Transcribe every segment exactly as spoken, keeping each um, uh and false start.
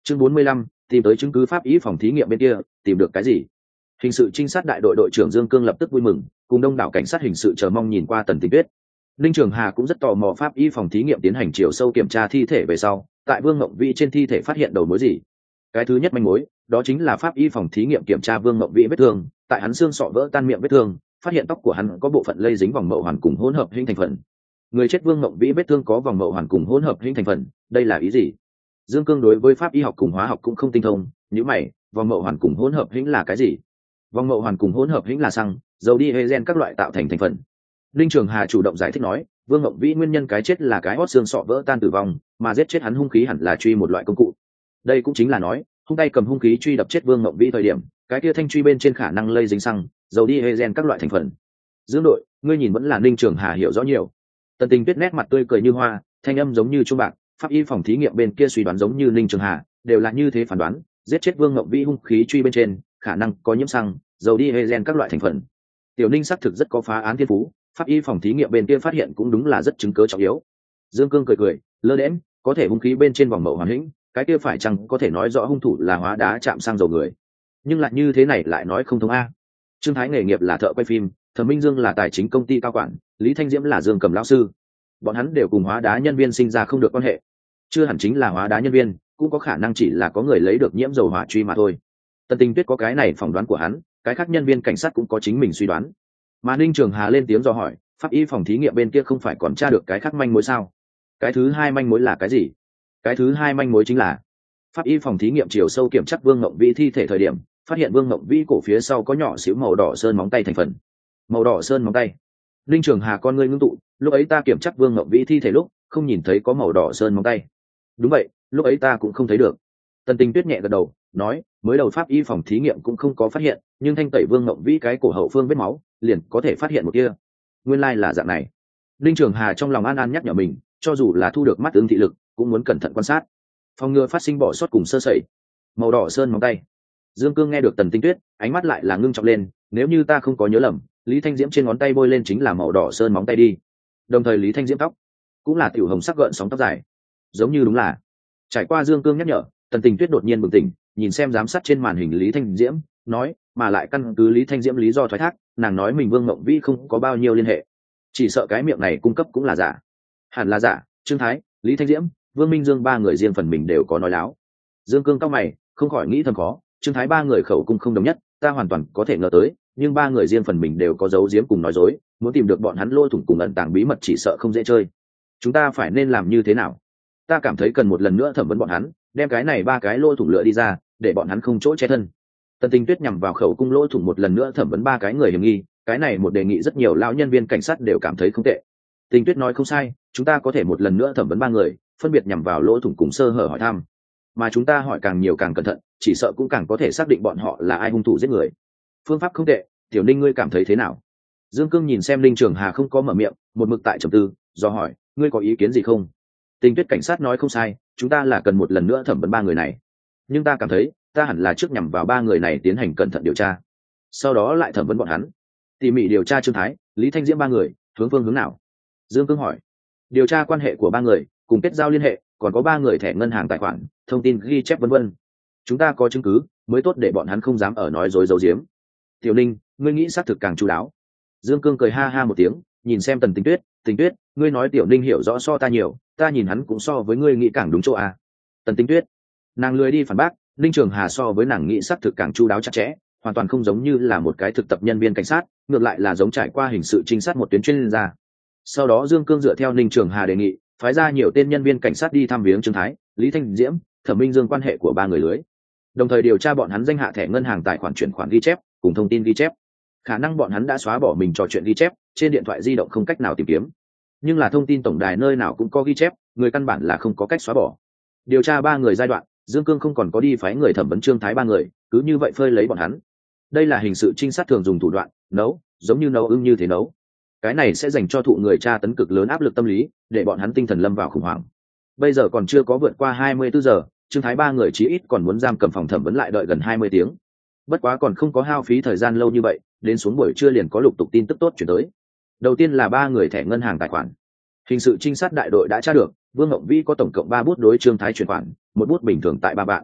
Chương bốn mươi lăm, tìm tới chứng cứ pháp y phòng thí nghiệm bên kia, tìm được cái gì? Hình sự trinh sát đại đội đội trưởng Dương Cương lập tức vui mừng, cùng đông đảo cảnh sát hình sự chờ mong nhìn qua Tần Tình Tuyết. Ninh Trường Hà cũng rất tò mò pháp y phòng thí nghiệm tiến hành chiều sâu kiểm tra thi thể về sau, tại Vương Ngộng Vĩ trên thi thể phát hiện đầu mối gì. Cái thứ nhất manh mối, đó chính là pháp y phòng thí nghiệm kiểm tra Vương Ngộng Vĩ vết thương, tại hắn xương sọ vỡ tan miệng vết thương, phát hiện tóc của hắn có bộ phận lây dính vòng mậu hoàn cùng hỗn hợp hình thành phần. Người chết Vương Ngộng Vĩ vết thương có vòng mậu hoàn cùng hỗn hợp hình thành phần, đây là ý gì? Dương Cương đối với pháp y học cùng hóa học cũng không tinh thông, nhíu mày, vòng mậu hoàn cùng hỗn hợp hình là cái gì? Vòng mậu hoàn cùng hỗn hợp hình là xăng, dầu diesel các loại tạo thành thành phần. Linh Trường Hà chủ động giải thích nói, Vương Ngộng Vĩ nguyên nhân cái chết là cái hót xương sọ vỡ tan tử vong, mà giết chết hắn hung khí hẳn là truy một loại công cụ. Đây cũng chính là nói, hung tay cầm hung khí truy đập chết Vương Ngộng Vĩ thời điểm, cái kia thanh truy bên trên khả năng lây dính xăng, dầu diesel các loại thành phần. Dương đội, ngươi nhìn vẫn là Linh Trường Hà hiểu rõ nhiều. Tần Tình Tuyết nét mặt tươi cười như hoa, thanh âm giống như chuông bạc, pháp y phòng thí nghiệm bên kia suy đoán giống như Linh Trường Hà, đều là như thế phán đoán, giết chết Vương Ngộng Vĩ hung khí truy bên trên, khả năng có nhiễm xăng, dầu diesel các loại thành phần. Tiểu Ninh xác thực rất có phá án thiên phú, pháp y phòng thí nghiệm bên kia phát hiện cũng đúng là rất chứng cứ trọng yếu. Dương Cương cười cười, lơ đễnh, có thể hung khí bên trên vòng mậu hoàn hĩnh, cái kia phải chăng có thể nói rõ hung thủ là hóa đá chạm sang dầu người. Nhưng lại như thế này lại nói không thông a. Trương Thái nghề nghiệp là thợ quay phim, Thẩm Minh Dương là tài chính công ty cao quản, Lý Thanh Diễm là Dương Cầm lão sư. Bọn hắn đều cùng hóa đá nhân viên sinh ra không được quan hệ. Chưa hẳn chính là hóa đá nhân viên, cũng có khả năng chỉ là có người lấy được nhiễm dầu hỏa truy mà thôi. Tần Tình Tuyết có cái này phỏng đoán của hắn, cái khác nhân viên cảnh sát cũng có chính mình suy đoán. Mà Ninh Trường Hà lên tiếng dò hỏi, pháp y phòng thí nghiệm bên kia không phải còn tra được cái khác manh mối sao? Cái thứ hai manh mối là cái gì? Cái thứ hai manh mối chính là pháp y phòng thí nghiệm chiều sâu kiểm tra Vương Ngộng Vĩ thi thể thời điểm, phát hiện Vương Ngộng Vĩ cổ phía sau có nhỏ xíu màu đỏ sơn móng tay thành phần. Màu đỏ sơn móng tay. Ninh Trường Hà con ngươi ngưng tụ, lúc ấy ta kiểm tra Vương Ngộng Vĩ thi thể lúc, không nhìn thấy có màu đỏ sơn móng tay. Đúng vậy, lúc ấy ta cũng không thấy được. Tần Tình Tuyết nhẹ gật đầu, nói, mới đầu pháp y phòng thí nghiệm cũng không có phát hiện, nhưng thanh tẩy Vương Ngộng Vĩ cái cổ hậu phương vết máu, liền có thể phát hiện một kia. Nguyên lai là dạng này. Ninh Trường Hà trong lòng an an nhắc nhở mình, cho dù là thu được mắt ứng thị lực, cũng muốn cẩn thận quan sát, phòng ngừa phát sinh bỏ sót cùng sơ sẩy. Màu đỏ sơn móng tay. Dương Cương nghe được Tần Tinh Tuyết, ánh mắt lại là ngưng trọng lên, nếu như ta không có nhớ lầm, Lý Thanh Diễm trên ngón tay bôi lên chính là màu đỏ sơn móng tay đi. Đồng thời Lý Thanh Diễm tóc cũng là tiểu hồng sắc gợn sóng tóc dài, giống như đúng là. Trải qua Dương Cương nhắc nhở, Tần Tình Tuyết đột nhiên bừng tỉnh, nhìn xem giám sát trên màn hình Lý Thanh Diễm, nói, mà lại căn cứ Lý Thanh Diễm lý do thoái thác, nàng nói mình Vương Ngộng Vĩ không có bao nhiêu liên hệ, chỉ sợ cái miệng này cung cấp cũng là giả. Hẳn là giả. Trương Thái, Lý Thanh Diễm, Vương Minh Dương ba người riêng phần mình đều có nói láo. Dương Cương cao mày, không khỏi nghĩ thầm khó, Trương Thái ba người khẩu cung không đồng nhất, ta hoàn toàn có thể ngờ tới, nhưng ba người riêng phần mình đều có giấu giếm cùng nói dối, muốn tìm được bọn hắn lôi thủng cùng ẩn tàng bí mật chỉ sợ không dễ chơi. Chúng ta phải nên làm như thế nào? Ta cảm thấy cần một lần nữa thẩm vấn bọn hắn, đem cái này ba cái lôi thủng lựa đi ra, để bọn hắn không chỗ che thân. Tần Tình Tuyết nhằm vào khẩu cung lỗ thủng một lần nữa thẩm vấn ba cái người hiểm nghi, cái này một đề nghị rất nhiều lão nhân viên cảnh sát đều cảm thấy không tệ. Tình Tuyết nói không sai, chúng ta có thể một lần nữa thẩm vấn ba người, phân biệt nhằm vào lỗ thủng cùng sơ hở hỏi thăm. Mà chúng ta hỏi càng nhiều càng cẩn thận, chỉ sợ cũng càng có thể xác định bọn họ là ai hung thủ giết người. Phương pháp không tệ, Tiểu Ninh ngươi cảm thấy thế nào? Dương Cương nhìn xem Linh Trường Hà không có mở miệng, một mực tại trầm tư, do hỏi, ngươi có ý kiến gì không? Tình Tuyết cảnh sát nói không sai, chúng ta là cần một lần nữa thẩm vấn ba người này. Nhưng ta cảm thấy, ta hẳn là trước nhằm vào ba người này tiến hành cẩn thận điều tra, sau đó lại thẩm vấn bọn hắn, tỉ mỉ điều tra Trương Thái, Lý Thanh Diễm ba người, hướng phương hướng nào? Dương Cương hỏi. Điều tra quan hệ của ba người, cùng kết giao liên hệ, còn có ba người thẻ ngân hàng tài khoản, thông tin ghi chép vân vân. Chúng ta có chứng cứ, mới tốt để bọn hắn không dám ở nói dối giấu giếm. Tiểu Ninh, ngươi nghĩ xác thực càng chu đáo. Dương Cương cười ha ha một tiếng, nhìn xem Tần Tình Tuyết, Tình Tuyết, ngươi nói Tiểu Ninh hiểu rõ so ta nhiều, ta nhìn hắn cũng so với ngươi nghĩ càng đúng chỗ à? Tần Tình Tuyết, nàng lười đi phản bác, Ninh Trường Hà so với nàng nghĩ xác thực càng chu đáo chặt chẽ, hoàn toàn không giống như là một cái thực tập nhân viên cảnh sát, ngược lại là giống trải qua hình sự trinh sát một tuyến chuyên gia. Sau đó Dương Cương dựa theo Ninh Trường Hà đề nghị, phái ra nhiều tên nhân viên cảnh sát đi thăm viếng Trương Thái, Lý Thanh Diễm, Thẩm Minh Dương quan hệ của ba người lưới, đồng thời điều tra bọn hắn danh hạ thẻ ngân hàng tài khoản chuyển khoản ghi chép cùng thông tin ghi chép. Khả năng bọn hắn đã xóa bỏ mình trò chuyện ghi chép, trên điện thoại di động không cách nào tìm kiếm, nhưng là thông tin tổng đài nơi nào cũng có ghi chép, người căn bản là không có cách xóa bỏ. Điều tra ba người giai đoạn, Dương Cương không còn có đi phái người thẩm vấn Trương Thái ba người, cứ như vậy phơi lấy bọn hắn. Đây là hình sự trinh sát thường dùng thủ đoạn, nấu, giống như nấu ưng như thế nấu. Cái này sẽ dành cho thụ người tra tấn cực lớn áp lực tâm lý, để bọn hắn tinh thần lâm vào khủng hoảng. Bây giờ còn chưa có vượt qua hai mươi bốn giờ, Trương Thái ba người chí ít còn muốn giam cầm phòng thẩm vấn lại đợi gần hai mươi tiếng. Bất quá còn không có hao phí thời gian lâu như vậy, đến xuống buổi trưa liền có lục tục tin tức tốt chuyển tới. Đầu tiên là ba người thẻ ngân hàng tài khoản. Hình sự trinh sát đại đội đã tra được, Vương Ngộng Vĩ có tổng cộng ba bút đối Trương Thái chuyển khoản, một bút bình thường tại ba bạn.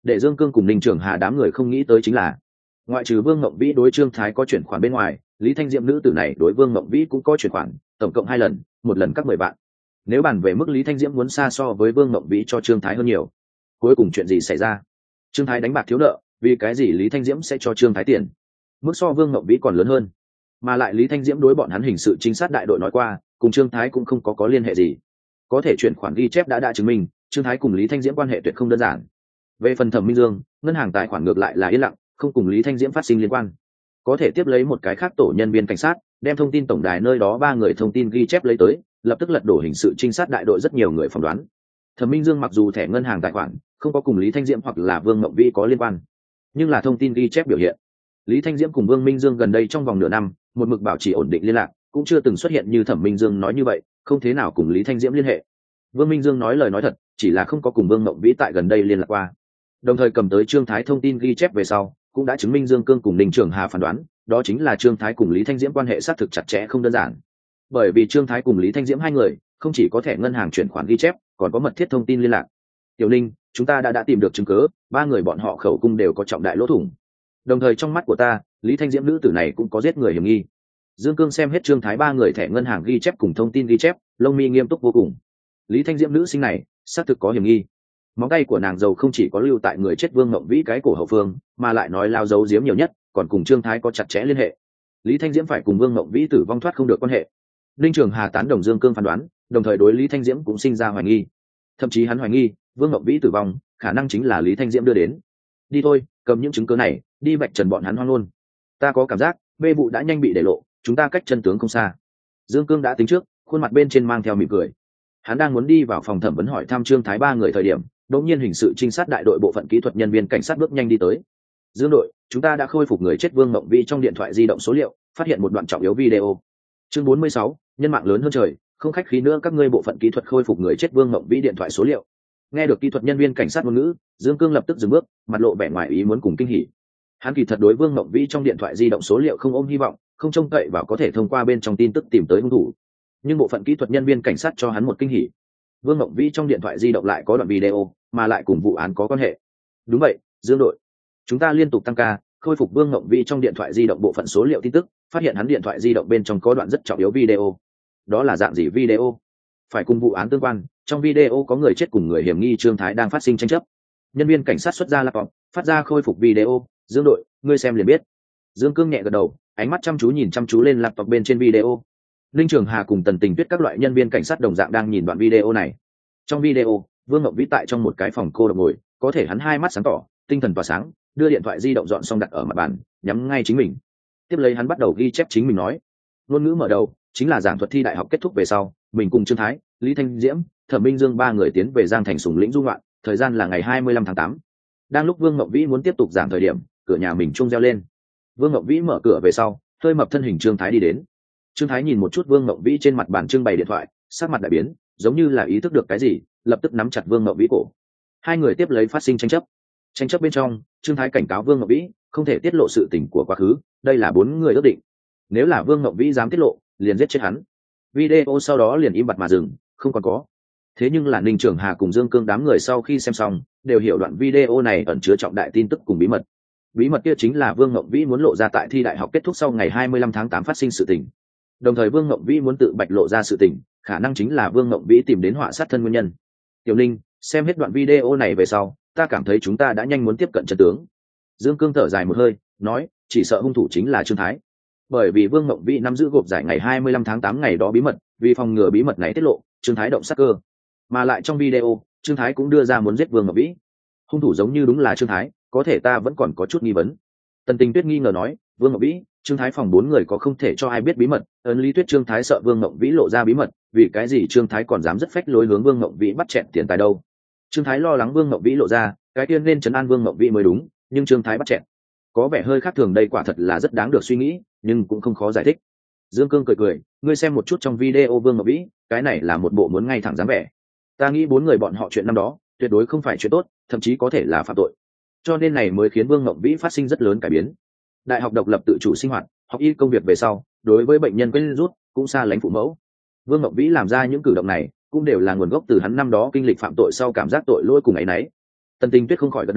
Để Dương Cương cùng Ninh Trường Hà đám người không nghĩ tới chính là, ngoại trừ Vương Mộng Vĩ đối Trương Thái có chuyển khoản bên ngoài, Lý Thanh Diễm nữ tử này đối Vương Mộng Vĩ cũng có chuyển khoản, tổng cộng hai lần, một lần các mười vạn. Nếu bàn về mức Lý Thanh Diễm muốn xa so với Vương Mộng Vĩ cho Trương Thái hơn nhiều. Cuối cùng chuyện gì xảy ra? Trương Thái đánh bạc thiếu nợ, vì cái gì Lý Thanh Diễm sẽ cho Trương Thái tiền? Mức so Vương Mộng Vĩ còn lớn hơn. Mà lại Lý Thanh Diễm đối bọn hắn hình sự trinh sát đại đội nói qua, cùng Trương Thái cũng không có có liên hệ gì. Có thể chuyển khoản ghi chép đã đã chứng minh, Trương Thái cùng Lý Thanh Diễm quan hệ tuyệt không đơn giản. Về phần Thẩm Minh Dương, ngân hàng tài khoản ngược lại là yên lặng, không cùng Lý Thanh Diễm phát sinh liên quan. Có thể tiếp lấy một cái khác tổ nhân viên cảnh sát, đem thông tin tổng đài nơi đó ba người thông tin ghi chép lấy tới, lập tức lật đổ hình sự trinh sát đại đội rất nhiều người phỏng đoán. Thẩm Minh Dương mặc dù thẻ ngân hàng tài khoản không có cùng Lý Thanh Diễm hoặc là Vương Mộng Vĩ có liên quan, nhưng là thông tin ghi chép biểu hiện Lý Thanh Diễm cùng Vương Minh Dương gần đây trong vòng nửa năm một mực bảo trì ổn định liên lạc, cũng chưa từng xuất hiện như Thẩm Minh Dương nói như vậy, không thế nào cùng Lý Thanh Diễm liên hệ. Vương Minh Dương nói lời nói thật, chỉ là không có cùng Vương Mộng Vĩ tại gần đây liên lạc qua. Đồng thời cầm tới Trương Thái thông tin ghi chép về sau, cũng đã chứng minh Dương Cương cùng Ninh Trường Hà phán đoán, đó chính là Trương Thái cùng Lý Thanh Diễm quan hệ xác thực chặt chẽ không đơn giản. Bởi vì Trương Thái cùng Lý Thanh Diễm hai người không chỉ có thẻ ngân hàng chuyển khoản ghi chép, còn có mật thiết thông tin liên lạc. Tiểu Ninh, chúng ta đã đã tìm được chứng cứ, ba người bọn họ khẩu cung đều có trọng đại lỗ thủng. Đồng thời trong mắt của ta, Lý Thanh Diễm nữ tử này cũng có giết người hiểm nghi. Dương Cương xem hết Trương Thái ba người thẻ ngân hàng ghi chép cùng thông tin ghi chép, lông mi nghiêm túc vô cùng. Lý Thanh Diễm nữ sinh này xác thực có hiểm nghi. Móng tay của nàng dầu không chỉ có lưu tại người chết Vương Mộng Vĩ cái cổ hậu phương, mà lại nói lao dấu giếm nhiều nhất, còn cùng Trương Thái có chặt chẽ liên hệ. Lý Thanh Diễm phải cùng Vương Mộng Vĩ tử vong thoát không được quan hệ. Ninh Trường Hà tán đồng Dương Cương phán đoán, đồng thời đối Lý Thanh Diễm cũng sinh ra hoài nghi. Thậm chí hắn hoài nghi, Vương Mộng Vĩ tử vong, khả năng chính là Lý Thanh Diễm đưa đến. Đi thôi, cầm những chứng cứ này, đi vạch trần bọn hắn hoang luôn. Ta có cảm giác, bê vụ đã nhanh bị để lộ, chúng ta cách chân tướng không xa. Dương Cương đã tính trước, khuôn mặt bên trên mang theo mỉm cười. Hắn đang muốn đi vào phòng thẩm vấn hỏi thăm Trương Thái ba người thời điểm, đột nhiên hình sự trinh sát đại đội bộ phận kỹ thuật nhân viên cảnh sát bước nhanh đi tới. Dương đội, chúng ta đã khôi phục người chết Vương Mộng Vĩ trong điện thoại di động số liệu, phát hiện một đoạn trọng yếu video. Chương bốn mươi sáu, nhân mạng lớn hơn trời, không khách khí nữa, các ngươi bộ phận kỹ thuật khôi phục người chết Vương Mộng Vĩ điện thoại số liệu. Nghe được kỹ thuật nhân viên cảnh sát ngôn ngữ, Dương Cương lập tức dừng bước, mặt lộ vẻ ngoài ý muốn cùng kinh hỉ. Hắn kỳ thật đối Vương Mộng Vĩ trong điện thoại di động số liệu không ôm hy vọng, không trông cậy vào có thể thông qua bên trong tin tức tìm tới hung thủ. Nhưng bộ phận kỹ thuật nhân viên cảnh sát cho hắn một kinh hỉ. Vương Mộng Vĩ trong điện thoại di động lại có đoạn video, mà lại cùng vụ án có quan hệ. Đúng vậy, Dương đội, chúng ta liên tục tăng ca, khôi phục Vương Mộng Vĩ trong điện thoại di động bộ phận số liệu tin tức, phát hiện hắn điện thoại di động bên trong có đoạn rất trọng yếu video. Đó là dạng gì video? Phải cùng vụ án tương quan, trong video có người chết cùng người hiểm nghi Trương Thái đang phát sinh tranh chấp. Nhân viên cảnh sát xuất ra laptop, phát ra khôi phục video. Dương đội, ngươi xem liền biết. Dương Cương nhẹ gật đầu, ánh mắt chăm chú nhìn chăm chú lên laptop bên trên video. Linh Trường Hà cùng Tần Tình Tuyết các loại nhân viên cảnh sát đồng dạng đang nhìn đoạn video này. Trong video, Vương Mộng Vĩ tại trong một cái phòng cô độc ngồi, có thể hắn hai mắt sáng tỏ, tinh thần tỏa sáng, đưa điện thoại di động dọn xong đặt ở mặt bàn, nhắm ngay chính mình. Tiếp lấy hắn bắt đầu ghi chép chính mình nói. Ngôn ngữ mở đầu chính là giảng thuật thi đại học kết thúc về sau, mình cùng Trương Thái, Lý Thanh Diễm, Thẩm Minh Dương ba người tiến về Giang Thành Sùng Lĩnh du ngoạn, thời gian là ngày hai mươi lăm tháng tám. Đang lúc Vương Mộng Vĩ muốn tiếp tục giảng thời điểm, cửa nhà mình chuông reo lên. Vương Mộng Vĩ mở cửa về sau, hơi mập thân hình Trương Thái đi đến. Trương Thái nhìn một chút Vương Mộng Vĩ trên mặt bàn trưng bày điện thoại, sắc mặt đại biến, giống như là ý thức được cái gì, lập tức nắm chặt Vương Mộng Vĩ cổ. Hai người tiếp lấy phát sinh tranh chấp. Tranh chấp bên trong, Trương Thái cảnh cáo Vương Mộng Vĩ không thể tiết lộ sự tình của quá khứ, đây là bốn người ước định. Nếu là Vương Mộng Vĩ dám tiết lộ, liền giết chết hắn. Video sau đó liền im bặt mà dừng, không còn có. Thế nhưng là Ninh Trường Hà cùng Dương Cương đám người sau khi xem xong, đều hiểu đoạn video này ẩn chứa trọng đại tin tức cùng bí mật. Bí mật kia chính là Vương Mộng Vĩ muốn lộ ra tại thi đại học kết thúc sau ngày hai mươi lăm tháng tám phát sinh sự tình. Đồng thời Vương Mộng Vĩ muốn tự bạch lộ ra sự tình, khả năng chính là Vương Mộng Vĩ tìm đến họa sát thân nguyên nhân. Tiểu Ninh, xem hết đoạn video này về sau, ta cảm thấy chúng ta đã nhanh muốn tiếp cận chân tướng. Dương Cương thở dài một hơi, nói, chỉ sợ hung thủ chính là Trương Thái. Bởi vì Vương Mộng Vĩ nắm giữ gộp giải ngày hai mươi lăm tháng tám ngày đó bí mật, vì phòng ngừa bí mật này tiết lộ, Trương Thái động sát cơ. Mà lại trong video, Trương Thái cũng đưa ra muốn giết Vương Mộng Vĩ. Hung thủ giống như đúng là Trương Thái, có thể ta vẫn còn có chút nghi vấn. Tần Tình Tuyết nghi ngờ nói, Vương Mộng Vĩ, Trương Thái phòng bốn người có không thể cho ai biết bí mật, ấn lý thuyết Trương Thái sợ Vương Mộng Vĩ lộ ra bí mật, vì cái gì Trương Thái còn dám rất phách lối hướng Vương Mộng Vĩ bắt chẹn tiền tài đâu? Trương Thái lo lắng Vương Mộng Vĩ lộ ra, cái tiên nên trấn an Vương Mộng Vĩ mới đúng, nhưng Trương Thái bắt chẹn, có vẻ hơi khác thường, đây quả thật là rất đáng được suy nghĩ, nhưng cũng không khó giải thích. Dương Cương cười cười, ngươi xem một chút trong video Vương Mộng Vĩ, cái này là một bộ muốn ngay thẳng dáng vẻ. Ta nghĩ bốn người bọn họ chuyện năm đó, tuyệt đối không phải chuyện tốt, thậm chí có thể là phạm tội. Cho nên này mới khiến Vương Mộng Vĩ phát sinh rất lớn cải biến. Đại học độc lập tự chủ sinh hoạt, học y công việc về sau, đối với bệnh nhân quên rút, cũng xa lánh phụ mẫu. Vương Mộng Vĩ làm ra những cử động này, cũng đều là nguồn gốc từ hắn năm đó kinh lịch phạm tội sau cảm giác tội lỗi cùng ấy nấy. Tần Tình Tuyết không khỏi gật đầu,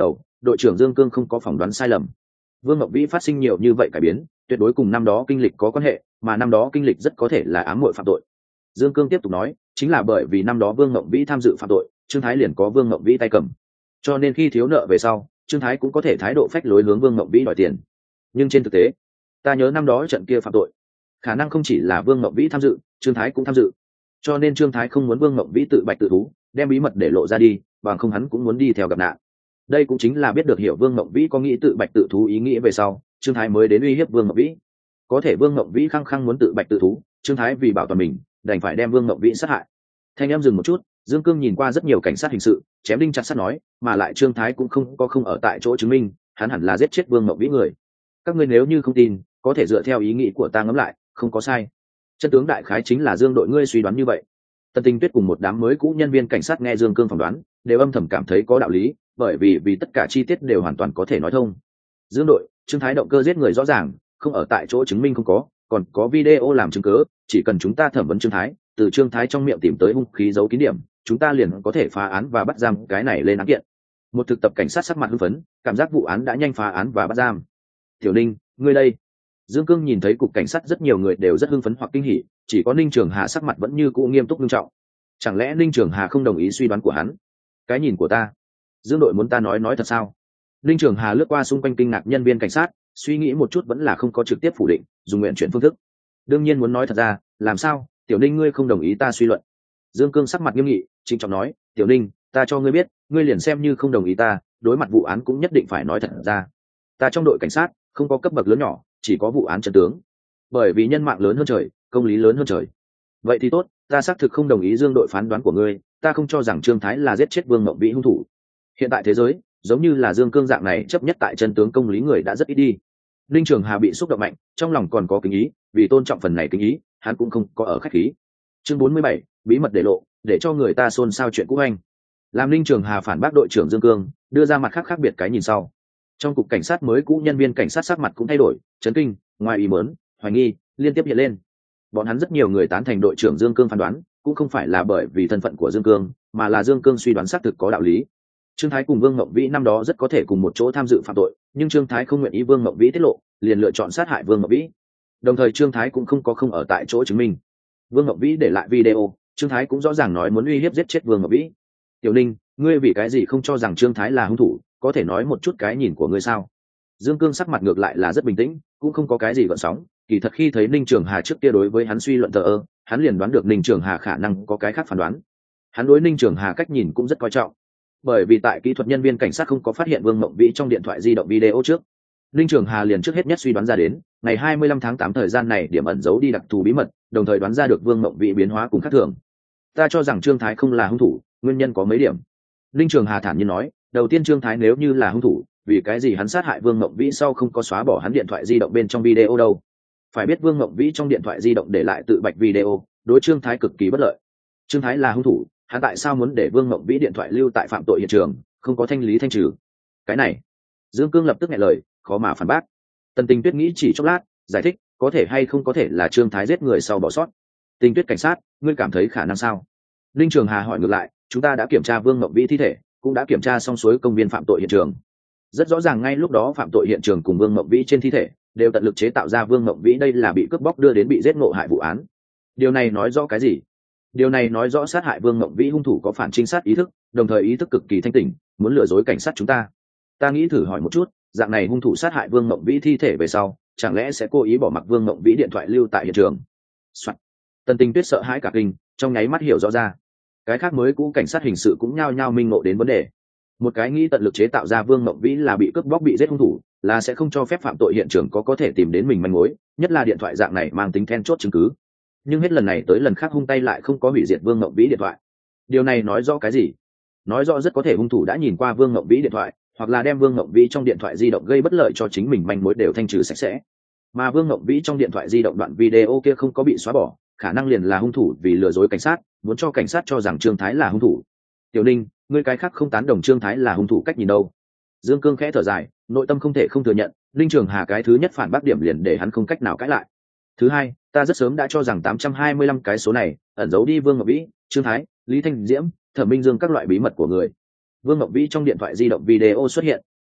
đội trưởng Dương Cương không có phỏng đoán sai lầm. Vương Ngọc Vĩ phát sinh nhiều như vậy cải biến, tuyệt đối cùng năm đó kinh lịch có quan hệ, mà năm đó kinh lịch rất có thể là ám muội phạm tội. Dương Cương tiếp tục nói, chính là bởi vì năm đó Vương Ngọc Vĩ tham dự phạm tội, Trương Thái liền có Vương Ngọc Vĩ tay cầm, cho nên khi thiếu nợ về sau, Trương Thái cũng có thể thái độ phách lối hướng Vương Ngọc Vĩ đòi tiền. Nhưng trên thực tế, ta nhớ năm đó trận kia phạm tội, khả năng không chỉ là Vương Ngọc Vĩ tham dự, Trương Thái cũng tham dự, cho nên Trương Thái không muốn Vương Ngọc Vĩ tự bạch tự thú, đem bí mật để lộ ra đi, bằng không hắn cũng muốn đi theo gặp nạn. Đây cũng chính là biết được hiểu Vương Ngọc Vĩ có nghĩ tự bạch tự thú ý nghĩ về sau, Trương Thái mới đến uy hiếp Vương Ngọc Vĩ. Có thể Vương Ngọc Vĩ khăng khăng muốn tự bạch tự thú, Trương Thái vì bảo toàn mình, đành phải đem Vương Ngọc Vĩ sát hại. Thanh em dừng một chút, Dương Cương nhìn qua rất nhiều cảnh sát hình sự, chém đinh chặt sắt nói, mà lại Trương Thái cũng không có không ở tại chỗ chứng minh, hắn hẳn là giết chết Vương Ngọc Vĩ người. Các ngươi nếu như không tin, có thể dựa theo ý nghĩ của ta ngẫm lại, không có sai. Chân tướng đại khái chính là Dương đội ngươi suy đoán như vậy. Tần Tình Tuyết cùng một đám mới cũ nhân viên cảnh sát nghe Dương Cương phỏng đoán, đều âm thầm cảm thấy có đạo lý, bởi vì vì tất cả chi tiết đều hoàn toàn có thể nói thông. Dương đội, Trương Thái động cơ giết người rõ ràng, không ở tại chỗ chứng minh không có, còn có video làm chứng cứ, chỉ cần chúng ta thẩm vấn Trương Thái, từ Trương Thái trong miệng tìm tới hung khí giấu kín điểm, chúng ta liền có thể phá án và bắt giam cái này lên án kiện. Một thực tập cảnh sát sắc mặt hưng phấn, cảm giác vụ án đã nhanh phá án và bắt giam. Tiểu Ninh, ngươi đây. Dương Cương nhìn thấy cục cảnh sát rất nhiều người đều rất hưng phấn hoặc kinh hỉ, chỉ có Ninh Trường Hà sắc mặt vẫn như cũ nghiêm túc nghiêm trọng. Chẳng lẽ Ninh Trường Hà không đồng ý suy đoán của hắn? Cái nhìn của ta, Dương đội muốn ta nói nói thật sao? Ninh Trường Hà lướt qua xung quanh kinh ngạc nhân viên cảnh sát, suy nghĩ một chút vẫn là không có trực tiếp phủ định, dùng nguyện chuyển phương thức. Đương nhiên muốn nói thật ra, làm sao? Tiểu Ninh ngươi không đồng ý ta suy luận. Dương Cương sắc mặt nghiêm nghị, trịnh trọng nói, Tiểu Ninh, ta cho ngươi biết, ngươi liền xem như không đồng ý ta, đối mặt vụ án cũng nhất định phải nói thật ra. Ta trong đội cảnh sát không có cấp bậc lớn nhỏ, chỉ có vụ án chân tướng. Bởi vì nhân mạng lớn hơn trời, công lý lớn hơn trời. Vậy thì tốt, ta xác thực không đồng ý Dương đội phán đoán của ngươi, ta không cho rằng Trương Thái là giết chết Vương Mộng Vĩ hung thủ. Hiện tại thế giới, giống như là Dương Cương dạng này chấp nhất tại chân tướng công lý người đã rất ít đi. Ninh Trường Hà bị xúc động mạnh, trong lòng còn có kính ý, vì tôn trọng phần này kính ý, hắn cũng không có ở khách khí. Chương bốn mươi bảy, bí mật để lộ, để cho người ta xôn xao chuyện cũ anh. Làm Ninh Trường Hà phản bác đội trưởng Dương Cương, đưa ra mặt khác khác biệt cái nhìn sau. Trong cục cảnh sát mới cũ nhân viên cảnh sát sắc mặt cũng thay đổi, chấn kinh, ngoài ý muốn, hoài nghi, liên tiếp hiện lên. Bọn hắn rất nhiều người tán thành đội trưởng Dương Cương phán đoán, cũng không phải là bởi vì thân phận của Dương Cương, mà là Dương Cương suy đoán xác thực có đạo lý. Trương Thái cùng Vương Ngọc Vĩ năm đó rất có thể cùng một chỗ tham dự phạm tội, nhưng Trương Thái không nguyện ý Vương Ngọc Vĩ tiết lộ, liền lựa chọn sát hại Vương Ngọc Vĩ. Đồng thời Trương Thái cũng không có không ở tại chỗ chứng minh. Vương Ngọc Vĩ để lại video, Trương Thái cũng rõ ràng nói muốn uy hiếp giết chết Vương Ngọc Vĩ. Tiểu Ninh, ngươi vì cái gì không cho rằng Trương Thái là hung thủ, có thể nói một chút cái nhìn của ngươi sao? Dương Cương sắc mặt ngược lại là rất bình tĩnh, cũng không có cái gì gợn sóng. Kỳ thật khi thấy Ninh Trường Hà trước kia đối với hắn suy luận thờ ơ, hắn liền đoán được Ninh Trường Hà khả năng có cái khác phán đoán. Hắn đối Ninh Trường Hà cách nhìn cũng rất coi trọng, bởi vì tại kỹ thuật nhân viên cảnh sát không có phát hiện Vương Mộng Vĩ trong điện thoại di động video trước, Ninh Trường Hà liền trước hết nhất suy đoán ra đến ngày hai mươi lăm tháng tám thời gian này điểm ẩn giấu đi đặc thù bí mật, đồng thời đoán ra được Vương Mộng Vĩ biến hóa cùng khác thường. Ta cho rằng Trương Thái không là hung thủ, nguyên nhân có mấy điểm. Ninh Trường Hà thản nhiên nói, đầu tiên Trương Thái nếu như là hung thủ, vì cái gì hắn sát hại Vương Mộng Vĩ sau không có xóa bỏ hắn điện thoại di động bên trong video đâu? Phải biết Vương Mộng Vĩ trong điện thoại di động để lại tự bạch video, đối Trương Thái cực kỳ bất lợi. Trương Thái là hung thủ, hắn tại sao muốn để Vương Mộng Vĩ điện thoại lưu tại phạm tội hiện trường, không có thanh lý thanh trừ? Cái này, Dương Cương lập tức nghe lời, khó mà phản bác. Tần Tình Tuyết nghĩ chỉ chốc lát, giải thích, có thể hay không có thể là Trương Thái giết người sau bỏ sót. Tình Tuyết cảnh sát, ngươi cảm thấy khả năng sao? Linh Trường Hà hỏi ngược lại, chúng ta đã kiểm tra Vương Mộng Vĩ thi thể, cũng đã kiểm tra xong suối công viên phạm tội hiện trường. Rất rõ ràng ngay lúc đó phạm tội hiện trường cùng Vương Mộng Vĩ trên thi thể đều tận lực chế tạo ra Vương Mộng Vĩ đây là bị cướp bóc đưa đến bị giết ngộ hại vụ án. Điều này nói rõ cái gì? Điều này nói rõ sát hại Vương Mộng Vĩ hung thủ có phản trinh sát ý thức, đồng thời ý thức cực kỳ thanh tỉnh, muốn lừa dối cảnh sát chúng ta. Ta nghĩ thử hỏi một chút, dạng này hung thủ sát hại Vương Mộng Vĩ thi thể về sau, chẳng lẽ sẽ cố ý bỏ mặc Vương Mộng Vĩ điện thoại lưu tại hiện trường? Soạn. Tần Tình Tuyết sợ hãi cả kinh, trong nháy mắt hiểu rõ ra. Cái khác mới cũ cảnh sát hình sự cũng nhao nhao minh ngộ đến vấn đề. Một cái nghĩ tận lực chế tạo ra Vương Mộng Vĩ là bị cướp bóc bị giết hung thủ, là sẽ không cho phép phạm tội hiện trường có có thể tìm đến mình manh mối, nhất là điện thoại dạng này mang tính then chốt chứng cứ. Nhưng hết lần này tới lần khác hung tay lại không có hủy diệt Vương Mộng Vĩ điện thoại. Điều này nói rõ cái gì? Nói rõ rất có thể hung thủ đã nhìn qua Vương Mộng Vĩ điện thoại, hoặc là đem Vương Mộng Vĩ trong điện thoại di động gây bất lợi cho chính mình manh mối đều thanh trừ sạch sẽ. Mà Vương Mộng Vĩ trong điện thoại di động đoạn video kia không có bị xóa bỏ, khả năng liền là hung thủ vì lừa dối cảnh sát, muốn cho cảnh sát cho rằng Trương Thái là hung thủ. Tiểu Ninh, ngươi cái khác không tán đồng Trương Thái là hung thủ cách nhìn đâu? Dương Cương khẽ thở dài, nội tâm không thể không thừa nhận, Linh Trường Hà cái thứ nhất phản bác điểm liền để hắn không cách nào cãi lại. Thứ hai, ta rất sớm đã cho rằng tám trăm hai mươi lăm cái số này ẩn giấu đi Vương Ngọc Vĩ, Trương Thái, Lý Thanh Diễm, Thẩm Minh Dương các loại bí mật của người. Vương Ngọc Vĩ trong điện thoại di động video xuất hiện,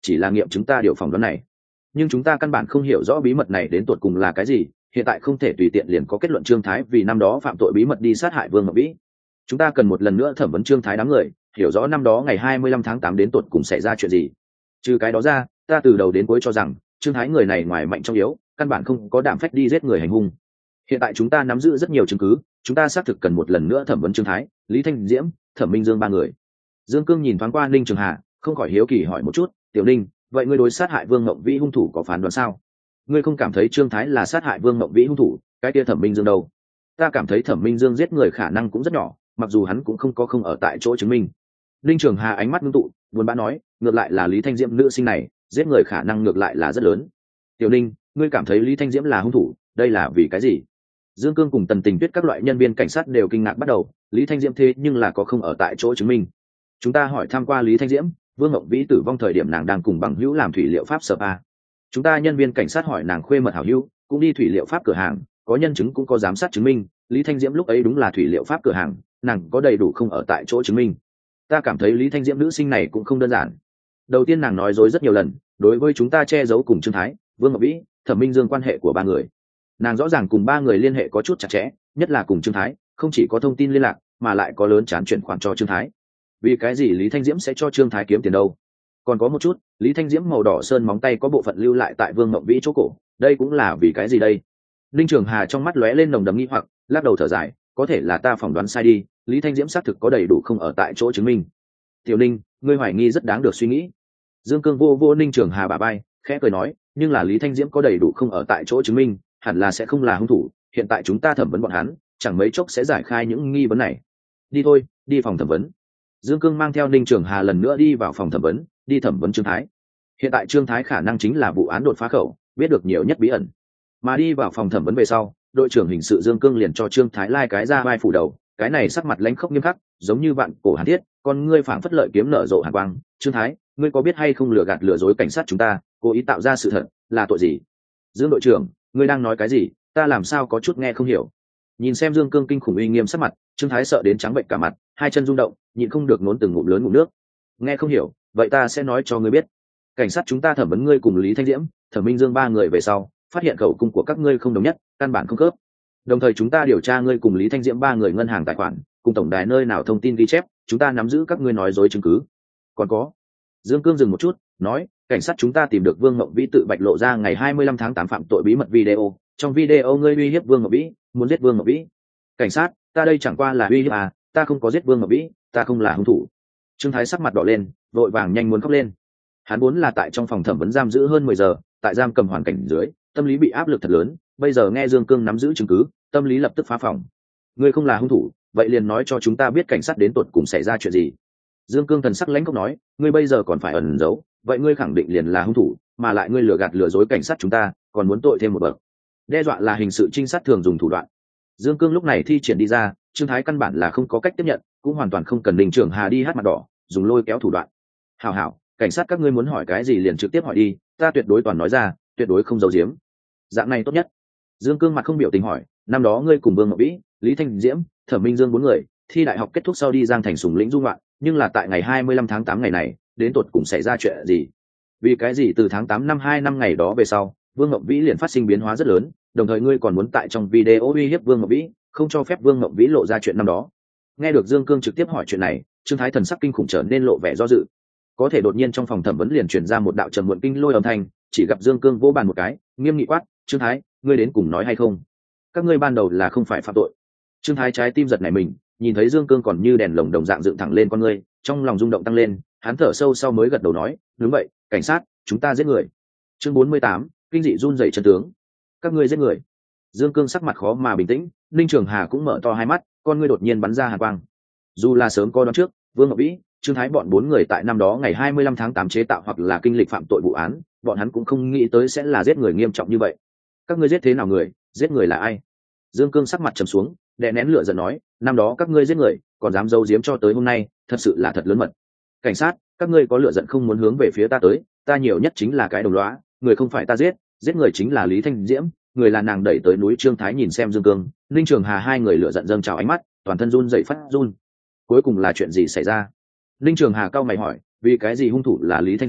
chỉ là nghiệm chúng ta điều phỏng đoán này, nhưng chúng ta căn bản không hiểu rõ bí mật này đến tột cùng là cái gì. Hiện tại không thể tùy tiện liền có kết luận Trương Thái vì năm đó phạm tội bí mật đi sát hại Vương Ngọc Vĩ. Chúng ta cần một lần nữa thẩm vấn Trương Thái đám người, hiểu rõ năm đó ngày hai mươi lăm tháng tám đến tột cùng xảy ra chuyện gì. Trừ cái đó ra, ta từ đầu đến cuối cho rằng Trương Thái người này ngoài mạnh trong yếu, căn bản không có đảm phách đi giết người hành hung. Hiện tại chúng ta nắm giữ rất nhiều chứng cứ, chúng ta xác thực cần một lần nữa thẩm vấn Trương Thái, Lý Thanh Diễm, Thẩm Minh Dương ba người. Dương Cương nhìn thoáng qua Ninh Trường Hà, không khỏi hiếu kỳ hỏi một chút, "Tiểu Ninh, vậy ngươi đối sát hại Vương Ngộng Vĩ hung thủ có phán đoán sao? Ngươi không cảm thấy Trương Thái là sát hại Vương Ngộng Vĩ hung thủ, cái kia Thẩm Minh Dương đâu?" "Ta cảm thấy Thẩm Minh Dương giết người khả năng cũng rất nhỏ, mặc dù hắn cũng không có không ở tại chỗ chứng minh." Ninh Trường Hà ánh mắt ngưng tụ, buồn bã nói, "Ngược lại là Lý Thanh Diễm nữ sinh này, giết người khả năng ngược lại là rất lớn." "Tiểu Ninh, ngươi cảm thấy Lý Thanh Diễm là hung thủ, đây là vì cái gì?" Dương Cương cùng Tần Tình Tuyết các loại nhân viên cảnh sát đều kinh ngạc bắt đầu, Lý Thanh Diễm thế nhưng là có không ở tại chỗ chứng minh. Chúng ta hỏi thăm qua Lý Thanh Diễm, Vương Ngộng Vĩ tử vong thời điểm nàng đang cùng bằng hữu làm thủy liệu pháp spa. Chúng ta nhân viên cảnh sát hỏi nàng khuê mật hảo hữu, cũng đi thủy liệu pháp cửa hàng, có nhân chứng cũng có giám sát chứng minh, Lý Thanh Diễm lúc ấy đúng là thủy liệu pháp cửa hàng, nàng có đầy đủ không ở tại chỗ chứng minh. Ta cảm thấy Lý Thanh Diễm nữ sinh này cũng không đơn giản. Đầu tiên nàng nói dối rất nhiều lần, đối với chúng ta che giấu cùng Trương Thái, Vương Ngọc Vĩ, Thẩm Minh Dương quan hệ của ba người. Nàng rõ ràng cùng ba người liên hệ có chút chặt chẽ, nhất là cùng Trương Thái, không chỉ có thông tin liên lạc, mà lại có lớn chán chuyển khoản cho Trương Thái. Vì cái gì Lý Thanh Diễm sẽ cho Trương Thái kiếm tiền đâu? Còn có một chút, Lý Thanh Diễm màu đỏ sơn móng tay có bộ phận lưu lại tại Vương Ngộng Vĩ chỗ cổ, đây cũng là vì cái gì đây? Linh Trường Hà trong mắt lóe lên nồng đậm nghi hoặc, lắc đầu thở dài, có thể là ta phỏng đoán sai đi, Lý Thanh Diễm xác thực có đầy đủ không ở tại chỗ chứng minh. Tiểu Ninh, ngươi hoài nghi rất đáng được suy nghĩ. Dương Cương vô vô Ninh Trường Hà bả vai, khẽ cười nói, nhưng là Lý Thanh Diễm có đầy đủ không ở tại chỗ chứng minh, hẳn là sẽ không là hung thủ, hiện tại chúng ta thẩm vấn bọn hắn, chẳng mấy chốc sẽ giải khai những nghi vấn này. Đi thôi, đi phòng thẩm vấn. Dương Cương mang theo Ninh Trường Hà lần nữa đi vào phòng thẩm vấn, đi thẩm vấn Trương Thái. Hiện tại Trương Thái khả năng chính là vụ án đột phá khẩu, biết được nhiều nhất bí ẩn. Mà đi vào phòng thẩm vấn về sau, đội trưởng hình sự Dương Cương liền cho Trương Thái lai cái ra vai phủ đầu, cái này sắc mặt lãnh khốc nghiêm khắc, giống như vạn cổ hàn thiết, con ngươi phảng phất lợi kiếm nở rộ hàn quang. Trương Thái, ngươi có biết hay không lừa gạt lừa dối cảnh sát chúng ta, cố ý tạo ra sự thật, là tội gì? Dương đội trưởng, ngươi đang nói cái gì? Ta làm sao có chút nghe không hiểu. Nhìn xem Dương Cương kinh khủng uy nghiêm sắc mặt, Trương Thái sợ đến trắng bệnh cả mặt, hai chân rung động, nhịn không được nốn từng ngụm lớn ngụm nước. Nghe không hiểu, vậy ta sẽ nói cho ngươi biết. Cảnh sát chúng ta thẩm vấn ngươi cùng Lý Thanh Diễm, Thẩm Minh Dương ba người về sau, phát hiện khẩu cung của các ngươi không đồng nhất, căn bản không khớp. Đồng thời chúng ta điều tra ngươi cùng Lý Thanh Diễm ba người ngân hàng tài khoản, cùng tổng đài nơi nào thông tin ghi chép, chúng ta nắm giữ các ngươi nói dối chứng cứ. Còn có. Dương Cương dừng một chút, nói, cảnh sát chúng ta tìm được Vương Ngộng Vĩ tự bạch lộ ra ngày hai mươi lăm tháng tám phạm tội bí mật video, trong video ngươi uy hiếp Vương Ngọc Vĩ, muốn giết Vương Ngọc Vĩ. Cảnh sát, ta đây chẳng qua là uy hiếp à, ta không có giết Vương Ngọc Vĩ, ta không là hung thủ. Trương Thái sắc mặt đỏ lên, vội vàng nhanh muốn khóc lên. Hắn vốn là tại trong phòng thẩm vấn giam giữ hơn mười giờ, tại giam cầm hoàn cảnh dưới, tâm lý bị áp lực thật lớn, bây giờ nghe Dương Cương nắm giữ chứng cứ, tâm lý lập tức phá phòng. Ngươi không là hung thủ, vậy liền nói cho chúng ta biết cảnh sát đến tột cùng xảy ra chuyện gì. Dương Cương thần sắc lãnh khốc nói, ngươi bây giờ còn phải ẩn giấu, vậy ngươi khẳng định liền là hung thủ, mà lại ngươi lừa gạt lừa dối cảnh sát chúng ta, còn muốn tội thêm một bậc. Đe dọa là hình sự trinh sát thường dùng thủ đoạn. Dương Cương lúc này thi triển đi ra, Trương Thái căn bản là không có cách tiếp nhận, cũng hoàn toàn không cần Đình Trưởng Hà đi hát mặt đỏ, dùng lôi kéo thủ đoạn. Hảo hảo, cảnh sát các ngươi muốn hỏi cái gì liền trực tiếp hỏi đi, ta tuyệt đối toàn nói ra, tuyệt đối không giấu giếm. Dạng này tốt nhất. Dương Cương mặt không biểu tình hỏi, năm đó ngươi cùng Vương Ngọc Vĩ, Lý Thanh Diễm, Thẩm Minh Dương bốn người, thi đại học kết thúc sau đi Giang Thành Sùng Lĩnh du ngoạn, nhưng là tại ngày hai mươi lăm tháng tám ngày này, đến tột cùng xảy ra chuyện gì? Vì cái gì từ tháng tám năm hai năm ngày đó về sau, Vương Ngọc Vĩ liền phát sinh biến hóa rất lớn, đồng thời ngươi còn muốn tại trong video uy hiếp Vương Ngọc Vĩ, không cho phép Vương Ngọc Vĩ lộ ra chuyện năm đó. Nghe được Dương Cương trực tiếp hỏi chuyện này, Trương Thái thần sắc kinh khủng trở nên lộ vẻ do dự. Có thể đột nhiên trong phòng thẩm vấn liền truyền ra một đạo trầm muộn kinh lôi âm thanh, chỉ gặp Dương Cương vỗ bàn một cái, nghiêm nghị quát, "Trương Thái, ngươi đến cùng nói hay không? Các ngươi ban đầu là không phải phạm tội." Trương Thái trái tim giật nảy mình, nhìn thấy Dương Cương còn như đèn lồng đồng dạng dựng thẳng lên con ngươi, trong lòng rung động tăng lên, hắn thở sâu sau mới gật đầu nói, "Đúng vậy, cảnh sát, chúng ta giết người." Chương bốn mươi tám, kinh dị run rẩy chân tướng. Các ngươi giết người. Dương Cương sắc mặt khó mà bình tĩnh, Ninh Trường Hà cũng mở to hai mắt, con ngươi đột nhiên bắn ra hàn quang. Dù là sớm có đoán trước, Vương Ngọc Vĩ, Trương Thái bọn bốn người tại năm đó ngày hai mươi lăm tháng tám chế tạo hoặc là kinh lịch phạm tội vụ án, bọn hắn cũng không nghĩ tới sẽ là giết người nghiêm trọng như vậy. Các ngươi giết thế nào người, giết người là ai? Dương Cương sắc mặt trầm xuống, đè nén lửa giận nói, năm đó các ngươi giết người, còn dám giấu giếm cho tới hôm nay, thật sự là thật lớn mật. Cảnh sát, các ngươi có lửa giận không muốn hướng về phía ta tới, ta nhiều nhất chính là cái đồng lõa, người không phải ta giết, giết người chính là Lý Thanh Diễm, người là nàng đẩy tới núi. Trương Thái nhìn xem Dương Cương, Ninh Trường Hà hai người lửa giận dâng trào ánh mắt, toàn thân run rẩy phát run. Cuối cùng là chuyện gì xảy ra? Ninh Trường Hà cao mày hỏi, vì cái gì hung thủ là Lý Thanh Diễm,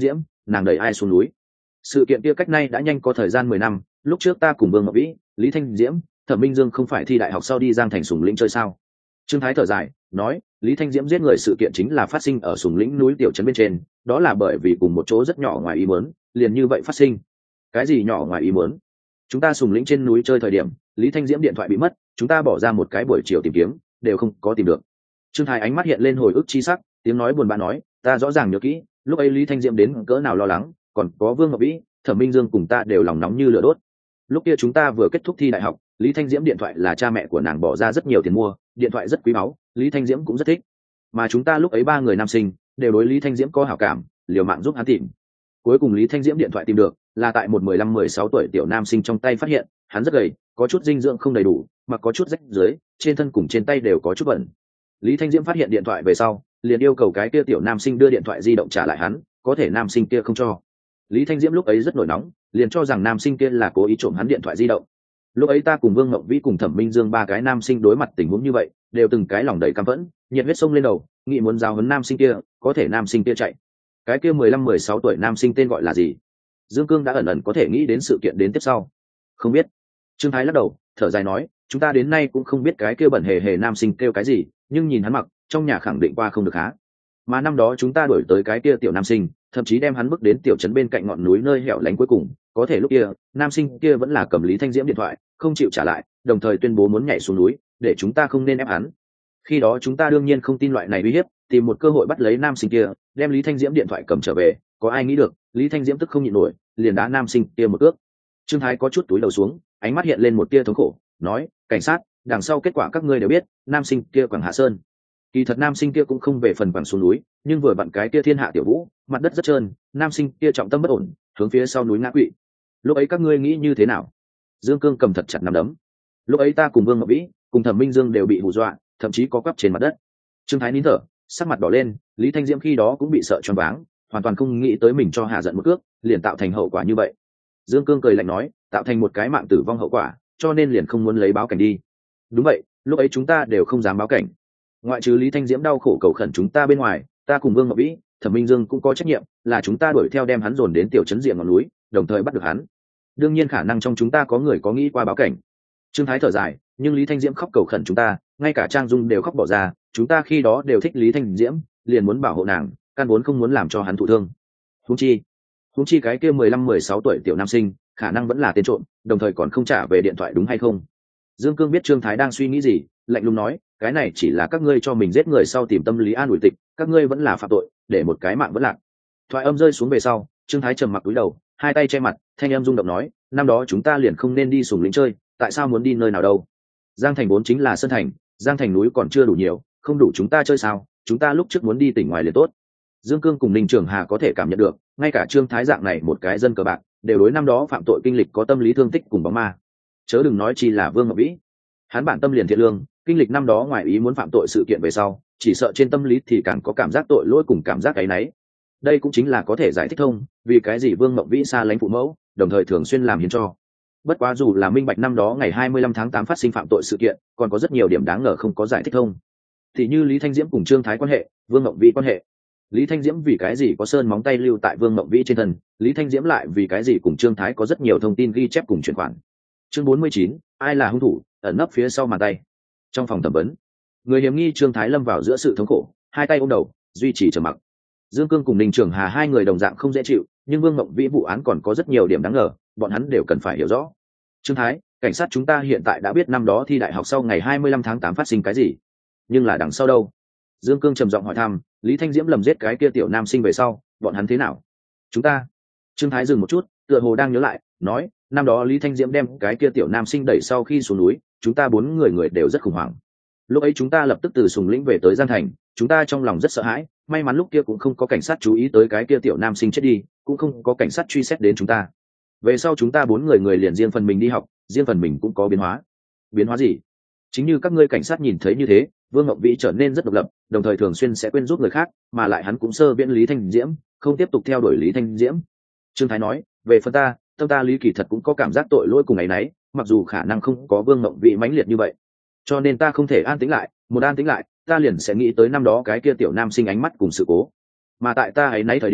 nàng đẩy ai xuống núi. Sự kiện kia cách nay đã nhanh có thời gian mười năm, lúc trước ta cùng Vương Ngọc Vĩ, Lý Thanh Diễm, Thẩm Minh Dương không phải thi đại học sau đi Giang Thành Sùng Lĩnh chơi sao? Trương Thái thở dài nói, Lý Thanh Diễm giết người sự kiện chính là phát sinh ở Sùng Lĩnh núi tiểu trấn bên trên, đó là bởi vì cùng một chỗ rất nhỏ ngoài ý muốn, liền như vậy phát sinh. Cái gì nhỏ ngoài ý muốn? Chúng ta Sùng Lĩnh trên núi chơi thời điểm, Lý Thanh Diễm điện thoại bị mất, chúng ta bỏ ra một cái buổi chiều tìm kiếm, đều không có tìm được. Trương Thái ánh mắt hiện lên hồi ức chi sắc, tiếng nói buồn bã nói, ta rõ ràng nhớ kỹ, lúc ấy Lý Thanh Diễm đến cỡ nào lo lắng, còn có Vương Ngọc Vĩ, Thẩm Minh Dương cùng ta đều lòng nóng như lửa đốt. Lúc kia chúng ta vừa kết thúc thi đại học, Lý Thanh Diễm điện thoại là cha mẹ của nàng bỏ ra rất nhiều tiền mua, điện thoại rất quý báu, Lý Thanh Diễm cũng rất thích. Mà chúng ta lúc ấy ba người nam sinh đều đối Lý Thanh Diễm có hảo cảm, liều mạng giúp hắn tìm. Cuối cùng Lý Thanh Diễm điện thoại tìm được, là tại một mười lăm mười sáu tuổi tiểu nam sinh trong tay phát hiện, hắn rất gầy, có chút dinh dưỡng không đầy đủ, mà có chút rách dưới, trên thân cùng trên tay đều có chút bẩn. Lý Thanh Diễm phát hiện điện thoại về sau, liền yêu cầu cái kia tiểu nam sinh đưa điện thoại di động trả lại hắn, có thể nam sinh kia không cho. Lý Thanh Diễm lúc ấy rất nổi nóng, liền cho rằng nam sinh kia là cố ý trộm hắn điện thoại di động. Lúc ấy ta cùng Vương Ngọc Vĩ cùng Thẩm Minh Dương ba cái nam sinh đối mặt tình huống như vậy, đều từng cái lòng đầy căm phẫn, nhiệt huyết sông lên đầu, nghĩ muốn giao huấn nam sinh kia, có thể nam sinh kia chạy. Cái kia mười lăm mười sáu tuổi nam sinh tên gọi là gì? Dương Cương đã ẩn ẩn có thể nghĩ đến sự kiện đến tiếp sau. Không biết. Trương Thái lắc đầu, thở dài nói, chúng ta đến nay cũng không biết cái kia bẩn hề hề nam sinh kêu cái gì, nhưng nhìn hắn mặc, trong nhà khẳng định qua không được há. Mà năm đó chúng ta đuổi tới cái kia tiểu nam sinh, thậm chí đem hắn bước đến tiểu trấn bên cạnh ngọn núi nơi hẻo lánh cuối cùng, có thể lúc kia nam sinh kia vẫn là cầm Lý Thanh Diễm điện thoại, không chịu trả lại, đồng thời tuyên bố muốn nhảy xuống núi, để chúng ta không nên ép hắn. Khi đó chúng ta đương nhiên không tin loại này uy hiếp, tìm một cơ hội bắt lấy nam sinh kia, đem Lý Thanh Diễm điện thoại cầm trở về, có ai nghĩ được Lý Thanh Diễm tức không nhịn nổi, liền đá nam sinh kia một cước. Trương Thái có chút túi đầu xuống, ánh mắt hiện lên một tia thống khổ, nói, cảnh sát, đằng sau kết quả các ngươi đều biết, nam sinh kia quẳng hạ sơn. Kỳ thật nam sinh kia cũng không về phần quẳng xuống núi, nhưng vừa vặn cái kia thiên hạ tiểu vũ, mặt đất rất trơn, nam sinh kia trọng tâm bất ổn, hướng phía sau núi ngã quỵ. Lúc ấy các ngươi nghĩ như thế nào? Dương Cương cầm thật chặt nắm đấm. Lúc ấy ta cùng Vương Ngọc Vĩ, cùng Thẩm Minh Dương đều bị hù dọa, thậm chí có quắp trên mặt đất. Trương Thái nín thở, sắc mặt đỏ lên, Lý Thanh Diễm khi đó cũng bị sợ choáng váng, hoàn toàn không nghĩ tới mình cho hạ giận một cước, liền tạo thành hậu quả như vậy. Dương Cương cười lạnh nói, tạo thành một cái mạng tử vong hậu quả, cho nên liền không muốn lấy báo cảnh đi. Đúng vậy, lúc ấy chúng ta đều không dám báo cảnh. Ngoại trừ Lý Thanh Diễm đau khổ cầu khẩn chúng ta bên ngoài, ta cùng Vương Ngọc Vĩ, Thẩm Minh Dương cũng có trách nhiệm, là chúng ta đuổi theo đem hắn dồn đến tiểu trấn diện ngọn núi, đồng thời bắt được hắn. Đương nhiên khả năng trong chúng ta có người có nghĩ qua báo cảnh. Trương Thái thở dài, nhưng Lý Thanh Diễm khóc cầu khẩn chúng ta, ngay cả Trang Dung đều khóc bỏ ra, chúng ta khi đó đều thích Lý Thanh Diễm, liền muốn bảo hộ nàng, căn vốn không muốn làm cho hắn thụ thương. Huống chi, huống chi cái kia mười lăm mười sáu tuổi tiểu nam sinh, khả năng vẫn là tên trộm, đồng thời còn không trả về điện thoại đúng hay không? Dương Cương biết Trương Thái đang suy nghĩ gì, lạnh lùng nói, cái này chỉ là các ngươi cho mình giết người sau tìm tâm lý an ủi tịch, các ngươi vẫn là phạm tội, để một cái mạng vẫn lạc. Thoại âm rơi xuống về sau, Trương Thái trầm mặc cúi đầu, hai tay che mặt, thanh âm rung động nói, năm đó chúng ta liền không nên đi Sùng Lĩnh chơi, tại sao muốn đi nơi nào đâu? Giang Thành vốn chính là sơn thành, Giang Thành núi còn chưa đủ nhiều, không đủ chúng ta chơi sao? Chúng ta lúc trước muốn đi tỉnh ngoài liền tốt. Dương Cương cùng Ninh Trường Hà có thể cảm nhận được, ngay cả Trương Thái dạng này một cái dân cờ bạc, đều đối năm đó phạm tội kinh lịch có tâm lý thương tích cùng bóng ma. Chớ đừng nói chi là Vương Ngọc Vĩ, hắn bản tâm liền thiện lương, kinh lịch năm đó ngoài ý muốn phạm tội sự kiện về sau, chỉ sợ trên tâm lý thì càng có cảm giác tội lỗi cùng cảm giác áy náy. Đây cũng chính là có thể giải thích thông vì cái gì Vương Ngọc Vĩ xa lánh phụ mẫu, đồng thời thường xuyên làm hiến cho. Bất quá dù là minh bạch năm đó ngày hai mươi lăm tháng tám phát sinh phạm tội sự kiện, còn có rất nhiều điểm đáng ngờ không có giải thích thông. Thì như Lý Thanh Diễm cùng Trương Thái quan hệ, Vương Ngọc Vĩ quan hệ. Lý Thanh Diễm vì cái gì có sơn móng tay lưu tại Vương Ngọc Vĩ trên thân, Lý Thanh Diễm lại vì cái gì cùng Trương Thái có rất nhiều thông tin ghi chép cùng chuyển khoản. Chương bốn mươi chín, ai là hung thủ, ẩn nấp phía sau màn tay. Trong phòng thẩm vấn, người hiểm nghi Trương Thái lâm vào giữa sự thống khổ, hai tay ôm đầu, duy trì trầm mặc. Dương Cương cùng Ninh Trường Hà hai người đồng dạng không dễ chịu, nhưng Vương Ngọc Vĩ vụ án còn có rất nhiều điểm đáng ngờ, bọn hắn đều cần phải hiểu rõ. Trương Thái, cảnh sát chúng ta hiện tại đã biết năm đó thi đại học sau ngày hai mươi lăm tháng tám phát sinh cái gì, nhưng là đằng sau đâu? Dương Cương trầm giọng hỏi thăm. Lý Thanh Diễm lầm giết cái kia tiểu nam sinh về sau, bọn hắn thế nào? Chúng ta. Trương Thái dừng một chút, tựa hồ đang nhớ lại, nói, năm đó Lý Thanh Diễm đem cái kia tiểu nam sinh đẩy sau khi xuống núi, chúng ta bốn người người đều rất khủng hoảng. Lúc ấy chúng ta lập tức từ Sùng Lĩnh về tới Giang Thành, chúng ta trong lòng rất sợ hãi, may mắn lúc kia cũng không có cảnh sát chú ý tới cái kia tiểu nam sinh chết đi, cũng không có cảnh sát truy xét đến chúng ta. Về sau chúng ta bốn người người liền riêng phần mình đi học, riêng phần mình cũng có biến hóa. Biến hóa gì? Chính như các ngươi cảnh sát nhìn thấy như thế, Vương Ngọc Vĩ trở nên rất độc lập, đồng thời thường xuyên sẽ quên giúp người khác, mà lại hắn cũng sơ viễn Lý Thanh Diễm, không tiếp tục theo đuổi Lý Thanh Diễm. Trương Thái nói, về phần ta, tâm ta Lý kỳ thật cũng có cảm giác tội lỗi cùng ấy nấy, mặc dù khả năng không có Vương Ngọc Vĩ mãnh liệt như vậy, cho nên ta không thể an tĩnh lại, một an tĩnh lại, ta liền sẽ nghĩ tới năm đó cái kia tiểu nam sinh ánh mắt cùng sự cố. Mà tại ta ấy nấy thời điểm,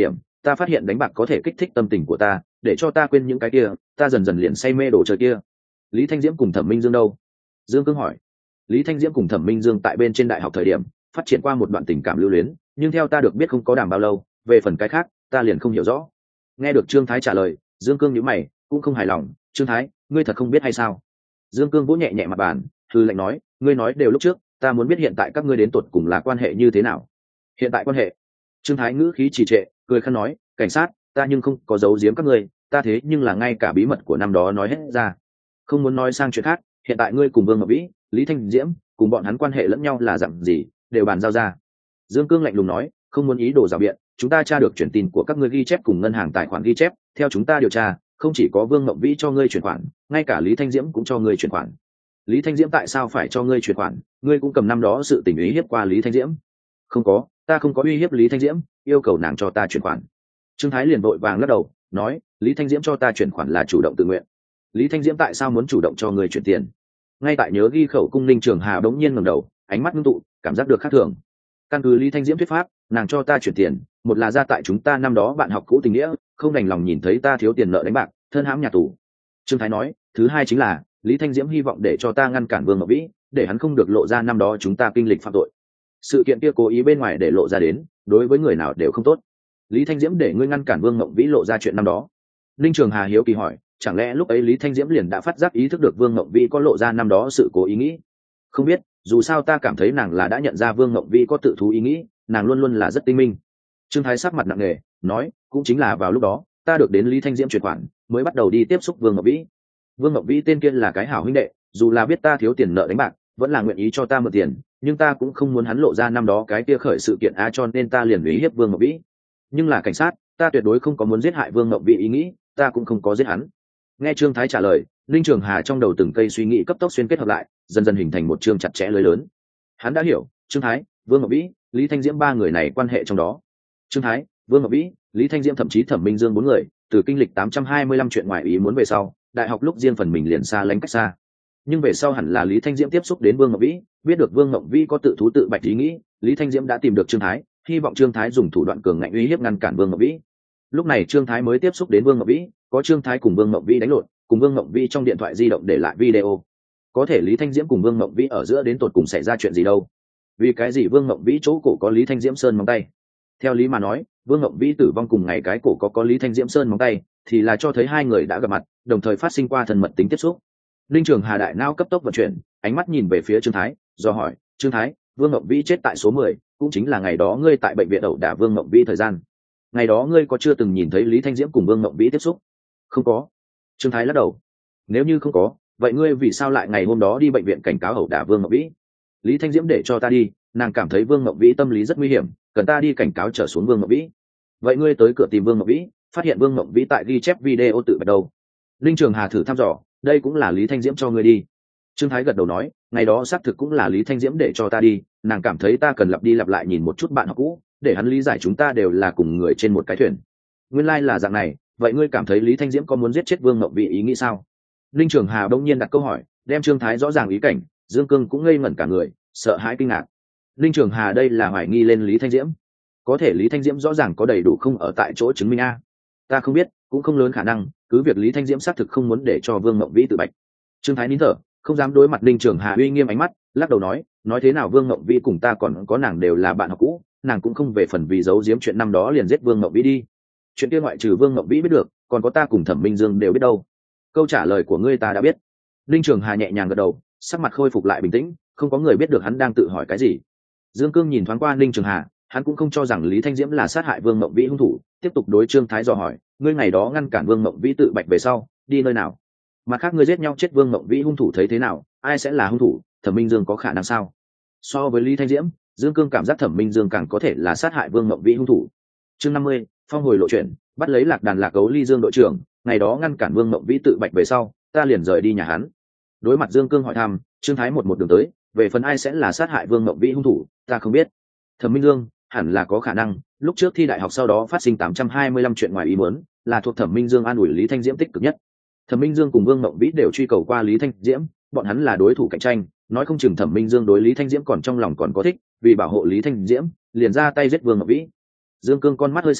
ta phát hiện đánh bạc có thể kích thích tâm tình của ta, để cho ta quên những cái kia, ta dần dần liền say mê đồ chơi kia. Lý Thanh Diễm cùng Thẩm Minh Dương đâu? Dương Cương hỏi. Lý Thanh Diễm cùng Thẩm Minh Dương tại bên trên đại học thời điểm phát triển qua một đoạn tình cảm lưu luyến, nhưng theo ta được biết không có đảm bao lâu, về phần cái khác ta liền không hiểu rõ. Nghe được Trương Thái trả lời, Dương Cương nhíu mày, cũng không hài lòng. Trương Thái, ngươi thật không biết hay sao? Dương Cương vỗ nhẹ nhẹ mặt bàn, hư lệnh nói, ngươi nói đều lúc trước, ta muốn biết hiện tại các ngươi đến tuột cùng là quan hệ như thế nào. Hiện tại quan hệ? Trương Thái ngữ khí trì trệ, cười khăn nói, cảnh sát, ta nhưng không có giấu giếm các ngươi, ta thế nhưng là ngay cả bí mật của năm đó nói hết ra. Không muốn nói sang chuyện khác, hiện tại ngươi cùng Vương Ngọc Vĩ, Lý Thanh Diễm, cùng bọn hắn quan hệ lẫn nhau là dạng gì, đều bàn giao ra. Dương Cương lạnh lùng nói, không muốn ý đồ rào biện, chúng ta tra được chuyển tin của các ngươi ghi chép cùng ngân hàng tài khoản ghi chép, theo chúng ta điều tra, không chỉ có Vương Ngọc Vĩ cho ngươi chuyển khoản, ngay cả Lý Thanh Diễm cũng cho ngươi chuyển khoản. Lý Thanh Diễm tại sao phải cho ngươi chuyển khoản? Ngươi cũng cầm năm đó sự tình ý hiếp qua Lý Thanh Diễm. Không có, ta không có uy hiếp Lý Thanh Diễm, yêu cầu nàng cho ta chuyển khoản. Trương Thái liền vội vàng lắc đầu, nói, Lý Thanh Diễm cho ta chuyển khoản là chủ động tự nguyện. Lý Thanh Diễm tại sao muốn chủ động cho ngươi chuyển tiền? Ngay tại nhớ ghi khẩu cung Ninh Trường Hà đống nhiên ngẩng đầu, ánh mắt ngưng tụ, cảm giác được khác thường. Căn cứ Lý Thanh Diễm thuyết pháp, nàng cho ta chuyển tiền, một là ra tại chúng ta năm đó bạn học cũ tình nghĩa, không đành lòng nhìn thấy ta thiếu tiền nợ đánh bạc, thân hãm nhà tù. Trương Thái nói, thứ hai chính là Lý Thanh Diễm hy vọng để cho ta ngăn cản Vương Ngọc Vĩ, để hắn không được lộ ra năm đó chúng ta kinh lịch phạm tội. Sự kiện kia cố ý bên ngoài để lộ ra đến, đối với người nào đều không tốt. Lý Thanh Diễm để ngươi ngăn cản Vương Ngọc Vĩ lộ ra chuyện năm đó. Ninh Trường Hà hiếu kỳ hỏi, chẳng lẽ lúc ấy Lý Thanh Diễm liền đã phát giác ý thức được Vương Ngọc Vĩ có lộ ra năm đó sự cố ý nghĩ? Không biết, dù sao ta cảm thấy nàng là đã nhận ra Vương Ngọc Vĩ có tự thú ý nghĩ, nàng luôn luôn là rất tinh minh. Trương Thái sắc mặt nặng nề, nói, cũng chính là vào lúc đó, ta được đến Lý Thanh Diễm chuyển khoản, mới bắt đầu đi tiếp xúc Vương Ngọc Vĩ. Vương Ngọc Vĩ tên kia là cái hảo huynh đệ, dù là biết ta thiếu tiền nợ đánh bạc, vẫn là nguyện ý cho ta mượn tiền, nhưng ta cũng không muốn hắn lộ ra năm đó cái kia khởi sự kiện a, cho nên ta liền ý hiếp Vương Ngọc Vĩ. Nhưng là cảnh sát, ta tuyệt đối không có muốn giết hại Vương Ngọc Vĩ ý nghĩ, ta cũng không có giết hắn. Nghe Trương Thái trả lời, Linh Trường Hà trong đầu từng cây suy nghĩ cấp tốc xuyên kết hợp lại, dần dần hình thành một chương chặt chẽ lưới lớn. Hắn đã hiểu, Trương Thái, Vương Ngọc Vĩ, Lý Thanh Diễm ba người này quan hệ trong đó. Trương Thái, Vương Ngọc Vĩ, Lý Thanh Diễm thậm chí Thẩm Minh Dương bốn người, từ kinh lịch tám trăm hai mươi lăm chuyện ngoài ý muốn về sau, đại học lúc riêng phần mình liền xa lánh cách xa. Nhưng về sau hẳn là Lý Thanh Diễm tiếp xúc đến Vương Ngọc Vĩ, biết được Vương Ngọc Vĩ có tự thú tự bạch ý nghĩ, Lý Thanh Diễm đã tìm được Trương Thái, hy vọng Trương Thái dùng thủ đoạn cường ngạnh uy hiếp ngăn cản Vương Ngọc Vĩ. Lúc này Trương Thái mới tiếp xúc đến Vương Ngọc Vĩ, có Trương Thái cùng Vương Ngọc Vĩ đánh lộn, cùng Vương Ngọc Vĩ trong điện thoại di động để lại video. Có thể Lý Thanh Diễm cùng Vương Ngọc Vĩ ở giữa đến tột cùng xảy ra chuyện gì đâu? Vì cái gì Vương Ngọc Vĩ chỗ cổ có Lý Thanh Diễm sơn móng tay? Theo lý mà nói, Vương Ngọc Vĩ tử vong cùng ngày cái cổ có có Lý Thanh Diễm sơn móng tay, thì là cho thấy hai người đã gặp mặt, đồng thời phát sinh qua thân mật tính tiếp xúc. Linh Trường Hà đại não cấp tốc vận chuyển, ánh mắt nhìn về phía Trương Thái, do hỏi, Trương Thái, Vương Ngọc Vĩ chết tại số mười, cũng chính là ngày đó ngươi tại bệnh viện ẩu đả Vương Ngọc Vĩ thời gian. Ngày đó ngươi có chưa từng nhìn thấy Lý Thanh Diễm cùng Vương Ngọc Vĩ tiếp xúc? Không có. Trương Thái lắc đầu. Nếu như không có, vậy ngươi vì sao lại ngày hôm đó đi bệnh viện cảnh cáo ẩu đả Vương Ngọc Vĩ? Lý Thanh Diễm để cho ta đi, nàng cảm thấy Vương Ngọc Vĩ tâm lý rất nguy hiểm, cần ta đi cảnh cáo trở xuống Vương Ngọc Vĩ. Vậy ngươi tới cửa tìm Vương Ngọc Vĩ, phát hiện Vương Ngọc Vĩ tại ghi chép video tự bạch đầu. Linh Trường Hà thử thăm dò, đây cũng là Lý Thanh Diễm cho ngươi đi. Trương Thái gật đầu nói, ngày đó xác thực cũng là Lý Thanh Diễm để cho ta đi, nàng cảm thấy ta cần lặp đi lặp lại nhìn một chút bạn học cũ, để hắn lý giải chúng ta đều là cùng người trên một cái thuyền. Nguyên lai like là dạng này, vậy ngươi cảm thấy Lý Thanh Diễm có muốn giết chết Vương Ngọc Vĩ ý nghĩ sao? Linh Trường Hà đông nhiên đặt câu hỏi, đem Trương Thái rõ ràng ý cảnh, Dương Cương cũng ngây ngẩn cả người, sợ hãi kinh ngạc. Linh Trường Hà đây là hoài nghi lên Lý Thanh Diễm. Có thể Lý Thanh Diễm rõ ràng có đầy đủ không ở tại chỗ chứng minh a. Ta không biết, cũng không lớn khả năng, cứ việc Lý Thanh Diễm xác thực không muốn để cho Vương Ngọc Vĩ tự bạch. Trương Thái nín thở, không dám đối mặt Linh Trường Hà uy nghiêm ánh mắt, lắc đầu nói, nói thế nào Vương Ngọc Vĩ cùng ta còn có nàng đều là bạn học cũ, nàng cũng không về phần vì giấu giếm chuyện năm đó liền giết Vương Ngọc Vĩ đi. Chuyện kia ngoại trừ Vương Ngọc Vĩ biết được, còn có ta cùng Thẩm Minh Dương đều biết đâu. Câu trả lời của ngươi ta đã biết. Linh Trường Hà nhẹ nhàng gật đầu, sắc mặt khôi phục lại bình tĩnh, không có người biết được hắn đang tự hỏi cái gì. Dương Cương nhìn thoáng qua Linh Trường Hà, hắn cũng không cho rằng Lý Thanh Diễm là sát hại Vương Ngọc Vĩ hung thủ, tiếp tục đối Trương Thái dò hỏi, ngươi ngày đó ngăn cản Vương Ngọc Vĩ tự bạch về sau, đi nơi nào? Mặt khác ngươi giết nhau chết Vương Ngọc Vĩ hung thủ thấy thế nào, ai sẽ là hung thủ, Thẩm Minh Dương có khả năng sao? So với Lý Thanh Diễm, Dương Cương cảm giác Thẩm Minh Dương càng có thể là sát hại Vương Ngọc Vĩ hung thủ. Chương năm mươi, phong hồi lộ chuyện, bắt lấy lạc đàn lạc gấu Ly Dương đội trưởng, ngày đó ngăn cản Vương Ngọc Vĩ tự bạch về sau, ta liền rời đi nhà hắn. Đối mặt Dương Cương hỏi thăm, Trương Thái một một đường tới, về phần ai sẽ là sát hại Vương Ngọc Vĩ hung thủ, ta không biết. Thẩm Minh Dương hẳn là có khả năng, lúc trước thi đại học sau đó phát sinh tám trăm hai mươi lăm chuyện ngoài ý muốn, là thuộc Thẩm Minh Dương an ủi Lý Thanh Diễm tích cực nhất. Thẩm Minh Dương cùng Vương Ngọc Vĩ đều truy cầu qua Lý Thanh Diễm, bọn hắn là đối thủ cạnh tranh, nói không chừng Thẩm Minh Dương đối Lý Thanh Diễm còn trong lòng còn có thích, vì bảo hộ Lý Thanh Diễm, liền ra tay giết Vương Ngọc Vĩ. Dương Cương con mắt hơi sáng,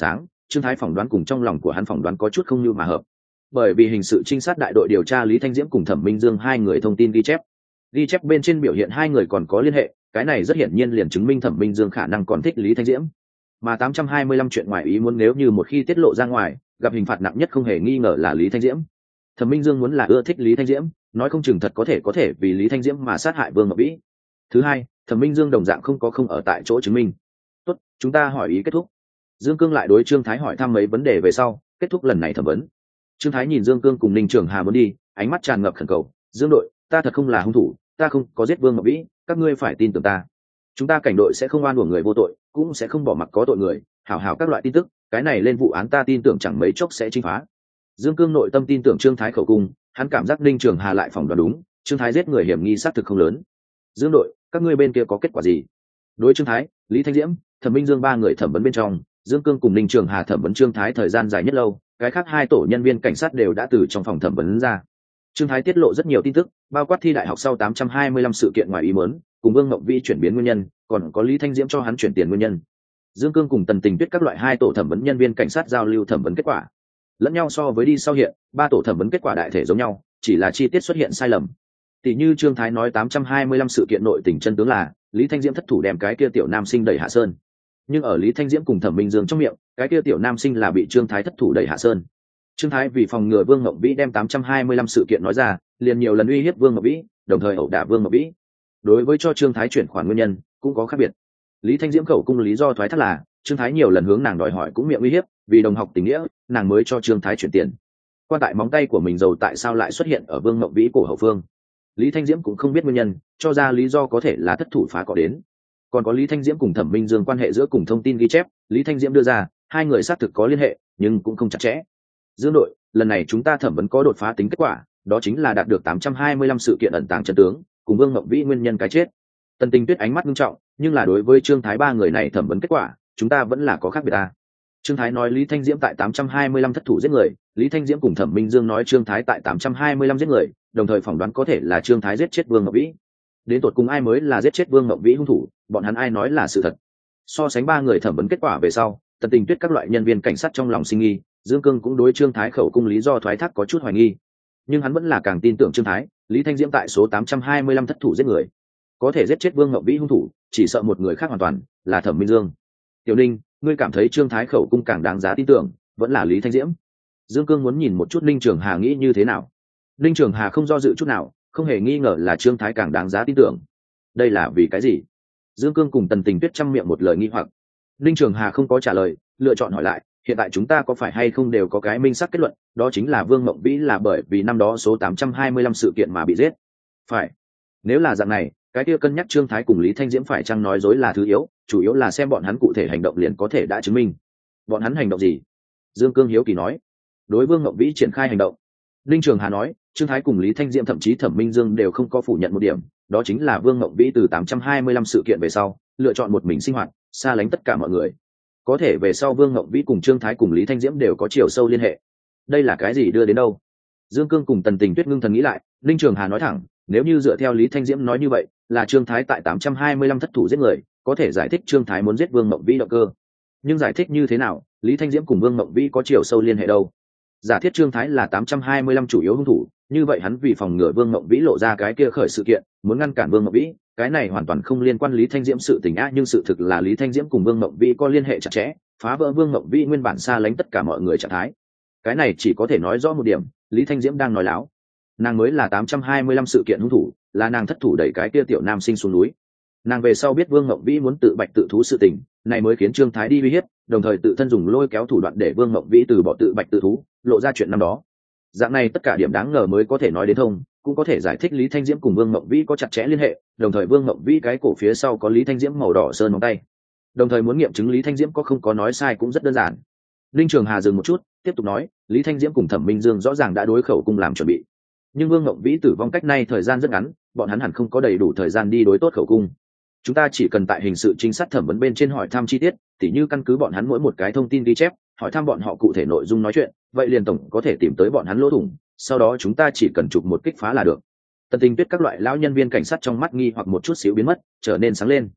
trương thái phỏng đoán cùng trong lòng của hắn phỏng đoán có chút không như mà hợp, bởi vì hình sự trinh sát đại đội điều tra Lý Thanh Diễm cùng Thẩm Minh Dương hai người thông tin ghi chép ghi chép bên trên biểu hiện hai người còn có liên hệ, cái này rất hiển nhiên liền chứng minh Thẩm Minh Dương khả năng còn thích Lý Thanh Diễm. Mà tám trăm hai mươi lăm chuyện ngoài ý muốn nếu như một khi tiết lộ ra ngoài, gặp hình phạt nặng nhất không hề nghi ngờ là Lý Thanh Diễm. Thẩm Minh Dương muốn là ưa thích Lý Thanh Diễm, nói không chừng thật có thể có thể vì Lý Thanh Diễm mà sát hại Vương Ngọc Vĩ. Thứ hai, Thẩm Minh Dương đồng dạng không có không ở tại chỗ chứng minh. Tốt, chúng ta hỏi ý kết thúc. Dương Cương lại đối Trương Thái hỏi thăm mấy vấn đề về sau, kết thúc lần này thẩm vấn. Trương Thái nhìn Dương Cương cùng Ninh Trường Hà muốn đi, ánh mắt tràn ngập khẩn cầu, "Dương đội, ta thật không là hung thủ, ta không có giết Vương Ngọc Vĩ, các ngươi phải tin tưởng ta. Chúng ta cảnh đội sẽ không oan uổng người vô tội, cũng sẽ không bỏ mặc có tội người, hảo hảo các loại tin tức, cái này lên vụ án ta tin tưởng chẳng mấy chốc sẽ chinh phá." Dương Cương nội tâm tin tưởng Trương Thái khẩu cung, hắn cảm giác Ninh Trường Hà lại phỏng đoán đúng, Trương Thái giết người hiểm nghi xác thực không lớn. "Dương đội, các ngươi bên kia có kết quả gì?" Đối Trương Thái, Lý Thanh Diễm, Thẩm Minh Dương ba người thẩm vấn bên trong, Dương Cương cùng Ninh Trường Hà thẩm vấn Trương Thái thời gian dài nhất lâu, cái khác hai tổ nhân viên cảnh sát đều đã từ trong phòng thẩm vấn ra. Trương Thái tiết lộ rất nhiều tin tức, bao quát thi đại học sau tám trăm hai mươi lăm sự kiện ngoài ý muốn, cùng Vương Ngọc Vĩ chuyển biến nguyên nhân, còn có Lý Thanh Diễm cho hắn chuyển tiền nguyên nhân. Dương Cương cùng Tần Tình Tuyết các loại hai tổ thẩm vấn nhân viên cảnh sát giao lưu thẩm vấn kết quả. Lẫn nhau so với đi sau hiện, ba tổ thẩm vấn kết quả đại thể giống nhau, chỉ là chi tiết xuất hiện sai lầm. Tỷ như Trương Thái nói tám trăm hai mươi lăm sự kiện nội tình chân tướng là Lý Thanh Diễm thất thủ đem cái kia tiểu nam sinh đẩy hạ sơn. Nhưng ở Lý Thanh Diễm cùng Thẩm Minh Dương trong miệng, cái kia tiểu nam sinh là bị Trương Thái thất thủ đẩy hạ sơn. Trương Thái vì phòng ngừa Vương Ngọc Vĩ đem tám trăm hai mươi lăm sự kiện nói ra, liền nhiều lần uy hiếp Vương Ngọc Vĩ, đồng thời ẩu đả Vương Ngọc Vĩ. Đối với cho Trương Thái chuyển khoản nguyên nhân cũng có khác biệt. Lý Thanh Diễm khẩu cung lý do thoái thác là Trương Thái nhiều lần hướng nàng đòi hỏi cũng miệng uy hiếp, vì đồng học tình nghĩa, nàng mới cho Trương Thái chuyển tiền. Quan tại móng tay của mình dầu tại sao lại xuất hiện ở Vương Ngọc Vĩ cổ hậu phương. Lý Thanh Diễm cũng không biết nguyên nhân, cho ra lý do có thể là thất thủ phá cỏ đến. Còn có Lý Thanh Diễm cùng Thẩm Minh Dương quan hệ giữa cùng thông tin ghi chép, Lý Thanh Diễm đưa ra, hai người xác thực có liên hệ, nhưng cũng không chặt chẽ. Dương đội, lần này chúng ta thẩm vấn có đột phá tính kết quả, đó chính là đạt được tám trăm hai mươi lăm sự kiện ẩn tàng chân tướng, cùng Vương Ngọc Vĩ nguyên nhân cái chết. Tần Tình Tuyết ánh mắt nghiêm trọng, nhưng là đối với Trương Thái ba người này thẩm vấn kết quả, chúng ta vẫn là có khác biệt ta. Trương Thái nói Lý Thanh Diễm tại tám trăm hai mươi lăm thất thủ giết người, Lý Thanh Diễm cùng Thẩm Minh Dương nói Trương Thái tại tám trăm hai mươi lăm giết người, đồng thời phỏng đoán có thể là Trương Thái giết chết Vương Ngọc Vĩ. Đến tột cùng ai mới là giết chết Vương Ngọc Vĩ hung thủ, bọn hắn ai nói là sự thật. So sánh ba người thẩm vấn kết quả về sau, Tần Tình Tuyết các loại nhân viên cảnh sát trong lòng sinh nghi, Dương Cương cũng đối Trương Thái khẩu cung lý do thoái thác có chút hoài nghi, nhưng hắn vẫn là càng tin tưởng Trương Thái, Lý Thanh Diễm tại số tám trăm hai mươi lăm thất thủ giết người, có thể giết chết Vương Ngọc Vĩ hung thủ, chỉ sợ một người khác hoàn toàn, là Thẩm Minh Dương. Tiểu Ninh, ngươi cảm thấy Trương Thái khẩu cung càng đáng giá tin tưởng, vẫn là Lý Thanh Diễm? Dương Cương muốn nhìn một chút Ninh Trường Hà nghĩ như thế nào. Ninh Trường Hà không do dự chút nào, không hề nghi ngờ là Trương Thái càng đáng giá tin tưởng. Đây là vì cái gì? Dương Cương cùng Tần Tình Tuyết chăm miệng một lời nghi hoặc. Ninh Trường Hà không có trả lời, lựa chọn hỏi lại, hiện tại chúng ta có phải hay không đều có cái minh xác kết luận, đó chính là Vương Ngọc Vĩ là bởi vì năm đó số tám trăm hai mươi lăm sự kiện mà bị giết. Phải. Nếu là dạng này, cái kia cân nhắc Trương Thái cùng Lý Thanh Diễm phải chăng nói dối là thứ yếu, chủ yếu là xem bọn hắn cụ thể hành động liền có thể đã chứng minh. Bọn hắn hành động gì? Dương Cương hiếu kỳ nói. Đối Vương Ngọc Vĩ triển khai hành động. Ninh Trường Hà nói, Trương Thái cùng Lý Thanh Diễm thậm chí Thẩm Minh Dương đều không có phủ nhận một điểm, đó chính là Vương Ngọc Vĩ từ tám trăm hai mươi lăm sự kiện về sau, lựa chọn một mình sinh hoạt, xa lánh tất cả mọi người. Có thể về sau Vương Ngọc Vĩ cùng Trương Thái cùng Lý Thanh Diễm đều có chiều sâu liên hệ. Đây là cái gì đưa đến đâu? Dương Cương cùng Tần Tình Tuyết ngưng thần nghĩ lại, Ninh Trường Hà nói thẳng, nếu như dựa theo Lý Thanh Diễm nói như vậy, là Trương Thái tại tám trăm hai mươi lăm thất thủ giết người, có thể giải thích Trương Thái muốn giết Vương Ngọc Vĩ động cơ. Nhưng giải thích như thế nào, Lý Thanh Diễm cùng Vương Ngọc Vĩ có chiều sâu liên hệ đâu? Giả thiết Trương Thái là tám trăm hai mươi lăm chủ yếu hung thủ, như vậy hắn vì phòng ngừa Vương Ngọc Vĩ lộ ra cái kia khởi sự kiện, muốn ngăn cản Vương Ngọc Vĩ, cái này hoàn toàn không liên quan Lý Thanh Diễm sự tình á, nhưng sự thực là Lý Thanh Diễm cùng Vương Ngọc Vĩ có liên hệ chặt chẽ, phá vỡ Vương Ngọc Vĩ nguyên bản xa lánh tất cả mọi người trạng thái. Cái này chỉ có thể nói rõ một điểm, Lý Thanh Diễm đang nói láo. Nàng mới là tám trăm hai mươi lăm sự kiện hung thủ, là nàng thất thủ đẩy cái kia tiểu nam sinh xuống núi. Nàng về sau biết Vương Ngọc Vĩ muốn tự bạch tự thú sự tình, này mới khiến Trương Thái đi uy hiếp, đồng thời tự thân dùng lôi kéo thủ đoạn để Vương Ngọc Vĩ từ bỏ tự bạch tự thú, lộ ra chuyện năm đó. Dạng này tất cả điểm đáng ngờ mới có thể nói đến thông, cũng có thể giải thích Lý Thanh Diễm cùng Vương Ngọc Vĩ có chặt chẽ liên hệ, đồng thời Vương Ngọc Vĩ cái cổ phía sau có Lý Thanh Diễm màu đỏ sơn móng tay. Đồng thời muốn nghiệm chứng Lý Thanh Diễm có không có nói sai cũng rất đơn giản. Linh Trường Hà dừng một chút, tiếp tục nói, Lý Thanh Diễm cùng Thẩm Minh Dương rõ ràng đã đối khẩu cung làm chuẩn bị. Nhưng Vương Ngọc Vĩ tử vong cách nay thời gian rất ngắn, bọn hắn hẳn không có đầy đủ thời gian đi đối tốt khẩu cung. Chúng ta chỉ cần tại hình sự trinh sát thẩm vấn bên trên hỏi thăm chi tiết, tỉ như căn cứ bọn hắn mỗi một cái thông tin ghi chép, hỏi thăm bọn họ cụ thể nội dung nói chuyện, vậy liền tổng có thể tìm tới bọn hắn lỗ thủng, sau đó chúng ta chỉ cần chụp một kích phá là được. Tần Tình Tuyết các loại lão nhân viên cảnh sát trong mắt nghi hoặc một chút xíu biến mất, trở nên sáng lên.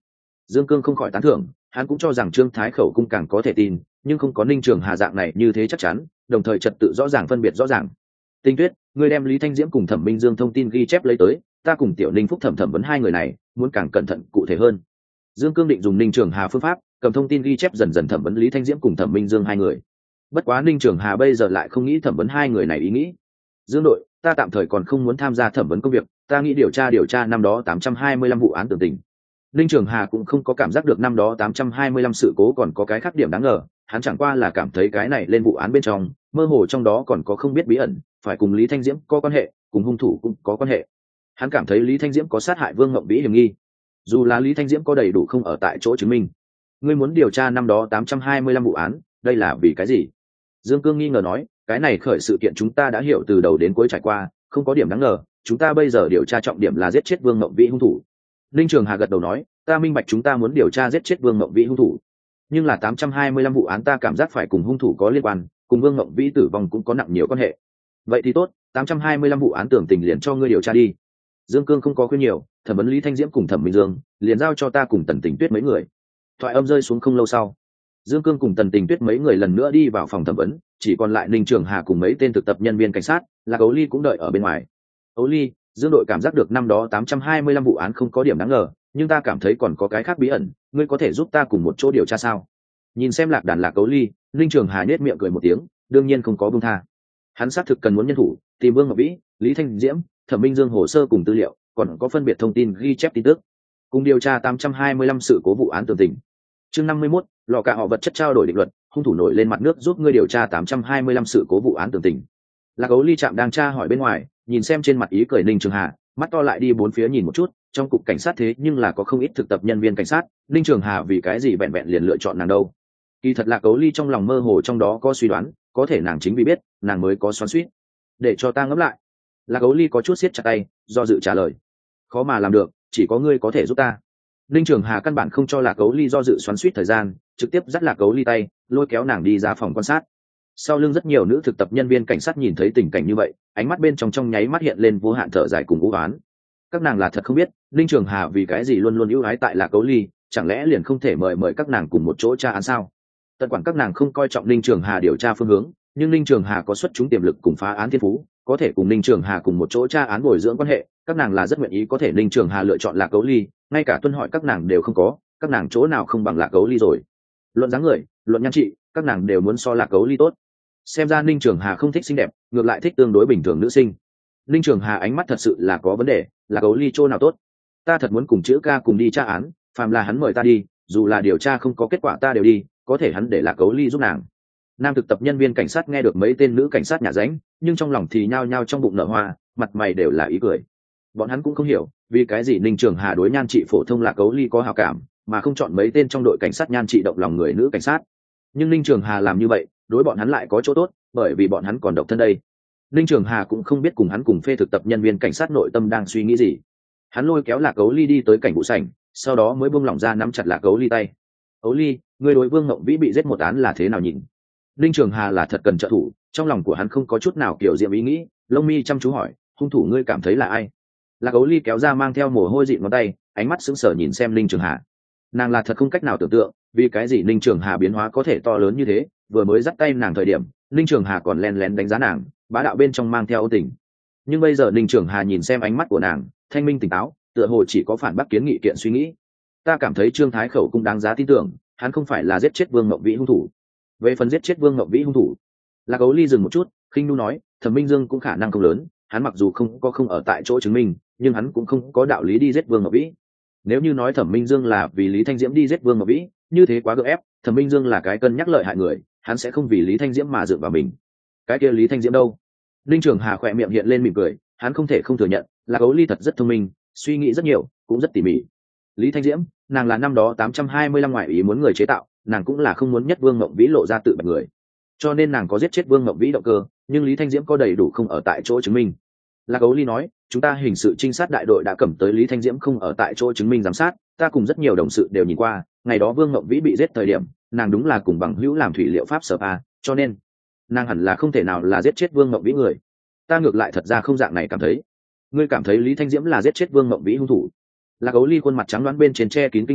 Dương Cương không khỏi tán thưởng, hắn cũng cho rằng Trương Thái khẩu cung càng có thể tin, nhưng không có Ninh Trường Hà dạng này như thế chắc chắn, đồng thời trật tự rõ ràng phân biệt rõ ràng. Tinh Tuyết, ngươi đem Lý Thanh Diễm cùng Thẩm Minh Dương thông tin ghi chép lấy tới, ta cùng Tiểu Ninh Phúc thẩm thẩm vấn hai người này, muốn càng cẩn thận cụ thể hơn. Dương Cương định dùng Ninh Trường Hà phương pháp, cầm thông tin ghi chép dần dần thẩm vấn Lý Thanh Diễm cùng Thẩm Minh Dương hai người. Bất quá Ninh Trường Hà bây giờ lại không nghĩ thẩm vấn hai người này ý nghĩ. Dương đội, ta tạm thời còn không muốn tham gia thẩm vấn công việc, ta nghĩ điều tra điều tra năm đó tám trăm hai mươi lăm vụ án tưởng tình. Ninh Trường Hà cũng không có cảm giác được năm đó tám trăm hai mươi lăm sự cố còn có cái khác điểm đáng ngờ, hắn chẳng qua là cảm thấy cái này lên vụ án bên trong, mơ hồ trong đó còn có không biết bí ẩn, phải cùng Lý Thanh Diễm có quan hệ, cùng hung thủ cũng có quan hệ. Hắn cảm thấy Lý Thanh Diễm có sát hại Vương Ngộng Vĩ hiểm nghi. Dù là Lý Thanh Diễm có đầy đủ không ở tại chỗ chứng minh. Ngươi muốn điều tra năm đó tám trăm hai mươi lăm vụ án, đây là vì cái gì? Dương Cương nghi ngờ nói, cái này khởi sự kiện chúng ta đã hiểu từ đầu đến cuối trải qua, không có điểm đáng ngờ, chúng ta bây giờ điều tra trọng điểm là giết chết Vương Ngộng Vĩ hung thủ. Linh Trường Hà gật đầu nói, ta minh bạch chúng ta muốn điều tra giết chết Vương Ngộng Vĩ hung thủ, nhưng là tám trăm hai mươi lăm vụ án ta cảm giác phải cùng hung thủ có liên quan, cùng Vương Ngộng Vĩ tử vong cũng có nặng nhiều quan hệ. Vậy thì tốt, tám trăm hai mươi lăm vụ án tưởng tình liền cho ngươi điều tra đi. Dương Cương không có khuyên nhiều, thẩm vấn Lý Thanh Diễm cùng Thẩm Minh Dương, liền giao cho ta cùng Tần Tình Tuyết mấy người. Thoại âm rơi xuống không lâu sau, Dương Cương cùng Tần Tình Tuyết mấy người lần nữa đi vào phòng thẩm vấn, chỉ còn lại Ninh Trường Hà cùng mấy tên thực tập nhân viên cảnh sát, là Âu Ly cũng đợi ở bên ngoài. Âu Ly, Dương đội cảm giác được năm đó tám trăm hai mươi lăm vụ án không có điểm đáng ngờ, nhưng ta cảm thấy còn có cái khác bí ẩn, ngươi có thể giúp ta cùng một chỗ điều tra sao? Nhìn xem Lạc Đàn Lạc Âu Ly, Ninh Trường Hà nhếch miệng cười một tiếng, đương nhiên không có buông tha. Hắn xác thực cần muốn nhân thủ, tìm Vương Ngọc Vĩ, Lý Thanh Diễm, Thẩm Minh Dương hồ sơ cùng tư liệu, còn có phân biệt thông tin ghi chép tin tức, cùng điều tra tám trăm hai mươi lăm sự cố vụ án tường tình. Chương năm mươi mốt, lò cả họ vật chất trao đổi định luật, hung thủ nổi lên mặt nước giúp ngươi điều tra tám trăm hai mươi lăm sự cố vụ án tường tình. Lạc Âu Ly chạm đang tra hỏi bên ngoài, nhìn xem trên mặt ý cười Ninh Trường Hà, mắt to lại đi bốn phía nhìn một chút, trong cục cảnh sát thế nhưng là có không ít thực tập nhân viên cảnh sát, Ninh Trường Hà vì cái gì vẹn vẹn liền lựa chọn nàng đâu? Kỳ thật Lạc Âu Ly trong lòng mơ hồ trong đó có suy đoán, có thể nàng chính vì biết, nàng mới có xoắn xuýt. Để cho ta ngẫm lại. Lạc Âu Ly có chút siết chặt tay, do dự trả lời. Khó mà làm được, chỉ có ngươi có thể giúp ta. Ninh Trường Hà căn bản không cho Lạc Âu Ly do dự xoắn xuýt thời gian, trực tiếp dắt Lạc Âu Ly tay, lôi kéo nàng đi ra phòng quan sát. Sau lưng rất nhiều nữ thực tập nhân viên cảnh sát nhìn thấy tình cảnh như vậy, ánh mắt bên trong trong nháy mắt hiện lên vô hạn thở dài cùng u oán. Các nàng là thật không biết, Ninh Trường Hà vì cái gì luôn luôn ưu ái tại Lạc Âu Ly, chẳng lẽ liền không thể mời mời các nàng cùng một chỗ tra án sao? Tận quản các nàng không coi trọng Ninh Trường Hà điều tra phương hướng, nhưng Ninh Trường Hà có xuất chúng tiềm lực cùng phá án thiên phú, có thể cùng Ninh Trường Hà cùng một chỗ tra án bồi dưỡng quan hệ, các nàng là rất nguyện ý có thể Ninh Trường Hà lựa chọn Lạc Âu Ly, ngay cả tuân hỏi các nàng đều không có, các nàng chỗ nào không bằng Lạc Âu Ly rồi. Luận dáng người, luận nhan trị, các nàng đều muốn so Lạc Âu Ly tốt. Xem ra Ninh Trường Hà không thích xinh đẹp, ngược lại thích tương đối bình thường nữ sinh. Ninh Trường Hà ánh mắt thật sự là có vấn đề, Lạc Âu Ly chỗ nào tốt? Ta thật muốn cùng chữ ca cùng đi tra án, phàm là hắn mời ta đi, dù là điều tra không có kết quả ta đều đi, có thể hắn để Lạc Âu Ly giúp nàng. Nam thực tập nhân viên cảnh sát nghe được mấy tên nữ cảnh sát nhả ránh, nhưng trong lòng thì nhao nhao trong bụng nở hoa, mặt mày đều là ý cười. Bọn hắn cũng không hiểu, vì cái gì Ninh Trường Hà đối nhan trị phổ thông Lạc Âu Ly có hảo cảm, mà không chọn mấy tên trong đội cảnh sát nhan trị động lòng người nữ cảnh sát. Nhưng Ninh Trường Hà làm như vậy, đối bọn hắn lại có chỗ tốt, bởi vì bọn hắn còn độc thân đây. Ninh Trường Hà cũng không biết cùng hắn cùng phê thực tập nhân viên cảnh sát nội tâm đang suy nghĩ gì. Hắn lôi kéo Lạc Âu Ly đi tới cảnh vụ sảnh, sau đó mới buông lỏng ra nắm chặt Lạc Âu Ly tay. Âu Ly, người đối Vương Ngộng Vĩ bị giết một án là thế nào nhìn? Ninh Trường Hà là thật cần trợ thủ, trong lòng của hắn không có chút nào kiểu diệm ý nghĩ, lông mi chăm chú hỏi, hung thủ ngươi cảm thấy là ai? Lạc Âu Ly kéo ra mang theo mồ hôi dịn ngón tay, ánh mắt sững sờ nhìn xem Ninh Trường Hà. Nàng là thật không cách nào tưởng tượng, vì cái gì Ninh Trường Hà biến hóa có thể to lớn như thế, vừa mới dắt tay nàng thời điểm, Ninh Trường Hà còn lén lén đánh giá nàng, bá đạo bên trong mang theo ôn tình. Nhưng bây giờ Ninh Trường Hà nhìn xem ánh mắt của nàng, thanh minh tỉnh táo, tựa hồ chỉ có phản bác kiến nghị kiện suy nghĩ. Ta cảm thấy Trương Thái Khẩu cũng đáng giá tin tưởng, hắn không phải là giết chết Vương Ngộng Vĩ hung thủ. Về phần giết chết Vương Ngộng Vĩ hung thủ, Lạc Âu Ly dừng một chút, khinh nu nói, Thẩm Minh Dương cũng khả năng không lớn, hắn mặc dù không có không ở tại chỗ chứng minh, nhưng hắn cũng không có đạo lý đi giết Vương Ngộng Vĩ. Nếu như nói Thẩm Minh Dương là vì Lý Thanh Diễm đi giết Vương Ngộng Vĩ, như thế quá gượng ép, Thẩm Minh Dương là cái cân nhắc lợi hại người, hắn sẽ không vì Lý Thanh Diễm mà dựa vào mình. Cái kia Lý Thanh Diễm đâu? Ninh Trường Hà khỏe miệng hiện lên mỉm cười, hắn không thể không thừa nhận, Lạc Âu Ly thật rất thông minh, suy nghĩ rất nhiều, cũng rất tỉ mỉ. Lý Thanh Diễm, nàng là năm đó tám trăm hai mươi lăm ngoại ý muốn người chế tạo, nàng cũng là không muốn nhất Vương Ngộng Vĩ lộ ra tự bạch người, cho nên nàng có giết chết Vương Ngộng Vĩ động cơ, nhưng Lý Thanh Diễm có đầy đủ không ở tại chỗ chứng minh. Lạc Âu Ly nói, chúng ta hình sự trinh sát đại đội đã cầm tới Lý Thanh Diễm không ở tại chỗ chứng minh giám sát, ta cùng rất nhiều đồng sự đều nhìn qua, ngày đó Vương Ngộng Vĩ bị giết thời điểm, nàng đúng là cùng bằng hữu làm thủy liệu pháp sở a, cho nên nàng hẳn là không thể nào là giết chết Vương Ngộng Vĩ người. Ta ngược lại thật ra không dạng này cảm thấy. Ngươi cảm thấy Lý Thanh Diễm là giết chết Vương Ngộng Vĩ hung thủ? Lạc Âu Ly khuôn mặt trắng đoán bên trên che kín kinh ngạc,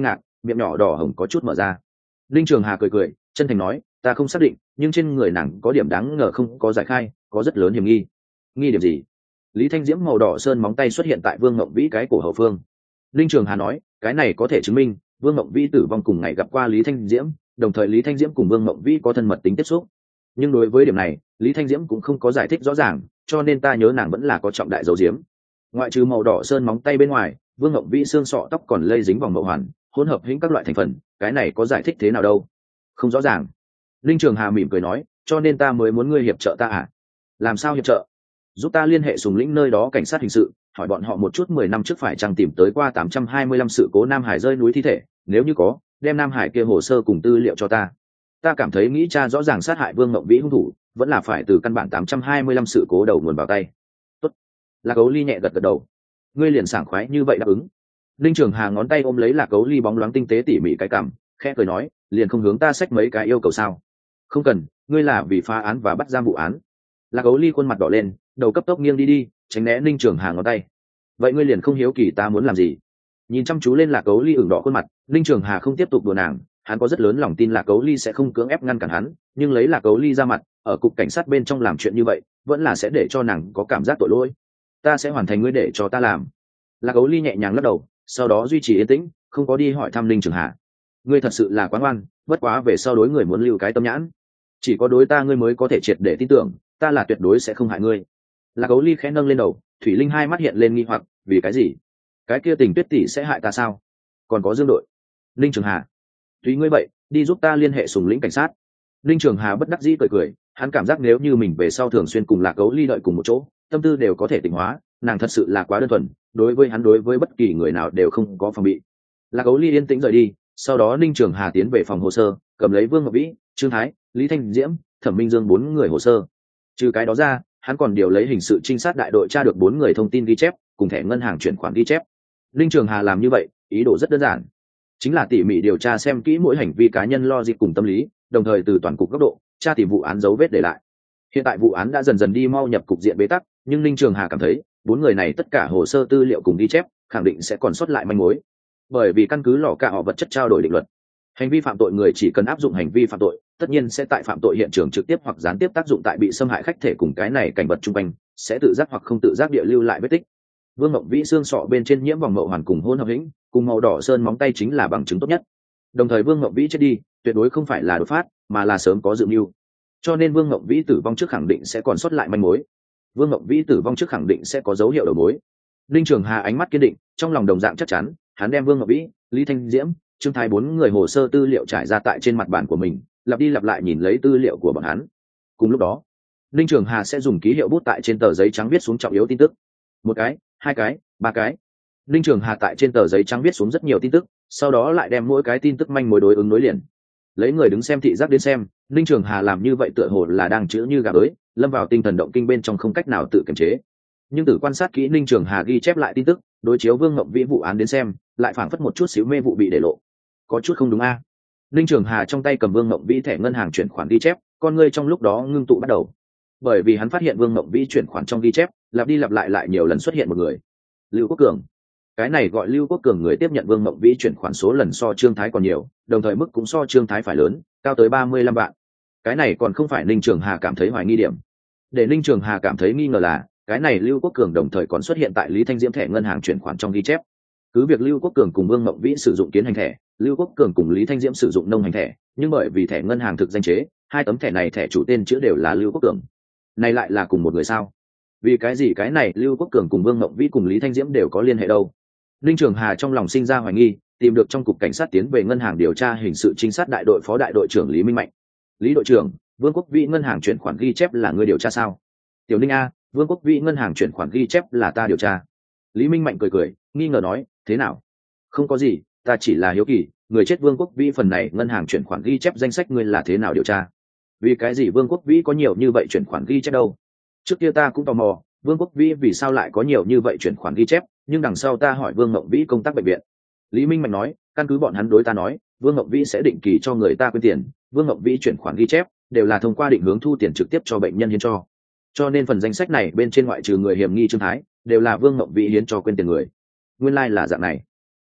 miệng nhỏ đỏ hồng có chút mở ra. Linh Trường Hà cười cười chân thành nói, ta không xác định, nhưng trên người nàng có điểm đáng ngờ không có giải khai, có rất lớn hiểm nghi. Nghi điểm gì? Lý Thanh Diễm màu đỏ sơn móng tay xuất hiện tại Vương Ngộng Vĩ cái cổ hậu phương. Linh Trường Hà nói, cái này có thể chứng minh Vương Ngộng Vĩ tử vong cùng ngày gặp qua Lý Thanh Diễm, đồng thời Lý Thanh Diễm cùng Vương Ngộng Vĩ có thân mật tính tiếp xúc. Nhưng đối với điểm này, Lý Thanh Diễm cũng không có giải thích rõ ràng, cho nên ta nhớ nàng vẫn là có trọng đại dấu diếm. Ngoại trừ màu đỏ sơn móng tay bên ngoài, Vương Ngộng Vĩ xương sọ tóc còn lây dính vòng mậu hoàn, hỗn hợp hĩnh các loại thành phần, cái này có giải thích thế nào đâu? Không rõ ràng. Linh Trường Hà mỉm cười nói, cho nên ta mới muốn ngươi hiệp trợ ta à? Làm sao hiệp trợ? Giúp ta liên hệ Sùng Lĩnh nơi đó cảnh sát hình sự, hỏi bọn họ một chút mười năm trước phải chăng tìm tới qua tám trăm hai mươi lăm sự cố Nam Hải rơi núi thi thể, nếu như có, đem Nam Hải kia hồ sơ cùng tư liệu cho ta. Ta cảm thấy nghĩ cha rõ ràng sát hại Vương Ngộng Vĩ hung thủ, vẫn là phải từ căn bản tám trăm hai mươi lăm sự cố đầu nguồn vào tay. Tốt. Lạc Ấu Ly nhẹ gật gật đầu. Ngươi liền sảng khoái như vậy đáp ứng. Linh Trường Hà ngón tay ôm lấy Lạc Ấu Ly bóng loáng tinh tế tỉ mỉ cái cằm, khẽ cười nói, liền không hướng ta xách mấy cái yêu cầu sao? Không cần, ngươi là vì phá án và bắt giam vụ án. Lạc Ấu Ly khuôn mặt đỏ lên, đầu cấp tốc nghiêng đi đi, tránh né Linh Trường Hà ngón tay. Vậy ngươi liền không hiếu kỳ ta muốn làm gì? Nhìn chăm chú lên Lạc Ấu Ly ửng đỏ khuôn mặt, Linh Trường Hà không tiếp tục đùa nàng, hắn có rất lớn lòng tin Lạc Ấu Ly sẽ không cưỡng ép ngăn cản hắn, nhưng lấy Lạc Ấu Ly ra mặt, ở cục cảnh sát bên trong làm chuyện như vậy, vẫn là sẽ để cho nàng có cảm giác tội lỗi. Ta sẽ hoàn thành ngươi để cho ta làm. Lạc Ấu Ly nhẹ nhàng lắc đầu, sau đó duy trì yên tĩnh, không có đi hỏi thăm Linh Trường Hà. Ngươi thật sự là quá ngoan, bất quá về sau đối người muốn lưu cái tâm nhãn, chỉ có đối ta ngươi mới có thể triệt để tin tưởng, ta là tuyệt đối sẽ không hại ngươi. Lạc Ấu Ly khẽ nâng lên đầu, thủy linh hai mắt hiện lên nghi hoặc, vì cái gì? Cái kia Tình Tuyết tỷ sẽ hại ta sao? Còn có Dương đội. Linh Trường Hà, tùy ngươi vậy, đi giúp ta liên hệ Sùng Lĩnh cảnh sát. Linh Trường Hà bất đắc dĩ cười cười, hắn cảm giác nếu như mình về sau thường xuyên cùng Lạc Ấu Ly đợi cùng một chỗ, tâm tư đều có thể tỉnh hóa, nàng thật sự là quá đơn thuần, đối với hắn đối với bất kỳ người nào đều không có phòng bị. Lạc Ấu Ly yên tĩnh rời đi, sau đó Linh Trường Hà tiến về phòng hồ sơ, cầm lấy Vương Ngọc Vĩ, Trương Thái, Lý Thanh Diễm, Thẩm Minh Dương bốn người hồ sơ. Trừ cái đó ra, hắn còn điều lấy hình sự trinh sát đại đội tra được bốn người thông tin ghi chép, cùng thẻ ngân hàng chuyển khoản ghi chép. Linh Trường Hà làm như vậy, ý đồ rất đơn giản, chính là tỉ mỉ điều tra xem kỹ mỗi hành vi cá nhân logic cùng tâm lý, đồng thời từ toàn cục góc độ tra tìm vụ án dấu vết để lại. Hiện tại vụ án đã dần dần đi mau nhập cục diện bế tắc, nhưng Linh Trường Hà cảm thấy bốn người này tất cả hồ sơ tư liệu cùng ghi chép khẳng định sẽ còn sót lại manh mối, bởi vì căn cứ lò cả họ vật chất trao đổi định luật, hành vi phạm tội người chỉ cần áp dụng hành vi phạm tội, tất nhiên sẽ tại phạm tội hiện trường trực tiếp hoặc gián tiếp tác dụng tại bị xâm hại khách thể cùng cái này cảnh vật chung quanh, sẽ tự giác hoặc không tự giác địa lưu lại vết tích. Vương Ngộng Vĩ xương sọ bên trên nhiễm vòng mậu hoàn cùng hôn hợp hĩnh, cùng màu đỏ sơn móng tay chính là bằng chứng tốt nhất. Đồng thời Vương Ngộng Vĩ chết đi, tuyệt đối không phải là đột phát, mà là sớm có dự mưu. Cho nên Vương Ngộng Vĩ tử vong trước khẳng định sẽ còn sót lại manh mối. Vương Ngộng Vĩ tử vong trước khẳng định sẽ có dấu hiệu đầu mối. Linh Trường Hà ánh mắt kiên định, trong lòng đồng dạng chắc chắn, hắn đem Vương Ngộng Vĩ, Lý Thanh Diễm, Trương Thái bốn người hồ sơ tư liệu trải ra tại trên mặt bàn của mình, lặp đi lặp lại nhìn lấy tư liệu của bọn hắn. Cùng lúc đó, Linh Trường Hà sẽ dùng ký hiệu bút tại trên tờ giấy trắng viết xuống trọng yếu tin tức. Một cái, hai cái, ba cái. Linh Trường Hà tại trên tờ giấy trắng viết xuống rất nhiều tin tức, sau đó lại đem mỗi cái tin tức manh mối đối ứng nối liền. Lấy người đứng xem thị giác đến xem, Linh Trường Hà làm như vậy tựa hồ là đang chữ như gà bới, lâm vào tinh thần động kinh bên trong không cách nào tự kiềm chế. Nhưng từ quan sát kỹ Linh Trường Hà ghi chép lại tin tức, đối chiếu Vương Ngộng Vĩ vụ án đến xem, lại phảng phất một chút xíu mê vụ bị để lộ. Có chút không đúng a. À? Linh Trường Hà trong tay cầm Vương Ngộng Vĩ thẻ ngân hàng chuyển khoản ghi chép, con ngươi trong lúc đó ngưng tụ bắt đầu. Bởi vì hắn phát hiện Vương Ngộng Vĩ chuyển khoản trong ghi chép, lặp đi lặp lại lại nhiều lần xuất hiện một người. Lưu Quốc Cường. Cái này gọi Lưu Quốc Cường người tiếp nhận Vương Ngộng Vĩ chuyển khoản số lần so Trương Thái còn nhiều, đồng thời mức cũng so Trương Thái phải lớn, cao tới ba mươi lăm vạn. Cái này còn không phải Linh Trường Hà cảm thấy hoài nghi điểm. Để Linh Trường Hà cảm thấy nghi ngờ là, cái này Lưu Quốc Cường đồng thời còn xuất hiện tại Lý Thanh Diễm thẻ ngân hàng chuyển khoản trong ghi chép. Cứ việc Lưu Quốc Cường cùng Vương Ngộng Vĩ sử dụng kiến hành thẻ, Lưu Quốc Cường cùng Lý Thanh Diễm sử dụng nông hành thẻ, nhưng bởi vì thẻ ngân hàng thực danh chế, hai tấm thẻ này thẻ chủ tên chữ đều là Lưu Quốc Cường. Này lại là cùng một người sao? Vì cái gì cái này Lưu Quốc Cường cùng Vương Ngộng Vĩ cùng Lý Thanh Diễm đều có liên hệ đâu? Linh Trường Hà trong lòng sinh ra hoài nghi, tìm được trong cục cảnh sát tiến về ngân hàng điều tra hình sự trinh sát đại đội phó đại đội trưởng Lý Minh Mạnh. Lý đội trưởng, Vương Quốc Vĩ ngân hàng chuyển khoản ghi chép là người điều tra sao? Tiểu Ninh a, Vương Quốc Vĩ ngân hàng chuyển khoản ghi chép là ta điều tra. Lý Minh Mạnh cười cười, nghi ngờ nói, thế nào? Không có gì, ta chỉ là hiếu kỳ, người chết Vương Quốc Vĩ phần này ngân hàng chuyển khoản ghi chép danh sách ngươi là thế nào điều tra? Vì cái gì Vương Quốc Vĩ có nhiều như vậy chuyển khoản ghi chép đâu? Trước kia ta cũng tò mò, Vương Quốc Vĩ vì sao lại có nhiều như vậy chuyển khoản ghi chép, nhưng đằng sau ta hỏi Vương Ngộng Vĩ công tác bệnh viện. Lý Minh Mạnh nói, căn cứ bọn hắn đối ta nói, Vương Ngộng Vĩ sẽ định kỳ cho người ta quyên tiền, Vương Ngộng Vĩ chuyển khoản ghi chép đều là thông qua định hướng thu tiền trực tiếp cho bệnh nhân hiến cho. Cho nên phần danh sách này bên trên ngoại trừ người hiểm nghi Trương Thái, đều là Vương Ngộng Vĩ hiến cho quyên tiền người. Nguyên lai like là dạng này.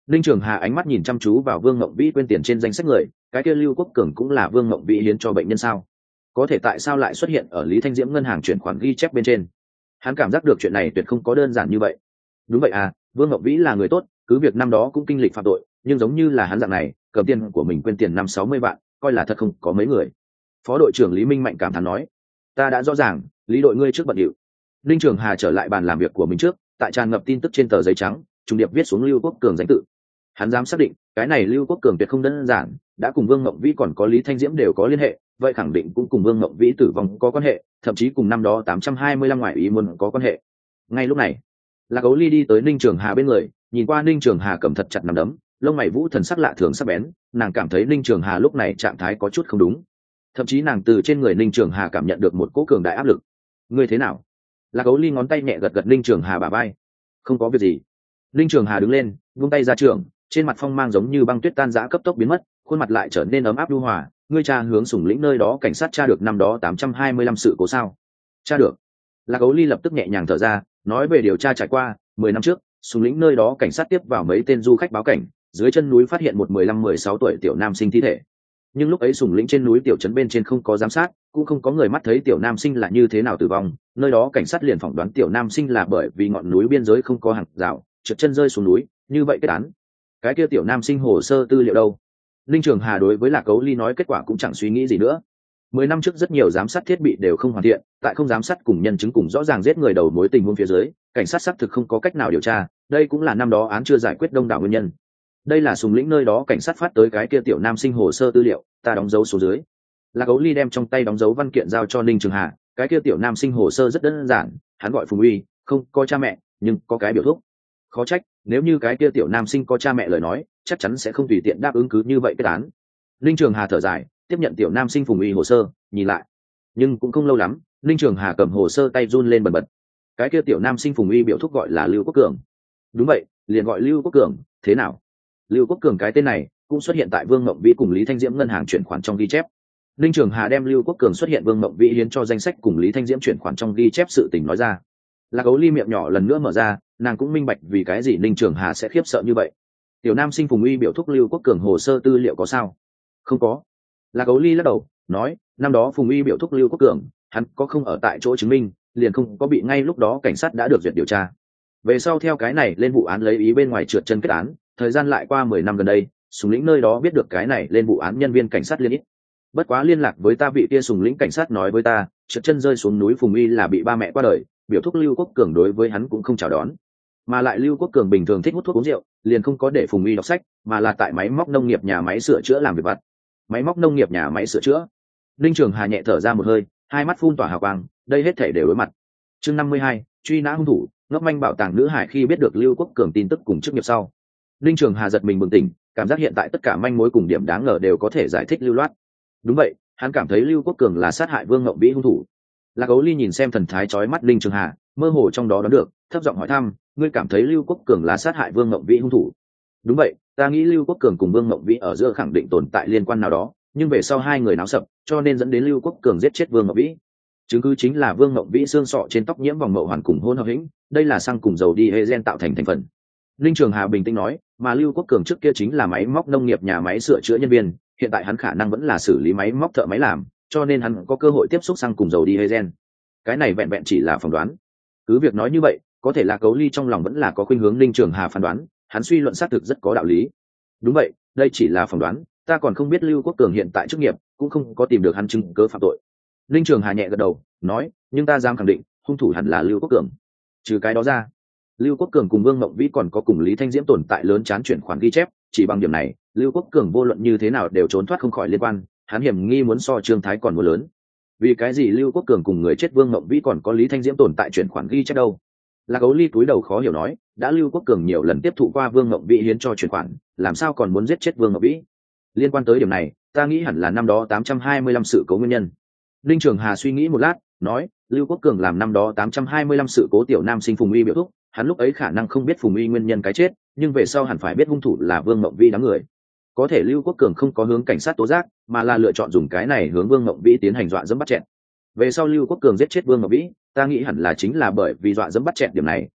Ninh Trường Hà ánh mắt nhìn chăm chú vào Vương Ngộng Vĩ quên tiền trên danh sách người, cái kia Lưu Quốc Cường cũng là Vương Ngộng Vĩ hiến cho bệnh nhân sao? Có thể tại sao lại xuất hiện ở Lý Thanh Diễm ngân hàng chuyển khoản ghi chép bên trên? Hắn cảm giác được chuyện này tuyệt không có đơn giản như vậy. Đúng vậy à, Vương Ngộng Vĩ là người tốt, cứ việc năm đó cũng kinh lịch phạm tội, nhưng giống như là hắn dạng này, cầm tiền của mình quên tiền năm sáu mươi vạn, coi là thật không có mấy người. Phó đội trưởng Lý Minh Mạnh cảm thán nói, ta đã rõ ràng, Lý đội ngươi trước bận điệu. Ninh Trường Hà trở lại bàn làm việc của mình trước, tại tràn ngập tin tức trên tờ giấy trắng, trùng điệp viết xuống Lưu Quốc Cường danh tự. Hắn dám xác định, cái này Lưu Quốc Cường tuyệt không đơn giản, đã cùng Vương Ngộng Vĩ còn có Lý Thanh Diễm đều có liên hệ, vậy khẳng định cũng cùng Vương Ngộng Vĩ tử vong có quan hệ, thậm chí cùng năm đó tám trăm hai mươi lăm ngoại ý muốn có quan hệ. Ngay lúc này, Lạc Ấu Ly đi tới Ninh Trường Hà bên người, nhìn qua Ninh Trường Hà cầm thật chặt nắm đấm, lông mày vũ thần sắc lạ thường sắc bén, nàng cảm thấy Ninh Trường Hà lúc này trạng thái có chút không đúng. Thậm chí nàng từ trên người Ninh Trường Hà cảm nhận được một cỗ cường đại áp lực. Ngươi thế nào? Lạc Ấu Ly ngón tay nhẹ gật gật Ninh Trường Hà bả vai. Không có việc gì. Ninh Trường Hà đứng lên, vung tay ra trường, trên mặt phong mang giống như băng tuyết tan rã cấp tốc biến mất, khuôn mặt lại trở nên ấm áp nhu hòa. Ngươi cha hướng Sùng Lĩnh nơi đó cảnh sát tra được năm đó tám trăm hai mươi lăm sự cố sao? Tra được. Lạc Ấu Ly lập tức nhẹ nhàng thở ra, nói về điều tra trải qua, mười năm trước, Sùng Lĩnh nơi đó cảnh sát tiếp vào mấy tên du khách báo cảnh, dưới chân núi phát hiện một mười lăm mười sáu tuổi tiểu nam sinh thi thể. Nhưng lúc ấy Sùng Lĩnh trên núi tiểu trấn bên trên không có giám sát, cũng không có người mắt thấy tiểu nam sinh là như thế nào tử vong, nơi đó cảnh sát liền phỏng đoán tiểu nam sinh là bởi vì ngọn núi biên giới không có hàng rào, trượt chân rơi xuống núi, như vậy kết án. Cái kia tiểu nam sinh hồ sơ tư liệu đâu? Linh Trường Hà đối với Lạc Cấu Ly nói kết quả cũng chẳng suy nghĩ gì nữa. Mười năm trước rất nhiều giám sát thiết bị đều không hoàn thiện, tại không giám sát cùng nhân chứng cùng rõ ràng giết người đầu mối tình huống phía dưới, cảnh sát xác thực không có cách nào điều tra, đây cũng là năm đó án chưa giải quyết đông đảo nguyên nhân. Đây là Sùng Lĩnh nơi đó cảnh sát phát tới cái kia tiểu nam sinh hồ sơ tư liệu, ta đóng dấu số dưới. Lạc Ấu Ly đem trong tay đóng dấu văn kiện giao cho Ninh Trường Hà, cái kia tiểu nam sinh hồ sơ rất đơn giản, hắn gọi Phùng Uy, không có cha mẹ, nhưng có cái biểu thuốc. Khó trách, nếu như cái kia tiểu nam sinh có cha mẹ lời nói, chắc chắn sẽ không tùy tiện đáp ứng cứ như vậy kết án. Ninh Trường Hà thở dài, tiếp nhận tiểu nam sinh Phùng Uy hồ sơ, nhìn lại. Nhưng cũng không lâu lắm, Ninh Trường Hà cầm hồ sơ tay run lên bần bật. Cái kia tiểu nam sinh Phùng Uy biểu thuốc gọi là Lưu Quốc Cường. Đúng vậy, liền gọi Lưu Quốc Cường, thế nào? Lưu Quốc Cường cái tên này cũng xuất hiện tại Vương Mộng Vĩ cùng Lý Thanh Diễm ngân hàng chuyển khoản trong ghi chép. Ninh Trường Hà đem Lưu Quốc Cường xuất hiện Vương Mộng Vĩ hiến cho danh sách cùng Lý Thanh Diễm chuyển khoản trong ghi chép sự tình nói ra. Lạc Ấu Ly miệng nhỏ lần nữa mở ra, nàng cũng minh bạch vì cái gì Ninh Trường Hà sẽ khiếp sợ như vậy. Tiểu nam sinh Phùng Uy biểu thúc Lưu Quốc Cường hồ sơ tư liệu có sao? Không có. Lạc Ấu Ly lắc đầu, nói, năm đó Phùng Uy biểu thúc Lưu Quốc Cường, hắn có không ở tại chỗ chứng minh, liền không có bị ngay lúc đó cảnh sát đã được duyệt điều tra. Về sau theo cái này lên vụ án lấy ý bên ngoài trượt chân kết án, thời gian lại qua mười năm gần đây, Sùng Lĩnh nơi đó biết được cái này lên vụ án nhân viên cảnh sát liên ít. Bất quá liên lạc với ta vị kia Sùng Lĩnh cảnh sát nói với ta, trượt chân rơi xuống núi Phùng Uy là bị ba mẹ qua đời, biểu thúc Lưu Quốc Cường đối với hắn cũng không chào đón. Mà lại Lưu Quốc Cường bình thường thích hút thuốc uống rượu, liền không có để Phùng Uy đọc sách, mà là tại máy móc nông nghiệp nhà máy sửa chữa làm việc vặt. Máy móc nông nghiệp nhà máy sửa chữa. Linh Trường Hà nhẹ thở ra một hơi, hai mắt phun tỏa hào quang, đây hết thể đều đối mặt. Chương năm mươi hai, truy nã hung thủ, ngốc manh bảo tàng nữ hải khi biết được Lưu Quốc Cường tin tức cùng chức nghiệp sau. Linh Trường Hà giật mình bừng tỉnh, cảm giác hiện tại tất cả manh mối cùng điểm đáng ngờ đều có thể giải thích lưu loát. Đúng vậy, hắn cảm thấy Lưu Quốc Cường là sát hại Vương Ngộng Vĩ hung thủ. Lạc Ấu Ly nhìn xem thần thái chói mắt Linh Trường Hà, mơ hồ trong đó đoán được, thấp giọng hỏi thăm, ngươi cảm thấy Lưu Quốc Cường là sát hại Vương Ngộng Vĩ hung thủ? Đúng vậy, ta nghĩ Lưu Quốc Cường cùng Vương Ngộng Vĩ ở giữa khẳng định tồn tại liên quan nào đó, nhưng về sau hai người náo sập, cho nên dẫn đến Lưu Quốc Cường giết chết Vương Ngộng Vĩ. Chứng cứ chính là Vương Ngộng Vĩ xương sọ trên tóc nhiễm vòng mậu hoàn cùng hôn hợp hĩnh, đây là xăng cùng dầu diesel tạo thành thành phần. Linh Trường Hà bình tĩnh nói, mà Lưu Quốc Cường trước kia chính là máy móc nông nghiệp nhà máy sửa chữa nhân viên, hiện tại hắn khả năng vẫn là xử lý máy móc thợ máy làm, cho nên hắn có cơ hội tiếp xúc xăng cùng dầu diesel. Cái này vẹn vẹn chỉ là phỏng đoán. Cứ việc nói như vậy, có thể là Cấu Ly trong lòng vẫn là có khuynh hướng Linh Trường Hà phán đoán, hắn suy luận xác thực rất có đạo lý. Đúng vậy, đây chỉ là phỏng đoán, ta còn không biết Lưu Quốc Cường hiện tại chức nghiệp, cũng không có tìm được hắn chứng cứ phạm tội. Linh Trường Hà nhẹ gật đầu, nói, nhưng ta dám khẳng định, hung thủ hẳn là Lưu Quốc Cường. Trừ cái đó ra, Lưu Quốc Cường cùng Vương Mộng Vĩ còn có cùng Lý Thanh Diễm tồn tại lớn chán chuyển khoản ghi chép, chỉ bằng điểm này, Lưu Quốc Cường vô luận như thế nào đều trốn thoát không khỏi liên quan, hắn hiểm nghi muốn so Trương Thái còn muốn lớn. Vì cái gì Lưu Quốc Cường cùng người chết Vương Mộng Vĩ còn có Lý Thanh Diễm tồn tại chuyển khoản ghi chép đâu? Lạc Ấu Ly cúi đầu khó hiểu nói, đã Lưu Quốc Cường nhiều lần tiếp thụ qua Vương Mộng Vĩ hiến cho chuyển khoản, làm sao còn muốn giết chết Vương Mộng Vĩ? Liên quan tới điểm này, ta nghĩ hẳn là năm đó tám trăm hai mươi lăm sự cố nguyên nhân. Linh Trường Hà suy nghĩ một lát, nói, Lưu Quốc Cường làm năm đó tám trăm hai mươi lăm sự cố tiểu nam sinh Phùng Uy biểu thúc, hắn lúc ấy khả năng không biết Phùng Uy nguyên nhân cái chết, nhưng về sau hẳn phải biết hung thủ là Vương Mộng Vĩ đám người. Có thể Lưu Quốc Cường không có hướng cảnh sát tố giác, mà là lựa chọn dùng cái này hướng Vương Mộng Vĩ tiến hành dọa dẫm bắt chẹn. Về sau Lưu Quốc Cường giết chết Vương Mộng Vĩ, ta nghĩ hẳn là chính là bởi vì dọa dẫm bắt chẹn điểm này,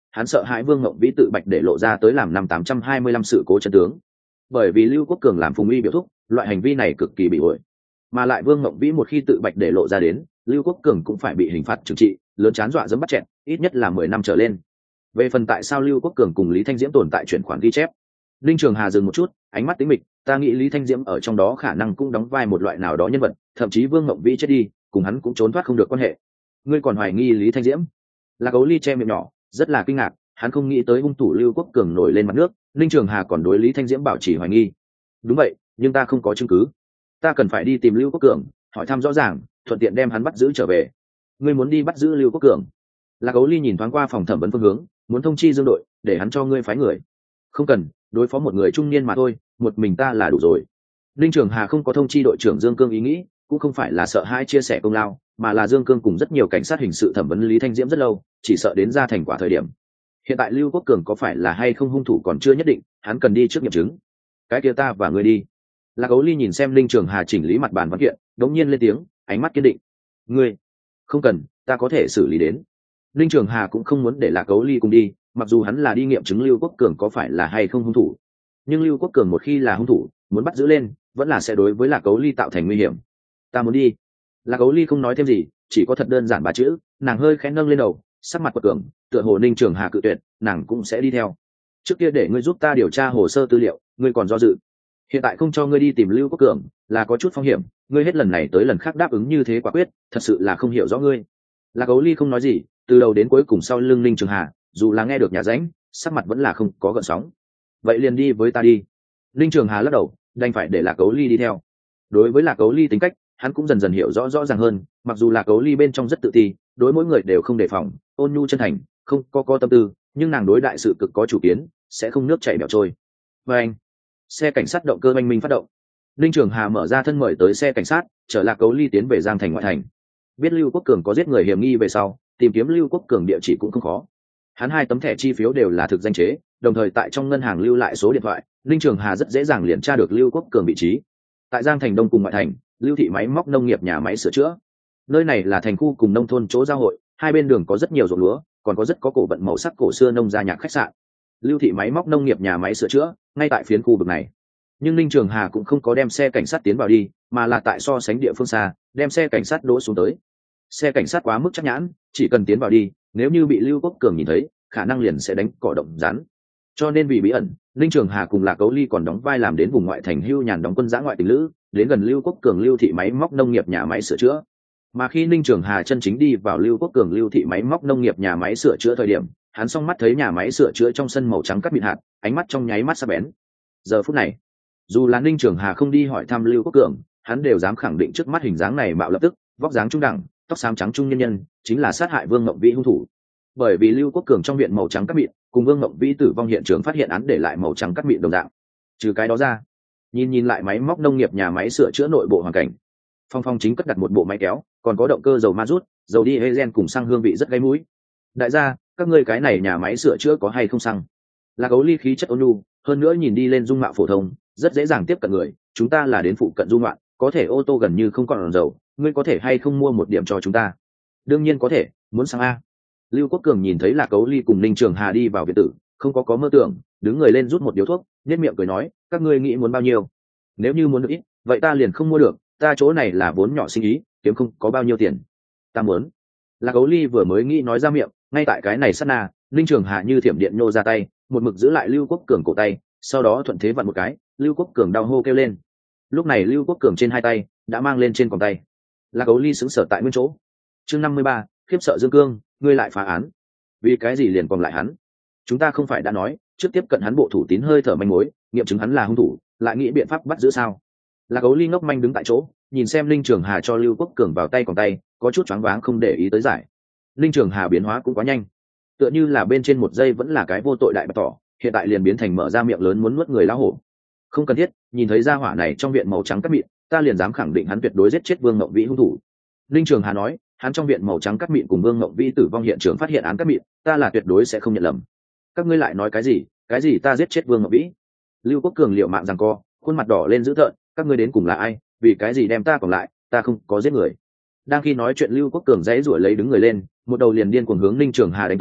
hắn sợ hãi Vương Ngộng Vĩ tự bạch để lộ ra tới làm năm tám trăm hai mươi lăm sự cố chân tướng. Bởi vì Lưu Quốc Cường làm Phùng Uy biểu thúc, loại hành vi này cực kỳ bị ổi. Mà lại Vương Ngộng Vĩ một khi tự bạch để lộ ra đến, Lưu Quốc Cường cũng phải bị hình phạt trừng trị, lớn chán dọa dẫm bắt chẹt, ít nhất là mười năm trở lên. Về phần tại sao Lưu Quốc Cường cùng Lý Thanh Diễm tồn tại chuyển khoản ghi chép, Linh Trường Hà dừng một chút, ánh mắt tĩnh mịch, ta nghĩ Lý Thanh Diễm ở trong đó khả năng cũng đóng vai một loại nào đó nhân vật, thậm chí Vương Ngộng Vĩ chết đi, cùng hắn cũng trốn thoát không được quan hệ. Ngươi còn hoài nghi Lý Thanh Diễm? Lạc Ấu Ly che miệng nhỏ, rất là kinh ngạc, hắn không nghĩ tới hung thủ Lưu Quốc Cường nổi lên mặt nước, Linh Trường Hà còn đối Lý Thanh Diễm bảo trì hoài nghi. Đúng vậy, nhưng ta không có chứng cứ. Ta cần phải đi tìm Lưu Quốc Cường, hỏi thăm rõ ràng, thuận tiện đem hắn bắt giữ trở về. Ngươi muốn đi bắt giữ Lưu Quốc Cường? Lạc Ấu Ly nhìn thoáng qua phòng thẩm vấn phương hướng, muốn thông chi Dương đội, để hắn cho ngươi phái người. Không cần, đối phó một người trung niên mà thôi, một mình ta là đủ rồi. Linh Trường Hà không có thông chi đội trưởng Dương Cương ý nghĩ, cũng không phải là sợ hai chia sẻ công lao, mà là Dương Cương cùng rất nhiều cảnh sát hình sự thẩm vấn Lý Thanh Diễm rất lâu, chỉ sợ đến ra thành quả thời điểm. Hiện tại Lưu Quốc Cường có phải là hay không hung thủ còn chưa nhất định, hắn cần đi trước nghiệm chứng. Cái kia ta và ngươi đi. Lạc Ấu Ly nhìn xem Linh Trường Hà chỉnh lý mặt bàn văn kiện, đống nhiên lên tiếng, ánh mắt kiên định. Ngươi, không cần, ta có thể xử lý đến. Linh Trường Hà cũng không muốn để Lạc Ấu Ly cùng đi, mặc dù hắn là đi nghiệm chứng Lưu Quốc Cường có phải là hay không hung thủ, nhưng Lưu Quốc Cường một khi là hung thủ, muốn bắt giữ lên, vẫn là sẽ đối với Lạc Ấu Ly tạo thành nguy hiểm. Ta muốn đi. Lạc Ấu Ly không nói thêm gì, chỉ có thật đơn giản ba chữ, nàng hơi khẽ nâng lên đầu, sắc mặt quật cường, tựa hồ Ninh Trường Hà cự tuyệt, nàng cũng sẽ đi theo. Trước kia để ngươi giúp ta điều tra hồ sơ tư liệu, ngươi còn do dự. Hiện tại không cho ngươi đi tìm Lưu Quốc Cường, là có chút phong hiểm, ngươi hết lần này tới lần khác đáp ứng như thế quả quyết, thật sự là không hiểu rõ ngươi. Lạc Ấu Ly không nói gì, từ đầu đến cuối cùng sau lưng Ninh Trường Hà, dù là nghe được nhà ránh, sắc mặt vẫn là không có gợn sóng. Vậy liền đi với ta đi. Ninh Trường Hà lắc đầu, đành phải để Lạc Ấu Ly đi theo. Đối với Lạc Ấu Ly tính cách, hắn cũng dần dần hiểu rõ rõ ràng hơn, mặc dù Lạc Ấu Ly bên trong rất tự ti, đối mỗi người đều không đề phòng, ôn nhu chân thành, không có có tâm tư, nhưng nàng đối đại sự cực có chủ kiến, sẽ không nước chảy bẻo trôi. Và anh, xe cảnh sát động cơ oanh minh phát động. Ninh Trường Hà mở ra thân mời tới xe cảnh sát, chở Lạc Ấu Ly tiến về Giang Thành ngoại thành. Biết Lưu Quốc Cường có giết người hiểm nghi về sau, tìm kiếm Lưu Quốc Cường địa chỉ cũng không khó. Hắn hai tấm thẻ chi phiếu đều là thực danh chế, đồng thời tại trong ngân hàng lưu lại số điện thoại, Ninh Trường Hà rất dễ dàng liền tra được Lưu Quốc Cường vị trí. Tại Giang Thành Đông cùng ngoại thành, Lưu thị máy móc nông nghiệp nhà máy sửa chữa. Nơi này là thành khu cùng nông thôn chỗ giao hội, hai bên đường có rất nhiều ruộng lúa, còn có rất có cổ vận màu sắc cổ xưa nông gia nhạc khách sạn. Lưu thị máy móc nông nghiệp nhà máy sửa chữa ngay tại phiến khu vực này. Nhưng Ninh Trường Hà cũng không có đem xe cảnh sát tiến vào đi, mà là tại so sánh địa phương xa, đem xe cảnh sát đỗ xuống tới. Xe cảnh sát quá mức chắc nhãn, chỉ cần tiến vào đi, nếu như bị Lưu Quốc Cường nhìn thấy, khả năng liền sẽ đánh cỏ động rắn. Cho nên vì bí ẩn, Ninh Trường Hà cùng Lạc Ấu Ly còn đóng vai làm đến vùng ngoại thành hưu nhàn đóng quân giã ngoại tình lữ, đến gần Lưu Quốc Cường lưu thị máy móc nông nghiệp nhà máy sửa chữa. Mà khi Ninh Trường Hà chân chính đi vào Lưu Quốc Cường lưu thị máy móc nông nghiệp nhà máy sửa chữa thời điểm, hắn song mắt thấy nhà máy sửa chữa trong sân màu trắng cắt mịn hạt, ánh mắt trong nháy mắt sắc bén. Giờ phút này, dù là Ninh Trường Hà không đi hỏi thăm Lưu Quốc Cường, hắn đều dám khẳng định trước mắt hình dáng này mạo lập tức, vóc dáng trung đẳng, tóc xám trắng trung nhân nhân, chính là sát hại Vương Ngộng Vĩ hung thủ. Bởi vì Lưu Quốc Cường trong viện màu trắng cắt mịn, cùng Vương Ngộng Vĩ tử vong hiện trường phát hiện án để lại màu trắng cắt mịn đồng dạng. Trừ cái đó ra, nhìn nhìn lại máy móc nông nghiệp nhà máy sửa chữa nội bộ hoàn cảnh, Phong Phong chính cất đặt một bộ máy kéo, còn có động cơ dầu ma rút, dầu diesel cùng xăng hương vị rất gây mũi. Đại gia, các ngươi cái này nhà máy sửa chữa có hay không xăng? Lạc Ấu Ly khí chất ôn nhu, hơn nữa nhìn đi lên dung mạo phổ thông, rất dễ dàng tiếp cận người. Chúng ta là đến phụ cận du ngoạn, có thể ô tô gần như không còn dầu, ngươi có thể hay không mua một điểm cho chúng ta? Đương nhiên có thể, muốn xăng a. Lưu Quốc Cường nhìn thấy Lạc Ấu Ly cùng Ninh Trường Hà đi vào biệt tử, không có có mơ tưởng, đứng người lên rút một điếu thuốc, nhếch miệng cười nói, các ngươi nghĩ muốn bao nhiêu? Nếu như muốn được ít, vậy ta liền không mua được, ta chỗ này là vốn nhỏ sinh ý, kiếm không có bao nhiêu tiền. Ta muốn. Lạc Ấu Ly vừa mới nghĩ nói ra miệng, ngay tại cái này sát na, Ninh Trường Hà như thiểm điện nhô ra tay, một mực giữ lại Lưu Quốc Cường cổ tay, sau đó thuận thế vặn một cái, Lưu Quốc Cường đau hô kêu lên. Lúc này Lưu Quốc Cường trên hai tay đã mang lên trên còng tay. Lạc Ấu Ly sững sờ tại nguyên chỗ. Chương năm mươi ba, khiếp sợ Dương Cương, ngươi lại phá án. Vì cái gì liền còn lại hắn? Chúng ta không phải đã nói, trước tiếp cận hắn bộ thủ tín hơi thở manh mối, nghiệm chứng hắn là hung thủ, lại nghĩ biện pháp bắt giữ sao? Lạc Ấu Ly ngốc manh đứng tại chỗ, nhìn xem Linh Trường Hà cho Lưu Quốc Cường vào tay còn tay, có chút choáng váng không để ý tới giải. Linh Trường Hà biến hóa cũng quá nhanh, tựa như là bên trên một giây vẫn là cái vô tội đại bạch tỏ, hiện tại liền biến thành mở ra miệng lớn muốn nuốt người lão hổ. Không cần thiết, nhìn thấy gia hỏa này trong viện màu trắng cắt mịn, ta liền dám khẳng định hắn tuyệt đối giết chết Vương Ngộng Vĩ hung thủ. Linh Trường Hà nói, hắn trong viện màu trắng cắt mịn cùng Vương Ngộng Vĩ tử vong hiện trường phát hiện án cắt mịn, ta là tuyệt đối sẽ không nhận lầm. Các ngươi lại nói cái gì? Cái gì ta giết chết Vương Ngộng Vĩ? Lưu Quốc Cường liều mạng giằng co, khuôn mặt đỏ lên dữ tợn, các ngươi đến cùng là ai? Vì cái gì đem ta còn lại? Ta không có giết người. Đang khi nói chuyện Lưu Quốc Cường giãy giụa lấy đứng người lên, một đầu liền điên cuồng hướng Ninh Trường Hà đánh tới,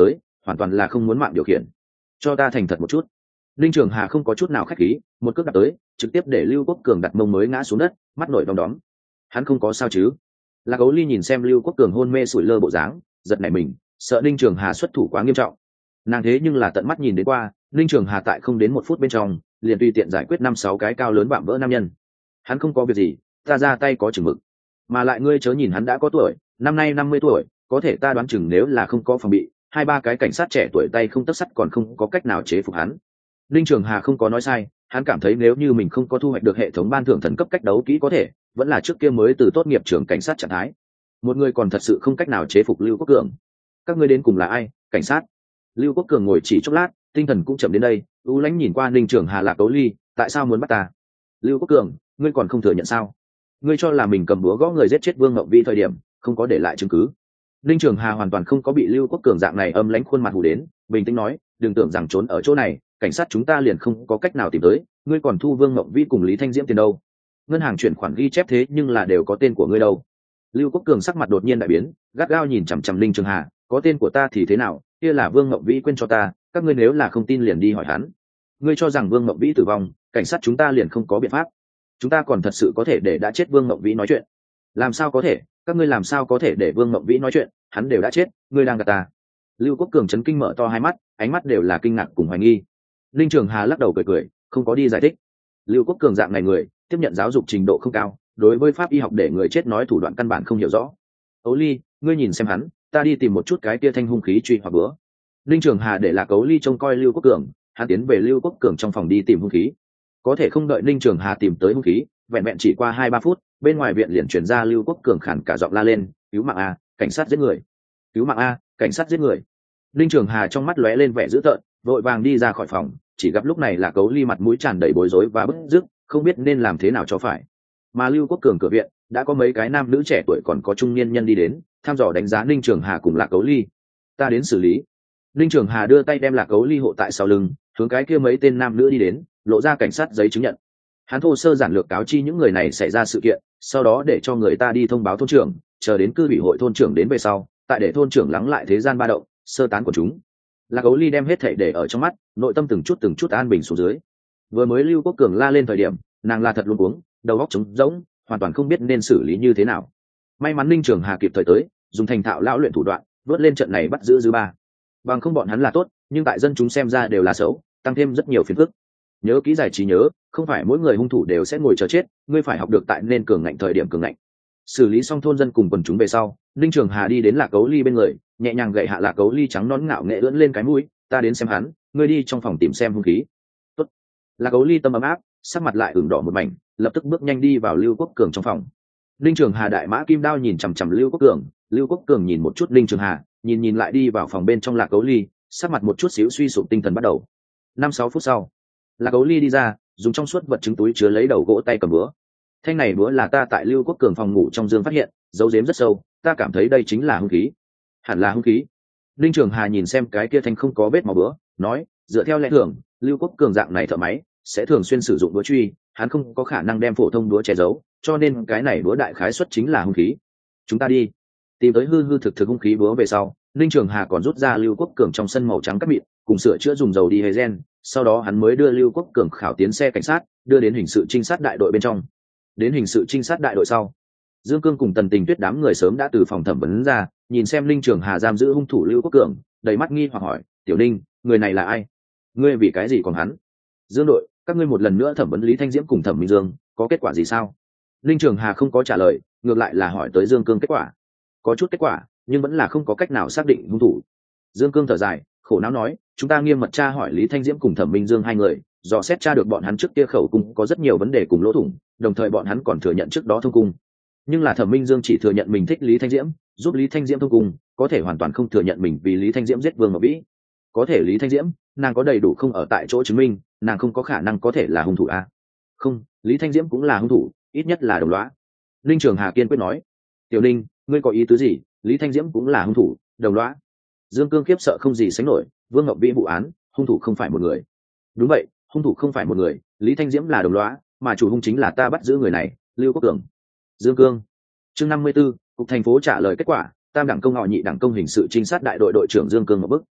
hoàn toàn là không muốn mạng điều khiển. Cho ta thành thật một chút. Linh Trường Hà không có chút nào khách khí, một cước đạp tới, trực tiếp để Lưu Quốc Cường đặt mông mới ngã xuống đất, mắt nổi đom đóm. Hắn không có sao chứ? Lạc Ấu Ly nhìn xem Lưu Quốc Cường hôn mê sủi lơ bộ dáng, giật nảy mình, sợ Linh Trường Hà xuất thủ quá nghiêm trọng. Nàng thế nhưng là tận mắt nhìn đến qua, Linh Trường Hà tại không đến một phút bên trong, liền tùy tiện giải quyết năm sáu cái cao lớn vạm vỡ nam nhân. Hắn không có việc gì, ta ra tay có chừng mực. Mà lại ngươi chớ nhìn hắn đã có tuổi, năm nay năm mươi tuổi, có thể ta đoán chừng nếu là không có phòng bị, hai ba cái cảnh sát trẻ tuổi tay không tấc sắt còn không có cách nào chế phục hắn. Linh Trường Hà không có nói sai, hắn cảm thấy nếu như mình không có thu hoạch được hệ thống ban thưởng thần cấp cách đấu kỹ có thể, vẫn là trước kia mới từ tốt nghiệp trường cảnh sát trạng thái. Một người còn thật sự không cách nào chế phục Lưu Quốc Cường. Các ngươi đến cùng là ai? Cảnh sát? Lưu Quốc Cường ngồi chỉ chốc lát, tinh thần cũng chậm đến đây, u lãnh nhìn qua Linh Trường Hà Lạc Ấu Ly, tại sao muốn bắt ta? Lưu Quốc Cường, ngươi còn không thừa nhận sao? Ngươi cho là mình cầm búa gõ người giết chết Vương Ngộng Vi thời điểm, không có để lại chứng cứ. Linh Trường Hà hoàn toàn không có bị Lưu Quốc Cường dạng này âm lãnh khuôn mặt hù đến, bình tĩnh nói, đừng tưởng rằng trốn ở chỗ này, cảnh sát chúng ta liền không có cách nào tìm tới, ngươi còn thu Vương Ngộng Vi cùng Lý Thanh Diễm tiền đâu? Ngân hàng chuyển khoản ghi chép thế nhưng là đều có tên của ngươi đâu. Lưu Quốc Cường sắc mặt đột nhiên đại biến, gắt gao nhìn chằm chằm Linh Trường Hà, có tên của ta thì thế nào, kia là Vương Ngộng Vi quên cho ta, các ngươi nếu là không tin liền đi hỏi hắn. Ngươi cho rằng Vương Ngộng Vi tử vong, cảnh sát chúng ta liền không có biện pháp? Chúng ta còn thật sự có thể để đã chết Vương Ngộng Vi nói chuyện? Làm sao có thể, các ngươi làm sao có thể để Vương Ngộng Vi nói chuyện, hắn đều đã chết, ngươi đang gạt ta. Lưu Quốc Cường chấn kinh mở to hai mắt, ánh mắt đều là kinh ngạc cùng hoài nghi. Linh Trường Hà lắc đầu cười cười, không có đi giải thích. Lưu Quốc Cường dạng này người, tiếp nhận giáo dục trình độ không cao, đối với pháp y học để người chết nói thủ đoạn căn bản không hiểu rõ. Ấu Ly, ngươi nhìn xem hắn, ta đi tìm một chút cái tia thanh hung khí truy hoặc bữa. Linh Trường Hà để Lạc Ấu Ly trông coi Lưu Quốc Cường, hắn tiến về Lưu Quốc Cường trong phòng đi tìm hung khí. Có thể không đợi Linh Trường Hà tìm tới hung khí, vẹn vẹn chỉ qua hai ba phút, bên ngoài viện liền truyền ra Lưu Quốc Cường khản cả giọng la lên, cứu mạng a, cảnh sát giết người, cứu mạng a, cảnh sát giết người. Linh Trường Hà trong mắt lóe lên vẻ dữ tợn, vội vàng đi ra khỏi phòng, chỉ gặp lúc này là Cấu Ly mặt mũi tràn đầy bối rối và bức rứt, không biết nên làm thế nào cho phải. Mà Lưu Quốc Cường cửa viện đã có mấy cái nam nữ trẻ tuổi còn có trung niên nhân đi đến, thăm dò đánh giá Linh Trường Hà cùng Lạc Cấu Ly. Ta đến xử lý. Linh Trường Hà đưa tay đem Lạc Cấu Ly hộ tại sau lưng, hướng cái kia mấy tên nam nữ đi đến, lộ ra cảnh sát giấy chứng nhận. Hắn thô sơ giản lược cáo chi những người này xảy ra sự kiện, sau đó để cho người ta đi thông báo thôn trưởng, chờ đến cư ủy hội thôn trưởng đến về sau, tại để thôn trưởng lắng lại thế gian ba động, sơ tán của chúng. Lạc Ấu Ly đem hết thảy để ở trong mắt, nội tâm từng chút từng chút an bình xuống dưới. Vừa mới Lưu Quốc Cường la lên thời điểm, nàng là thật luống cuống, đầu óc trống rỗng, hoàn toàn không biết nên xử lý như thế nào. May mắn Linh Trường Hà kịp thời tới, dùng thành thạo lão luyện thủ đoạn, vớt lên trận này bắt giữ dư ba. Bằng không bọn hắn là tốt, nhưng tại dân chúng xem ra đều là xấu, tăng thêm rất nhiều phiền phức. Nhớ kỹ giải trí nhớ, không phải mỗi người hung thủ đều sẽ ngồi chờ chết, ngươi phải học được tại nên cường ngạnh thời điểm cường ngạnh. Xử lý xong thôn dân cùng quần chúng về sau, Linh Trường Hà đi đến Lạc Cấu Ly bên người, nhẹ nhàng gậy hạ Lạc Cấu Ly trắng nón ngạo nghệ ưỡn lên cái mũi, ta đến xem hắn, ngươi đi trong phòng tìm xem hung khí. Tốt. Lạc Cấu Ly tâm ấm áp, sắc mặt lại ửng đỏ một mảnh, lập tức bước nhanh đi vào Lưu Quốc Cường trong phòng. Linh Trường Hà đại mã kim đao nhìn chằm chằm Lưu Quốc Cường, Lưu Quốc Cường nhìn một chút Linh Trường Hà, nhìn nhìn lại đi vào phòng bên trong Lạc Cấu Ly, sắc mặt một chút xíu suy sụp tinh thần bắt đầu. Năm sáu phút sau, Lạc Cấu Ly đi ra, dùng trong suốt vật chứng túi chứa lấy đầu gỗ tay cầm búa. Thanh này búa là ta tại Lưu Quốc Cường phòng ngủ trong giường phát hiện, dấu giếm rất sâu, ta cảm thấy đây chính là hung khí. Hẳn là hung khí. Linh Trường Hà nhìn xem cái kia thanh không có vết máu búa, nói, dựa theo lẽ thường, Lưu Quốc Cường dạng này thợ máy sẽ thường xuyên sử dụng búa truy, hắn không có khả năng đem phổ thông búa che giấu, cho nên cái này búa đại khái suất chính là hung khí. Chúng ta đi. Tìm tới hư hư thực thực hung khí búa về sau, Linh Trường Hà còn rút ra Lưu Quốc Cường trong sân màu trắng cắt mịn, cùng sửa chữa dùng dầu đi hề gen, sau đó hắn mới đưa Lưu Quốc Cường khảo tiến xe cảnh sát, đưa đến hình sự trinh sát đại đội bên trong. Đến hình sự trinh sát đại đội sau, Dương Cương cùng Tần Tình Tuyết đám người sớm đã từ phòng thẩm vấn ra, nhìn xem Linh Trường Hà giam giữ hung thủ Lưu Quốc Cường, đầy mắt nghi hoặc hỏi, "Tiểu Linh, người này là ai? Ngươi vì cái gì còn hắn?" Dương đội, các ngươi một lần nữa thẩm vấn Lý Thanh Diễm cùng Thẩm Minh Dương, có kết quả gì sao? Linh Trường Hà không có trả lời, ngược lại là hỏi tới Dương Cương kết quả. Có chút kết quả, nhưng vẫn là không có cách nào xác định hung thủ. Dương Cương thở dài, khổ não nói, chúng ta nghiêm mật tra hỏi Lý Thanh Diễm cùng Thẩm Minh Dương hai người, dò xét tra được bọn hắn trước kia khẩu cung có rất nhiều vấn đề cùng lỗ thủng, đồng thời bọn hắn còn thừa nhận trước đó thông cung. Nhưng là Thẩm Minh Dương chỉ thừa nhận mình thích Lý Thanh Diễm, giúp Lý Thanh Diễm thông cung, có thể hoàn toàn không thừa nhận mình vì Lý Thanh Diễm giết Vương Ngọc Vĩ. Có thể Lý Thanh Diễm, nàng có đầy đủ không ở tại chỗ chứng minh, nàng không có khả năng có thể là hung thủ a. Không, Lý Thanh Diễm cũng là hung thủ, ít nhất là đồng lõa. Linh Trường Hà kiên quyết nói, Tiểu Ninh, ngươi có ý tứ gì? Lý Thanh Diễm cũng là hung thủ, đồng lõa. Dương Cương khiếp sợ không gì sánh nổi, Vương Ngọc Vĩ vụ án, hung thủ không phải một người. Đúng vậy, hung thủ không phải một người, Lý Thanh Diễm là đồng lõa, mà chủ hung chính là ta bắt giữ người này, Lưu Quốc Cường. Dương Cương. Chương năm mươi tư, cục thành phố trả lời kết quả, tam đẳng công ngọ nhị đẳng công hình sự trinh sát đại đội đội trưởng Dương Cương một bức.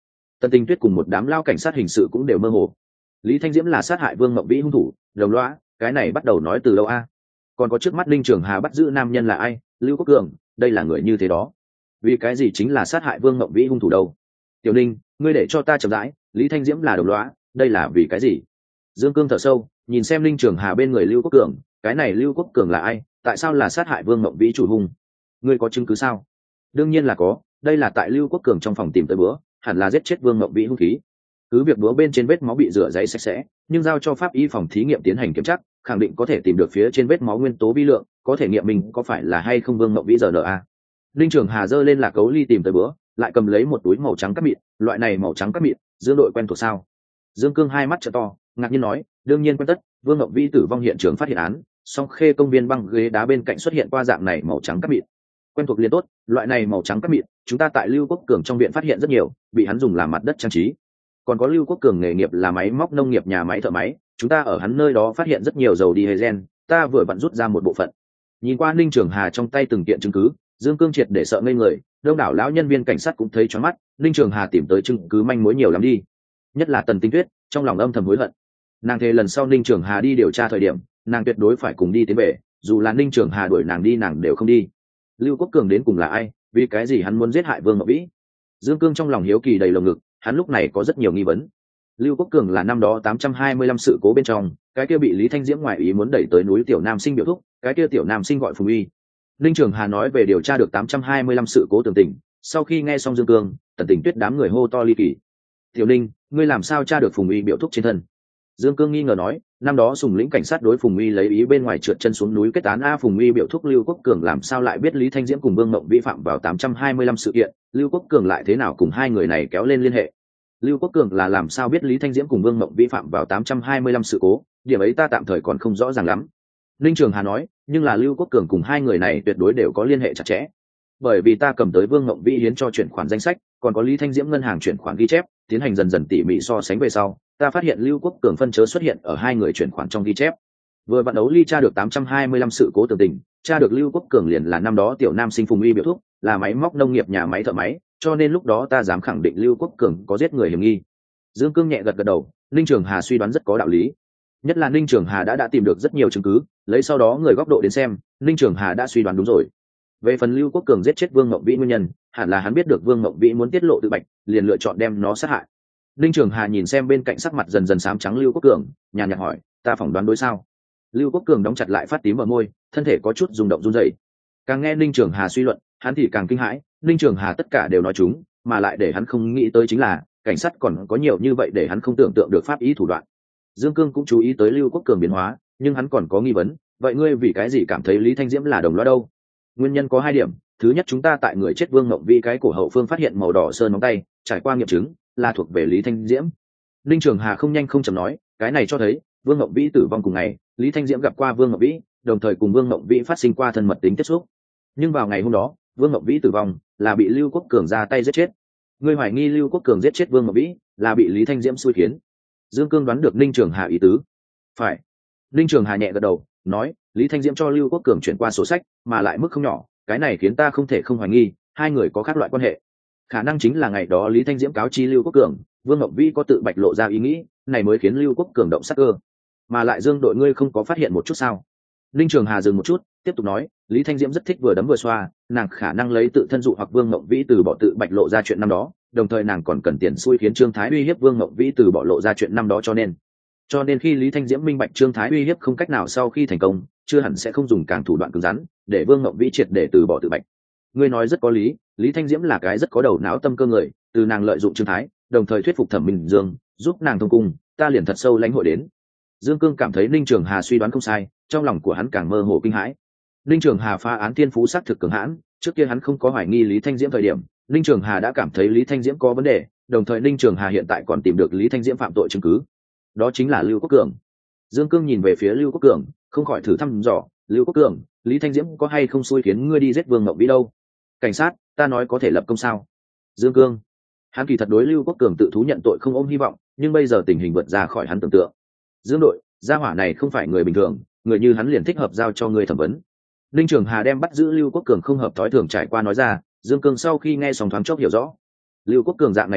Tần Tình Tuyết cùng một đám lao cảnh sát hình sự cũng đều mơ hồ. Lý Thanh Diễm là sát hại Vương Mộng Vĩ hung thủ, đồng loa, cái này bắt đầu nói từ đâu a? Còn có trước mắt Ninh Trường Hà bắt giữ nam nhân là ai? Lưu Quốc Cường, đây là người như thế đó. Vì cái gì chính là sát hại Vương Mộng Vĩ hung thủ đâu? Tiểu Ninh, ngươi để cho ta chậm rãi, Lý Thanh Diễm là đồng loa, đây là vì cái gì? Dương Cương thở sâu, nhìn xem Ninh Trường Hà bên người Lưu Quốc Cường, cái này Lưu Quốc Cường là ai? Tại sao là sát hại Vương Mộng Vĩ chủ hung? Ngươi có chứng cứ sao? Đương nhiên là có, đây là tại Lưu Quốc Cường trong phòng tìm tới bữa, hẳn là giết chết Vương Mộng Vĩ hung khí. Cứ việc búa bên trên vết máu bị rửa giấy sạch sẽ, nhưng giao cho pháp y phòng thí nghiệm tiến hành kiểm tra, khẳng định có thể tìm được phía trên vết máu nguyên tố vi lượng, có thể nghiệm mình có phải là hay không Vương Mộng Vĩ rờ en a. Linh Trường Hà giơ lên là cấu ly tìm tới búa, lại cầm lấy một túi màu trắng cát mịn, loại này màu trắng cát mịn, Dương đội quen thuộc sao? Dương Cương hai mắt trợ to, ngạc nhiên nói, đương nhiên quen tất, Vương Mộng Vĩ tử vong hiện trường phát hiện án, song khê công viên băng ghế đá bên cạnh xuất hiện qua dạng này màu trắng cát mịn. Quen thuộc liền tốt, loại này màu trắng cát mịn, chúng ta tại Lưu Quốc Cường trong viện phát hiện rất nhiều, bị hắn dùng làm mặt đất trang trí. Còn có Lưu Quốc Cường nghề nghiệp là máy móc nông nghiệp nhà máy thợ máy, chúng ta ở hắn nơi đó phát hiện rất nhiều dầu diesel, ta vừa vặn rút ra một bộ phận. Nhìn qua Ninh Trường Hà trong tay từng kiện chứng cứ, Dương Cương triệt để sợ ngây người, đông đảo lão nhân viên cảnh sát cũng thấy choáng mắt, Ninh Trường Hà tìm tới chứng cứ manh mối nhiều lắm đi. Nhất là Tần Tinh Tuyết, trong lòng âm thầm hối hận. Nàng thề lần sau Ninh Trường Hà đi điều tra thời điểm, nàng tuyệt đối phải cùng đi tiến về, dù là Ninh Trường Hà đuổi nàng đi nàng đều không đi. Lưu Quốc Cường đến cùng là ai, vì cái gì hắn muốn giết hại Vương Ngọc Vĩ? Dương Cương trong lòng hiếu kỳ đầy lồng ngực, hắn lúc này có rất nhiều nghi vấn. Lưu Quốc Cường là năm đó tám trăm hai mươi lăm sự cố bên trong, cái kia bị Lý Thanh Diễm ngoại ý muốn đẩy tới núi tiểu nam sinh biểu thúc, cái kia tiểu nam sinh gọi Phùng Uy. Ninh Trường Hà nói về điều tra được tám trăm hai mươi lăm sự cố tường tình, sau khi nghe xong Dương Cương, Tần Tình Tuyết đám người hô to ly kỳ. "Tiểu Ninh, ngươi làm sao tra được Phùng Uy biểu thúc trên thân?" Dương Cương nghi ngờ nói, năm đó Sùng lĩnh cảnh sát đối Phùng Uy lấy ý bên ngoài trượt chân xuống núi kết án a, Phùng Uy biểu thúc Lưu Quốc Cường làm sao lại biết Lý Thanh Diễm cùng Vương Mộng vi phạm vào tám trăm hai mươi lăm sự kiện, Lưu Quốc Cường lại thế nào cùng hai người này kéo lên liên hệ? Lưu Quốc Cường là làm sao biết Lý Thanh Diễm cùng Vương Mộng vi phạm vào tám trăm hai mươi lăm sự cố, điểm ấy ta tạm thời còn không rõ ràng lắm. Ninh Trường Hà nói, nhưng là Lưu Quốc Cường cùng hai người này tuyệt đối đều có liên hệ chặt chẽ. Bởi vì ta cầm tới Vương Mộng Vi hiến cho chuyển khoản danh sách, còn có Lý Thanh Diễm ngân hàng chuyển khoản ghi chép, tiến hành dần dần tỉ mỉ so sánh về sau, ta phát hiện Lưu Quốc Cường phân chớ xuất hiện ở hai người chuyển khoản trong ghi chép. Vừa vặn đấu ly tra được tám trăm hai mươi lăm sự cố tường tình, tra được Lưu Quốc Cường liền là năm đó tiểu nam sinh Phùng Uy biểu thúc, là máy móc nông nghiệp nhà máy thợ máy, cho nên lúc đó ta dám khẳng định Lưu Quốc Cường có giết người hiểm nghi. Dương Cương nhẹ gật gật đầu, Ninh Trường Hà suy đoán rất có đạo lý. Nhất là Ninh Trường Hà đã đã tìm được rất nhiều chứng cứ, lấy sau đó người góc độ đến xem, Ninh Trường Hà đã suy đoán đúng rồi. Về phần Lưu Quốc Cường giết chết Vương Mộng Vĩ nguyên nhân, hẳn là hắn biết được Vương Mộng Vĩ muốn tiết lộ tự bạch, liền lựa chọn đem nó sát hại. Ninh Trường Hà nhìn xem bên cạnh sắc mặt dần dần xám trắng Lưu Quốc Cường, nhàn nhạt hỏi, ta phỏng đoán đối sao? Lưu Quốc Cường đóng chặt lại phát tím ở môi, thân thể có chút rung động run rẩy. Càng nghe Ninh Trường Hà suy luận, hắn thì càng kinh hãi, Ninh Trường Hà tất cả đều nói chúng, mà lại để hắn không nghĩ tới chính là, cảnh sát còn có nhiều như vậy để hắn không tưởng tượng được pháp ý thủ đoạn. Dương Cương cũng chú ý tới Lưu Quốc Cường biến hóa, nhưng hắn còn có nghi vấn, vậy ngươi vì cái gì cảm thấy Lý Thanh Diễm là đồng lõa đâu? Nguyên nhân có hai điểm, thứ nhất chúng ta tại người chết Vương Mộng Vi cái cổ hậu phương phát hiện màu đỏ sơn móng tay, trải qua nghiệm chứng, là thuộc về Lý Thanh Diễm. Ninh Trường Hà không nhanh không chậm nói, cái này cho thấy Vương Mộng Vi tử vong cùng ngày, Lý Thanh Diễm gặp qua Vương Mộng Vi, đồng thời cùng Vương Mộng Vi phát sinh qua thân mật tính tiếp xúc. Nhưng vào ngày hôm đó, Vương Mộng Vi tử vong là bị Lưu Quốc Cường ra tay giết chết. Ngươi hoài nghi Lưu Quốc Cường giết chết Vương Mộng Vi là bị Lý Thanh Diễm xui khiến. Dương Cương đoán được Ninh Trường Hà ý tứ. Phải. Ninh Trường Hà nhẹ gật đầu, nói, Lý Thanh Diễm cho Lưu Quốc Cường chuyển qua sổ sách, mà lại mức không nhỏ, cái này khiến ta không thể không hoài nghi, hai người có khác loại quan hệ. Khả năng chính là ngày đó Lý Thanh Diễm cáo chi Lưu Quốc Cường, Vương Ngọc Vĩ có tự bạch lộ ra ý nghĩ, này mới khiến Lưu Quốc Cường động sắc cơ. Mà lại Dương đội ngươi không có phát hiện một chút sao? Ninh Trường Hà dừng một chút, tiếp tục nói, Lý Thanh Diễm rất thích vừa đấm vừa xoa, nàng khả năng lấy tự thân dụ hoặc Vương Ngọc Vĩ từ bỏ tự bạch lộ ra chuyện năm đó, đồng thời nàng còn cần tiền xui khiến Trương Thái uy hiếp Vương Ngọc Vĩ từ bỏ lộ ra chuyện năm đó cho nên. Cho nên khi Lý Thanh Diễm minh bạch Trương Thái uy hiếp không cách nào sau khi thành công, chưa hẳn sẽ không dùng càng thủ đoạn cứng rắn, để Vương Ngọc Vĩ triệt để từ bỏ tự bạch. Ngươi nói rất có lý, Lý Thanh Diễm là cái rất có đầu não tâm cơ người, từ nàng lợi dụng Trương Thái, đồng thời thuyết phục Thẩm Minh Dương, giúp nàng thông cung, ta liền thật sâu lãnh hội đến. Dương Cương cảm thấy Ninh Trường Hà suy đoán không sai, trong lòng của hắn càng mơ hồ kinh hãi. Ninh Trường Hà phá án thiên phú xác thực cường hãn, trước kia hắn không có hoài nghi Lý Thanh Diễm thời điểm, Ninh Trường Hà đã cảm thấy Lý Thanh Diễm có vấn đề, đồng thời Ninh Trường Hà hiện tại còn tìm được Lý Thanh Diễm phạm tội chứng cứ. Đó chính là Lưu Quốc Cường. Dương Cương nhìn về phía Lưu Quốc Cường, không khỏi thử thăm dò, Lưu Quốc Cường, Lý Thanh Diễm có hay không xui khiến ngươi đi giết Vương Ngọc Vĩ đâu? Cảnh sát, ta nói có thể lập công sao? Dương Cương, hắn kỳ thật đối Lưu Quốc Cường tự thú nhận tội không ôm hy vọng, nhưng bây giờ tình hình vượt ra khỏi hắn tưởng tượng. Dương đội, gia hỏa này không phải người bình thường, người như hắn liền thích hợp giao cho ngươi thẩm vấn. Ninh Trường Hà đem bắt giữ Lưu Quốc Cường không hợp thói thường trải qua nói ra, Dương Cương sau khi nghe xong thoáng chốc hiểu rõ. Lưu Quốc Cường dạng này người,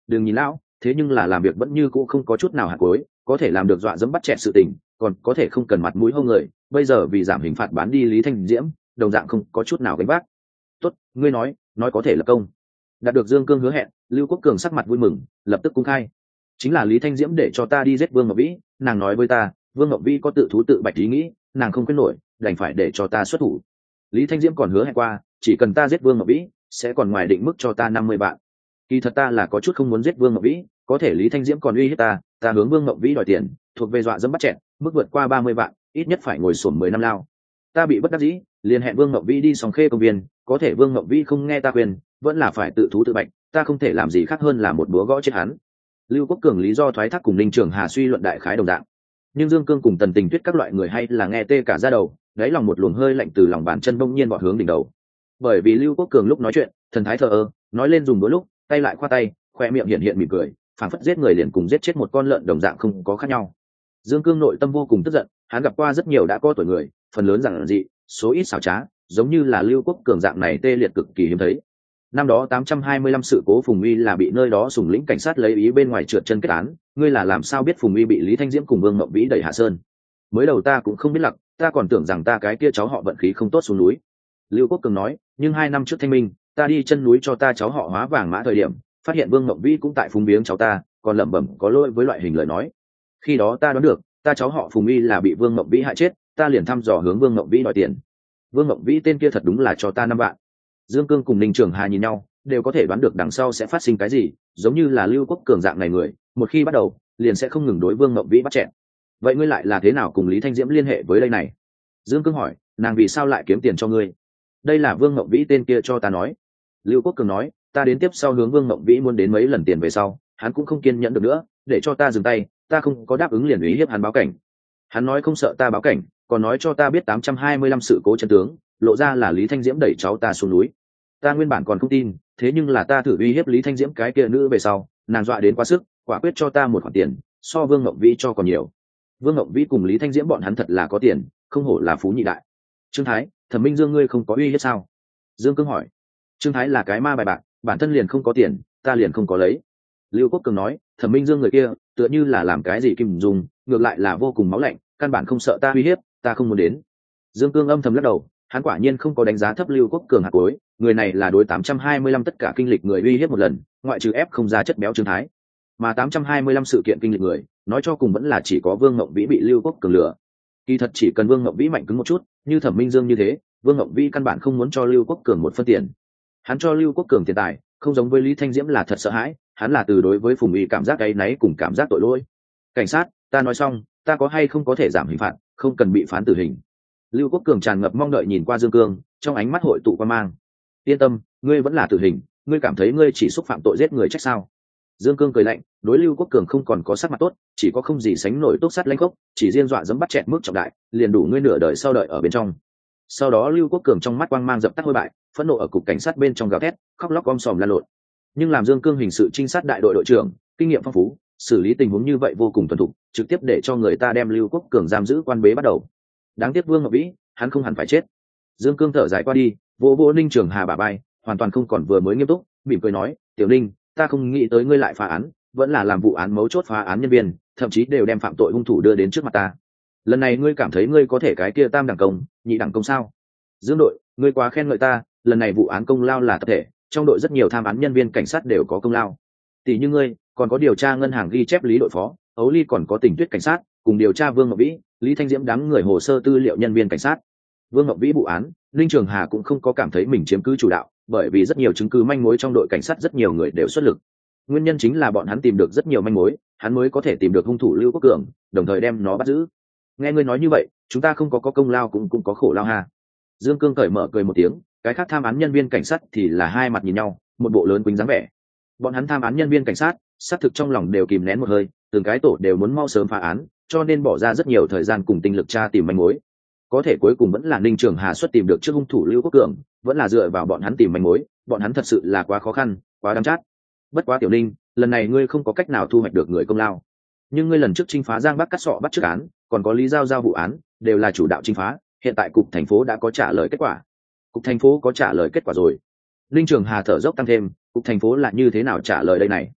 đừng nhìn lão, thế nhưng là làm việc vẫn như cũ không có chút nào hạt cối, có thể làm được dọa dẫm bắt chẹt sự tình, còn có thể không cần mặt mũi hông người, bây giờ vì giảm hình phạt bán đi Lý Thanh Diễm, đồng dạng không có chút nào gánh vác. Tốt, ngươi nói, nói có thể là công. Đạt được Dương Cương hứa hẹn, Lưu Quốc Cường sắc mặt vui mừng, lập tức cung khai. Chính là Lý Thanh Diễm để cho ta đi giết Vương Ngọc Vĩ, nàng nói với ta, Vương Ngọc Vĩ có tự thú tự bạch ý nghĩ, nàng không quyết nổi, đành phải để cho ta xuất thủ. Lý Thanh Diễm còn hứa hẹn qua, chỉ cần ta giết Vương Ngọc Vĩ, sẽ còn ngoài định mức cho ta năm mươi vạn. Kỳ thật ta là có chút không muốn giết Vương Ngọc Vĩ, có thể Lý Thanh Diễm còn uy hiếp ta, ta hướng Vương Ngọc Vĩ đòi tiền, thuộc về dọa dẫm bắt chẹn, mức vượt qua ba mươi vạn, ít nhất phải ngồi xổm mười năm lao. Ta bị bất đắc dĩ, liền hẹn Vương Ngọc Vĩ đi Sòng Khê công viên, có thể Vương Ngọc Vĩ không nghe ta khuyên, vẫn là phải tự thú tự bạch, ta không thể làm gì khác hơn là một búa gõ chết hắn. Lưu Quốc Cường lý do thoái thác cùng Ninh Trường Hà suy luận đại khái đồng dạng, nhưng Dương Cương cùng Tần Tình Tuyết các loại người hay là nghe tê cả da đầu, đáy lòng một luồng hơi lạnh từ lòng bàn chân bỗng nhiên vọt hướng đỉnh đầu. Bởi vì Lưu Quốc Cường lúc nói chuyện, thần thái thờ ơ, nói lên dùng đôi lúc, tay lại khoa tay, khoe miệng hiện hiện mỉm cười, phảng phất giết người liền cùng giết chết một con lợn đồng dạng không có khác nhau. Dương Cương nội tâm vô cùng tức giận, hắn gặp qua rất nhiều đã có tuổi người, phần lớn giản dị, số ít xảo trá, giống như là Lưu Quốc Cường dạng này tê liệt cực kỳ hiếm thấy. Năm đó tám trăm hai mươi lăm sự cố Phùng Uy là bị nơi đó sùng lĩnh cảnh sát lấy ý bên ngoài trượt chân kết án, ngươi là làm sao biết Phùng Uy bị Lý Thanh Diễm cùng Vương Ngọc Vĩ đẩy hạ sơn? Mới đầu ta cũng không biết lặc, ta còn tưởng rằng ta cái kia cháu họ vận khí không tốt xuống núi. Lưu Quốc Cường nói, nhưng hai năm trước thanh minh, ta đi chân núi cho ta cháu họ hóa vàng mã thời điểm, phát hiện Vương Ngọc Vĩ cũng tại phúng biếng cháu ta, còn lẩm bẩm có lỗi với loại hình lời nói. Khi đó ta đoán được, ta cháu họ Phùng Uy là bị Vương Ngọc Vĩ hại chết, ta liền thăm dò hướng Vương Ngọc Vĩ đòi tiền. Vương Ngọc Vĩ tên kia thật đúng là cho ta năm vạn. Dương Cương cùng Ninh Trường Hà nhìn nhau, đều có thể đoán được đằng sau sẽ phát sinh cái gì, giống như là Lưu Quốc Cường dạng này người, một khi bắt đầu, liền sẽ không ngừng đối Vương Ngọc Vĩ bắt chẹn. Vậy ngươi lại là thế nào cùng Lý Thanh Diễm liên hệ với đây này? Dương Cương hỏi, nàng vì sao lại kiếm tiền cho ngươi? Đây là Vương Ngọc Vĩ tên kia cho ta nói. Lưu Quốc Cường nói, ta đến tiếp sau hướng Vương Ngọc Vĩ muốn đến mấy lần tiền về sau, hắn cũng không kiên nhẫn được nữa, để cho ta dừng tay, ta không có đáp ứng liền uy hiếp hắn báo cảnh. Hắn nói không sợ ta báo cảnh, còn nói cho ta biết tám trăm hai mươi lăm sự cố chân tướng, lộ ra là Lý Thanh Diễm đẩy cháu ta xuống núi. Ta nguyên bản còn không tin, thế nhưng là ta thử uy hiếp Lý Thanh Diễm cái kia nữ về sau, nàng dọa đến quá sức, quả quyết cho ta một khoản tiền, so Vương Ngọc Vĩ cho còn nhiều. Vương Ngọc Vĩ cùng Lý Thanh Diễm bọn hắn thật là có tiền, không hổ là phú nhị đại. Trương Thái, Thẩm Minh Dương ngươi không có uy hiếp sao? Dương Cương hỏi. Trương Thái là cái ma bài bạc, bản thân liền không có tiền, ta liền không có lấy. Lưu Quốc Cường nói, Thẩm Minh Dương người kia, tựa như là làm cái gì kim dùng, ngược lại là vô cùng máu lạnh, căn bản không sợ ta uy hiếp, ta không muốn đến. Dương Cương âm thầm lắc đầu, hắn quả nhiên không có đánh giá thấp Lưu Quốc Cường hạt cuối, người này là đối tám trăm hai mươi lăm tất cả kinh lịch người uy hiếp một lần, ngoại trừ ép không ra chất béo Trương Thái. Mà tám trăm hai mươi lăm sự kiện kinh lịch người, nói cho cùng vẫn là chỉ có Vương Ngộng Vĩ bị Lưu Quốc Cường lừa. Kỳ thật chỉ cần Vương Ngộng Vĩ mạnh cứng một chút, như Thẩm Minh Dương như thế, Vương Ngộng Vĩ căn bản không muốn cho Lưu Quốc Cường một phân tiền. Hắn cho Lưu Quốc Cường tiền tài, không giống với Lý Thanh Diễm là thật sợ hãi, hắn là từ đối với Phùng Uy cảm giác áy náy cùng cảm giác tội lỗi. Cảnh sát, ta nói xong, ta có hay không có thể giảm hình phạt, không cần bị phán tử hình. Lưu Quốc Cường tràn ngập mong đợi nhìn qua Dương Cương, trong ánh mắt hội tụ quan mang. Yên tâm, ngươi vẫn là tử hình, ngươi cảm thấy ngươi chỉ xúc phạm tội giết người trách sao? Dương Cương cười lạnh, đối Lưu Quốc Cường không còn có sắc mặt tốt, chỉ có không gì sánh nổi tốt sát lãnh khốc, chỉ riêng dọa dẫm bắt chẹt mức trọng đại, liền đủ ngươi nửa đời sau đợi ở bên trong. Sau đó Lưu Quốc Cường trong mắt quang mang dập tắt hôi bại, phẫn nộ ở cục cảnh sát bên trong gào thét, khóc lóc om sòm la lộn. Nhưng làm Dương Cương hình sự trinh sát đại đội đội trưởng, kinh nghiệm phong phú, xử lý tình huống như vậy vô cùng thuần thục, trực tiếp để cho người ta đem Lưu Quốc Cường giam giữ quan bế bắt đầu. Đáng tiếc Vương Ngọc Vĩ, hắn không hẳn phải chết. Dương Cương thở dài qua đi, vỗ vỗ Ninh Trường Hà bả vai, hoàn toàn không còn vừa mới nghiêm túc, mỉm cười nói, "Tiểu Ninh, ta không nghĩ tới ngươi lại phá án, vẫn là làm vụ án mấu chốt phá án nhân viên, thậm chí đều đem phạm tội hung thủ đưa đến trước mặt ta. Lần này ngươi cảm thấy ngươi có thể cái kia tam đẳng công, nhị đẳng công sao?" Dương đội, ngươi quá khen ngợi ta, lần này vụ án công lao là tập thể, trong đội rất nhiều tham án nhân viên cảnh sát đều có công lao. Tỷ như ngươi, còn có điều tra ngân hàng ghi chép Lý đội phó, Ấu Ly còn có tình tuyết cảnh sát, cùng điều tra Vương Ngọc Vĩ, Lý Thanh Diễm đám người hồ sơ tư liệu nhân viên cảnh sát. Vương Ngọc Vĩ vụ án, Linh Trường Hà cũng không có cảm thấy mình chiếm cứ chủ đạo, bởi vì rất nhiều chứng cứ manh mối trong đội cảnh sát rất nhiều người đều xuất lực. Nguyên nhân chính là bọn hắn tìm được rất nhiều manh mối, hắn mới có thể tìm được hung thủ Lưu Quốc Cường, đồng thời đem nó bắt giữ. Nghe ngươi nói như vậy, chúng ta không có có công lao cũng cũng có khổ lao ha. Dương Cương cởi mở cười một tiếng, cái khác tham án nhân viên cảnh sát thì là hai mặt nhìn nhau, một bộ lớn quýnh dáng vẻ. Bọn hắn tham án nhân viên cảnh sát, xác thực trong lòng đều kìm nén một hơi, từng cái tổ đều muốn mau sớm phá án, cho nên bỏ ra rất nhiều thời gian cùng tinh lực tra tìm manh mối. Có thể cuối cùng vẫn là Ninh Trường Hà xuất tìm được trước hung thủ Lưu Quốc Cường, vẫn là dựa vào bọn hắn tìm manh mối, bọn hắn thật sự là quá khó khăn, quá đáng chát. Bất quá Tiểu Ninh, lần này ngươi không có cách nào thu hoạch được người công lao. Nhưng ngươi lần trước chinh phá Giang Bắc cắt sọ bắt trước án, còn có Lý Giao giao vụ án, đều là chủ đạo chinh phá, hiện tại cục thành phố đã có trả lời kết quả. Cục thành phố có trả lời kết quả rồi. Ninh Trường Hà thở dốc tăng thêm, cục thành phố là như thế nào trả lời đây này?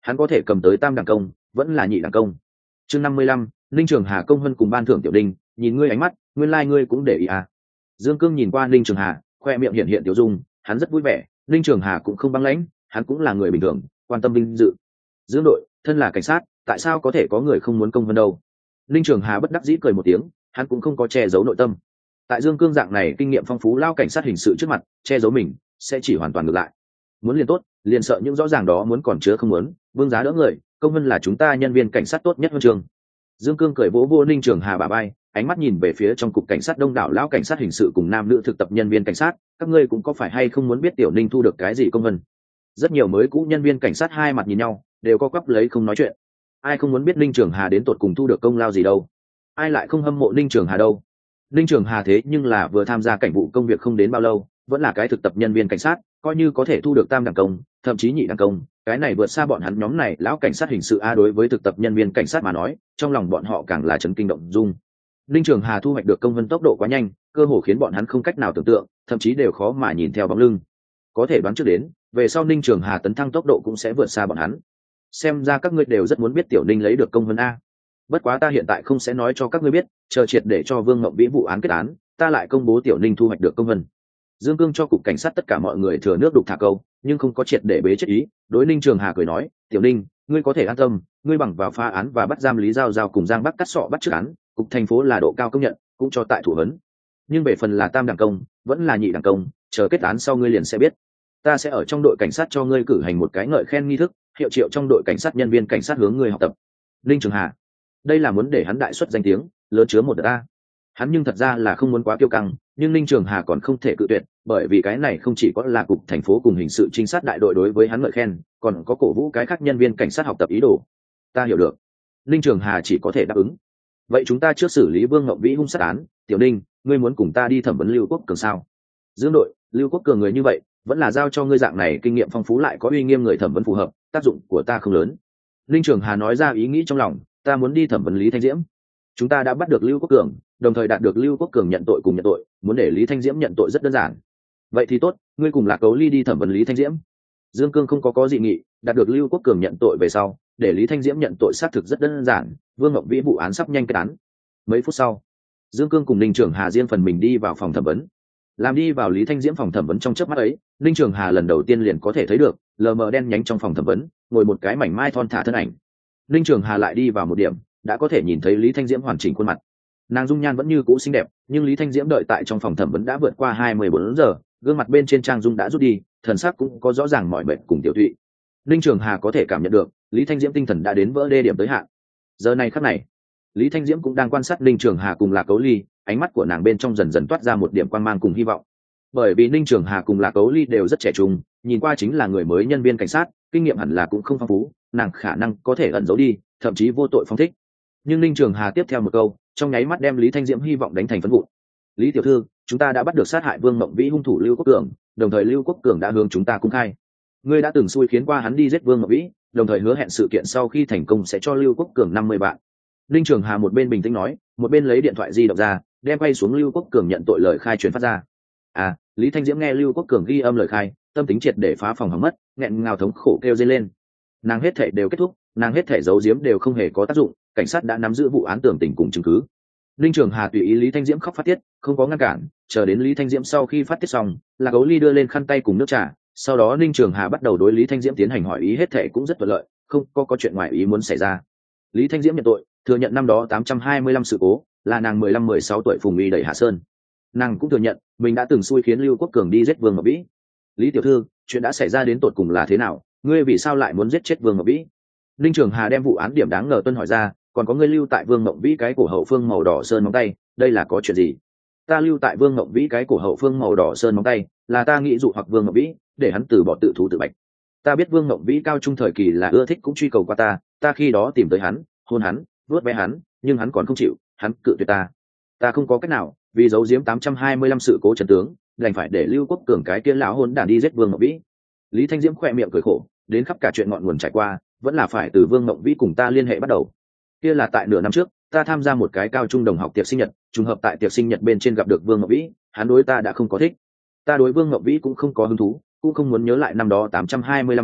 hắn có thể cầm tới tam đẳng công vẫn là nhị đẳng công. Chương năm mươi lăm, Ninh Trường Hà công hơn cùng ban thưởng tiểu đinh, nhìn ngươi ánh mắt nguyên lai ngươi cũng để ý à. Dương Cương nhìn qua Ninh Trường Hà, khoe miệng hiện hiện tiểu dung, hắn rất vui vẻ. Ninh Trường Hà cũng không băng lãnh, hắn cũng là người bình thường, quan tâm vinh dự. Dương đội thân là cảnh sát, tại sao có thể có người không muốn công hơn đâu? Ninh Trường Hà bất đắc dĩ cười một tiếng, hắn cũng không có che giấu nội tâm. Tại Dương Cương dạng này kinh nghiệm phong phú lao cảnh sát hình sự trước mặt, che giấu mình sẽ chỉ hoàn toàn ngược lại. Muốn liền tốt, liền sợ những rõ ràng đó muốn còn chứa không muốn, vương giá đỡ người, công hơn là chúng ta nhân viên cảnh sát tốt nhất huân trường. Dương Cương cười vỗ vỗ Ninh Trường Hà bả vai, ánh mắt nhìn về phía trong cục cảnh sát đông đảo lão cảnh sát hình sự cùng nam nữ thực tập nhân viên cảnh sát, các ngươi cũng có phải hay không muốn biết tiểu Ninh thu được cái gì công vân? Rất nhiều mới cũ nhân viên cảnh sát hai mặt nhìn nhau, đều co quắp lấy không nói chuyện. Ai không muốn biết Ninh Trường Hà đến tột cùng thu được công lao gì đâu? Ai lại không hâm mộ Ninh Trường Hà đâu? Ninh Trường Hà thế nhưng là vừa tham gia cảnh vụ công việc không đến bao lâu, vẫn là cái thực tập nhân viên cảnh sát, coi như có thể thu được tam đẳng công, thậm chí nhị đẳng công, cái này vượt xa bọn hắn nhóm này lão cảnh sát hình sự a. Đối với thực tập nhân viên cảnh sát mà nói, trong lòng bọn họ càng là chấn kinh động dung. Ninh Trường Hà thu hoạch được công vân tốc độ quá nhanh, cơ hồ khiến bọn hắn không cách nào tưởng tượng, thậm chí đều khó mà nhìn theo bóng lưng. Có thể đoán trước đến, về sau Ninh Trường Hà tấn thăng tốc độ cũng sẽ vượt xa bọn hắn. Xem ra các ngươi đều rất muốn biết tiểu Ninh lấy được công vân a. Bất quá ta hiện tại không sẽ nói cho các ngươi biết, chờ triệt để cho Vương Ngộng Vĩ vụ án kết án, ta lại công bố tiểu Ninh thu hoạch được công vân. Dương Cương cho cục cảnh sát tất cả mọi người thừa nước đục thả câu, nhưng không có triệt để bế chết ý. Đối Ninh Trường Hà cười nói, tiểu Ninh, ngươi có thể an tâm, ngươi bằng vào phá án và bắt giam Lý Giao Giao cùng Giang Bắc cắt sọ bắt trước án, cục thành phố là độ cao công nhận, cũng cho tại thủ vấn. Nhưng về phần là tam đẳng công, vẫn là nhị đẳng công, chờ kết án sau ngươi liền sẽ biết. Ta sẽ ở trong đội cảnh sát cho ngươi cử hành một cái ngợi khen nghi thức, hiệu triệu trong đội cảnh sát nhân viên cảnh sát hướng ngươi học tập. Ninh Trường Hà, đây là muốn để hắn đại xuất danh tiếng, lớn chứa một đợt ta. Hắn nhưng thật ra là không muốn quá kiêu căng, nhưng Ninh Trường Hà còn không thể cự tuyệt, bởi vì cái này không chỉ có là cục thành phố cùng hình sự trinh sát đại đội đối với hắn ngợi khen, còn có cổ vũ cái khác nhân viên cảnh sát học tập ý đồ. Ta hiểu được. Ninh Trường Hà chỉ có thể đáp ứng. Vậy chúng ta trước xử lý Vương Ngộng Vĩ hung sát án, tiểu Ninh, ngươi muốn cùng ta đi thẩm vấn Lưu Quốc Cường sao? Dương đội, Lưu Quốc Cường người như vậy, vẫn là giao cho ngươi dạng này kinh nghiệm phong phú lại có uy nghiêm người thẩm vấn phù hợp, tác dụng của ta không lớn. Ninh Trường Hà nói ra ý nghĩ trong lòng, ta muốn đi thẩm vấn Lý Thanh Diễm. Chúng ta đã bắt được Lưu Quốc Cường, đồng thời đạt được Lưu Quốc Cường nhận tội cùng nhận tội, muốn để Lý Thanh Diễm nhận tội rất đơn giản. Vậy thì tốt, ngươi cùng Lạc Cấu Ly đi thẩm vấn Lý Thanh Diễm. Dương Cương không có có dị nghị, đạt được Lưu Quốc Cường nhận tội về sau, để Lý Thanh Diễm nhận tội xác thực rất đơn giản, Vương Ngộng Vĩ vụ án sắp nhanh kết án. Mấy phút sau, Dương Cương cùng Ninh Trường Hà riêng phần mình đi vào phòng thẩm vấn. Làm đi vào Lý Thanh Diễm phòng thẩm vấn trong chớp mắt ấy, Ninh Trường Hà lần đầu tiên liền có thể thấy được, lờ mờ đen nhánh trong phòng thẩm vấn, ngồi một cái mảnh mai thon thả thân ảnh. Ninh Trường Hà lại đi vào một điểm, đã có thể nhìn thấy Lý Thanh Diễm hoàn chỉnh khuôn mặt. Nàng dung nhan vẫn như cũ xinh đẹp, nhưng Lý Thanh Diễm đợi tại trong phòng thẩm vấn đã vượt qua hai mươi bốn giờ, gương mặt bên trên trang dung đã rút đi, thần sắc cũng có rõ ràng mỏi mệt cùng tiểu thụy. Ninh Trường Hà có thể cảm nhận được, Lý Thanh Diễm tinh thần đã đến vỡ đê điểm tới hạn. Giờ này khắc này, Lý Thanh Diễm cũng đang quan sát Ninh Trường Hà cùng Lạc Cấu Ly, ánh mắt của nàng bên trong dần dần toát ra một điểm quang mang cùng hy vọng. Bởi vì Ninh Trường Hà cùng Lạc Cấu Ly đều rất trẻ trung, nhìn qua chính là người mới nhân viên cảnh sát, kinh nghiệm hẳn là cũng không phong phú, nàng khả năng có thể ẩn giấu đi, thậm chí vô tội phong thích. Nhưng Ninh Trường Hà tiếp theo một câu, trong nháy mắt đem Lý Thanh Diễm hy vọng đánh thành phấn vụn. Lý tiểu thư, chúng ta đã bắt được sát hại Vương Ngộng Vĩ hung thủ Lưu Quốc Cường, đồng thời Lưu Quốc Cường đã hướng chúng ta cung khai. Ngươi đã từng xui khiến qua hắn đi giết Vương Ngộng Vĩ, đồng thời hứa hẹn sự kiện sau khi thành công sẽ cho Lưu Quốc Cường năm mươi vạn. Ninh Trường Hà một bên bình tĩnh nói, một bên lấy điện thoại di động ra, đem quay xuống Lưu Quốc Cường nhận tội lời khai truyền phát ra. À, Lý Thanh Diễm nghe Lưu Quốc Cường ghi âm lời khai, tâm tính triệt để phá phòng hỏng mất, nghẹn ngào thống khổ kêu dây lên. Nàng hết thể đều kết thúc, nàng hết thể giấu giếm đều không hề có tác dụng, cảnh sát đã nắm giữ vụ án tường tình cùng chứng cứ. Ninh Trường Hà tùy ý Lý Thanh Diễm khóc phát tiết, không có ngăn cản, chờ đến Lý Thanh Diễm sau khi phát tiết xong, Lạc Cấu Ly đưa lên khăn tay cùng nước trà, sau đó Ninh Trường Hà bắt đầu đối Lý Thanh Diễm tiến hành hỏi ý, hết thể cũng rất thuận lợi, không có có chuyện ngoài ý muốn xảy ra. Lý Thanh Diễm nhận tội, thừa nhận năm đó tám trăm hai mươi lăm sự cố, là nàng mười lăm mười sáu tuổi phùng uy đẩy Hạ Sơn. Nàng cũng thừa nhận, mình đã từng xui khiến Lưu Quốc Cường đi giết Vương Ngọc Vĩ. Lý tiểu thư, chuyện đã xảy ra đến tột cùng là thế nào? Ngươi vì sao lại muốn giết chết Vương Ngọc Vĩ? Ninh Trường Hà đem vụ án điểm đáng ngờ tuân hỏi ra, còn có ngươi lưu tại Vương Ngọc Vĩ cái cổ hậu phương màu đỏ sơn móng tay, đây là có chuyện gì? Ta lưu tại Vương Ngọc Vĩ cái cổ hậu phương màu đỏ sơn móng tay, là ta nghĩ dụ hoặc Vương Ngọc Vĩ, để hắn từ bỏ tự thú tự bạch. Ta biết Vương Ngọc Vĩ cao trung thời kỳ là ưa thích cũng truy cầu qua ta, ta khi đó tìm tới hắn, hôn hắn, vuốt ve hắn, nhưng hắn còn không chịu, hắn cự tuyệt ta. Ta không có cách nào, vì giấu giếm tám trăm hai mươi lăm sự cố trần tướng, đành phải để Lưu Quốc Cường cái kia lão hôn đản đi giết Vương Ngọc Vĩ. Lý Thanh Diễm khỏe miệng cười khổ, đến khắp cả chuyện ngọn nguồn trải qua, vẫn là phải từ Vương Ngọc Vĩ cùng ta liên hệ bắt đầu. Kia là tại nửa năm trước, ta tham gia một cái cao trung đồng học tiệc sinh nhật, trùng hợp tại tiệc sinh nhật bên trên gặp được Vương Ngọc Vĩ, hắn đối ta đã không có thích. Ta đối Vương Ngọc Vĩ cũng không có hứng thú, cũng không muốn nhớ lại năm đó tám trăm hai mươi lăm kinh lịch,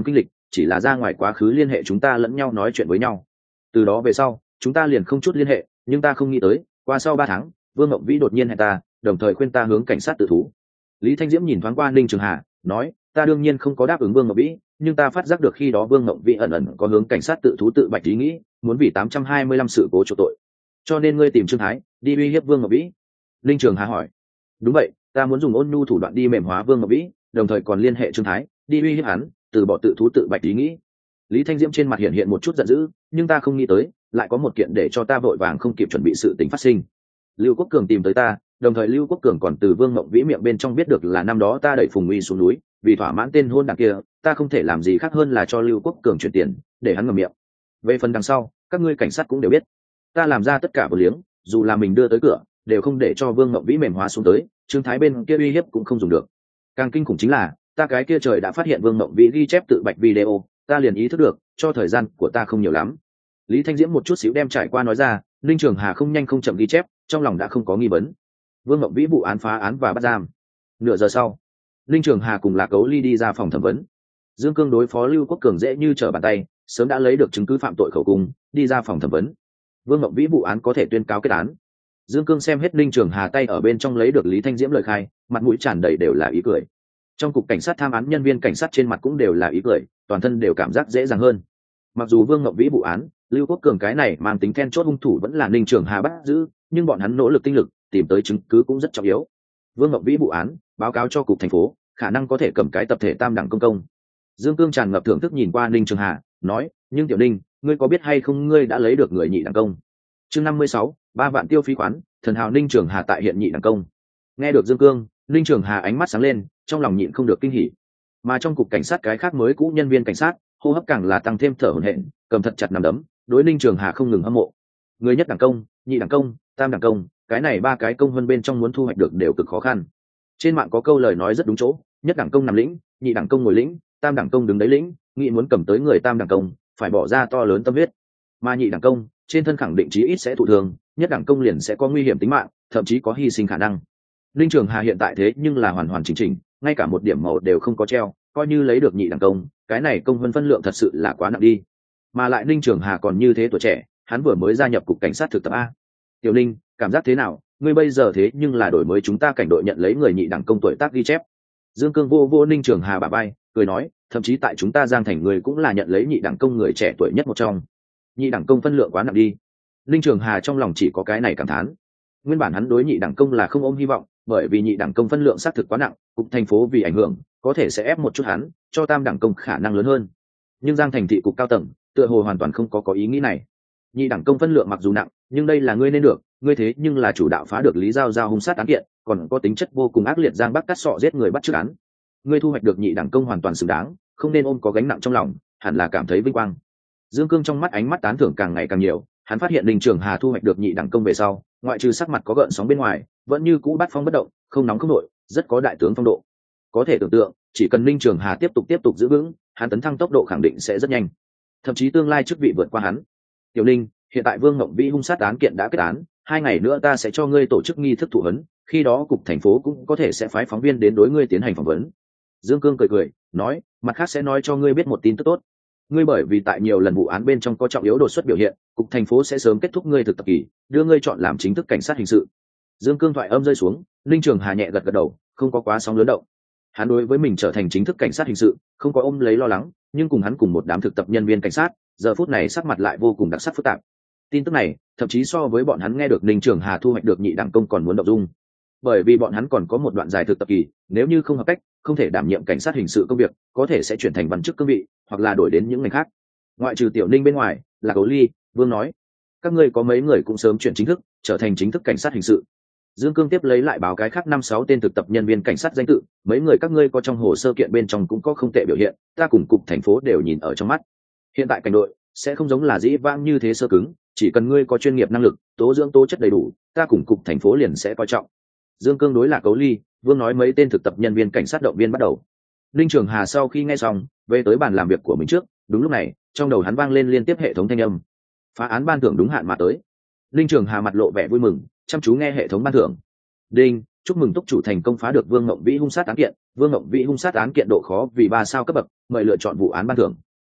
chỉ là ra ngoài quá khứ liên hệ chúng ta lẫn nhau nói chuyện với nhau. Từ đó về sau chúng ta liền không chút liên hệ, nhưng ta không nghĩ tới qua sau ba tháng Vương Ngộng Vĩ đột nhiên hẹn ta, đồng thời khuyên ta hướng cảnh sát tự thú. Lý Thanh Diễm nhìn thoáng qua Ninh Trường Hà, nói, ta đương nhiên không có đáp ứng Vương Ngộng Vĩ, nhưng ta phát giác được khi đó Vương Ngộng Vĩ ẩn ẩn có hướng cảnh sát tự thú tự bạch ý nghĩ, muốn vì tám trăm hai mươi lăm sự cố chỗ tội, cho nên ngươi tìm Trương Thái đi uy hiếp Vương Ngộng Vĩ. Ninh Trường Hà hỏi. Đúng vậy, ta muốn dùng ôn nhu thủ đoạn đi mềm hóa Vương Ngộng Vĩ, đồng thời còn liên hệ Trương Thái đi uy hiếp hắn từ bỏ tự thú tự bạch ý nghĩ. Lý Thanh Diễm trên mặt hiện hiện một chút giận dữ, nhưng ta không nghĩ tới lại có một kiện để cho ta vội vàng không kịp chuẩn bị sự tình phát sinh. Lưu Quốc Cường tìm tới ta, đồng thời Lưu Quốc Cường còn từ Vương Ngộng Vĩ miệng bên trong biết được là năm đó ta đẩy Phùng Uy xuống núi, vì thỏa mãn tên hôn đảng kia, ta không thể làm gì khác hơn là cho Lưu Quốc Cường chuyển tiền để hắn ngậm miệng. Về phần đằng sau, các ngươi cảnh sát cũng đều biết, ta làm ra tất cả vô liếng, dù là mình đưa tới cửa đều không để cho Vương Ngộng Vĩ mềm hóa xuống tới, Trương Thái bên kia uy hiếp cũng không dùng được. Càng kinh khủng chính là ta cái kia trời đã phát hiện Vương Ngộng Vĩ ghi chép tự bạch video, ta liền ý thức được cho thời gian của ta không nhiều lắm. Lý Thanh Diễm một chút xíu đem trải qua nói ra, Ninh Trường Hà không nhanh không chậm ghi chép, trong lòng đã không có nghi vấn. Vương Ngộng Vĩ vụ án phá án và bắt giam. Nửa giờ sau, Ninh Trường Hà cùng Lạc Cấu Ly đi ra phòng thẩm vấn. Dương Cương đối phó Lưu Quốc Cường dễ như trở bàn tay, sớm đã lấy được chứng cứ phạm tội khẩu cung, đi ra phòng thẩm vấn. Vương Ngộng Vĩ vụ án có thể tuyên cáo kết án. Dương Cương xem hết Ninh Trường Hà tay ở bên trong lấy được Lý Thanh Diễm lời khai, mặt mũi tràn đầy đều là ý cười. Trong cục cảnh sát tham án nhân viên cảnh sát trên mặt cũng đều là ý cười, toàn thân đều cảm giác dễ dàng hơn. Mặc dù Vương Ngộng Vĩ vụ án, Lưu Quốc Cường cái này mang tính then chốt hung thủ vẫn là Ninh Trường Hà bắt giữ, nhưng bọn hắn nỗ lực tinh lực tìm tới chứng cứ cũng rất trọng yếu. Vương Ngộng Vĩ vụ án báo cáo cho cục thành phố, khả năng có thể cầm cái tập thể tam đẳng công công. Dương Cương tràn ngập thưởng thức nhìn qua Ninh Trường Hà, nói, nhưng Tiểu Ninh, ngươi có biết hay không ngươi đã lấy được người nhị đẳng công? Chương năm mươi sáu, ba vạn tiêu phí khoán, thần hào Ninh Trường Hà tại hiện nhị đẳng công. Nghe được Dương Cương, Ninh Trường Hà ánh mắt sáng lên, trong lòng nhịn không được kinh hỉ. Mà trong cục cảnh sát cái khác mới cũ nhân viên cảnh sát, hô hấp càng là tăng thêm thở hổn hển, cầm thật chặt nắm đấm, đối Ninh Trường Hà không ngừng hâm mộ. Người nhất đẳng công, nhị đẳng công, tam đẳng công, cái này ba cái công hơn bên trong muốn thu hoạch được đều cực khó khăn. Trên mạng có câu lời nói rất đúng chỗ, nhất đẳng công nằm lĩnh, nhị đẳng công ngồi lĩnh, tam đẳng công đứng đấy lĩnh, nghĩ muốn cầm tới người tam đẳng công, phải bỏ ra to lớn tâm huyết. Mà nhị đẳng công, trên thân khẳng định chí ít sẽ thụ thương, nhất đẳng công liền sẽ có nguy hiểm tính mạng, thậm chí có hy sinh khả năng. Ninh Trường Hà hiện tại thế nhưng là hoàn hoàn chỉnh chỉnh, ngay cả một điểm màu đều không có treo, coi như lấy được nhị đẳng công, cái này công hơn phân lượng thật sự là quá nặng đi. Mà lại Ninh Trường Hà còn như thế tuổi trẻ, hắn vừa mới gia nhập cục cảnh sát thực tập a. Tiểu Ninh, cảm giác thế nào? Ngươi bây giờ thế nhưng là đổi mới chúng ta cảnh đội nhận lấy người nhị đẳng công tuổi tác ghi chép. Dương Cương vô vô Ninh Trường Hà bả vai, cười nói, thậm chí tại chúng ta Giang Thành người cũng là nhận lấy nhị đẳng công người trẻ tuổi nhất một trong. Nhị đẳng công phân lượng quá nặng đi. Ninh Trường Hà trong lòng chỉ có cái này cảm thán. Nguyên bản hắn đối nhị đẳng công là không ôm hy vọng, bởi vì nhị đẳng công phân lượng xác thực quá nặng, cục thành phố vì ảnh hưởng có thể sẽ ép một chút hắn, cho tam đẳng công khả năng lớn hơn. Nhưng Giang Thành thị cục cao tầng tựa hồ hoàn toàn không có có ý nghĩ này. Nhị đẳng công phân lượng mặc dù nặng, nhưng đây là ngươi nên được, ngươi thế nhưng là chủ đạo phá được Lý Giao Giao hung sát án kiện, còn có tính chất vô cùng ác liệt Giang Bắc cắt sọ giết người bắt chước án. Ngươi thu hoạch được nhị đẳng công hoàn toàn xứng đáng, không nên ôm có gánh nặng trong lòng, hẳn là cảm thấy vinh quang. Dương Cương trong mắt ánh mắt tán thưởng càng ngày càng nhiều, hắn phát hiện Ninh Trường Hà thu hoạch được nhị đẳng công về sau, ngoại trừ sắc mặt có gợn sóng bên ngoài, vẫn như cũ bát phong bất động, không nóng không nổi, rất có đại tướng phong độ. Có thể tưởng tượng, chỉ cần Ninh Trường Hà tiếp tục tiếp tục giữ vững, hắn tấn thăng tốc độ khẳng định sẽ rất nhanh, thậm chí tương lai chức vị vượt qua hắn. Tiểu Ninh, hiện tại Vương Ngộng Vĩ hung sát án kiện đã kết án, hai ngày nữa ta sẽ cho ngươi tổ chức nghi thức thụ huấn, khi đó cục thành phố cũng có thể sẽ phái phóng viên đến đối ngươi tiến hành phỏng vấn. Dương Cương cười cười, nói, mặt khác sẽ nói cho ngươi biết một tin tức tốt. Ngươi bởi vì tại nhiều lần vụ án bên trong có trọng yếu đột xuất biểu hiện, cục thành phố sẽ sớm kết thúc ngươi thực tập kỳ, đưa ngươi chọn làm chính thức cảnh sát hình sự. Dương Cương thoại âm rơi xuống, Ninh Trường Hà nhẹ gật gật đầu, không có quá sóng lớn động. Hắn đối với mình trở thành chính thức cảnh sát hình sự không có ôm lấy lo lắng, nhưng cùng hắn cùng một đám thực tập nhân viên cảnh sát, giờ phút này sắc mặt lại vô cùng đặc sắc phức tạp. Tin tức này thậm chí so với bọn hắn nghe được Ninh Trường Hà thu hoạch được nhị đẳng công còn muốn động dung, bởi vì bọn hắn còn có một đoạn dài thực tập kỳ, nếu như không hợp cách, không thể đảm nhiệm cảnh sát hình sự công việc, có thể sẽ chuyển thành văn chức cương vị, hoặc là đổi đến những ngành khác. Ngoại trừ Tiểu Ninh bên ngoài, là Cố Ly, Vương nói, các ngươi có mấy người cũng sớm chuyển chính thức, trở thành chính thức cảnh sát hình sự. Dương Cương tiếp lấy lại báo cái khác năm sáu tên thực tập nhân viên cảnh sát danh tự, mấy người các ngươi có trong hồ sơ kiện bên trong cũng có không tệ biểu hiện, ta cùng cục thành phố đều nhìn ở trong mắt. Hiện tại cảnh đội sẽ không giống là dĩ vãng như thế sơ cứng, chỉ cần ngươi có chuyên nghiệp năng lực, tố dưỡng tố chất đầy đủ, ta cùng cục thành phố liền sẽ coi trọng. Dương Cương đối là Cấu Ly, Vương nói mấy tên thực tập nhân viên cảnh sát động viên bắt đầu. Ninh Trường Hà sau khi nghe xong, về tới bàn làm việc của mình trước, đúng lúc này, trong đầu hắn vang lên liên tiếp hệ thống thanh âm. Phá án ban thưởng đúng hạn mà tới. Ninh Trường Hà mặt lộ vẻ vui mừng, chăm chú nghe hệ thống ban thưởng. Đinh, chúc mừng túc chủ thành công phá được Vương Ngộng Vĩ hung sát án kiện, Vương Ngộng Vĩ hung sát án kiện độ khó vì ba sao cấp bậc, mời lựa chọn vụ án ban thưởng.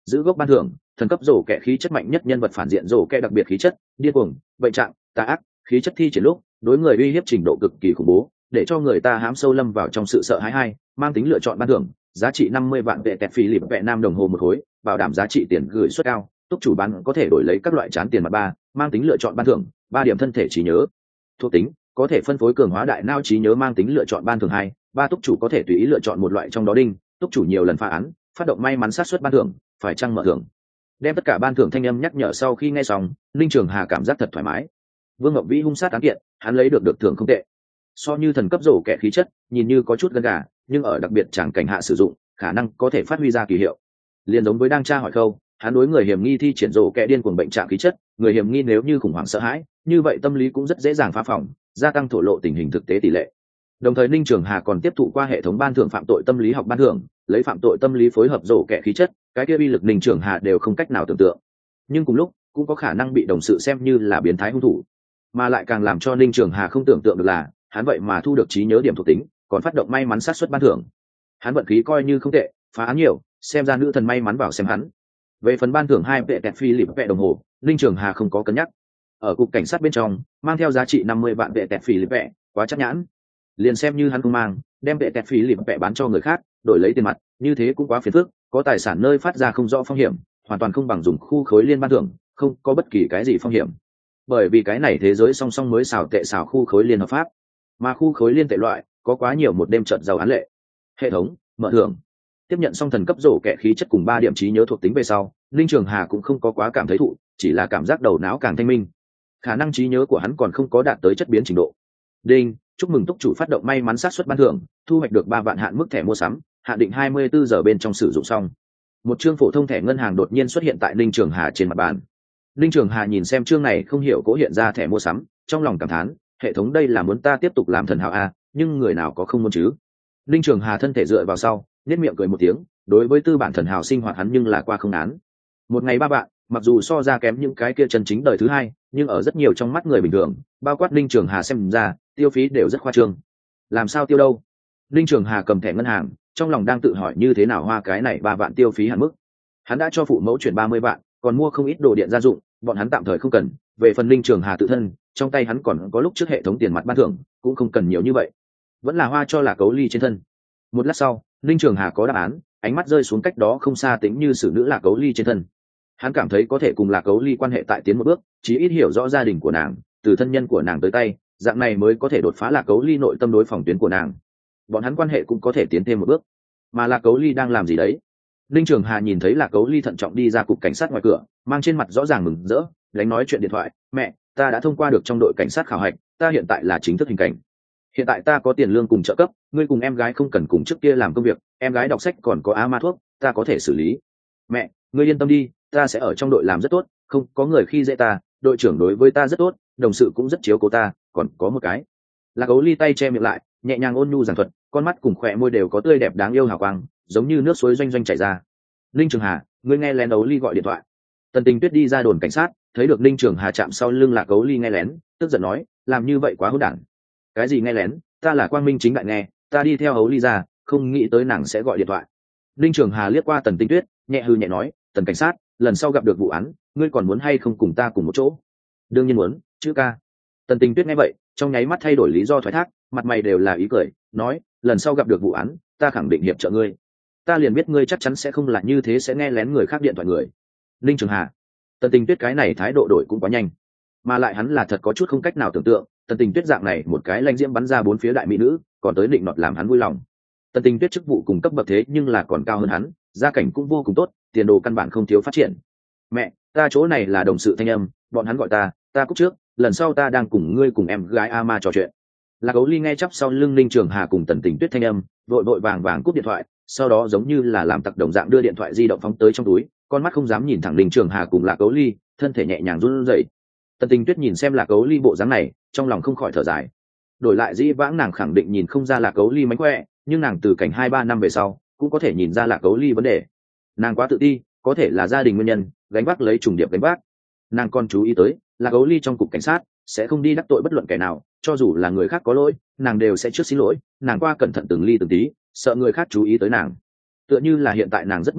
giữ gốc ban thưởng thần cấp rổ kẹ khí chất mạnh nhất nhân vật phản diện rổ kẹ đặc biệt khí chất điên cuồng bệnh trạng tà ác khí chất thi triển lúc đối người uy hiếp trình độ cực kỳ khủng bố, để cho người ta hám sâu lâm vào trong sự sợ hãi. Hai mang tính lựa chọn ban thưởng giá trị năm mươi vạn vệ tẹt phí lịp vệ nam đồng hồ một khối, bảo đảm giá trị tiền gửi suất cao, túc chủ bán có thể đổi lấy các loại chán tiền mặt. Ba mang tính lựa chọn ban thưởng ba điểm thân thể trí nhớ thuộc tính có thể phân phối cường hóa đại não trí nhớ. Mang tính lựa chọn ban thưởng hai ba túc chủ có thể tùy ý lựa chọn một loại trong đó đinh túc chủ nhiều lần phá án phát động may mắn sát xuất ban thưởng phải chăng mở thưởng. Đem tất cả ban thưởng thanh âm nhắc nhở sau khi nghe xong, Linh Trường Hà cảm giác thật thoải mái. Vương Ngọc Vĩ hung sát án kiện hắn lấy được được thưởng không tệ, so như thần cấp rổ kẻ khí chất nhìn như có chút gân gà, nhưng ở đặc biệt tràng cảnh hạ sử dụng khả năng có thể phát huy ra kỳ hiệu. Liên giống với đang tra hỏi khâu, hắn đối người hiểm nghi thi triển rổ kẻ điên cuồng bệnh trạng khí chất, người hiểm nghi nếu như khủng hoảng sợ hãi, như vậy tâm lý cũng rất dễ dàng phá phòng, gia tăng thổ lộ tình hình thực tế tỷ lệ. Đồng thời Ninh Trường Hà còn tiếp thụ qua hệ thống ban thưởng phạm tội tâm lý học ban thưởng, lấy phạm tội tâm lý phối hợp rổ kẻ khí chất, cái kia uy lực Ninh Trường Hà đều không cách nào tưởng tượng. Nhưng cùng lúc cũng có khả năng bị đồng sự xem như là biến thái hung thủ, mà lại càng làm cho Ninh Trường Hà không tưởng tượng được là hắn vậy mà thu được trí nhớ điểm thuộc tính, còn phát động may mắn sát xuất ban thưởng. Hắn vận khí coi như không tệ, phá án nhiều, xem ra nữ thần may mắn vào xem hắn. Về phần ban thưởng hai vệ tẹt phi lịp vệ đồng hồ, Ninh Trường Hà không có cân nhắc. Ở cục cảnh sát bên trong mang theo giá trị năm mươi vạn vệ tẹt phi lịp vệ quá chắc nhãn, liền xem như hắn không mang, đem vệ tẹt phi lịp vệ bán cho người khác đổi lấy tiền mặt, như thế cũng quá phiền phức. Có tài sản nơi phát ra không rõ phong hiểm, hoàn toàn không bằng dùng khu khối liên ban thưởng, không có bất kỳ cái gì phong hiểm. Bởi vì cái này thế giới song song mới xào tệ xào khu khối liên hợp pháp, mà khu khối liên tệ loại có quá nhiều một đêm trận giàu án lệ. Hệ thống mở thưởng tiếp nhận xong thần cấp rổ kẻ khí chất cùng ba điểm trí nhớ thuộc tính về sau, Linh Trường Hà cũng không có quá cảm thấy thụ, chỉ là cảm giác đầu não càng thanh minh, khả năng trí nhớ của hắn còn không có đạt tới chất biến trình độ. Đinh, chúc mừng túc chủ phát động may mắn sát xuất ban thưởng, thu hoạch được ba vạn hạn mức thẻ mua sắm, hạn định hai mươi bốn giờ bên trong sử dụng xong. Một chương phổ thông thẻ ngân hàng đột nhiên xuất hiện tại Linh Trường Hà trên mặt bàn. Linh Trường Hà nhìn xem chương này không hiểu cố hiện ra thẻ mua sắm, trong lòng cảm thán, hệ thống đây là muốn ta tiếp tục làm thần hào a, nhưng người nào có không muốn chứ. Linh Trường Hà thân thể dựa vào sau, nét miệng cười một tiếng, đối với tư bản thần hào sinh hoạt hắn nhưng là qua không án. Một ngày ba bạn, mặc dù so ra kém những cái kia chân chính đời thứ hai, nhưng ở rất nhiều trong mắt người bình thường, bao quát Linh Trường Hà xem ra, tiêu phí đều rất khoa trương. Làm sao tiêu đâu? Linh Trường Hà cầm thẻ ngân hàng, trong lòng đang tự hỏi như thế nào hoa cái này ba vạn tiêu phí hạn mức. Hắn đã cho phụ mẫu chuyển ba mươi vạn, còn mua không ít đồ điện gia dụng, bọn hắn tạm thời không cần. Về phần Linh Trường Hà tự thân, trong tay hắn còn có lúc trước hệ thống tiền mặt ban thưởng, cũng không cần nhiều như vậy, vẫn là hoa cho là cấu ly trên thân. Một lát sau, Linh Trường Hà có đáp án, ánh mắt rơi xuống cách đó không xa tính như xử nữ là cấu ly trên thân. Hắn cảm thấy có thể cùng là cấu ly quan hệ tại tiến một bước, chí ít hiểu rõ gia đình của nàng, từ thân nhân của nàng tới tay, dạng này mới có thể đột phá là cấu ly nội tâm đối phòng tuyến của nàng. Bọn hắn quan hệ cũng có thể tiến thêm một bước. Mà là cấu ly đang làm gì đấy? Linh Trường Hà nhìn thấy là cấu ly thận trọng đi ra cục cảnh sát ngoài cửa, mang trên mặt rõ ràng mừng rỡ, đánh nói chuyện điện thoại, mẹ, ta đã thông qua được trong đội cảnh sát khảo hạch, ta hiện tại là chính thức hình cảnh. Hiện tại ta có tiền lương cùng trợ cấp, ngươi cùng em gái không cần cùng trước kia làm công việc, em gái đọc sách còn có á ma thuốc, ta có thể xử lý. Mẹ, ngươi yên tâm đi, ta sẽ ở trong đội làm rất tốt, không có người khi dễ ta, đội trưởng đối với ta rất tốt, đồng sự cũng rất chiếu cố ta, còn có một cái. Là Gấu Ly tay che miệng lại, nhẹ nhàng ôn nhu giảng thuật, con mắt cùng khỏe môi đều có tươi đẹp đáng yêu hào quang, giống như nước suối doanh doanh chảy ra. Linh Trường Hà, ngươi nghe lén Gấu Ly gọi điện thoại. Tần Tình Tuyết đi ra đồn cảnh sát, thấy được Linh Trường Hà chạm sau lưng Lạc Gấu Ly nghe lén, tức giận nói, làm như vậy quá hỗn đản. Cái gì nghe lén, ta là quang minh chính đại nghe, ta đi theo Gấu Ly ra, không nghĩ tới nàng sẽ gọi điện thoại. Linh Trường Hà liếc qua Tần Tình Tuyết, nhẹ hư nhẹ nói, Tần cảnh sát, lần sau gặp được vụ án, ngươi còn muốn hay không cùng ta cùng một chỗ? Đương nhiên muốn, chữ ca. Tần Tình Tuyết nghe vậy, trong nháy mắt thay đổi lý do thoái thác, mặt mày đều là ý cười, nói, lần sau gặp được vụ án, ta khẳng định hiệp trợ ngươi. Ta liền biết ngươi chắc chắn sẽ không là như thế sẽ nghe lén người khác điện thoại người. Linh Trường Hà. Tần Tình Tuyết cái này thái độ đổi cũng quá nhanh, mà lại hắn là thật có chút không cách nào tưởng tượng, Tần Tình Tuyết dạng này một cái lanh diễm bắn ra bốn phía đại mỹ nữ, còn tới định nọt làm hắn vui lòng. Tần Tình Tuyết chức vụ cùng cấp bậc thế nhưng là còn cao hơn hắn, gia cảnh cũng vô cùng tốt, tiền đồ căn bản không thiếu phát triển. Mẹ, ta chỗ này là đồng sự thanh âm, bọn hắn gọi ta, ta cúp trước, lần sau ta đang cùng ngươi cùng em gái Ama trò chuyện. Là Gấu Ly nghe chắp sau lưng Linh Trường Hà cùng Tần Tình Tuyết thanh âm, vội vội vàng vàng cúp điện thoại, sau đó giống như là làm tặc đồng dạng đưa điện thoại di động phóng tới trong túi, con mắt không dám nhìn thẳng Linh Trường Hà cùng Lạc Gấu Ly, thân thể nhẹ nhàng run rẩy. Tần Tình Tuyết nhìn xem Lạc Gấu Ly bộ dáng này, trong lòng không khỏi thở dài. Đổi lại dĩ vãng nàng khẳng định nhìn không ra Lạc Gấu Ly mánh khỏe, nhưng nàng từ cảnh hai ba năm về sau, cũng có thể nhìn ra Lạc Gấu Ly vấn đề. Nàng quá tự ti, có thể là gia đình nguyên nhân, gánh vác lấy trùng điệp gánh vác. Nàng còn chú ý tới, Lạc Gấu Ly trong cục cảnh sát sẽ không đi đắc tội bất luận kẻ nào, cho dù là người khác có lỗi, nàng đều sẽ trước xin lỗi, nàng qua cẩn thận từng ly từng tí, sợ người khác chú ý tới nàng. Tựa như là hiện tại nàng rất bất an,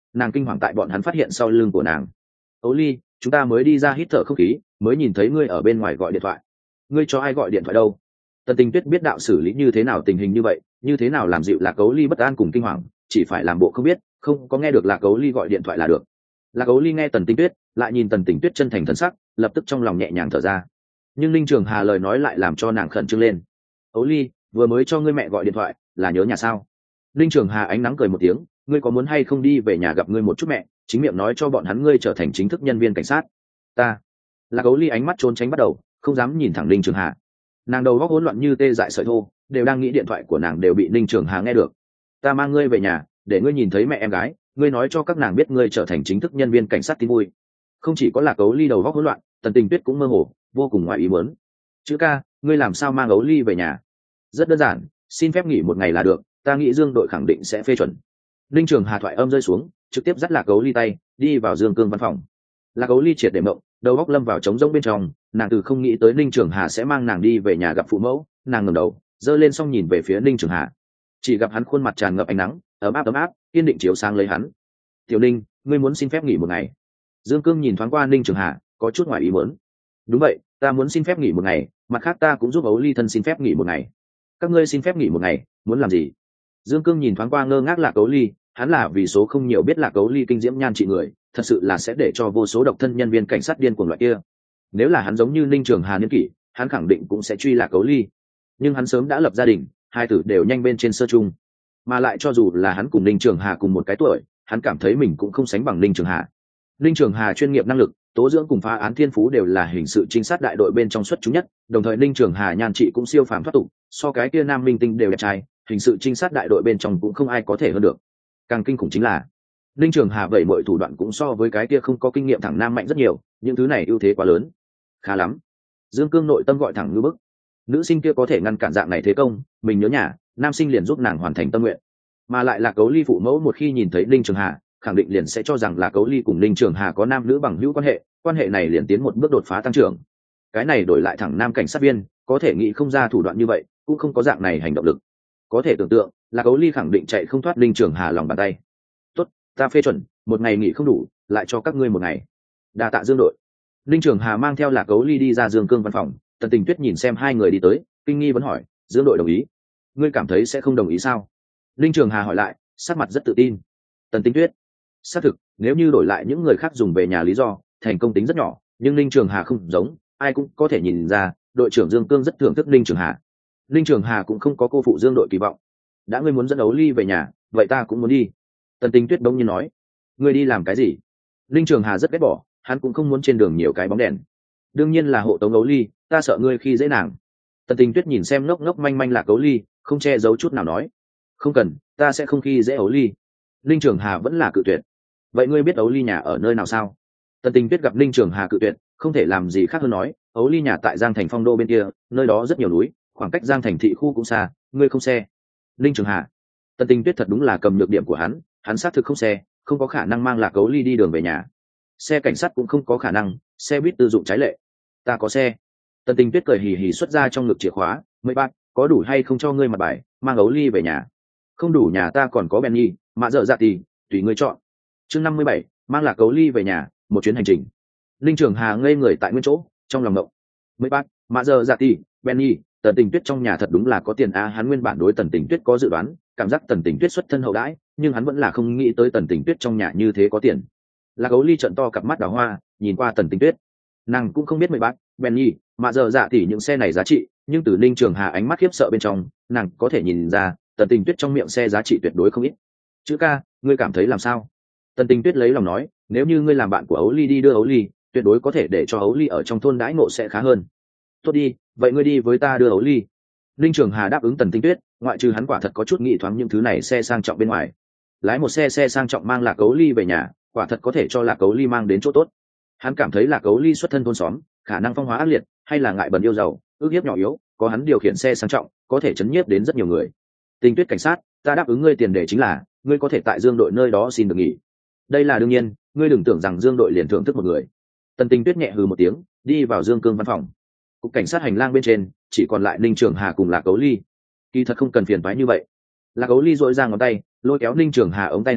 nàng kinh hoàng tại bọn hắn phát hiện sau lưng của nàng. Ấu ly, chúng ta mới đi ra hít thở không khí, mới nhìn thấy ngươi ở bên ngoài gọi điện thoại. Ngươi cho ai gọi điện thoại đâu? Tần Tình Tuyết biết đạo xử lý như thế nào tình hình như vậy, như thế nào làm dịu Lạc Ấu ly bất an cùng kinh hoàng, chỉ phải làm bộ không biết, không có nghe được Lạc Ấu ly gọi điện thoại là được. Lạc Ấu ly nghe Tần Tình Tuyết, lại nhìn Tần Tình Tuyết chân thành thần sắc, lập tức trong lòng nhẹ nhàng thở ra. Nhưng Linh Trường Hà lời nói lại làm cho nàng khẩn trương lên. Ấu ly, vừa mới cho ngươi mẹ gọi điện thoại, là nhớ nhà sao? Linh Trường Hà ánh nắng cười một tiếng, ngươi có muốn hay không đi về nhà gặp ngươi một chút mẹ, chính miệng nói cho bọn hắn ngươi trở thành chính thức nhân viên cảnh sát. Ta. Lạc Ấu ly ánh mắt trốn tránh bắt đầu, không dám nhìn thẳng Linh Trường Hà. Nàng đầu óc hỗn loạn như tê dại sợi thô, đều đang nghĩ điện thoại của nàng đều bị Linh Trường Hà nghe được. Ta mang ngươi về nhà, để ngươi nhìn thấy mẹ em gái, ngươi nói cho các nàng biết ngươi trở thành chính thức nhân viên cảnh sát tin vui. Không chỉ có Lạc Ấu ly đầu óc hỗn loạn, Tần Tình Tuyết cũng mơ hồ, vô cùng ngoài ý muốn. Chữ ca, ngươi làm sao mang Ấu ly về nhà? Rất đơn giản, xin phép nghỉ một ngày là được, ta nghĩ Dương đội khẳng định sẽ phê chuẩn. Linh Trường Hà thoại âm rơi xuống, trực tiếp dắt Lạc Ấu ly tay, đi vào Dương Cương văn phòng. Lạc Ấu ly triệt để mộng, đầu óc lâm vào trống rỗng bên trong, nàng từ không nghĩ tới Linh Trường Hà sẽ mang nàng đi về nhà gặp phụ mẫu, nàng ngẩng đầu, giơ lên xong nhìn về phía Linh Trường Hà. Chỉ gặp hắn khuôn mặt tràn ngập ánh nắng, ấm áp ấm áp, kiên định chiếu sáng lấy hắn. "Tiểu Linh, ngươi muốn xin phép nghỉ một ngày?" Dương Cương nhìn thoáng qua Linh Trường Hà, có chút ngoài ý muốn. "Đúng vậy, ta muốn xin phép nghỉ một ngày, mặt khác ta cũng giúp Ấu ly thân xin phép nghỉ một ngày." "Các ngươi xin phép nghỉ một ngày, muốn làm gì?" Dương Cương nhìn thoáng qua ngơ ngác Lạc Ấu ly, hắn là vì số không nhiều biết Lạc Ấu ly kinh diễm nhan trị người, thật sự là sẽ để cho vô số độc thân nhân viên cảnh sát điên cuồng loại kia. Nếu là hắn giống như Ninh Trường Hà niên kỷ, hắn khẳng định cũng sẽ truy Lạc Ấu ly. Nhưng hắn sớm đã lập gia đình, hai tử đều nhanh bên trên sơ trung, mà lại cho dù là hắn cùng Ninh Trường Hà cùng một cái tuổi, hắn cảm thấy mình cũng không sánh bằng Ninh Trường Hà. Ninh Trường Hà chuyên nghiệp năng lực, tố dưỡng cùng phá án thiên phú đều là hình sự trinh sát đại đội bên trong xuất chúng nhất, đồng thời Ninh Trường Hà nhan trị cũng siêu phàm thoát tục, so cái kia nam minh tinh đều đẹp trai, hình sự trinh sát đại đội bên trong cũng không ai có thể hơn được. Càng kinh khủng chính là Ninh Trường Hà vậy mọi thủ đoạn cũng so với cái kia không có kinh nghiệm thẳng nam mạnh rất nhiều, những thứ này ưu thế quá lớn. Khá lắm. Dương Cương nội tâm gọi thẳng như bức. Nữ sinh kia có thể ngăn cản dạng này thế công, mình nhớ nhà, nam sinh liền giúp nàng hoàn thành tâm nguyện. Mà lại là Cấu Ly phụ mẫu một khi nhìn thấy Ninh Trường Hà, khẳng định liền sẽ cho rằng là Cấu Ly cùng Ninh Trường Hà có nam nữ bằng hữu quan hệ, quan hệ này liền tiến một bước đột phá tăng trưởng. Cái này đổi lại thẳng nam cảnh sát viên, có thể nghĩ không ra thủ đoạn như vậy, cũng không có dạng này hành động lực. Có thể tưởng tượng, là Cấu Ly khẳng định chạy không thoát Ninh Trường Hà lòng bàn tay. Tốt, ta phê chuẩn, một ngày nghỉ không đủ, lại cho các ngươi một ngày. Đa tạ Dương đội. Ninh Trường Hà mang theo là Cấu Ly đi ra Dương Cương văn phòng, Tần Tình Tuyết nhìn xem hai người đi tới, kinh nghi vấn hỏi, Dương đội đồng ý? Ngươi cảm thấy sẽ không đồng ý sao? Ninh Trường Hà hỏi lại, sắc mặt rất tự tin. Tần Tình Tuyết, xác thực, nếu như đổi lại những người khác dùng về nhà lý do, thành công tính rất nhỏ, nhưng Ninh Trường Hà không giống, ai cũng có thể nhìn ra, đội trưởng Dương Cương rất thưởng thức Ninh Trường Hà. Ninh Trường Hà cũng không có cô phụ Dương đội kỳ vọng. Đã ngươi muốn dẫn Ấu Ly về nhà, vậy ta cũng muốn đi. Tần Tình Tuyết bỗng nhiên nói, ngươi đi làm cái gì? Ninh Trường Hà rất ghét bỏ, hắn cũng không muốn trên đường nhiều cái bóng đèn. Đương nhiên là hộ tống Ấu Ly, ta sợ ngươi khi dễ nàng. Tần Tình Tuyết nhìn xem ngốc ngốc manh manh là Ấu Ly, không che giấu chút nào nói, không cần, ta sẽ không khi dễ Ấu Ly. Ninh Trường Hà vẫn là cự tuyệt. Vậy ngươi biết Ấu Ly nhà ở nơi nào sao? Tần Tình Tuyết gặp Ninh Trường Hà cự tuyệt, không thể làm gì khác hơn nói, Ấu Ly nhà tại Giang Thành Phong Đô bên kia, nơi đó rất nhiều núi, khoảng cách Giang Thành thị khu cũng xa, ngươi không xe. Ninh Trường Hà, Tần Tình Tuyết thật đúng là cầm nhược điểm của hắn, hắn xác thực không xe, không có khả năng mang Lạc Ấu Ly đi đường về nhà. Xe cảnh sát cũng không có khả năng, xe buýt tư dụng trái lệ. Ta có xe. Tần Tình Tuyết cười hì hì xuất ra trong ngực chìa khóa, mấy bác, có đủ hay không cho ngươi mặt bài, mang Ấu Ly về nhà. Không đủ nhà ta còn có Benny, mạ dợ dạ thì tùy ngươi chọn. Chương năm mươi bảy, mang Lạc Ấu Ly về nhà, một chuyến hành trình. Ninh Trường Hà ngây người tại nguyên chỗ, trong lòng ngộng. Mấy bác, mạ dợ dạ thì Benny, Tần Tình Tuyết trong nhà thật đúng là có tiền a, hắn nguyên bản đối Tần Tình Tuyết có dự đoán, cảm giác Tần Tình Tuyết xuất thân hậu đãi, nhưng hắn vẫn là không nghĩ tới Tần Tình Tuyết trong nhà như thế có tiền. Lạc Ấu Ly trợn to cặp mắt đào hoa, nhìn qua Tần Tình Tuyết. Nàng cũng không biết mấy bác, Benny, mạ dợ dạ thì những xe này giá trị, nhưng từ Ninh Trường Hà ánh mắt khiếp sợ bên trong, nàng có thể nhìn ra, Tần Tình Tuyết trong miệng xe giá trị tuyệt đối không ít. Chữ ca, ngươi cảm thấy làm sao? Tần Tình Tuyết lấy lòng nói, nếu như ngươi làm bạn của Ấu Ly đi đưa Ấu Ly, tuyệt đối có thể để cho Ấu Ly ở trong thôn đãi ngộ sẽ khá hơn. Tốt đi, vậy ngươi đi với ta đưa Ấu Ly. Ninh Trường Hà đáp ứng Tần Tình Tuyết, ngoại trừ hắn quả thật có chút nghĩ thoáng những thứ này xe sang trọng bên ngoài. Lái một xe xe sang trọng mang Lạc Ấu Ly về nhà, quả thật có thể cho Lạc Ấu Ly mang đến chỗ tốt. Hắn cảm thấy Lạc Ấu Ly xuất thân thôn xóm, khả năng phong hóa ác liệt, hay là ngại bần yêu giàu, ước hiếp nhỏ yếu, có hắn điều khiển xe sang trọng, có thể chấn nhiếp đến rất nhiều người. Tình Tuyết cảnh sát, ta đáp ứng ngươi tiền đề chính là, ngươi có thể tại Dương đội nơi đó xin được nghỉ. Đây là đương nhiên, ngươi đừng tưởng rằng Dương đội liền thưởng thức một người. Tần Tình Tuyết nhẹ hừ một tiếng, đi vào Dương Cương văn phòng. Cục cảnh sát hành lang bên trên, chỉ còn lại Ninh Trường Hà cùng Lạc Ấu Ly. Kỳ thật không cần phiền toái như vậy. Lạc Ấu Ly duỗi ra ngón tay, lôi kéo Ninh Trường Hà ống tay áo,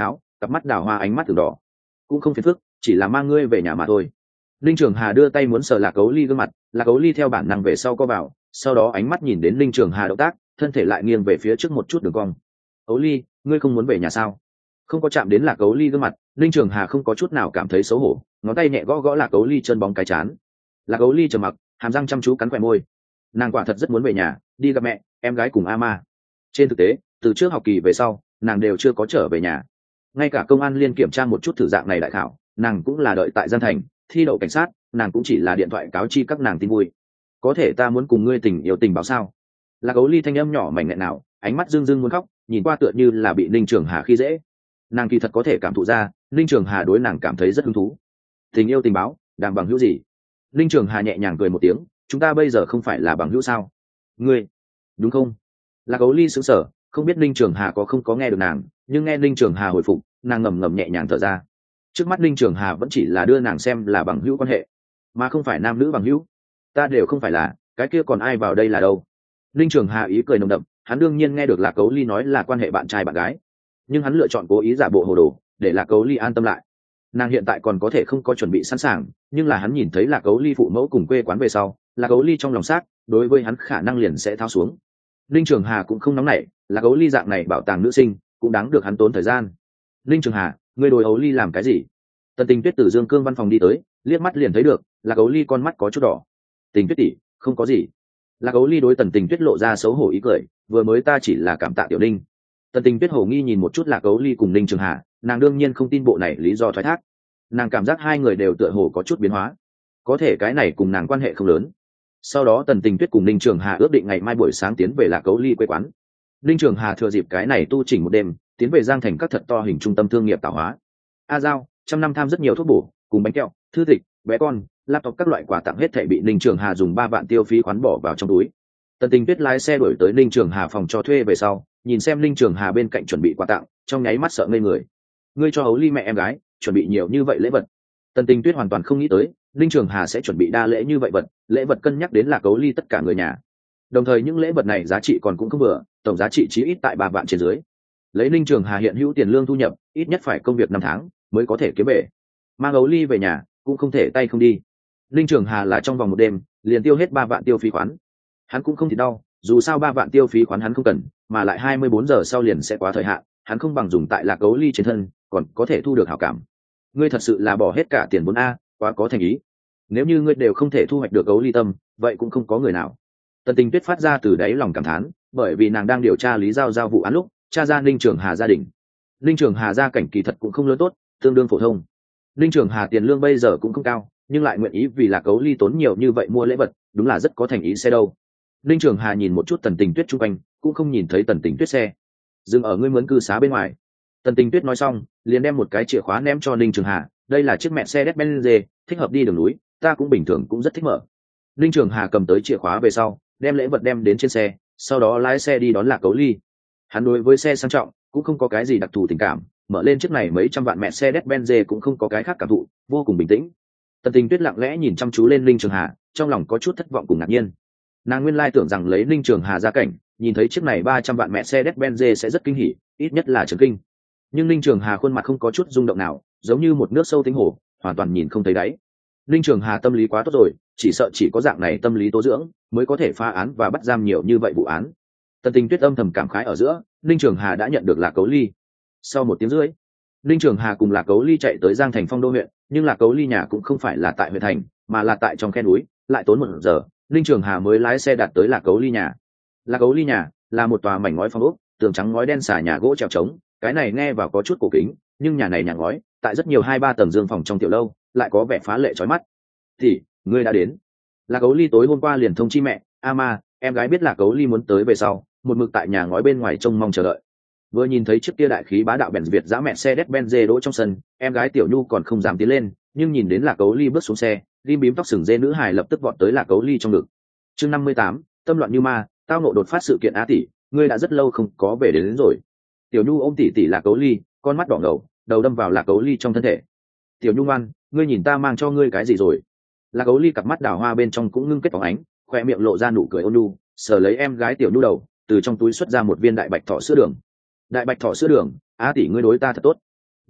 cặp mắt đào hoa ánh mắt từng đỏ. Cũng không phiền phức, chỉ là mang ngươi về nhà mà thôi. Linh Trường Hà đưa tay muốn sờ Lạc Cấu Ly gương mặt, Lạc Cấu Ly theo bản năng về sau co vào, sau đó ánh mắt nhìn đến Linh Trường Hà động tác, thân thể lại nghiêng về phía trước một chút đường cong. Cấu Ly, ngươi không muốn về nhà sao? Không có chạm đến Lạc Cấu Ly gương mặt, Linh Trường Hà không có chút nào cảm thấy xấu hổ, ngón tay nhẹ gõ gõ Lạc Cấu Ly chân bóng cái chán. Lạc Cấu Ly trầm mặc, hàm răng chăm chú cắn khóe môi. Nàng quả thật rất muốn về nhà, đi gặp mẹ, em gái cùng Ama. Trên thực tế, từ trước học kỳ về sau, nàng đều chưa có trở về nhà. Ngay cả công an liên kiểm tra một chút thử dạng này đại khảo, nàng cũng là đợi tại Giang Thành, thi đậu cảnh sát, nàng cũng chỉ là điện thoại cáo chi các nàng tin vui. Có thể ta muốn cùng ngươi tình yêu tình báo sao? Lạc Cấu Ly thanh âm nhỏ mảnh nghẹn nào, ánh mắt rưng rưng muốn khóc, nhìn qua tựa như là bị Ninh Trường Hà khi dễ. Nàng kỳ thật có thể cảm thụ ra, Ninh Trường Hà đối nàng cảm thấy rất hứng thú. Tình yêu tình báo, đang bằng hữu gì? Ninh Trường Hà nhẹ nhàng cười một tiếng, chúng ta bây giờ không phải là bằng hữu sao? Ngươi, đúng không? Lạc Cấu Ly sững sờ, không biết Ninh Trường Hà có không có nghe được nàng, nhưng nghe Ninh Trường Hà hồi phục, nàng ngầm ngầm nhẹ nhàng thở ra. Trước mắt Ninh Trường Hà vẫn chỉ là đưa nàng xem là bằng hữu quan hệ, mà không phải nam nữ bằng hữu. Ta đều không phải là, cái kia còn ai vào đây là đâu? Ninh Trường Hà ý cười nồng đậm, hắn đương nhiên nghe được Lạc Cấu Ly nói là quan hệ bạn trai bạn gái, nhưng hắn lựa chọn cố ý giả bộ hồ đồ để Lạc Cấu Ly an tâm lại. Nàng hiện tại còn có thể không có chuẩn bị sẵn sàng, nhưng là hắn nhìn thấy Lạc Cấu Ly phụ mẫu cùng quê quán về sau, Lạc Cấu Ly trong lòng xác, đối với hắn khả năng liền sẽ thao xuống. Ninh Trường Hà cũng không nóng nảy, Lạc Cấu Ly dạng này bảo tàng nữ sinh cũng đáng được hắn tốn thời gian. Ninh Trường Hà, ngươi đối Ấu Ly làm cái gì? Tần Tình Tuyết từ Dương Cương văn phòng đi tới, liếc mắt liền thấy được Lạc Cấu Ly con mắt có chút đỏ. Tình Tuyết tỷ, không có gì. Lạc Cấu Ly đối Tần Tình Tuyết lộ ra xấu hổ ý cười, vừa mới ta chỉ là cảm tạ tiểu Ninh. Tần Tình Tuyết hổ nghi nhìn một chút Lạc Cấu Ly cùng Ninh Trường Hà, nàng đương nhiên không tin bộ này lý do thoái thác. Nàng cảm giác hai người đều tựa hồ có chút biến hóa, có thể cái này cùng nàng quan hệ không lớn. Sau đó Tần Tình Tuyết cùng Ninh Trường Hà ước định ngày mai buổi sáng tiến về Lạc Cấu Ly quê quán. Ninh Trường Hà thừa dịp cái này tu chỉnh một đêm, tiến về Giang Thành các thật to hình trung tâm thương nghiệp tạo hóa. A Giao, trăm năm tham rất nhiều thuốc bổ, cùng bánh kẹo, thư tịch, bé con, laptop các loại quà tặng hết thảy bị Ninh Trường Hà dùng ba vạn tiêu phí khoán bỏ vào trong túi. Tần Tình Tuyết lái xe đuổi tới Ninh Trường Hà phòng cho thuê về sau, nhìn xem Ninh Trường Hà bên cạnh chuẩn bị quà tặng, trong nháy mắt sợ ngây người. Ngươi cho Ấu Ly mẹ em gái chuẩn bị nhiều như vậy lễ vật. Tần Tình Tuyết hoàn toàn không nghĩ tới Ninh Trường Hà sẽ chuẩn bị đa lễ như vậy vật, lễ vật cân nhắc đến là Ấu Ly tất cả người nhà. Đồng thời những lễ vật này giá trị còn cũng không vừa, tổng giá trị chí ít tại ba vạn trên dưới. Lấy Ninh Trường Hà hiện hữu tiền lương thu nhập, ít nhất phải công việc năm tháng mới có thể kiếm về. Mang Ấu Ly về nhà cũng không thể tay không đi. Ninh Trường Hà là trong vòng một đêm liền tiêu hết ba vạn tiêu phí khoán. Hắn cũng không thì đau, dù sao ba vạn tiêu phí khoán hắn không cần, mà lại hai mươi bốn giờ sau liền sẽ quá thời hạn, hắn không bằng dùng tại Lạc Ấu Ly trên thân, còn có thể thu được hảo cảm. Ngươi thật sự là bỏ hết cả tiền vốn a, quá có thành ý. Nếu như ngươi đều không thể thu hoạch được Ấu Ly tâm, vậy cũng không có người nào. Tần Tình Tuyết phát ra từ đáy lòng cảm thán, bởi vì nàng đang điều tra Lý Giao Giao vụ án lúc, tra ra Ninh Trường Hà gia đình. Ninh Trường Hà gia cảnh kỳ thật cũng không lớn tốt, tương đương phổ thông. Ninh Trường Hà tiền lương bây giờ cũng không cao, nhưng lại nguyện ý vì Lạc Ấu Ly tốn nhiều như vậy mua lễ vật, đúng là rất có thành ý xe đâu. Ninh Trường Hà nhìn một chút Tần Tình Tuyết chung quanh, cũng không nhìn thấy Tần Tình Tuyết xe. Dừng ở ngươi mướn cư xá bên ngoài. Tần Tình Tuyết nói xong, liền đem một cái chìa khóa ném cho Ninh Trường Hà, đây là chiếc mẹ xe Mercedes-Benz, thích hợp đi đường núi, ta cũng bình thường cũng rất thích mở. Ninh Trường Hà cầm tới chìa khóa về sau, đem lễ vật đem đến trên xe, sau đó lái xe đi đón Lạc Cấu Ly. Hắn đối với xe sang trọng cũng không có cái gì đặc thù tình cảm, mở lên chiếc này mấy trăm vạn mẹ xe Mercedes-Benz cũng không có cái khác cảm thụ, vô cùng bình tĩnh. Tần Tình Tuyết lặng lẽ nhìn chăm chú lên Ninh Trường Hà, trong lòng có chút thất vọng cùng ngạc nhiên. Nàng nguyên lai tưởng rằng lấy Ninh Trường Hà gia cảnh, nhìn thấy chiếc này ba trăm vạn mẹ xe Mercedes-Benz sẽ rất kinh hỉ, ít nhất là chấn kinh. Nhưng Ninh Trường Hà khuôn mặt không có chút rung động nào, giống như một nước sâu tính hồ, hoàn toàn nhìn không thấy đáy. Ninh Trường Hà tâm lý quá tốt rồi, chỉ sợ chỉ có dạng này tâm lý tố dưỡng mới có thể phá án và bắt giam nhiều như vậy vụ án. Tần Tình Tuyết âm thầm cảm khái ở giữa, Ninh Trường Hà đã nhận được Lạc Cấu Ly. Sau một tiếng rưỡi, Ninh Trường Hà cùng Lạc Cấu Ly chạy tới Giang Thành Phong Đô huyện, nhưng Lạc Cấu Ly nhà cũng không phải là tại huyện thành, mà là tại trong khe núi, lại tốn một giờ, Ninh Trường Hà mới lái xe đạt tới Lạc Cấu Ly nhà. Lạc Cấu Ly nhà là một tòa mảnh ngói phong ốc, tường trắng ngói đen xà nhà gỗ treo trống, cái này nghe vào có chút cổ kính, nhưng nhà này nhà ngói, tại rất nhiều hai ba tầng dương phòng trong tiểu lâu, lại có vẻ phá lệ chói mắt. Thì, ngươi đã đến. Lạc Cấu Ly tối hôm qua liền thông chi mẹ, Ama, em gái biết Lạc Cấu Ly muốn tới về sau, một mực tại nhà ngói bên ngoài trông mong chờ đợi. Vừa nhìn thấy chiếc kia đại khí bá đạo bèn Việt dã mẹ xe Mercedes-Benz đỗ trong sân, em gái Tiểu Nhu còn không dám tiến lên, nhưng nhìn đến Lạc Cấu Ly bước xuống xe, ghim bím tóc sừng dê nữ hài lập tức vọt tới Lạc Cấu Ly trong ngực. Chương năm mươi tám, tâm loạn như ma, tao nộ đột phát sự kiện á tỷ, ngươi đã rất lâu không có về đến, đến rồi. Tiểu Nhu ôm tỷ tỷ Lạc Cấu Ly, con mắt đỏ ngầu, đầu đâm vào Lạc Cấu Ly trong thân thể. Tiểu Nhu ngoan, ngươi nhìn ta mang cho ngươi cái gì rồi? Lạc Cấu Ly cặp mắt đào hoa bên trong cũng ngưng kết phóng ánh, khoe miệng lộ ra nụ cười ôn nhu, sờ lấy em gái Tiểu Nhu đầu, từ trong túi xuất ra một viên đại bạch thỏ sữa đường. Đại bạch thỏ sữa đường, á tỷ ngươi đối ta thật tốt.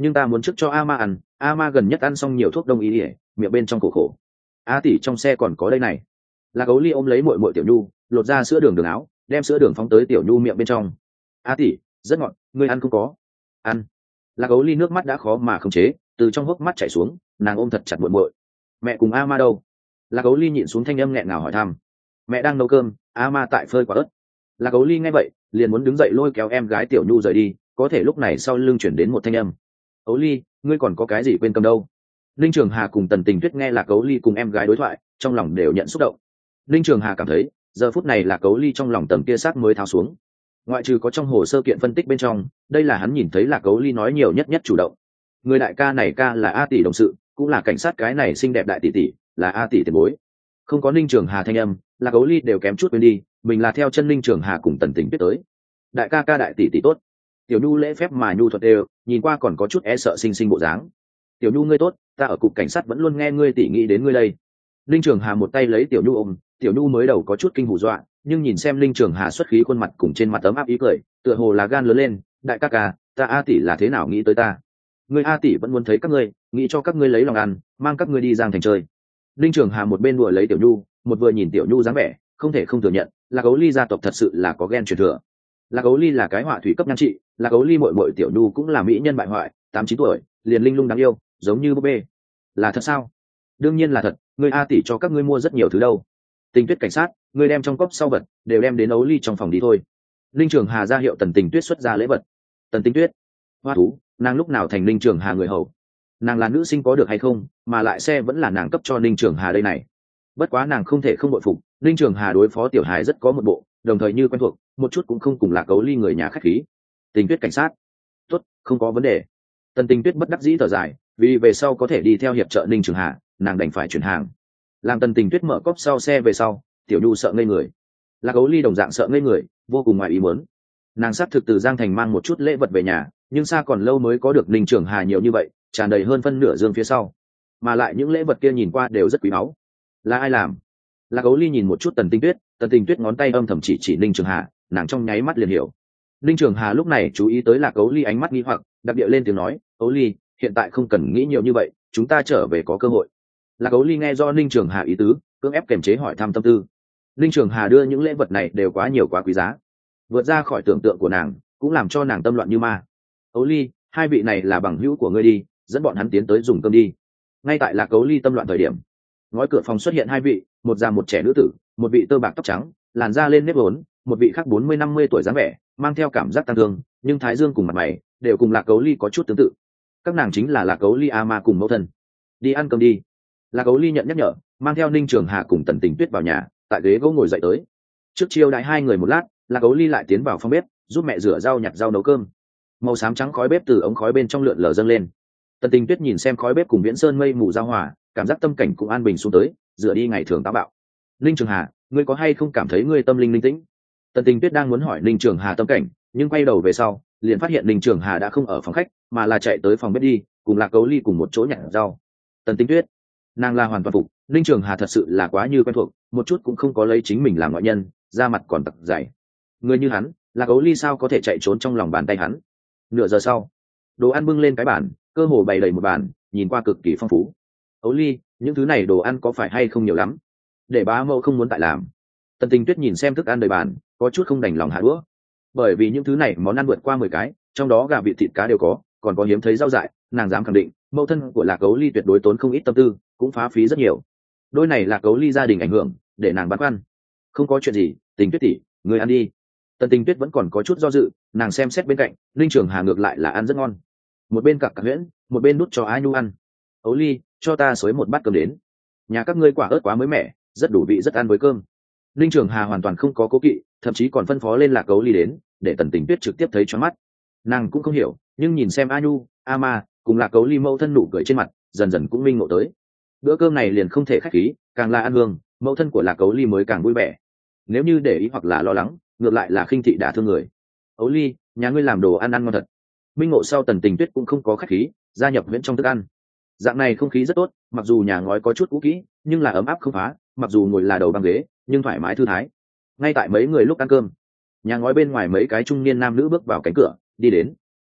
nhưng ta muốn trước cho a ma ăn. A ma gần nhất ăn xong nhiều thuốc đông y ỉa, miệng bên trong khổ khổ. A tỷ trong xe còn có đây này. Lạc Ấu Ly ôm lấy muội muội Tiểu Nhu, lột ra sữa đường đường áo, đem sữa đường phóng tới Tiểu Nhu miệng bên trong. A tỷ, rất ngọt, ngươi ăn không có? Ăn. Lạc Ấu Ly nước mắt đã khó mà khống chế, từ trong hốc mắt chảy xuống, nàng ôm thật chặt muội muội. Mẹ cùng A ma đâu? Lạc Ấu Ly nhịn xuống thanh âm nghẹn ngào hỏi thăm. Mẹ đang nấu cơm, A ma tại phơi quả ớt. Lạc Ấu Ly nghe vậy, liền muốn đứng dậy lôi kéo em gái Tiểu Nhu rời đi, có thể lúc này sau lưng chuyển đến một thanh âm. Ấu Ly, ngươi còn có cái gì quên cầm đâu? Linh Trường Hà cùng Tần Tình Tuyết nghe Lạc Ấu Ly cùng em gái đối thoại, trong lòng đều nhận xúc động. Linh Trường Hà cảm thấy, giờ phút này Lạc Ấu Ly trong lòng tầng kia xác mới tháo xuống. Ngoại trừ có trong hồ sơ kiện phân tích bên trong, đây là hắn nhìn thấy Lạc Ấu Ly nói nhiều nhất nhất chủ động. Người đại ca này ca là A tỷ đồng sự, cũng là cảnh sát cái này xinh đẹp đại tỷ tỷ, là A tỷ tiền bối. Không có Linh Trường Hà thanh âm, Lạc Ấu Ly đều kém chút quên đi, mình là theo chân Linh Trường Hà cùng Tần Tình Tuyết tới. Đại ca ca đại tỷ tỷ tốt. Tiểu Nhu lễ phép mà nhu thuật đều, nhìn qua còn có chút e sợ sinh sinh bộ dáng. Tiểu Nhu ngươi tốt, ta ở cục cảnh sát vẫn luôn nghe ngươi tỉ nghĩ đến ngươi đây. Linh Trường Hà một tay lấy Tiểu Nhu ôm, Tiểu Nhu mới đầu có chút kinh hù dọa, nhưng nhìn xem Linh Trường Hà xuất khí khuôn mặt cùng trên mặt ấm áp ý cười, tựa hồ là gan lớn lên. Đại ca ca, ta A tỷ là thế nào nghĩ tới ta? Ngươi A tỷ vẫn muốn thấy các ngươi, nghĩ cho các ngươi lấy lòng ăn, mang các ngươi đi giang thành chơi. Linh Trường Hà một bên đùa lấy Tiểu Nhu, một vừa nhìn Tiểu Nhu dáng vẻ, không thể không thừa nhận, Lạc Ấu Ly gia tộc thật sự là có ghen truyền thừa. Lạc Ấu Ly là cái họa thủy cấp nhan trị, Lạc Ấu Ly muội muội Tiểu Nhu cũng là mỹ nhân bại hoại, tám chín tuổi, liền linh lung đáng yêu, giống như búp bê. Là thật sao? Đương nhiên là thật, ngươi A tỷ cho các ngươi mua rất nhiều thứ đâu. Tình Tuyết cảnh sát, ngươi đem trong cốc sau vật đều đem đến Ấu Ly trong phòng đi thôi. Linh Trường Hà ra hiệu Tần Tình Tuyết xuất ra lễ vật. Tần Tình Tuyết, hoa thú, nàng lúc nào thành Linh Trường Hà người hầu? Nàng là nữ sinh có được hay không, mà lại xe vẫn là nàng cấp cho Linh Trường Hà đây này. Bất quá nàng không thể không bội phục, Linh Trường Hà đối phó Tiểu Hải rất có một bộ, đồng thời như quen thuộc, một chút cũng không cùng Lạc Ấu Ly người nhà khách khí. Tình Tuyết cảnh sát, tốt, không có vấn đề. Tần Tình Tuyết bất đắc dĩ thở dài, vì về sau có thể đi theo hiệp trợ Linh Trường Hà, nàng đành phải chuyển hàng. Làm Tần Tình Tuyết mở cốp sau xe về sau, Tiểu Nhu sợ ngây người. Lạc Ấu Ly đồng dạng sợ ngây người, vô cùng ngoài ý muốn. Nàng xác thực từ Giang Thành mang một chút lễ vật về nhà, nhưng xa còn lâu mới có được Linh Trường Hà nhiều như vậy, tràn đầy hơn phân nửa dương phía sau, mà lại những lễ vật kia nhìn qua đều rất quý báu. Là ai làm? Lạc Ấu Ly nhìn một chút Tần Tình Tuyết, Tần Tình Tuyết ngón tay âm thầm chỉ chỉ Linh Trường Hà, nàng trong nháy mắt liền hiểu. Linh Trường Hà lúc này chú ý tới Lạc Ấu Ly ánh mắt nghi hoặc, đặc địa lên tiếng nói, Ấu Ly, hiện tại không cần nghĩ nhiều như vậy, chúng ta trở về có cơ hội. Lạc Ấu Ly nghe do Linh Trường Hà ý tứ, cưỡng ép kiềm chế hỏi thăm tâm tư. Linh Trường Hà đưa những lễ vật này đều quá nhiều quá quý giá, vượt ra khỏi tưởng tượng của nàng, cũng làm cho nàng tâm loạn như ma. Ấu Ly, hai vị này là bằng hữu của ngươi đi, dẫn bọn hắn tiến tới dùng cơm đi. Ngay tại Lạc Ấu Ly tâm loạn thời điểm, ngói cửa phòng xuất hiện hai vị, một già một trẻ nữ tử, một vị tơ bạc tóc trắng, làn da lên nếp vốn, một vị khác bốn mươi năm mươi tuổi dáng vẻ, mang theo cảm giác tăng thương, nhưng thái dương cùng mặt mày đều cùng Lạc Ấu Ly có chút tương tự. Các nàng chính là Lạc Ấu Ly A Ma cùng mẫu thân. Đi ăn cơm đi. Lạc Ấu Ly nhận nhắc nhở, mang theo Ninh Trường Hà cùng Tần Tình Tuyết vào nhà, tại ghế gỗ ngồi dậy tới. Trước chiêu đãi hai người một lát, Lạc Ấu Ly lại tiến vào phòng bếp, giúp mẹ rửa rau nhặt rau nấu cơm. Màu xám trắng khói bếp từ ống khói bên trong lượn lờ dâng lên. Tần Tình Tuyết nhìn xem khói bếp cùng viễn sơn mây mù giao hòa, cảm giác tâm cảnh cũng an bình xuống tới, dựa đi ngày thường táo bạo. Ninh Trường Hà, ngươi có hay không cảm thấy ngươi tâm linh linh tĩnh? Tần Tình Tuyết đang muốn hỏi Ninh Trường Hà tâm cảnh, nhưng quay đầu về sau, liền phát hiện Ninh Trường Hà đã không ở phòng khách, mà là chạy tới phòng bếp đi, cùng Lạc Ấu Ly cùng một chỗ nhặt rau. Tần Tình Tuyết, nàng là hoàn toàn phục, Ninh Trường Hà thật sự là quá như quen thuộc, một chút cũng không có lấy chính mình làm ngoại nhân, da mặt còn tặc dày. Người như hắn, Lạc Ấu Ly sao có thể chạy trốn trong lòng bàn tay hắn? Nửa giờ sau, đồ ăn bưng lên cái bàn, cơ hồ bày đầy một bàn, nhìn qua cực kỳ phong phú. Ấu Ly, những thứ này đồ ăn có phải hay không nhiều lắm? Để bá mẫu không muốn tại làm. Tần Tình Tuyết nhìn xem thức ăn đầy bàn, có chút không đành lòng hạ đũa. Bởi vì những thứ này món ăn vượt qua mười cái, trong đó gà vịt thịt cá đều có, còn có hiếm thấy rau dại, nàng dám khẳng định, mẫu thân của Lạc Ấu Ly tuyệt đối tốn không ít tâm tư, cũng phá phí rất nhiều. Đôi này Lạc Ấu Ly gia đình ảnh hưởng, để nàng băn khoăn. Không có chuyện gì, Tình Tuyết tỷ, người ăn đi. Tần Tình Tuyết vẫn còn có chút do dự, nàng xem xét bên cạnh, Linh Trường Hà ngược lại là ăn rất ngon. Một bên cặc cặc huyễn, một bên đút cho A Nhu ăn. Ấu Ly, cho ta xới một bát cơm đến. Nhà các ngươi quả ớt quá mới mẻ, rất đủ vị rất ăn với cơm. Linh Trường Hà hoàn toàn không có cố kỵ, thậm chí còn phân phó lên Lạc Ấu Ly đến, để Tần Tình Tuyết trực tiếp thấy choáng mắt. Nàng cũng không hiểu, nhưng nhìn xem A Nhu, A Ma cùng Lạc Ấu Ly mẫu thân nụ cười trên mặt, dần dần cũng minh ngộ tới. Bữa cơm này liền không thể khách khí, càng là ăn hương, mẫu thân của Lạc Ấu Ly mới càng vui vẻ. Nếu như để ý hoặc là lo lắng, ngược lại là khinh thị đả thương người. Ấu Ly, nhà ngươi làm đồ ăn ăn ngon thật. Minh ngộ sau, Tần Tình Tuyết cũng không có khách khí, gia nhập huyễn trong thức ăn. Dạng này không khí rất tốt, mặc dù nhà ngói có chút cũ kỹ, nhưng là ấm áp không phá, mặc dù ngồi là đầu băng ghế, nhưng thoải mái thư thái. Ngay tại mấy người lúc ăn cơm, nhà ngói bên ngoài mấy cái trung niên nam nữ bước vào cánh cửa, đi đến.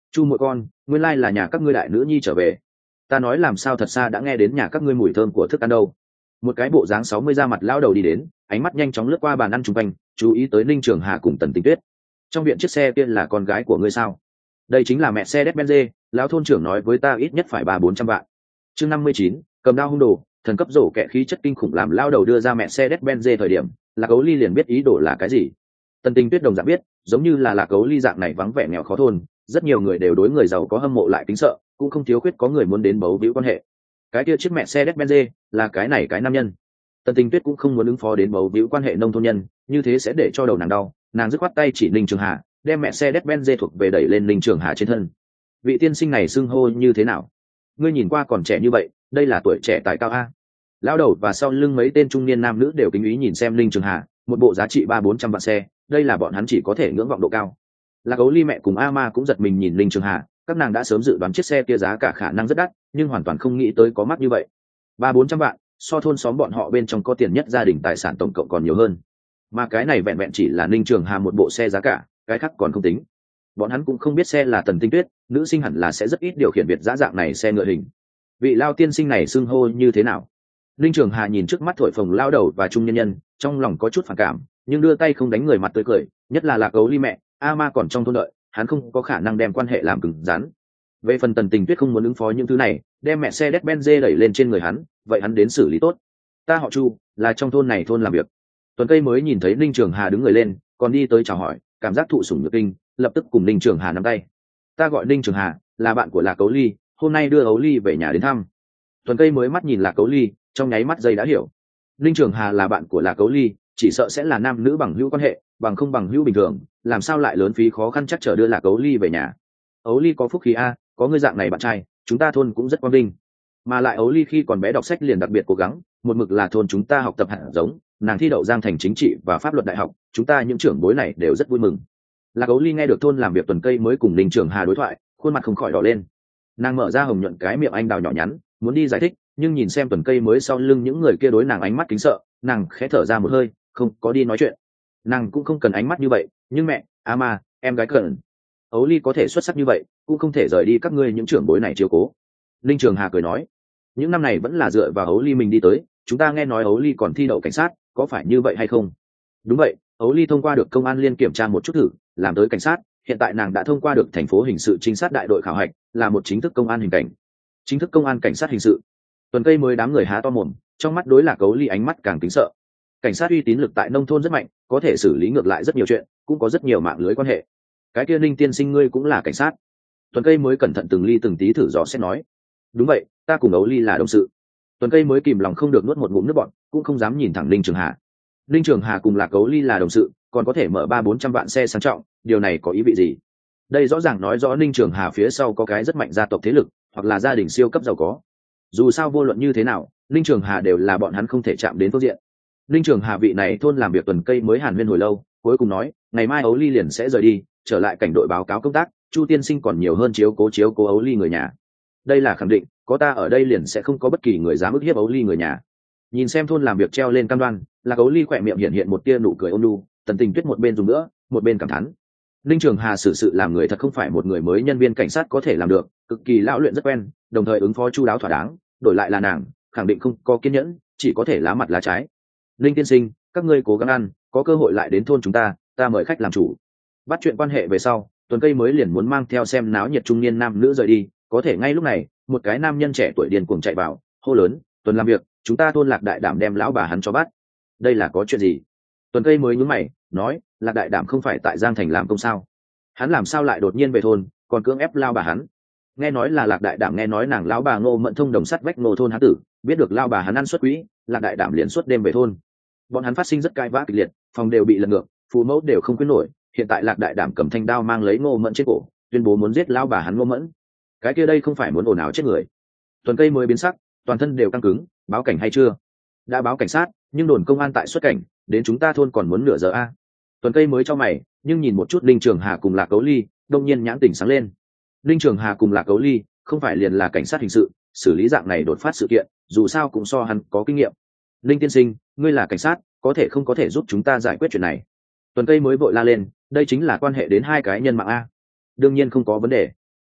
Chu muội con, nguyên lai là nhà các ngươi đại nữ nhi trở về. Ta nói làm sao thật xa đã nghe đến nhà các ngươi mùi thơm của thức ăn đâu. Một cái bộ dáng sáu mươi da mặt lao đầu đi đến, ánh mắt nhanh chóng lướt qua bàn ăn chung quanh, chú ý tới Ninh Trường Hà cùng Tần Tình Tuyết. Trong viện chiếc xe kia là con gái của ngươi sao? Đây chính là mẹ xe Mercedes-Benz, lão thôn trưởng nói với ta ít nhất phải ba bốn trăm vạn. Chương năm mươi chín, cầm đao hung đồ, thần cấp rổ kẻ khí chất kinh khủng làm lao đầu đưa ra mẹ xe Mercedes-Benz thời điểm, Lạc Ấu Ly liền biết ý đồ là cái gì. Tần Tình Tuyết đồng dạng biết, giống như là Lạc Ấu Ly dạng này vắng vẻ nghèo khó thôn, rất nhiều người đều đối người giàu có hâm mộ lại kính sợ, cũng không thiếu khuyết có người muốn đến bấu víu quan hệ. Cái kia chiếc mẹ xe Mercedes-Benz là cái này cái nam nhân. Tần Tình Tuyết cũng không muốn ứng phó đến bấu víu quan hệ nông thôn nhân, như thế sẽ để cho đầu nàng đau, nàng dứt khoát tay chỉ Ninh Trường Hà, đem mẹ xe Mercedes-Benz thuộc về đẩy lên Ninh Trường Hà trên thân. Vị tiên sinh này xưng hô như thế nào? Ngươi nhìn qua còn trẻ như vậy, đây là tuổi trẻ tài cao a. Lão đầu và sau lưng mấy tên trung niên nam nữ đều kính ý nhìn xem Ninh Trường Hà, một bộ giá trị ba bốn trăm vạn xe, đây là bọn hắn chỉ có thể ngưỡng vọng độ cao. Lạc Ấu Ly mẹ cùng A Ma cũng giật mình nhìn Ninh Trường Hà, các nàng đã sớm dự đoán chiếc xe kia giá cả khả năng rất đắt, nhưng hoàn toàn không nghĩ tới có mắc như vậy. Ba bốn trăm vạn, so thôn xóm bọn họ bên trong có tiền nhất gia đình tài sản tổng cộng còn nhiều hơn. Mà cái này vẹn vẹn chỉ là Ninh Trường Hà một bộ xe giá cả, cái khác còn không tính. Bọn hắn cũng không biết xe là Tần Tinh Tuyết, nữ sinh hẳn là sẽ rất ít điều khiển việt dã dạng này xe ngựa hình. Vị lao tiên sinh này xưng hô như thế nào? Ninh Trường Hà nhìn trước mắt thổi phồng lao đầu và trung nhân nhân, trong lòng có chút phản cảm, nhưng đưa tay không đánh người mặt tươi cười, nhất là Lạc Ấu Ly mẹ, A Ma còn trong thôn đợi, hắn không có khả năng đem quan hệ làm cứng rắn. Về phần Tần Tình Tuyết không muốn ứng phó những thứ này, đem mẹ xe Mercedes-Benz đẩy lên trên người hắn, vậy hắn đến xử lý tốt. Ta họ Chu, là trong thôn này thôn làm việc. Tuần Cây mới nhìn thấy Ninh Trường Hà đứng người lên, còn đi tới chào hỏi, cảm giác thụ sủng nhược kinh, lập tức cùng Ninh Trường Hà nắm tay. Ta gọi Ninh Trường Hà, là bạn của Lạc Ấu Ly, hôm nay đưa Ấu Ly về nhà đến thăm. Tuần Cây mới mắt nhìn Lạc Ấu Ly, trong nháy mắt dây đã hiểu. Ninh Trường Hà là bạn của Lạc Ấu Ly, chỉ sợ sẽ là nam nữ bằng hữu quan hệ, bằng không bằng hữu bình thường, làm sao lại lớn phí khó khăn chắc trở đưa Lạc Ấu Ly về nhà. Ấu Ly có phúc khí a, có người dạng này bạn trai, chúng ta thôn cũng rất quang vinh. Mà lại Ấu Ly khi còn bé đọc sách liền đặc biệt cố gắng, một mực là thôn chúng ta học tập hạt giống, nàng thi đậu Giang Thành chính trị và pháp luật đại học, chúng ta những trưởng bối này đều rất vui mừng. Lạc Ấu Ly nghe được thôn làm việc Tuần Cây mới cùng Ninh Trường Hà đối thoại, khuôn mặt không khỏi đỏ lên. Nàng mở ra hồng nhuận cái miệng anh đào nhỏ nhắn, muốn đi giải thích, nhưng nhìn xem Tuần Cây mới sau lưng những người kia đối nàng ánh mắt kính sợ, nàng khẽ thở ra một hơi, không có đi nói chuyện. Nàng cũng không cần ánh mắt như vậy, nhưng mẹ, A Ma, em gái cần. Ấu Ly có thể xuất sắc như vậy, cũng không thể rời đi các ngươi những trưởng bối này chiếu cố. Ninh Trường Hà cười nói, những năm này vẫn là dựa vào Ấu Ly mình đi tới, chúng ta nghe nói Ấu Ly còn thi đậu cảnh sát, có phải như vậy hay không? Đúng vậy, Ấu Ly thông qua được công an liên kiểm tra một chút thử, làm tới cảnh sát, hiện tại nàng đã thông qua được thành phố hình sự trinh sát đại đội khảo hạch, là một chính thức công an hình cảnh. Chính thức công an cảnh sát hình sự. Tuần Cây mới đám người há to mồm, trong mắt đối Lạc Ấu Ly ánh mắt càng kính sợ. Cảnh sát uy tín lực tại nông thôn rất mạnh, có thể xử lý ngược lại rất nhiều chuyện, cũng có rất nhiều mạng lưới quan hệ. Cái kia Ninh tiên sinh ngươi cũng là cảnh sát? Tuần Cây mới cẩn thận từng ly từng tí thử dò xét nói. Đúng vậy, ta cùng Ấu Ly là đồng sự. Tuần Cây mới kìm lòng không được nuốt một ngụm nước bọt, cũng không dám nhìn thẳng Ninh Trường Hà. Ninh Trường Hà cùng Lạc Ấu Ly là đồng sự, còn có thể mở ba bốn trăm vạn xe sang trọng, điều này có ý vị gì? Đây rõ ràng nói rõ Ninh Trường Hà phía sau có cái rất mạnh gia tộc thế lực, hoặc là gia đình siêu cấp giàu có. Dù sao vô luận như thế nào, Ninh Trường Hà đều là bọn hắn không thể chạm đến phương diện. Ninh Trường Hà vị này thôn làm việc Tuần Cây mới hàn huyên hồi lâu, cuối cùng nói, ngày mai Ấu Ly liền sẽ rời đi, trở lại cảnh đội báo cáo công tác, Chu tiên sinh còn nhiều hơn chiếu cố chiếu cố Ấu Ly người nhà. Đây là khẳng định, có ta ở đây liền sẽ không có bất kỳ người dám ức hiếp Ấu Ly người nhà. Nhìn xem thôn làm việc treo lên cam đoan, Lạc Ấu Ly khỏe miệng hiện hiện một tia nụ cười ôn nhu, Tần Tình Tuyết một bên dùng nữa, một bên cảm thán. Ninh Trường Hà xử sự làm người thật không phải một người mới nhân viên cảnh sát có thể làm được, cực kỳ lão luyện rất quen, đồng thời ứng phó chu đáo thỏa đáng, đổi lại là nàng, khẳng định không có kiên nhẫn, chỉ có thể lá mặt lá trái. Ninh tiên sinh, các ngươi cố gắng ăn, có cơ hội lại đến thôn chúng ta, ta mời khách làm chủ. Bắt chuyện quan hệ về sau, Tuần Cây mới liền muốn mang theo xem náo nhiệt trung niên nam nữ rời đi, có thể ngay lúc này, một cái nam nhân trẻ tuổi điên cuồng chạy vào, hô lớn, Tuần làm việc, chúng ta thôn Lạc Đại Đảm đem lão bà hắn cho bắt. Đây là có chuyện gì? Tuần Cây mới nhướng mày, nói, Lạc Đại Đảm không phải tại Giang Thành làm công sao? Hắn làm sao lại đột nhiên về thôn, còn cưỡng ép lao bà hắn? Nghe nói là Lạc Đại Đảm nghe nói nàng lão bà Ngô Mẫn thông đồng sắt vách Ngô thôn hắn tử, biết được lao bà hắn ăn xuất quỹ, Lạc Đại Đảm liền suốt đêm về thôn. Bọn hắn phát sinh rất cãi vã kịch liệt, phòng đều bị lật ngược, phụ mẫu đều không quyết nổi, hiện tại Lạc Đại Đảm cầm thanh đao mang lấy Ngô Mẫn trên cổ, tuyên bố muốn giết lao bà hắn Ngô Mẫn. Cái kia đây không phải muốn ồn ào chết người. Tuần Cây mới biến sắc, toàn thân đều căng cứng, báo cảnh hay chưa? Đã báo cảnh sát, nhưng đồn công an tại xuất cảnh, đến chúng ta thôn còn muốn nửa giờ a. Tuần Cây mới cho mày, nhưng nhìn một chút Ninh Trường Hà cùng Lạc Cấu Ly, đông nhiên nhãn tỉnh sáng lên. Ninh Trường Hà cùng Lạc Cấu Ly không phải liền là cảnh sát hình sự, xử lý dạng này đột phát sự kiện, dù sao cũng so hắn có kinh nghiệm. Ninh tiên sinh, ngươi là cảnh sát, có thể không có thể giúp chúng ta giải quyết chuyện này? Tuần Cây mới vội la lên, đây chính là quan hệ đến hai cái nhân mạng a. Đương nhiên không có vấn đề.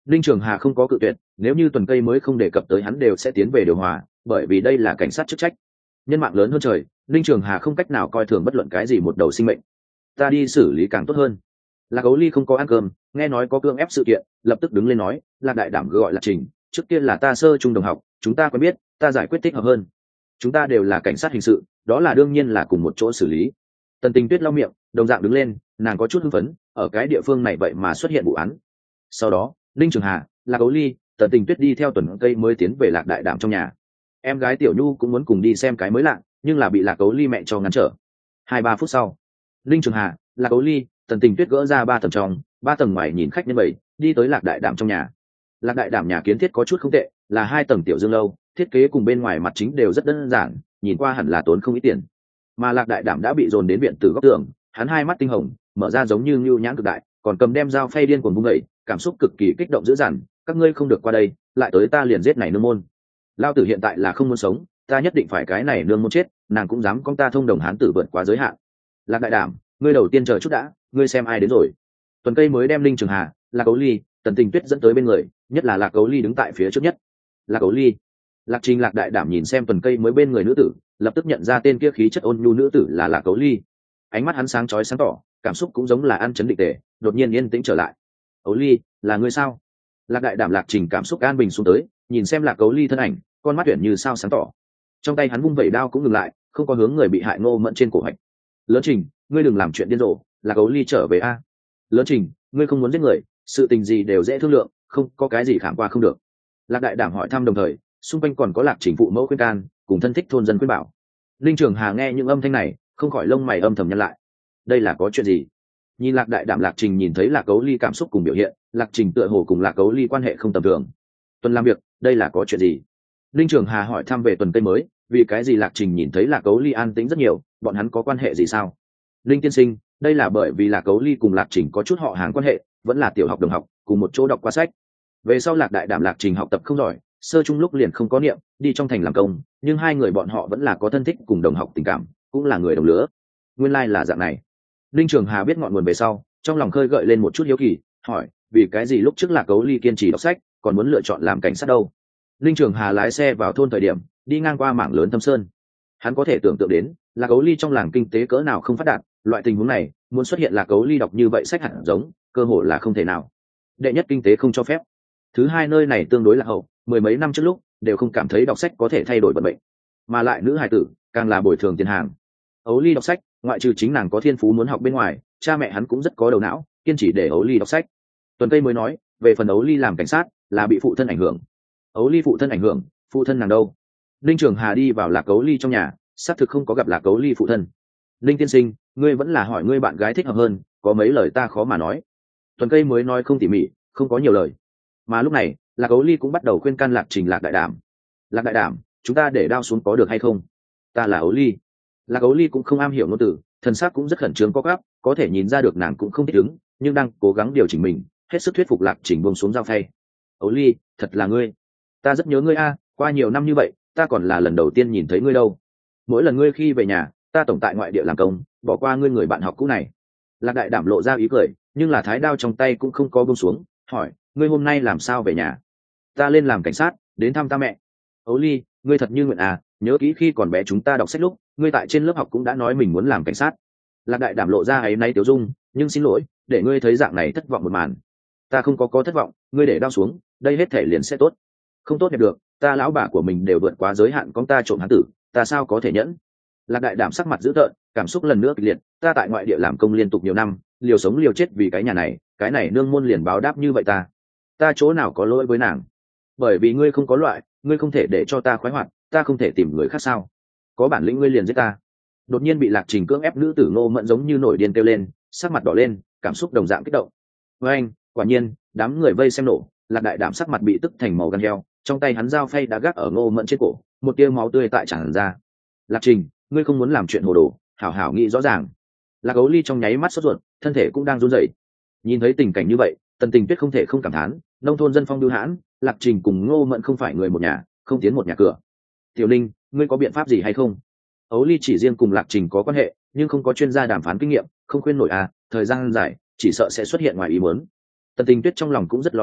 Ninh Trường Hà không có cự tuyệt, nếu như tuần cây mới không đề cập tới hắn đều sẽ tiến về điều hòa, bởi vì đây là cảnh sát chức trách. Nhân mạng lớn hơn trời, Ninh Trường Hà không cách nào coi thường bất luận cái gì một đầu sinh mệnh. Ta đi xử lý càng tốt hơn. Lạc Ấu Ly không có ăn cơm, nghe nói có cưỡng ép sự kiện, lập tức đứng lên nói, Lạc đại đảm gọi là Trình, trước kia là ta sơ trung đồng học, chúng ta quen biết, ta giải quyết thích hợp hơn. Chúng ta đều là cảnh sát hình sự, đó là đương nhiên là cùng một chỗ xử lý. Tần Tình Tuyết lau miệng, đồng dạng đứng lên, nàng có chút hưng phấn, ở cái địa phương này vậy mà xuất hiện vụ án. Sau đó, Ninh Trường Hà, Lạc Ấu Ly, Tần Tình Tuyết đi theo tuần cây mới tiến về Lạc đại đảm trong nhà. Em gái Tiểu Nhu cũng muốn cùng đi xem cái mới lạ, nhưng là bị Lạc Ấu Ly mẹ cho ngăn trở. Hai ba phút sau, Ninh Trường Hà, Lạc Ấu Ly, Tần Tình Tuyết gỡ ra ba tầng trong, ba tầng ngoài nhìn khách nhân bảy, đi tới Lạc đại đảm trong nhà. Lạc đại đảm nhà kiến thiết có chút không tệ, là hai tầng tiểu dương lâu, thiết kế cùng bên ngoài mặt chính đều rất đơn giản, nhìn qua hẳn là tốn không ít tiền. Mà Lạc đại đảm đã bị dồn đến viện từ góc tường, hắn hai mắt tinh hồng, mở ra giống như nhu nhãn cực đại, còn cầm đem dao phay điên cuồng vung dậy, cảm xúc cực kỳ kích động dữ dằn, các ngươi không được qua đây, lại tới ta liền giết này nương môn. Lao tử hiện tại là không muốn sống, ta nhất định phải cái này nương môn chết, nàng cũng dám con ta thông đồng hán tử vượt quá giới hạn. Lạc đại đảm, ngươi đầu tiên chờ chút đã, ngươi xem ai đến rồi. Tuần cây mới đem Linh Trường Hà, Lạc Ấu Ly, Tần Tình Tuyết dẫn tới bên người, nhất là Lạc Ấu Ly đứng tại phía trước nhất. Lạc Ấu Ly, Lạc Trình Lạc đại đảm nhìn xem tuần cây mới bên người nữ tử, lập tức nhận ra tên kia khí chất ôn nhu nữ tử là Lạc Ấu Ly. Ánh mắt hắn sáng chói sáng tỏ, cảm xúc cũng giống là ăn chấn định tề, đột nhiên yên tĩnh trở lại. Ấu Ly, là ngươi sao? Lạc đại đảm Lạc Trình cảm xúc an bình xuống tới, nhìn xem Lạc Ấu Ly thân ảnh, con mắt tuyển như sao sáng tỏ. Trong tay hắn vung vẩy đao cũng ngừng lại, không có hướng người bị hại Ngô Mẫn trên cổ hạch. Lớn Trình, ngươi đừng làm chuyện điên rồ, Lạc Ấu Ly trở về a. Lớn Trình, ngươi không muốn giết người, sự tình gì đều dễ thương lượng, không có cái gì khảm qua không được. Lạc đại đảm hỏi thăm đồng thời, xung quanh còn có Lạc Trình phụ mẫu khuyên can, cùng thân thích thôn dân khuyên bảo. Linh Trường Hà nghe những âm thanh này, không khỏi lông mày âm thầm nhăn lại. Đây là có chuyện gì? Nhìn Lạc đại đảm Lạc Trình nhìn thấy Lạc Ấu Ly cảm xúc cùng biểu hiện, Lạc Trình tựa hồ cùng Lạc Ấu Ly quan hệ không tầm thường. Tuần làm việc, đây là có chuyện gì? Linh Trường Hà hỏi thăm về tuần cây mới, vì cái gì Lạc Trình nhìn thấy Lạc Ấu Ly an tĩnh rất nhiều, bọn hắn có quan hệ gì sao? Linh tiên sinh, đây là bởi vì Lạc Ấu Ly cùng Lạc Trình có chút họ hàng quan hệ, vẫn là tiểu học đồng học, cùng một chỗ đọc qua sách. Về sau Lạc đại đảm Lạc Trình học tập không giỏi, sơ trung lúc liền không có niệm, đi trong thành làm công, nhưng hai người bọn họ vẫn là có thân thích cùng đồng học tình cảm, cũng là người đồng lứa. Nguyên lai like là dạng này. Linh Trường Hà biết ngọn nguồn về sau, trong lòng khơi gợi lên một chút hiếu kỳ, hỏi, vì cái gì lúc trước Lạc Ấu Ly kiên trì đọc sách, còn muốn lựa chọn làm cảnh sát đâu? Linh Trường Hà lái xe vào thôn thời điểm, đi ngang qua mảng lớn Thâm Sơn. Hắn có thể tưởng tượng đến, Lạc Ấu Ly trong làng kinh tế cỡ nào không phát đạt, loại tình huống này, muốn xuất hiện Lạc Ấu Ly đọc như vậy sách hẳn giống, cơ hội là không thể nào. Đệ nhất kinh tế không cho phép. Thứ hai nơi này tương đối là hậu, mười mấy năm trước lúc, đều không cảm thấy đọc sách có thể thay đổi vận mệnh. Mà lại nữ hài tử, càng là bồi thường tiền hàng. Ấu Ly đọc sách, ngoại trừ chính nàng có thiên phú muốn học bên ngoài, cha mẹ hắn cũng rất có đầu não, kiên trì để Ấu Ly đọc sách. Tuần Cây mới nói, về phần Ấu Ly làm cảnh sát, là bị phụ thân ảnh hưởng. Ấu Ly phụ thân ảnh hưởng, phụ thân nàng đâu? Linh Trường Hà đi vào Lạc Ấu Ly trong nhà, xác thực không có gặp Lạc Ấu Ly phụ thân. Linh tiên sinh, ngươi vẫn là hỏi ngươi bạn gái thích hợp hơn, có mấy lời ta khó mà nói. Tuần Cây mới nói không tỉ mỉ, không có nhiều lời. Mà lúc này, Lạc Ấu Ly cũng bắt đầu khuyên can Lạc Trình Lạc đại đảm. Lạc đại đảm, chúng ta để đao xuống có được hay không? Ta là Ấu Ly. Lạc Ấu Ly cũng không am hiểu ngôn từ, thần sắc cũng rất khẩn trương có gáp, có thể nhìn ra được nàng cũng không thích ứng, nhưng đang cố gắng điều chỉnh mình, hết sức thuyết phục Lạc Trình buông xuống dao phay. Ấu Ly, thật là ngươi. Ta rất nhớ ngươi a, qua nhiều năm như vậy, ta còn là lần đầu tiên nhìn thấy ngươi đâu. Mỗi lần ngươi khi về nhà, ta tổng tại ngoại địa làm công, bỏ qua ngươi người bạn học cũ này. Lạc đại đảm lộ ra ý cười, nhưng là thái đao trong tay cũng không có buông xuống, hỏi, ngươi hôm nay làm sao về nhà? Ta lên làm cảnh sát, đến thăm ta mẹ. Ấu Ly, ngươi thật như nguyện à, nhớ kỹ khi còn bé chúng ta đọc sách lúc, ngươi tại trên lớp học cũng đã nói mình muốn làm cảnh sát. Lạc đại đảm lộ ra áy náy tiêu dung, nhưng xin lỗi, để ngươi thấy dạng này thất vọng một màn. Ta không có có thất vọng, ngươi để đao xuống, đây hết thể liền sẽ tốt. Không tốt đẹp được, ta lão bà của mình đều vượt quá giới hạn con ta trộm hắn tử, ta sao có thể nhẫn? Lạc đại đảm sắc mặt dữ tợn, cảm xúc lần nữa kịch liệt, ta tại ngoại địa làm công liên tục nhiều năm, liều sống liều chết vì cái nhà này, cái này nương môn liền báo đáp như vậy ta. Ta chỗ nào có lỗi với nàng? Bởi vì ngươi không có loại, ngươi không thể để cho ta khoái hoạt, ta không thể tìm người khác sao? Có bản lĩnh ngươi liền giết ta. Đột nhiên bị Lạc Trình cưỡng ép nữ tử Ngô Mẫn giống như nổi điên kêu lên, sắc mặt đỏ lên, cảm xúc đồng dạng kích động. Với anh, quả nhiên, đám người vây xem nổ, Lạc đại đảm sắc mặt bị tức thành màu gan heo, trong tay hắn dao phay đã gác ở Ngô Mẫn trên cổ, một tia máu tươi tại tràn ra. Lạc Trình, ngươi không muốn làm chuyện hồ đồ, hảo hảo nghĩ rõ ràng. Lạc Ấu Ly trong nháy mắt sốt ruột, thân thể cũng đang run rẩy. Nhìn thấy tình cảnh như vậy, Tần Tình Tuyết không thể không cảm thán, nông thôn dân phong bưu hãn, Lạc Trình cùng Ngô Mẫn không phải người một nhà, không tiến một nhà cửa. Tiểu Linh, ngươi có biện pháp gì hay không? Ấu Ly chỉ riêng cùng Lạc Trình có quan hệ, nhưng không có chuyên gia đàm phán kinh nghiệm, không khuyên nổi à, thời gian dài, chỉ sợ sẽ xuất hiện ngoài ý muốn. Tần Tình Tuyết trong lòng cũng rất lo lắng,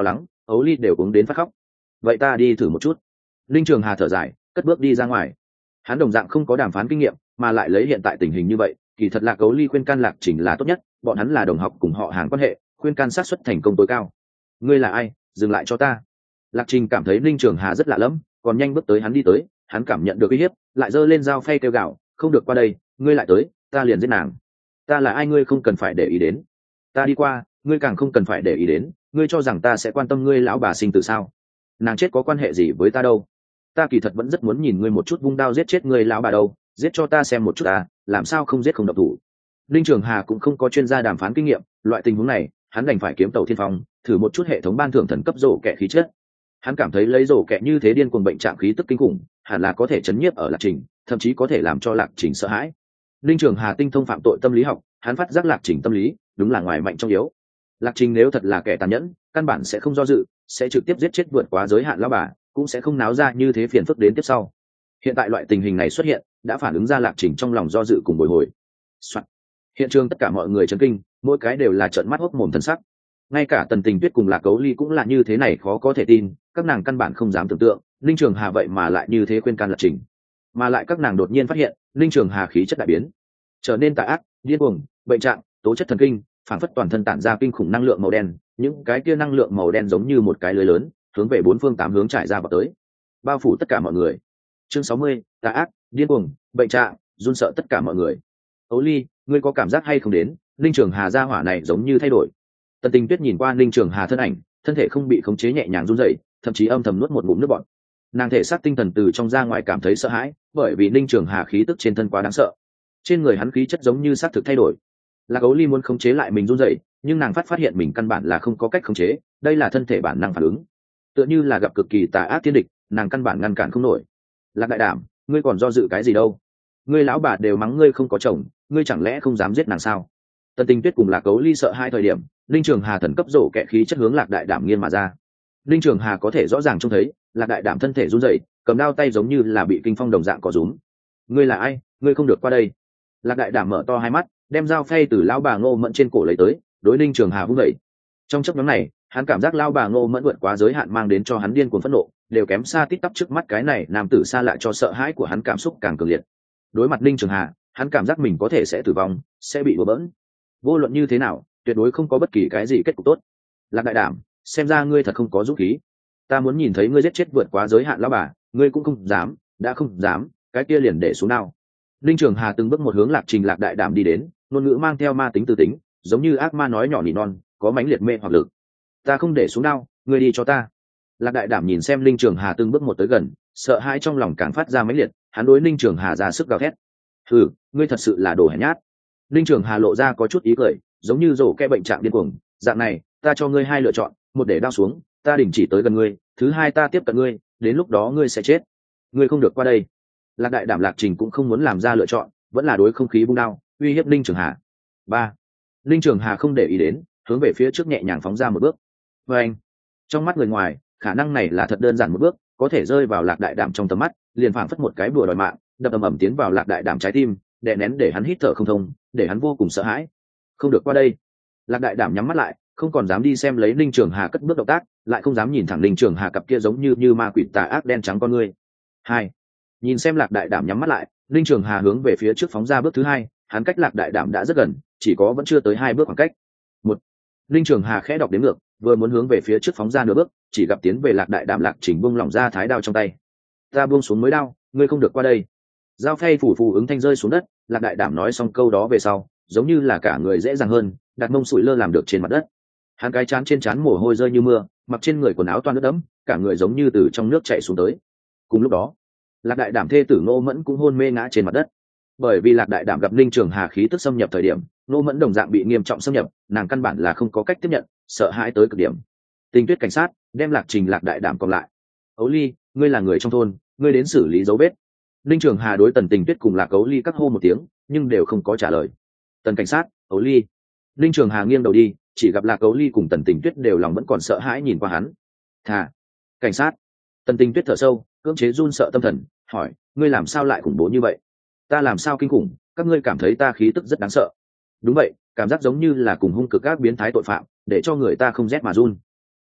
ấu ly đều uống đến phát khóc. Vậy ta đi thử một chút. Linh Trường Hà thở dài, cất bước đi ra ngoài. Hắn đồng dạng không có đàm phán kinh nghiệm, mà lại lấy hiện tại tình hình như vậy, kỳ thật Lạc Ấu Ly khuyên can Lạc Trình là tốt nhất, bọn hắn là đồng học cùng họ hàng quan hệ, khuyên can xác suất thành công tối cao. Ngươi là ai? Dừng lại cho ta. Lạc Trình cảm thấy Linh Trường Hà rất lạ lẫm, còn nhanh bước tới hắn đi tới, hắn cảm nhận được uy hiếp, lại giơ lên dao phay kêu gào, không được qua đây, ngươi lại tới, ta liền giết nàng. Ta là ai ngươi không cần phải để ý đến. Ta đi qua, ngươi càng không cần phải để ý đến, ngươi cho rằng ta sẽ quan tâm ngươi lão bà sinh tử sao? Nàng chết có quan hệ gì với ta đâu? Ta kỳ thật vẫn rất muốn nhìn ngươi một chút vung đao giết chết ngươi lão bà đâu, giết cho ta xem một chút ta, làm sao không giết không động thủ. Linh Trường Hà cũng không có chuyên gia đàm phán kinh nghiệm, loại tình huống này, hắn đành phải kiếm tàu thiên phong, thử một chút hệ thống ban thưởng thần cấp rổ kẹ khí chất. Hắn cảm thấy lấy rổ kẹ như thế điên cuồng bệnh trạng khí tức kinh khủng, hẳn là có thể chấn nhiếp ở Lạc Trình, thậm chí có thể làm cho Lạc Trình sợ hãi. Linh Trường Hà tinh thông phạm tội tâm lý học, hắn phát giác Lạc Trình tâm lý đúng là ngoài mạnh trong yếu. Lạc Trình nếu thật là kẻ tàn nhẫn, căn bản sẽ không do dự, sẽ trực tiếp giết chết vượt quá giới hạn lão bà, cũng sẽ không náo ra như thế phiền phức đến tiếp sau. Hiện tại loại tình hình này xuất hiện, đã phản ứng ra Lạc Trình trong lòng do dự cùng bồi hồi. Soạn. Hiện trường tất cả mọi người chấn kinh, mỗi cái đều là trợn mắt hốc mồm thần sắc. Ngay cả Tần Tình Tuyết cùng Lạc Cấu Ly cũng là như thế này, khó có thể tin, các nàng căn bản không dám tưởng tượng, Linh Trường Hà vậy mà lại như thế khuyên can Lạc Trình. Mà lại các nàng đột nhiên phát hiện, Linh Trường Hà khí chất đại biến, trở nên tà ác, điên cuồng, bệnh trạng, tố chất thần kinh, phản phất toàn thân tản ra kinh khủng năng lượng màu đen, những cái kia năng lượng màu đen giống như một cái lưới lớn, hướng về bốn phương tám hướng trải ra vào tới, bao phủ tất cả mọi người. Chương sáu mươi, tà ác, điên cuồng, bệnh trạng, run sợ tất cả mọi người. Ấu Ly, ngươi có cảm giác hay không đến, Linh Trường Hà gia hỏa này giống như thay đổi. Tần Tình Tuyết nhìn qua Linh Trường Hà thân ảnh, thân thể không bị khống chế nhẹ nhàng run rẩy, thậm chí âm thầm nuốt một ngụm nước bọt. Nàng thể xác tinh thần từ trong ra ngoài cảm thấy sợ hãi, bởi vì Linh Trường Hà khí tức trên thân quá đáng sợ. Trên người hắn khí chất giống như xác thực thay đổi. Lạc Ấu Ly muốn khống chế lại mình run rẩy, nhưng nàng phát phát hiện mình căn bản là không có cách khống chế, đây là thân thể bản năng phản ứng. Tựa như là gặp cực kỳ tà ác thiên địch, nàng căn bản ngăn cản không nổi. Lạc Đại Đảm, ngươi còn do dự cái gì đâu? Ngươi lão bà đều mắng ngươi không có chồng, ngươi chẳng lẽ không dám giết nàng sao? Tần Tình Tuyết cùng Lạc Cấu Ly sợ hai thời điểm, Linh Trường Hà thần cấp rổ kẹ khí chất hướng Lạc Đại Đảm nghiêng mà ra. Linh Trường Hà có thể rõ ràng trông thấy, Lạc Đại Đảm thân thể run rẩy, cầm đao tay giống như là bị kinh phong đồng dạng có rúm. Ngươi là ai? Ngươi không được qua đây. Lạc Đại Đảm mở to hai mắt, đem dao phay từ lão bà Ngô Mẫn trên cổ lấy tới, đối Linh Trường Hà vung đẩy. Trong chốc ngắn này, hắn cảm giác lão bà Ngô Mẫn vượt quá giới hạn mang đến cho hắn điên cuồng phẫn nộ, đều kém xa tít tắp trước mắt cái này nam tử xa lạ cho sợ hãi của hắn cảm xúc càng cường liệt. Đối mặt Linh Trường Hà, hắn cảm giác mình có thể sẽ tử vong, sẽ bị đùa bỡn. Vô luận như thế nào, tuyệt đối không có bất kỳ cái gì kết cục tốt. Lạc Đại Đảm, xem ra ngươi thật không có dũng khí. Ta muốn nhìn thấy ngươi giết chết vượt quá giới hạn lão bà, ngươi cũng không dám, đã không dám, cái kia liền để xuống nào. Linh Trường Hà từng bước một hướng Lạc Trình Lạc Đại Đảm đi đến, ngôn ngữ mang theo ma tính từ tính, giống như ác ma nói nhỏ nỉ non, có mãnh liệt mê hoặc lực. Ta không để xuống đao, ngươi đi cho ta. Lạc Đại Đảm nhìn xem Linh Trường Hà từng bước một tới gần, sợ hãi trong lòng càng phát ra mãnh liệt, hắn đối Linh Trường Hà ra sức gào thét. Hừ, ngươi thật sự là đồ hèn nhát. Linh Trường Hà lộ ra có chút ý cười, giống như rổ kẹ bệnh trạng điên cuồng, dạng này, ta cho ngươi hai lựa chọn, một để đao xuống, ta đình chỉ tới gần ngươi, thứ hai ta tiếp cận ngươi, đến lúc đó ngươi sẽ chết. Ngươi không được qua đây. Lạc Đại Đảm Lạc Trình cũng không muốn làm ra lựa chọn, vẫn là đối không khí bung đao, uy hiếp Linh Trường Hà. Ba. Linh Trường Hà không để ý đến, hướng về phía trước nhẹ nhàng phóng ra một bước. Và anh, trong mắt người ngoài, khả năng này là thật đơn giản một bước, có thể rơi vào Lạc Đại Đảm trong tầm mắt, liền phảng phất một cái bùa đòi mạng, đập ầm ầm tiến vào Lạc Đại Đảm trái tim, đè nén để hắn hít thở không thông, để hắn vô cùng sợ hãi. Không được qua đây. Lạc Đại Đảm nhắm mắt lại, không còn dám đi xem lấy Linh Trường Hà cất bước động tác, lại không dám nhìn thẳng Linh Trường Hà cặp kia giống như như ma quỷ tà ác đen trắng con ngươi. Hai. Nhìn xem Lạc Đại Đảm nhắm mắt lại, Linh Trường Hà hướng về phía trước phóng ra bước thứ hai, hắn cách Lạc Đại Đảm đã rất gần, chỉ có vẫn chưa tới hai bước khoảng cách. Một. Linh Trường Hà khẽ đọc đến ngược, vừa muốn hướng về phía trước phóng ra nửa bước, chỉ gặp tiến về Lạc Đại Đảm Lạc Trình buông lỏng ra thái đao trong tay. Ta buông xuống mới đao, ngươi không được qua đây. Dao phay phủ phù ứng thanh rơi xuống đất, Lạc Đại Đảm nói xong câu đó về sau, giống như là cả người dễ dàng hơn, đặt mông sủi lơ làm được trên mặt đất. Hắn cái chán trên trán mồ hôi rơi như mưa, mặc trên người quần áo toan ướt đẫm, cả người giống như từ trong nước chảy xuống tới. Cùng lúc đó, Lạc Đại Đảm thê tử Ngô Mẫn cũng hôn mê ngã trên mặt đất. Bởi vì Lạc Đại Đảm gặp Linh Trường Hà khí tức xâm nhập thời điểm, Ngô Mẫn đồng dạng bị nghiêm trọng xâm nhập, nàng căn bản là không có cách tiếp nhận, sợ hãi tới cực điểm. Tình Tuyết cảnh sát đem Lạc Trình Lạc Đại Đảm còn lại. Ấu Ly, ngươi là người trong thôn, ngươi đến xử lý dấu vết. Linh Trường Hà đối Tần Tình Tuyết cùng Lạc Ấu Ly các hô một tiếng, nhưng đều không có trả lời. Tần cảnh sát, Ấu Ly. Linh Trường Hà nghiêng đầu đi, chỉ gặp Lạc Ấu Ly cùng Tần Tình Tuyết đều lòng vẫn còn sợ hãi nhìn qua hắn. Thà, cảnh sát. Tần Tình Tuyết thở sâu, cưỡng chế run sợ tâm thần, hỏi, ngươi làm sao lại khủng bố như vậy? Ta làm sao kinh khủng, các ngươi cảm thấy ta khí tức rất đáng sợ? Đúng vậy, cảm giác giống như là cùng hung cực các biến thái tội phạm, để cho người ta không rét mà run.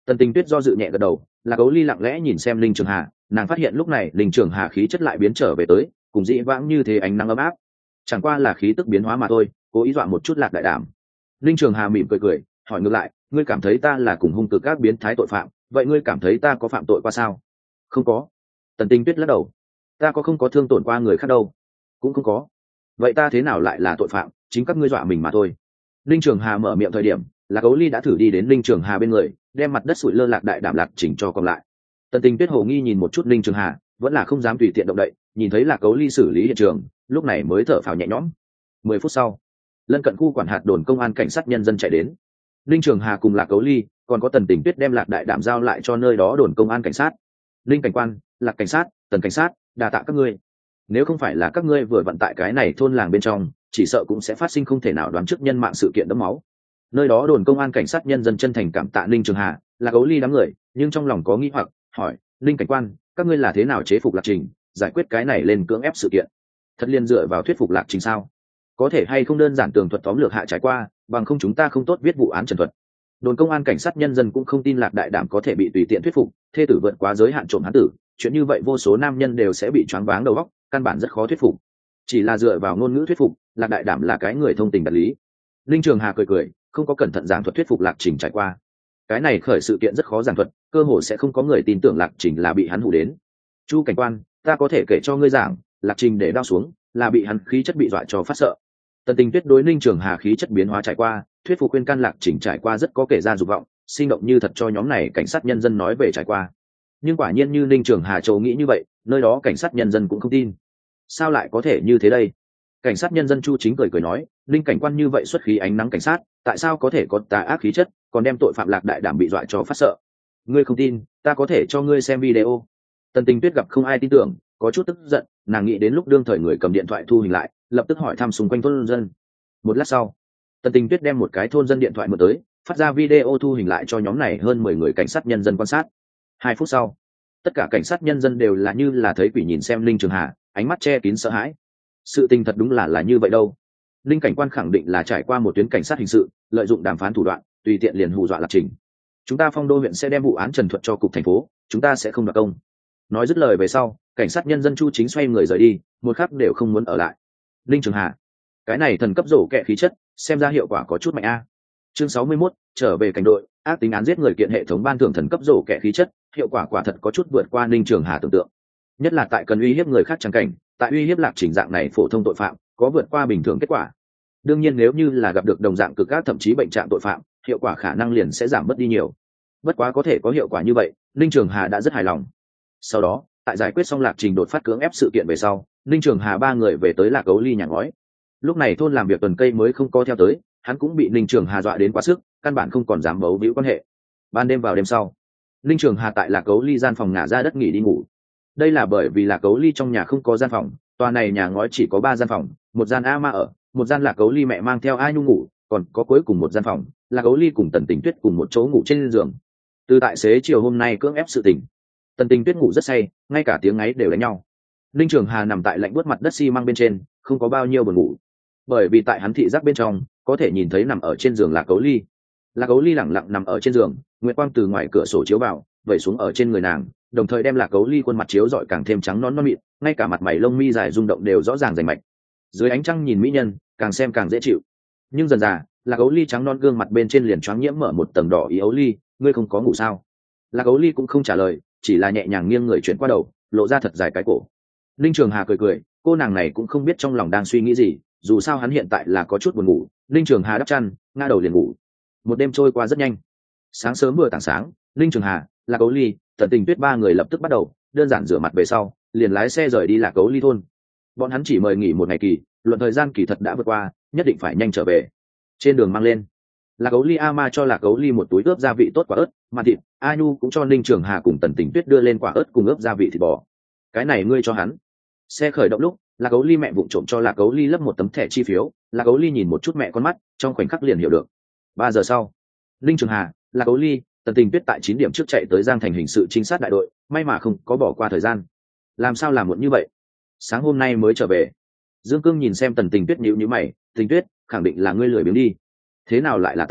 Tần Tình Tuyết do dự nhẹ gật đầu, Lạc Ấu Ly lặng lẽ nhìn xem Linh Trường Hà, nàng phát hiện lúc này Linh Trường Hà khí chất lại biến trở về tới, cùng dĩ vãng như thế ánh nắng ấm áp, chẳng qua là khí tức biến hóa mà thôi, cố ý dọa một chút Lạc Đại Đảm. Linh Trường Hà mỉm cười cười, hỏi ngược lại, ngươi cảm thấy ta là cùng hung cực các biến thái tội phạm, vậy ngươi cảm thấy ta có phạm tội qua sao? Không có. Tần Tình Tuyết lắc đầu. Ta có không có thương tổn qua người khác đâu? Cũng không có. Vậy ta thế nào lại là tội phạm? Chính các ngươi dọa mình mà thôi. Linh Trường Hà mở miệng thời điểm, Lạc Ấu Ly đã thử đi đến Linh Trường Hà bên người, đem mặt đất sụi lơ Lạc Đại Đảm Lạc chỉnh cho còn lại. Tần Tình Tuyết hồ nghi nhìn một chút Linh Trường Hà, vẫn là không dám tùy tiện động đậy, nhìn thấy Lạc Ấu Ly xử lý hiện trường, lúc này mới thở phào nhẹ nhõm. Mười phút sau, lân cận khu quản hạt đồn công an cảnh sát nhân dân chạy đến. Linh Trường Hà cùng Lạc Ấu Ly, còn có Tần Tình Tuyết đem Lạc Đại Đảm giao lại cho nơi đó đồn công an cảnh sát. Linh cảnh quan, Lạc cảnh sát, Tần cảnh sát, đa tạ các ngươi. Nếu không phải là các ngươi vừa vận tại cái này thôn làng bên trong, chỉ sợ cũng sẽ phát sinh không thể nào đoán trước nhân mạng sự kiện đẫm máu. Nơi đó đồn công an cảnh sát nhân dân chân thành cảm tạ Linh Trường Hà, Lạc Ấu Ly đám người, nhưng trong lòng có nghi hoặc, hỏi, Linh cảnh quan, các ngươi là thế nào chế phục Lạc Trình, giải quyết cái này lên cưỡng ép sự kiện? Thật liên dựa vào thuyết phục Lạc Trình sao? Có thể hay không đơn giản tường thuật tóm lược hạ trải qua, bằng không chúng ta không tốt viết vụ án trần thuật. Đồn công an cảnh sát nhân dân cũng không tin Lạc Đại Đảm có thể bị tùy tiện thuyết phục, thê tử vượt quá giới hạn trộm hán tử, chuyện như vậy vô số nam nhân đều sẽ bị choáng váng đầu óc, căn bản rất khó thuyết phục. Chỉ là dựa vào ngôn ngữ thuyết phục, Lạc Đại Đảm là cái người thông tình đạt lý. Linh Trường Hà cười cười, không có cẩn thận giảng thuật thuyết phục Lạc Trình trải qua. Cái này khởi sự kiện rất khó giảng thuật, cơ hồ sẽ không có người tin tưởng Lạc Trình là bị hắn hù đến. Chu cảnh quan, ta có thể kể cho ngươi giảng, Lạc Trình để đao xuống, là bị hắn khí chất bị dọa cho phát sợ. Tần Tình Tuyết đối Linh Trường Hà khí chất biến hóa trải qua, thuyết phục khuyên can Lạc Trình trải qua rất có kể ra dục vọng, sinh động như thật cho nhóm này cảnh sát nhân dân nói về trải qua. Nhưng quả nhiên như Linh Trường Hà châu nghĩ như vậy, nơi đó cảnh sát nhân dân cũng không tin. Sao lại có thể như thế đây? Cảnh sát nhân dân Chu Chính cười cười nói, Linh cảnh quan như vậy xuất khí ánh nắng cảnh sát, tại sao có thể có tà ác khí chất, còn đem tội phạm Lạc Đại Đảm bị dọa cho phát sợ? Ngươi không tin, ta có thể cho ngươi xem video. Tần Tình Tuyết gặp không ai tin tưởng, có chút tức giận, nàng nghĩ đến lúc đương thời người cầm điện thoại thu hình lại, lập tức hỏi thăm xung quanh thôn dân. Một lát sau, Tần Tình Tuyết đem một cái thôn dân điện thoại mượn tới, phát ra video thu hình lại cho nhóm này hơn mười người cảnh sát nhân dân quan sát. Hai phút sau, tất cả cảnh sát nhân dân đều là như là thấy quỷ nhìn xem Linh Trường Hà, ánh mắt che kín sợ hãi. Sự tình thật đúng là là như vậy đâu. Linh cảnh quan khẳng định là trải qua một tuyến cảnh sát hình sự, lợi dụng đàm phán thủ đoạn, tùy tiện liền hù dọa Lạc Trình. Chúng ta Phong Đô huyện sẽ đem vụ án trần thuật cho cục thành phố, chúng ta sẽ không đoạt công. Nói dứt lời về sau, cảnh sát nhân dân Chu Chính xoay người rời đi, một khắc đều không muốn ở lại. Linh Trường Hà, cái này thần cấp rổ kẹ khí chất, xem ra hiệu quả có chút mạnh a. Chương sáu mươi mốt, trở về cảnh đội, ác tính án giết người kiện hệ thống ban thưởng thần cấp rổ kẹ khí chất, hiệu quả quả thật có chút vượt qua Linh Trường Hà tưởng tượng. Nhất là tại cần uy hiếp người khác chẳng cảnh, tại uy hiếp Lạc Trình dạng này phổ thông tội phạm, có vượt qua bình thường kết quả. Đương nhiên nếu như là gặp được đồng dạng cực ác thậm chí bệnh trạng tội phạm, hiệu quả khả năng liền sẽ giảm bớt đi nhiều. Bất quá có thể có hiệu quả như vậy, Linh Trường Hà đã rất hài lòng. Sau đó, tại giải quyết xong Lạc Trình đột phát cưỡng ép sự kiện về sau, Linh Trường Hà ba người về tới Lạc Ấu Ly nhà ngói. Lúc này thôn làm việc tuần cây mới không có theo tới, hắn cũng bị Linh Trường Hà dọa đến quá sức, căn bản không còn dám bấu víu quan hệ. Ban đêm vào đêm sau, Linh Trường Hà tại Lạc Ấu Ly gian phòng ngả ra đất nghỉ đi ngủ. Đây là bởi vì Lạc Ấu Ly trong nhà không có gian phòng, tòa này nhà ngói chỉ có ba gian phòng, một gian A Ma ở, một gian Lạc Ấu Ly mẹ mang theo A Nhu ngủ, còn có cuối cùng một gian phòng, Lạc Ấu Ly cùng Tần Tình Tuyết cùng một chỗ ngủ trên giường. Từ tại xế chiều hôm nay cưỡng ép sự tình, Tần Tình Tuyết ngủ rất say, ngay cả tiếng ngáy đều đánh nhau. Linh Trường Hà nằm tại lạnh buốt mặt đất xi măng bên trên, không có bao nhiêu buồn ngủ, bởi vì tại hắn thị giác bên trong có thể nhìn thấy nằm ở trên giường Lạc Ấu Ly. Lạc Ấu Ly lẳng lặng nằm ở trên giường, nguyệt quang từ ngoài cửa sổ chiếu vào, vẩy xuống ở trên người nàng, đồng thời đem Lạc Ấu Ly khuôn mặt chiếu rọi càng thêm trắng nõn non mịn, ngay cả mặt mày lông mi dài rung động đều rõ ràng rành mạch. Dưới ánh trăng nhìn mỹ nhân, càng xem càng dễ chịu. Nhưng dần dà, Lạc Ấu Ly trắng non gương mặt bên trên liền choáng nhiễm mở một tầng đỏ ý. Ấu Ly, ngươi không có ngủ sao? Lạc Ấu Ly cũng không trả lời, chỉ là nhẹ nhàng nghiêng người chuyển qua đầu, lộ ra thật dài cái cổ. Linh Trường Hà cười cười, cô nàng này cũng không biết trong lòng đang suy nghĩ gì, dù sao hắn hiện tại là có chút buồn ngủ. Linh Trường Hà đắp chăn, ngã đầu liền ngủ. Một đêm trôi qua rất nhanh. Sáng sớm vừa tảng sáng, Linh Trường Hà, Lạc Ấu Ly, Tần Tình Tuyết ba người lập tức bắt đầu đơn giản rửa mặt về sau, liền lái xe rời đi Lạc Ấu Ly thôn. Bọn hắn chỉ mời nghỉ một ngày kỳ, luận thời gian kỳ thật đã vượt qua, nhất định phải nhanh trở về. Trên đường mang lên, Lạc Ấu Ly A Ma cho Lạc Ấu Ly một túi ướp gia vị tốt quả ớt, mà thịt, A Nhu cũng cho Linh Trường Hà cùng Tần Tình Tuyết đưa lên quả ớt cùng ướp gia vị thịt bò. Cái này ngươi cho hắn. Xe khởi động lúc, Lạc Ấu Ly mẹ vụng trộm cho Lạc Ấu Ly lấp một tấm thẻ chi phiếu, Lạc Ấu Ly nhìn một chút mẹ con mắt, trong khoảnh khắc liền hiểu được. Ba giờ sau, Linh Trường Hà, Lạc Ấu Ly, Tần Tình Tuyết tại chín điểm trước chạy tới Giang Thành hình sự trinh sát đại đội, may mà không có bỏ qua thời gian. Làm sao làm muộn như vậy? Sáng hôm nay mới trở về. Dương Cương nhìn xem Tần Tình Tuyết nhíu nhíu mày, Tình Tuyết, khẳng định là ngươi lười biếng đi. Thế nào lại là ta?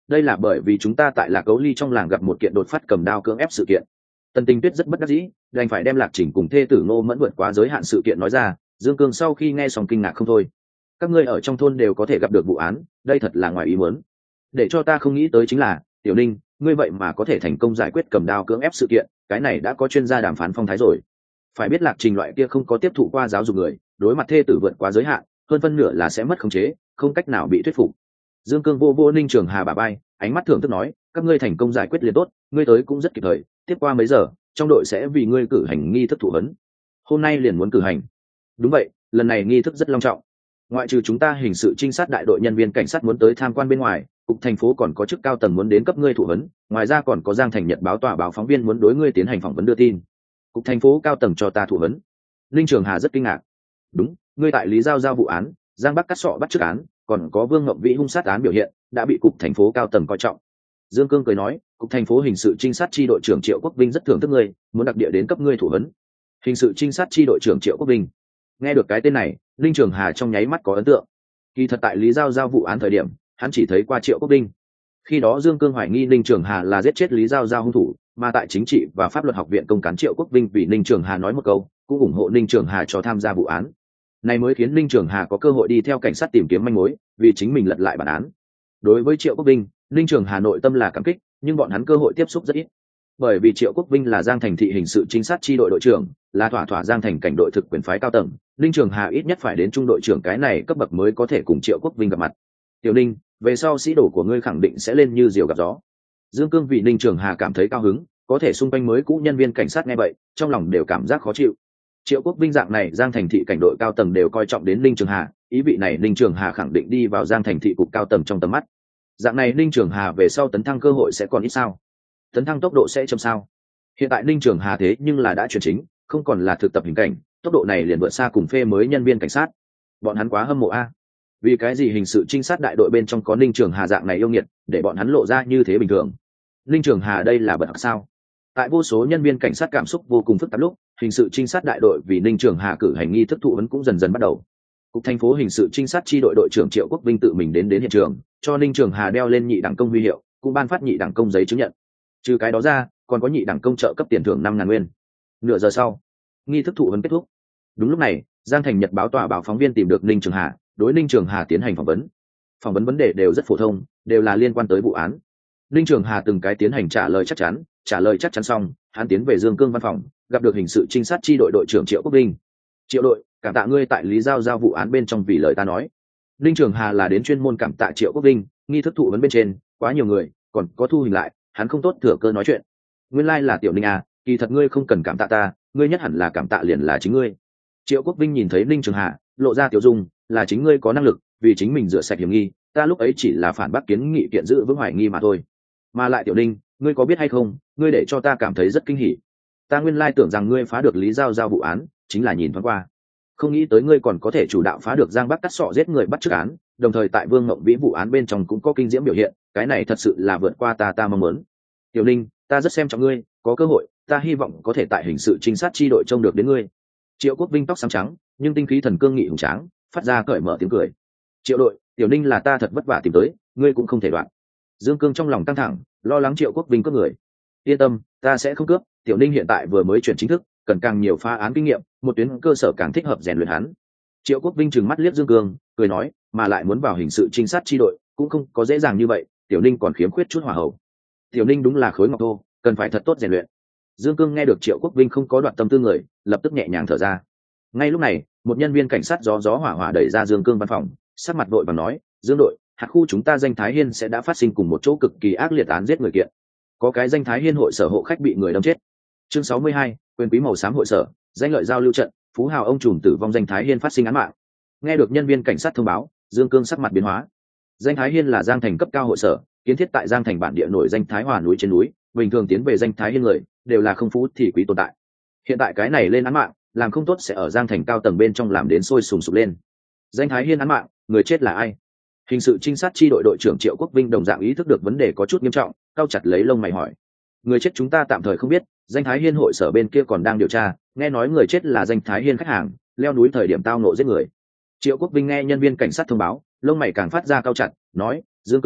đây là bởi vì chúng ta tại Lạc Cấu Ly trong làng gặp một kiện đột phát cầm đao cưỡng ép sự kiện. Tần Tình Tuyết rất bất đắc dĩ, đành phải đem Lạc Trình cùng thê tử Ngô Mẫn vượt quá giới hạn sự kiện nói ra. Dương Cương sau khi nghe xong kinh ngạc không thôi. Các ngươi ở trong thôn đều có thể gặp được vụ án, đây thật là ngoài ý muốn. Để cho ta không nghĩ tới chính là, Tiểu Ninh, ngươi vậy mà có thể thành công giải quyết cầm đao cưỡng ép sự kiện, cái này đã có chuyên gia đàm phán phong thái rồi. Phải biết Lạc Trình loại kia không có tiếp thụ qua giáo dục người, đối mặt thê tử vượt quá giới hạn, hơn phân nửa là sẽ mất khống chế, không cách nào bị thuyết phục. Dương Cương vô vô Ninh Trường Hà bà bay, ánh mắt thưởng thức nói, các ngươi thành công giải quyết liền tốt, ngươi tới cũng rất kịp thời, tiếp qua mấy giờ, trong đội sẽ vì ngươi cử hành nghi thức thụ huấn. Hôm nay liền muốn cử hành. Đúng vậy, lần này nghi thức rất long trọng. Ngoại trừ chúng ta hình sự trinh sát đại đội nhân viên cảnh sát muốn tới tham quan bên ngoài, cục thành phố còn có chức cao tầng muốn đến cấp ngươi thụ huấn, ngoài ra còn có Giang Thành Nhật báo tòa báo phóng viên muốn đối ngươi tiến hành phỏng vấn đưa tin. Cục thành phố cao tầng cho ta thụ huấn. Linh Trường Hà rất kinh ngạc. Đúng, ngươi tại Lý Giao giao vụ án, Giang Bắc cắt sọ bắt trước án, còn có Vương Ngộng Vĩ hung sát án biểu hiện, đã bị cục thành phố cao tầng coi trọng. Dương Cương cười nói, cục thành phố hình sự trinh sát chi đội trưởng Triệu Quốc Vinh rất thưởng thức ngươi, muốn đặc địa đến cấp ngươi thủ huấn. Hình sự trinh sát chi đội trưởng Triệu Quốc Vinh. Nghe được cái tên này, Linh Trường Hà trong nháy mắt có ấn tượng. Kỳ thật tại Lý Giao giao vụ án thời điểm, hắn chỉ thấy qua Triệu Quốc Vinh. Khi đó Dương Cương hoài nghi Linh Trường Hà là giết chết Lý Giao giao hung thủ, mà tại chính trị và pháp luật học viện công cán Triệu Quốc Vinh vì Linh Trường Hà nói một câu, cũng ủng hộ Linh Trường Hà cho tham gia vụ án. Này mới khiến Linh Trường Hà có cơ hội đi theo cảnh sát tìm kiếm manh mối, vì chính mình lật lại bản án. Đối với Triệu Quốc Vinh, Linh Trường Hà nội tâm là cảm kích, nhưng bọn hắn cơ hội tiếp xúc rất ít. Bởi vì Triệu Quốc Vinh là Giang Thành thị hình sự trinh sát chi đội đội trưởng, là thỏa thỏa Giang Thành cảnh đội thực quyền phái cao tầng, Linh Trường Hà ít nhất phải đến trung đội trưởng cái này cấp bậc mới có thể cùng Triệu Quốc Vinh gặp mặt. Tiểu Ninh, về sau sĩ đồ của ngươi khẳng định sẽ lên như diều gặp gió. Dương Cương vì Linh Trường Hà cảm thấy cao hứng, có thể xung quanh mới cũ nhân viên cảnh sát nghe vậy, trong lòng đều cảm giác khó chịu. Triệu Quốc Vinh dạng này Giang Thành thị cảnh đội cao tầng đều coi trọng đến Linh Trường Hà, ý vị này Linh Trường Hà khẳng định đi vào Giang Thành thị cục cao tầng trong tầm mắt. Dạng này Linh Trường Hà về sau tấn thăng cơ hội sẽ còn ít sao? Tấn thăng tốc độ sẽ chậm sao? Hiện tại Linh Trường Hà thế nhưng là đã chuyển chính, không còn là thực tập hình cảnh, tốc độ này liền vượt xa cùng phê mới nhân viên cảnh sát. Bọn hắn quá hâm mộ a. Vì cái gì hình sự trinh sát đại đội bên trong có Linh Trường Hà dạng này yêu nghiệt, để bọn hắn lộ ra như thế bình thường? Linh Trường Hà đây là bật học sao? Tại vô số nhân viên cảnh sát cảm xúc vô cùng phức tạp lúc, hình sự trinh sát đại đội vì Ninh Trường Hà cử hành nghi thức thụ huấn cũng dần dần bắt đầu. Cục thành phố hình sự trinh sát chi đội đội trưởng Triệu Quốc Vinh tự mình đến đến hiện trường, cho Ninh Trường Hà đeo lên nhị đẳng công huy hiệu, cũng ban phát nhị đẳng công giấy chứng nhận. Trừ cái đó ra, còn có nhị đẳng công trợ cấp tiền thưởng năm ngàn nguyên. Nửa giờ sau, nghi thức thụ huấn kết thúc. Đúng lúc này, Giang Thành Nhật báo tòa báo phóng viên tìm được Ninh Trường Hà, đối Ninh Trường Hà tiến hành phỏng vấn. Phỏng vấn vấn đề đều rất phổ thông, đều là liên quan tới vụ án. Ninh Trường Hà từng cái tiến hành trả lời chắc chắn, trả lời chắc chắn xong, hắn tiến về Dương Cương văn phòng, gặp được hình sự trinh sát chi đội đội trưởng Triệu Quốc Vinh. Triệu đội, cảm tạ ngươi tại Lý Giao giao vụ án bên trong vì lời ta nói. Ninh Trường Hà là đến chuyên môn cảm tạ Triệu Quốc Vinh, nghi thức thụ vấn bên trên, quá nhiều người, còn có thu hình lại, hắn không tốt thừa cơ nói chuyện. Nguyên lai like là Tiểu Ninh à, kỳ thật ngươi không cần cảm tạ ta, ngươi nhất hẳn là cảm tạ liền là chính ngươi. Triệu Quốc Vinh nhìn thấy Ninh Trường Hà, lộ ra tiểu dung, là chính ngươi có năng lực, vì chính mình rửa sạch hiểm nghi, ta lúc ấy chỉ là phản bác kiến nghị kiện giữ vững hoài nghi mà thôi. Mà lại Tiểu Ninh, ngươi có biết hay không, ngươi để cho ta cảm thấy rất kinh hỉ. Ta nguyên lai tưởng rằng ngươi phá được Lý Giao giao vụ án, chính là nhìn thoáng qua. Không nghĩ tới ngươi còn có thể chủ đạo phá được Giang Bắc cắt sọ giết người bắt trước án, đồng thời tại Vương Ngộng Vĩ vụ án bên trong cũng có kinh diễm biểu hiện, cái này thật sự là vượt qua ta ta mong muốn. Tiểu Ninh, ta rất xem trọng ngươi, có cơ hội, ta hy vọng có thể tại hình sự trinh sát chi đội trông được đến ngươi. Triệu Quốc Vinh tóc sáng trắng, nhưng tinh khí thần cương nghị hùng tráng, phát ra cởi mở tiếng cười. Triệu đội, Tiểu Ninh là ta thật vất vả tìm tới, ngươi cũng không thể đoạn. Dương Cương trong lòng căng thẳng, lo lắng Triệu Quốc Vinh cướp người. Yên tâm, ta sẽ không cướp, Tiểu Ninh hiện tại vừa mới chuyển chính thức, cần càng nhiều phá án kinh nghiệm, một tuyến cơ sở càng thích hợp rèn luyện hắn. Triệu Quốc Vinh trừng mắt liếc Dương Cương, cười nói, mà lại muốn vào hình sự trinh sát chi đội, cũng không có dễ dàng như vậy, Tiểu Ninh còn khiếm khuyết chút hỏa hậu. Tiểu Ninh đúng là khối ngọc thô, cần phải thật tốt rèn luyện. Dương Cương nghe được Triệu Quốc Vinh không có đoạt tâm tư người, lập tức nhẹ nhàng thở ra. Ngay lúc này, một nhân viên cảnh sát gió gió hỏa hỏa đẩy ra Dương Cương văn phòng, sắc mặt vội và nói, Dương đội, hạt khu chúng ta danh Thái Hiên sẽ đã phát sinh cùng một chỗ cực kỳ ác liệt án giết người kiện. Có cái danh Thái Hiên hội sở hộ khách bị người đâm chết. Chương sáu mươi hai, quyền quý màu xám hội sở, danh lợi giao lưu trận, phú hào ông trùm tử vong danh Thái Hiên phát sinh án mạng. Nghe được nhân viên cảnh sát thông báo, Dương Cương sắc mặt biến hóa. Danh Thái Hiên là Giang Thành cấp cao hội sở, kiến thiết tại Giang Thành bản địa nổi danh Thái Hòa núi trên núi, bình thường tiến về danh Thái Hiên người đều là không phú thì quý tồn tại. Hiện tại cái này lên án mạng, làm không tốt sẽ ở Giang Thành cao tầng bên trong làm đến sôi sùng sục lên. Danh Thái Hiên án mạng, người chết là ai? Hình sự trinh sát chi đội đội trưởng Triệu Quốc Vinh đồng dạng ý thức được vấn đề có chút nghiêm trọng, cao chặt lấy lông mày hỏi. Người chết chúng ta tạm thời không biết, danh Thái Hiên hội sở bên kia còn đang điều tra, nghe nói người chết là danh Thái Hiên khách hàng, leo núi thời điểm tao nộ giết người. Triệu Quốc Vinh nghe nhân viên cảnh sát thông báo, lông mày càng phát ra cao chặt, nói, Dương Cương,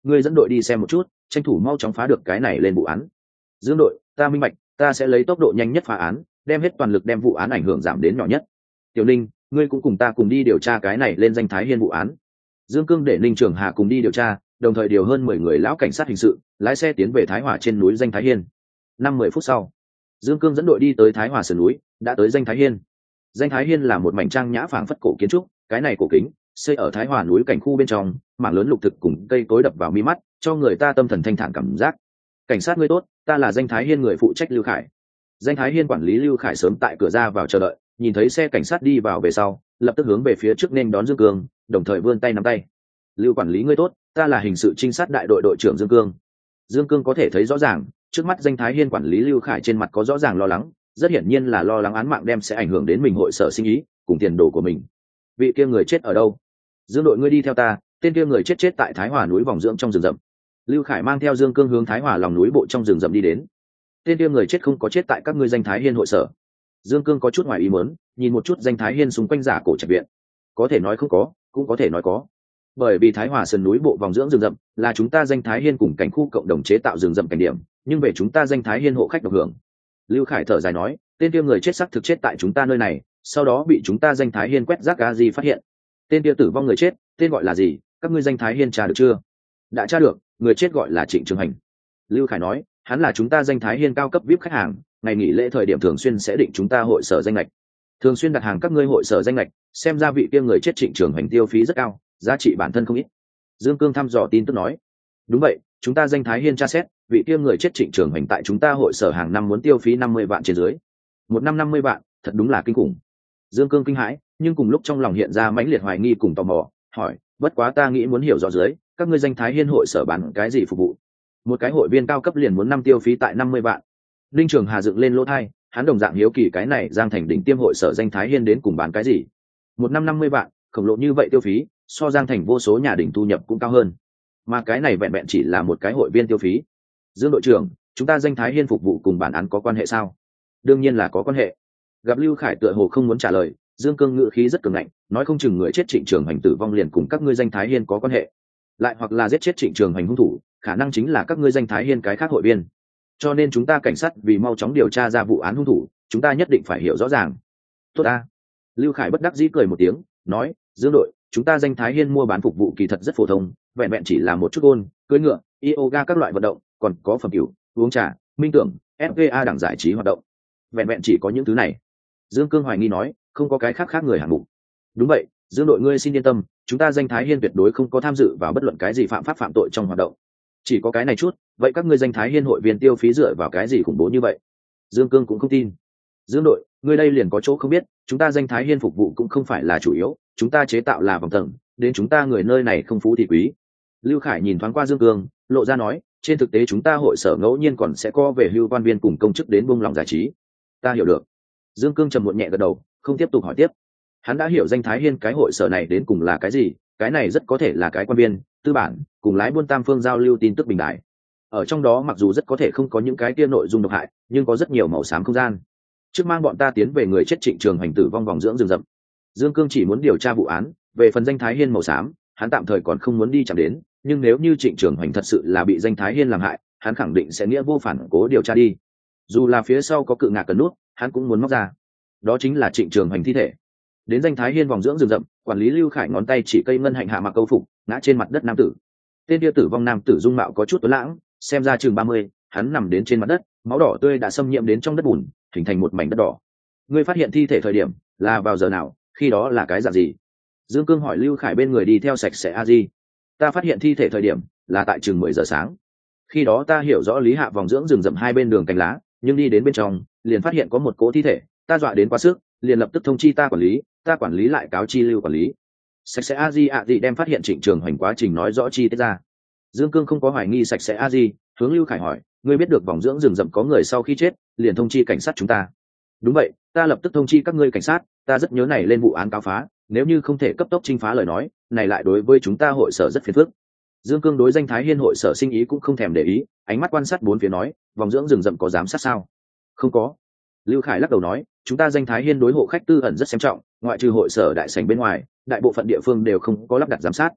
ngươi dẫn đội đi xem một chút, tranh thủ mau chóng phá được cái này lên vụ án. Dương đội, ta minh bạch, ta sẽ lấy tốc độ nhanh nhất phá án, đem hết toàn lực đem vụ án ảnh hưởng giảm đến nhỏ nhất. Tiểu Ninh, ngươi cũng cùng ta cùng đi điều tra cái này lên danh Thái Hiên vụ án. Dương Cương để Ninh Trường Hà cùng đi điều tra, đồng thời điều hơn mười người lão cảnh sát hình sự lái xe tiến về Thái Hòa trên núi danh Thái Hiên. Năm mười phút sau, Dương Cương dẫn đội đi tới Thái Hòa sườn núi, đã tới danh Thái Hiên. Danh Thái Hiên là một mảnh trang nhã phảng phất cổ kiến trúc, cái này cổ kính xây ở Thái Hòa núi cảnh khu bên trong, mảng lớn lục thực cùng cây cối đập vào mi mắt, cho người ta tâm thần thanh thản cảm giác. Cảnh sát ngươi tốt, ta là danh Thái Hiên người phụ trách Lưu Khải. Danh Thái Hiên quản lý Lưu Khải sớm tại cửa ra vào chờ đợi, nhìn thấy xe cảnh sát đi vào về sau, lập tức hướng về phía trước nên đón Dương Cương, đồng thời vươn tay nắm tay. Lưu quản lý ngươi tốt, ta là hình sự trinh sát đại đội đội trưởng Dương Cương. Dương Cương có thể thấy rõ ràng, trước mắt danh Thái Hiên quản lý Lưu Khải trên mặt có rõ ràng lo lắng, rất hiển nhiên là lo lắng án mạng đem sẽ ảnh hưởng đến mình hội sở sinh ý cùng tiền đồ của mình. Vị kia người chết ở đâu? Dương đội ngươi đi theo ta, tên kia người chết chết tại Thái Hòa núi vòng dưỡng trong rừng rậm. Lưu Khải mang theo Dương Cương hướng Thái Hòa lòng núi bộ trong rừng rậm đi đến. Tên kia người chết không có chết tại các ngươi danh Thái Hiên hội sở. Dương Cương có chút ngoài ý muốn, nhìn một chút danh Thái Hiên xung quanh giả cổ trạch viện. Có thể nói không có, cũng có thể nói có. Bởi vì Thái Hòa sườn núi bộ vòng dưỡng rừng rậm là chúng ta danh Thái Hiên cùng cảnh khu cộng đồng chế tạo rừng rậm cảnh điểm, nhưng về chúng ta danh Thái Hiên hộ khách độc hưởng. Lưu Khải thở dài nói, tên kia người chết xác thực chết tại chúng ta nơi này, sau đó bị chúng ta danh Thái Hiên quét rác gà gì phát hiện. Tên kia tử vong người chết, tên gọi là gì? Các ngươi danh Thái Hiên tra được chưa? Đã tra được, người chết gọi là Trịnh Trường Hành. Lưu Khải nói, hắn là chúng ta danh Thái Hiên cao cấp vê i pê khách hàng, ngày nghỉ lễ thời điểm thường xuyên sẽ định chúng ta hội sở danh lệch, thường xuyên đặt hàng các ngươi hội sở danh lệch, xem ra vị kia người chết Trịnh Trường Hành tiêu phí rất cao, giá trị bản thân không ít. Dương Cương thăm dò tin tức nói, đúng vậy, chúng ta danh Thái Hiên tra xét, vị kia người chết Trịnh Trường Hành tại chúng ta hội sở hàng năm muốn tiêu phí năm mươi vạn trên dưới. Một năm năm mươi vạn, thật đúng là kinh khủng. Dương Cương kinh hãi, nhưng cùng lúc trong lòng hiện ra mãnh liệt hoài nghi cùng tò mò, hỏi, bất quá ta nghĩ muốn hiểu rõ dưới, các ngươi danh Thái Hiên hội sở bán cái gì phục vụ? Một cái hội viên cao cấp liền muốn năm tiêu phí tại năm mươi vạn. Linh Trường Hà dựng lên lỗ thai, hắn đồng dạng hiếu kỳ cái này Giang Thành đỉnh tiêm hội sở danh Thái Hiên đến cùng bán cái gì? Một năm năm mươi vạn, khổng lồ như vậy tiêu phí, so Giang Thành vô số nhà đỉnh thu nhập cũng cao hơn. Mà cái này vẹn vẹn chỉ là một cái hội viên tiêu phí. Dương đội trưởng, chúng ta danh Thái Hiên phục vụ cùng bản án có quan hệ sao? Đương nhiên là có quan hệ. Gặp Lưu Khải tựa hồ không muốn trả lời, Dương Cương ngữ khí rất cường ngạnh, nói không chừng người chết Trịnh Trường Hành tử vong liền cùng các ngươi danh Thái Hiên có quan hệ, lại hoặc là giết chết Trịnh Trường Hành hung thủ, khả năng chính là các ngươi danh Thái Hiên cái khác hội viên. Cho nên chúng ta cảnh sát vì mau chóng điều tra ra vụ án hung thủ, chúng ta nhất định phải hiểu rõ ràng. Tốt a. Lưu Khải bất đắc dĩ cười một tiếng, nói, Dương đội, chúng ta danh Thái Hiên mua bán phục vụ kỳ thật rất phổ thông, vẹn vẹn chỉ là một chút gôn, cưỡi ngựa, yoga các loại vận động, còn có phẩm cửu, uống trà, minh tưởng, ép vê a đẳng giải trí hoạt động. Vẹn vẹn chỉ có những thứ này. Dương Cương hoài nghi nói, không có cái khác khác người hạng mục. Đúng vậy, Dương đội ngươi xin yên tâm, chúng ta danh Thái Hiên tuyệt đối không có tham dự vào bất luận cái gì phạm pháp phạm tội trong hoạt động. Chỉ có cái này chút, vậy các ngươi danh Thái Hiên hội viên tiêu phí dựa vào cái gì khủng bố như vậy? Dương Cương cũng không tin. Dương đội, ngươi đây liền có chỗ không biết, chúng ta danh Thái Hiên phục vụ cũng không phải là chủ yếu, chúng ta chế tạo là vòng tầng, đến chúng ta người nơi này không phú thì quý. Lưu Khải nhìn thoáng qua Dương Cương, lộ ra nói, trên thực tế chúng ta hội sở ngẫu nhiên còn sẽ có về hưu quan viên cùng công chức đến buông lòng giải trí. Ta hiểu được. Dương Cương trầm muộn nhẹ gật đầu, không tiếp tục hỏi tiếp. Hắn đã hiểu danh Thái Hiên cái hội sở này đến cùng là cái gì, cái này rất có thể là cái quan viên, tư bản, cùng lái buôn tam phương giao lưu tin tức bình đại. Ở trong đó mặc dù rất có thể không có những cái kia nội dung độc hại, nhưng có rất nhiều màu xám không gian. Trước mang bọn ta tiến về người chết Trịnh Trường Hành tử vong vòng dưỡng rừng rậm. Dương Cương chỉ muốn điều tra vụ án, về phần danh Thái Hiên màu xám, hắn tạm thời còn không muốn đi chạm đến, nhưng nếu như Trịnh Trường Hành thật sự là bị danh Thái Hiên làm hại, hắn khẳng định sẽ nghĩa vô phản cố điều tra đi. Dù là phía sau có cự ngạc cần nút, hắn cũng muốn móc ra. Đó chính là Trịnh Trường Hành thi thể. Đến danh Thái Hiên vòng dưỡng rừng rậm, quản lý Lưu Khải ngón tay chỉ cây ngân hạnh hạ mặc câu phục, ngã trên mặt đất nam tử. Tên kia tử vong nam tử dung mạo có chút tuấn lãng, xem ra chừng ba mươi, hắn nằm đến trên mặt đất, máu đỏ tươi đã xâm nhiễm đến trong đất bùn, hình thành một mảnh đất đỏ. Ngươi phát hiện thi thể thời điểm là vào giờ nào, khi đó là cái dạng gì? Dương Cương hỏi Lưu Khải bên người đi theo sạch sẽ a di. Ta phát hiện thi thể thời điểm là tại chừng mười giờ sáng. Khi đó ta hiểu rõ lý hạ vòng dưỡng rừng rậm hai bên đường cành lá, nhưng đi đến bên trong liền phát hiện có một cỗ thi thể, ta dọa đến quá sức, liền lập tức thông chi ta quản lý, ta quản lý lại cáo chi Lưu quản lý. Sạch sẽ a di ạ gì đem phát hiện Trịnh Trường Hành quá trình nói rõ chi tiết ra. Dương Cương không có hoài nghi sạch sẽ a di, hướng Lưu Khải hỏi, ngươi biết được vòng dưỡng rừng rậm có người sau khi chết liền thông chi cảnh sát chúng ta? Đúng vậy, ta lập tức thông chi các ngươi cảnh sát, ta rất nhớ này lên vụ án cáo phá, nếu như không thể cấp tốc chinh phá lời nói, này lại đối với chúng ta hội sở rất phiền phức. Dương Cương đối danh Thái Hiên hội sở sinh ý cũng không thèm để ý, ánh mắt quan sát bốn phía nói, vòng dưỡng rừng rậm có giám sát sao? Không có. Lưu Khải lắc đầu nói, chúng ta danh Thái Hiên đối hộ khách tư ẩn rất xem trọng, ngoại trừ hội sở đại sảnh bên ngoài, đại bộ phận địa phương đều không có lắp đặt giám sát.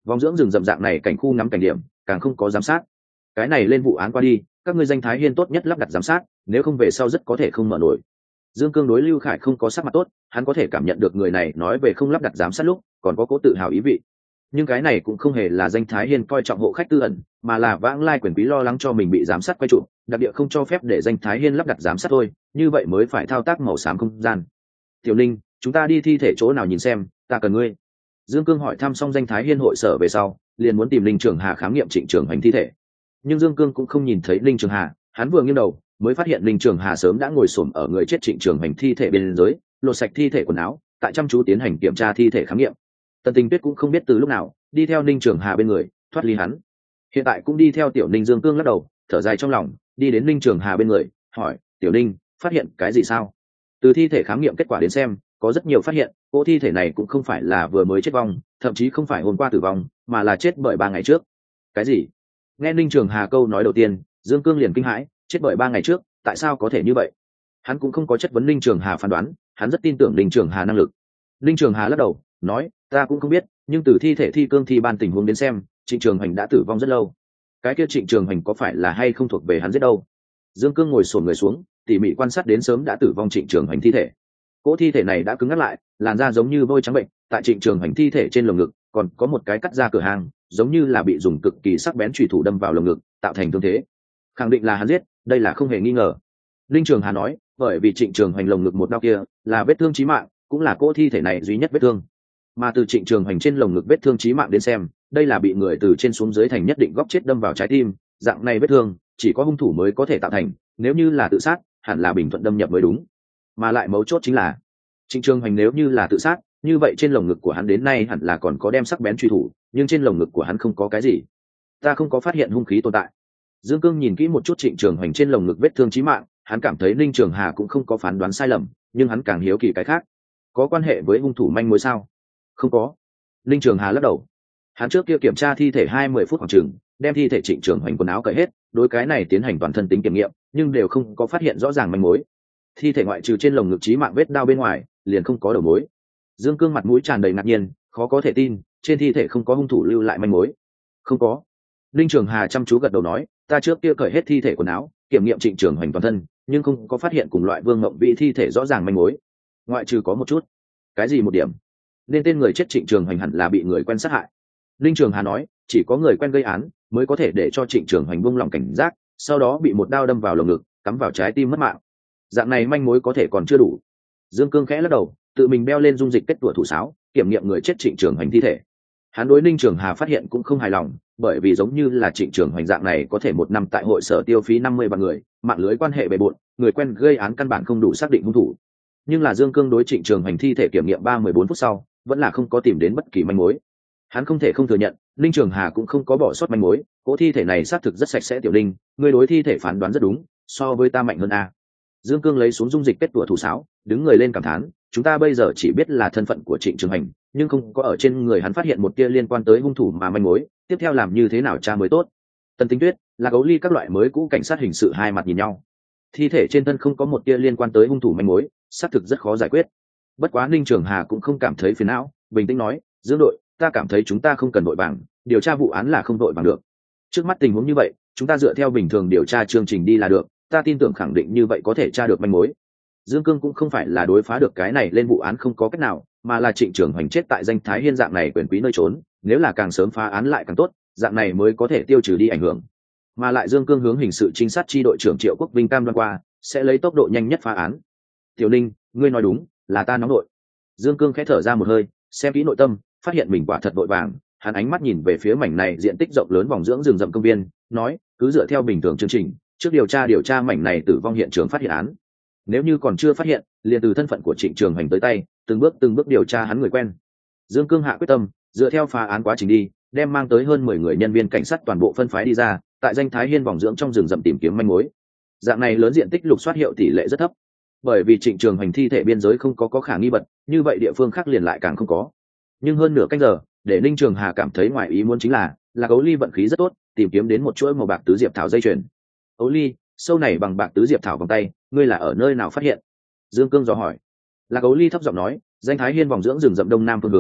Vòng dưỡng rừng rậm dạng này cảnh khu ngắm cảnh điểm càng không có giám sát. Cái này lên vụ án qua đi, các ngươi danh thái hiên tốt nhất lắp đặt giám sát, nếu không về sau rất có thể không mở nổi. Dương Cương đối Lưu Khải không có sắc mặt tốt, hắn có thể cảm nhận được người này nói về không lắp đặt giám sát lúc còn có cố tự hào ý vị. Nhưng cái này cũng không hề là danh thái hiên coi trọng hộ khách tư ẩn, mà là vãng lai quyền quý lo lắng cho mình bị giám sát quay trụ, đặc địa không cho phép để danh thái hiên lắp đặt giám sát thôi, như vậy mới phải thao tác màu xám không gian. Tiểu Linh, chúng ta đi thi thể chỗ nào nhìn xem, ta cần ngươi. Dương Cương hỏi thăm xong danh thái hiên hội sở về sau, liền muốn tìm Linh Trường Hà khám nghiệm Trịnh Trường Hành thi thể. Nhưng Dương Cương cũng không nhìn thấy Linh Trường Hà, hắn vừa nghiêng đầu mới phát hiện Linh Trường Hà sớm đã ngồi xổm ở người chết Trịnh Trường Hành thi thể bên dưới, lột sạch thi thể quần áo, tại chăm chú tiến hành kiểm tra thi thể khám nghiệm. Tần Tình Tuyết cũng không biết từ lúc nào đi theo Linh Trường Hà bên người, thoát ly hắn. Hiện tại cũng đi theo Tiểu Ninh. Dương Cương lắc đầu, thở dài trong lòng, đi đến Linh Trường Hà bên người, hỏi: "Tiểu Ninh, phát hiện cái gì sao?" Từ thi thể khám nghiệm kết quả đến xem, có rất nhiều phát hiện, cỗ thi thể này cũng không phải là vừa mới chết vong, thậm chí không phải hôm qua tử vong, mà là chết bởi ba ngày trước. Cái gì? Nghe Linh Trường Hà câu nói đầu tiên, Dương Cương liền kinh hãi, chết bởi ba ngày trước, tại sao có thể như vậy? Hắn cũng không có chất vấn Linh Trường Hà phán đoán, hắn rất tin tưởng Linh Trường Hà năng lực. Linh Trường Hà lắc đầu, nói: "Ta cũng không biết, nhưng từ thi thể thi cương thi ban tình huống đến xem, Trịnh Trường Hành đã tử vong rất lâu. Cái kia Trịnh Trường Hành có phải là hay không thuộc về hắn giết đâu?" Dương Cương ngồi xổm người xuống, tỉ mỉ quan sát đến sớm đã tử vong Trịnh Trường Hành thi thể. Cỗ thi thể này đã cứng ngắc lại, làn da giống như vôi trắng bệnh, tại Trịnh Trường Hành thi thể trên lồng ngực còn có một cái cắt da cửa hàng, giống như là bị dùng cực kỳ sắc bén chùy thủ đâm vào lồng ngực, tạo thành thương thế. Khẳng định là hắn giết, đây là không hề nghi ngờ. Linh Trường Hà nói, bởi vì Trịnh Trường Hành lồng ngực một đau kia là vết thương chí mạng, cũng là cỗ thi thể này duy nhất vết thương. Mà từ Trịnh Trường Hành trên lồng ngực vết thương chí mạng đến xem, đây là bị người từ trên xuống dưới thành nhất định góc chết đâm vào trái tim, dạng này vết thương chỉ có hung thủ mới có thể tạo thành, nếu như là tự sát, hẳn là bình thuận đâm nhập mới đúng. Mà lại mấu chốt chính là, Trịnh Trường Hành nếu như là tự sát, như vậy trên lồng ngực của hắn đến nay hẳn là còn có đem sắc bén truy thủ, nhưng trên lồng ngực của hắn không có cái gì. Ta không có phát hiện hung khí tồn tại. Dương Cương nhìn kỹ một chút Trịnh Trường Hành trên lồng ngực vết thương chí mạng, hắn cảm thấy Linh Trường Hà cũng không có phán đoán sai lầm, nhưng hắn càng hiếu kỳ cái khác. Có quan hệ với hung thủ manh mối sao? Không có. Linh Trường Hà lắc đầu. Hắn trước kia kiểm tra thi thể hai mươi phút khoảng chừng, đem thi thể Trịnh Trường Hành quần áo cởi hết, đối cái này tiến hành toàn thân tính kiểm nghiệm, nhưng đều không có phát hiện rõ ràng manh mối. Thi thể ngoại trừ trên lồng ngực chí mạng vết đao bên ngoài, liền không có đầu mối. Dương Cương mặt mũi tràn đầy ngạc nhiên, khó có thể tin, trên thi thể không có hung thủ lưu lại manh mối. Không có. Linh Trường Hà chăm chú gật đầu nói, ta trước kia cởi hết thi thể quần áo, kiểm nghiệm Trịnh Trường Hành toàn thân, nhưng không có phát hiện cùng loại Vương Ngộng Vĩ thi thể rõ ràng manh mối. Ngoại trừ có một chút. Cái gì một điểm? Nên tên người chết Trịnh Trường Hành hẳn là bị người quen sát hại. Linh Trường Hà nói, chỉ có người quen gây án mới có thể để cho Trịnh Trường Hành buông lỏng cảnh giác, sau đó bị một đao đâm vào lồng ngực, cắm vào trái tim mất mạng. Dạng này manh mối có thể còn chưa đủ. Dương Cương khẽ lắc đầu, tự mình đeo lên dung dịch kết tủa thủ sáo, kiểm nghiệm người chết Trịnh Trường Hành thi thể. Hắn đối Linh Trường Hà phát hiện cũng không hài lòng, bởi vì giống như là Trịnh Trường Hành dạng này có thể một năm tại hội sở tiêu phí năm mươi vạn người, mạng lưới quan hệ bề bộn, người quen gây án căn bản không đủ xác định hung thủ. Nhưng là Dương Cương đối Trịnh Trường Hành thi thể kiểm nghiệm ba mươi bốn phút sau, vẫn là không có tìm đến bất kỳ manh mối. Hắn không thể không thừa nhận, Linh Trường Hà cũng không có bỏ sót manh mối, cỗ thi thể này xác thực rất sạch sẽ. Tiểu Linh, ngươi đối thi thể phán đoán rất đúng, so với ta mạnh hơn a. Dương Cương lấy xuống dung dịch kết tủa thủ sáo, đứng người lên cảm thán, chúng ta bây giờ chỉ biết là thân phận của Trịnh Trường Hành, nhưng không có ở trên người hắn phát hiện một tia liên quan tới hung thủ mà manh mối, tiếp theo làm như thế nào tra mới tốt. Tần Tinh Tuyết, là Gấu Ly các loại mới cũ cảnh sát hình sự hai mặt nhìn nhau. Thi thể trên thân không có một tia liên quan tới hung thủ manh mối, xác thực rất khó giải quyết. Bất quá Ninh Trường Hà cũng không cảm thấy phiền não, bình tĩnh nói, Dương đội, ta cảm thấy chúng ta không cần vội vàng, điều tra vụ án là không vội vàng được. Trước mắt tình huống như vậy, chúng ta dựa theo bình thường điều tra chương trình đi là được, ta tin tưởng khẳng định như vậy có thể tra được manh mối. Dương Cương cũng không phải là đối phá được cái này lên vụ án không có cách nào, mà là Trịnh Trường Hành chết tại danh Thái Hiên dạng này quyền quý nơi trốn, nếu là càng sớm phá án lại càng tốt, dạng này mới có thể tiêu trừ đi ảnh hưởng. Mà lại Dương Cương hướng hình sự trinh sát chi đội trưởng Triệu Quốc Vinh cam đoan qua, sẽ lấy tốc độ nhanh nhất phá án. Tiểu Ninh, ngươi nói đúng, là ta nóng nội. Dương Cương khẽ thở ra một hơi, xem kỹ nội tâm, phát hiện mình quả thật vội vàng, hắn ánh mắt nhìn về phía mảnh này diện tích rộng lớn vòng dưỡng rừng rậm công viên, nói, cứ dựa theo bình thường chương trình, trước điều tra điều tra mảnh này tử vong hiện trường phát hiện án. Nếu như còn chưa phát hiện, liền từ thân phận của Trịnh Trường Hành tới tay, từng bước từng bước điều tra hắn người quen. Dương Cương hạ quyết tâm, dựa theo phá án quá trình đi, đem mang tới hơn mười người nhân viên cảnh sát toàn bộ phân phái đi ra, tại danh Thái Hiên vòng dưỡng trong rừng rậm tìm kiếm manh mối. Dạng này lớn diện tích lục soát hiệu tỷ lệ rất thấp, bởi vì Trịnh Trường Hành thi thể biên giới không có có khả nghi bật, như vậy địa phương khác liền lại càng không có. Nhưng hơn nửa canh giờ, để Ninh Trường Hà cảm thấy ngoài ý muốn chính là, là Ấu Ly vận khí rất tốt, tìm kiếm đến một chuỗi màu bạc tứ diệp thảo dây chuyền. Ấu Ly, sâu này bằng bạc tứ diệp thảo vòng tay, ngươi là ở nơi nào phát hiện? Dương Cương dò hỏi. Là Ấu Ly thấp giọng nói, danh Thái Hiên vòng dưỡng rừng rậm đông nam phương hướng,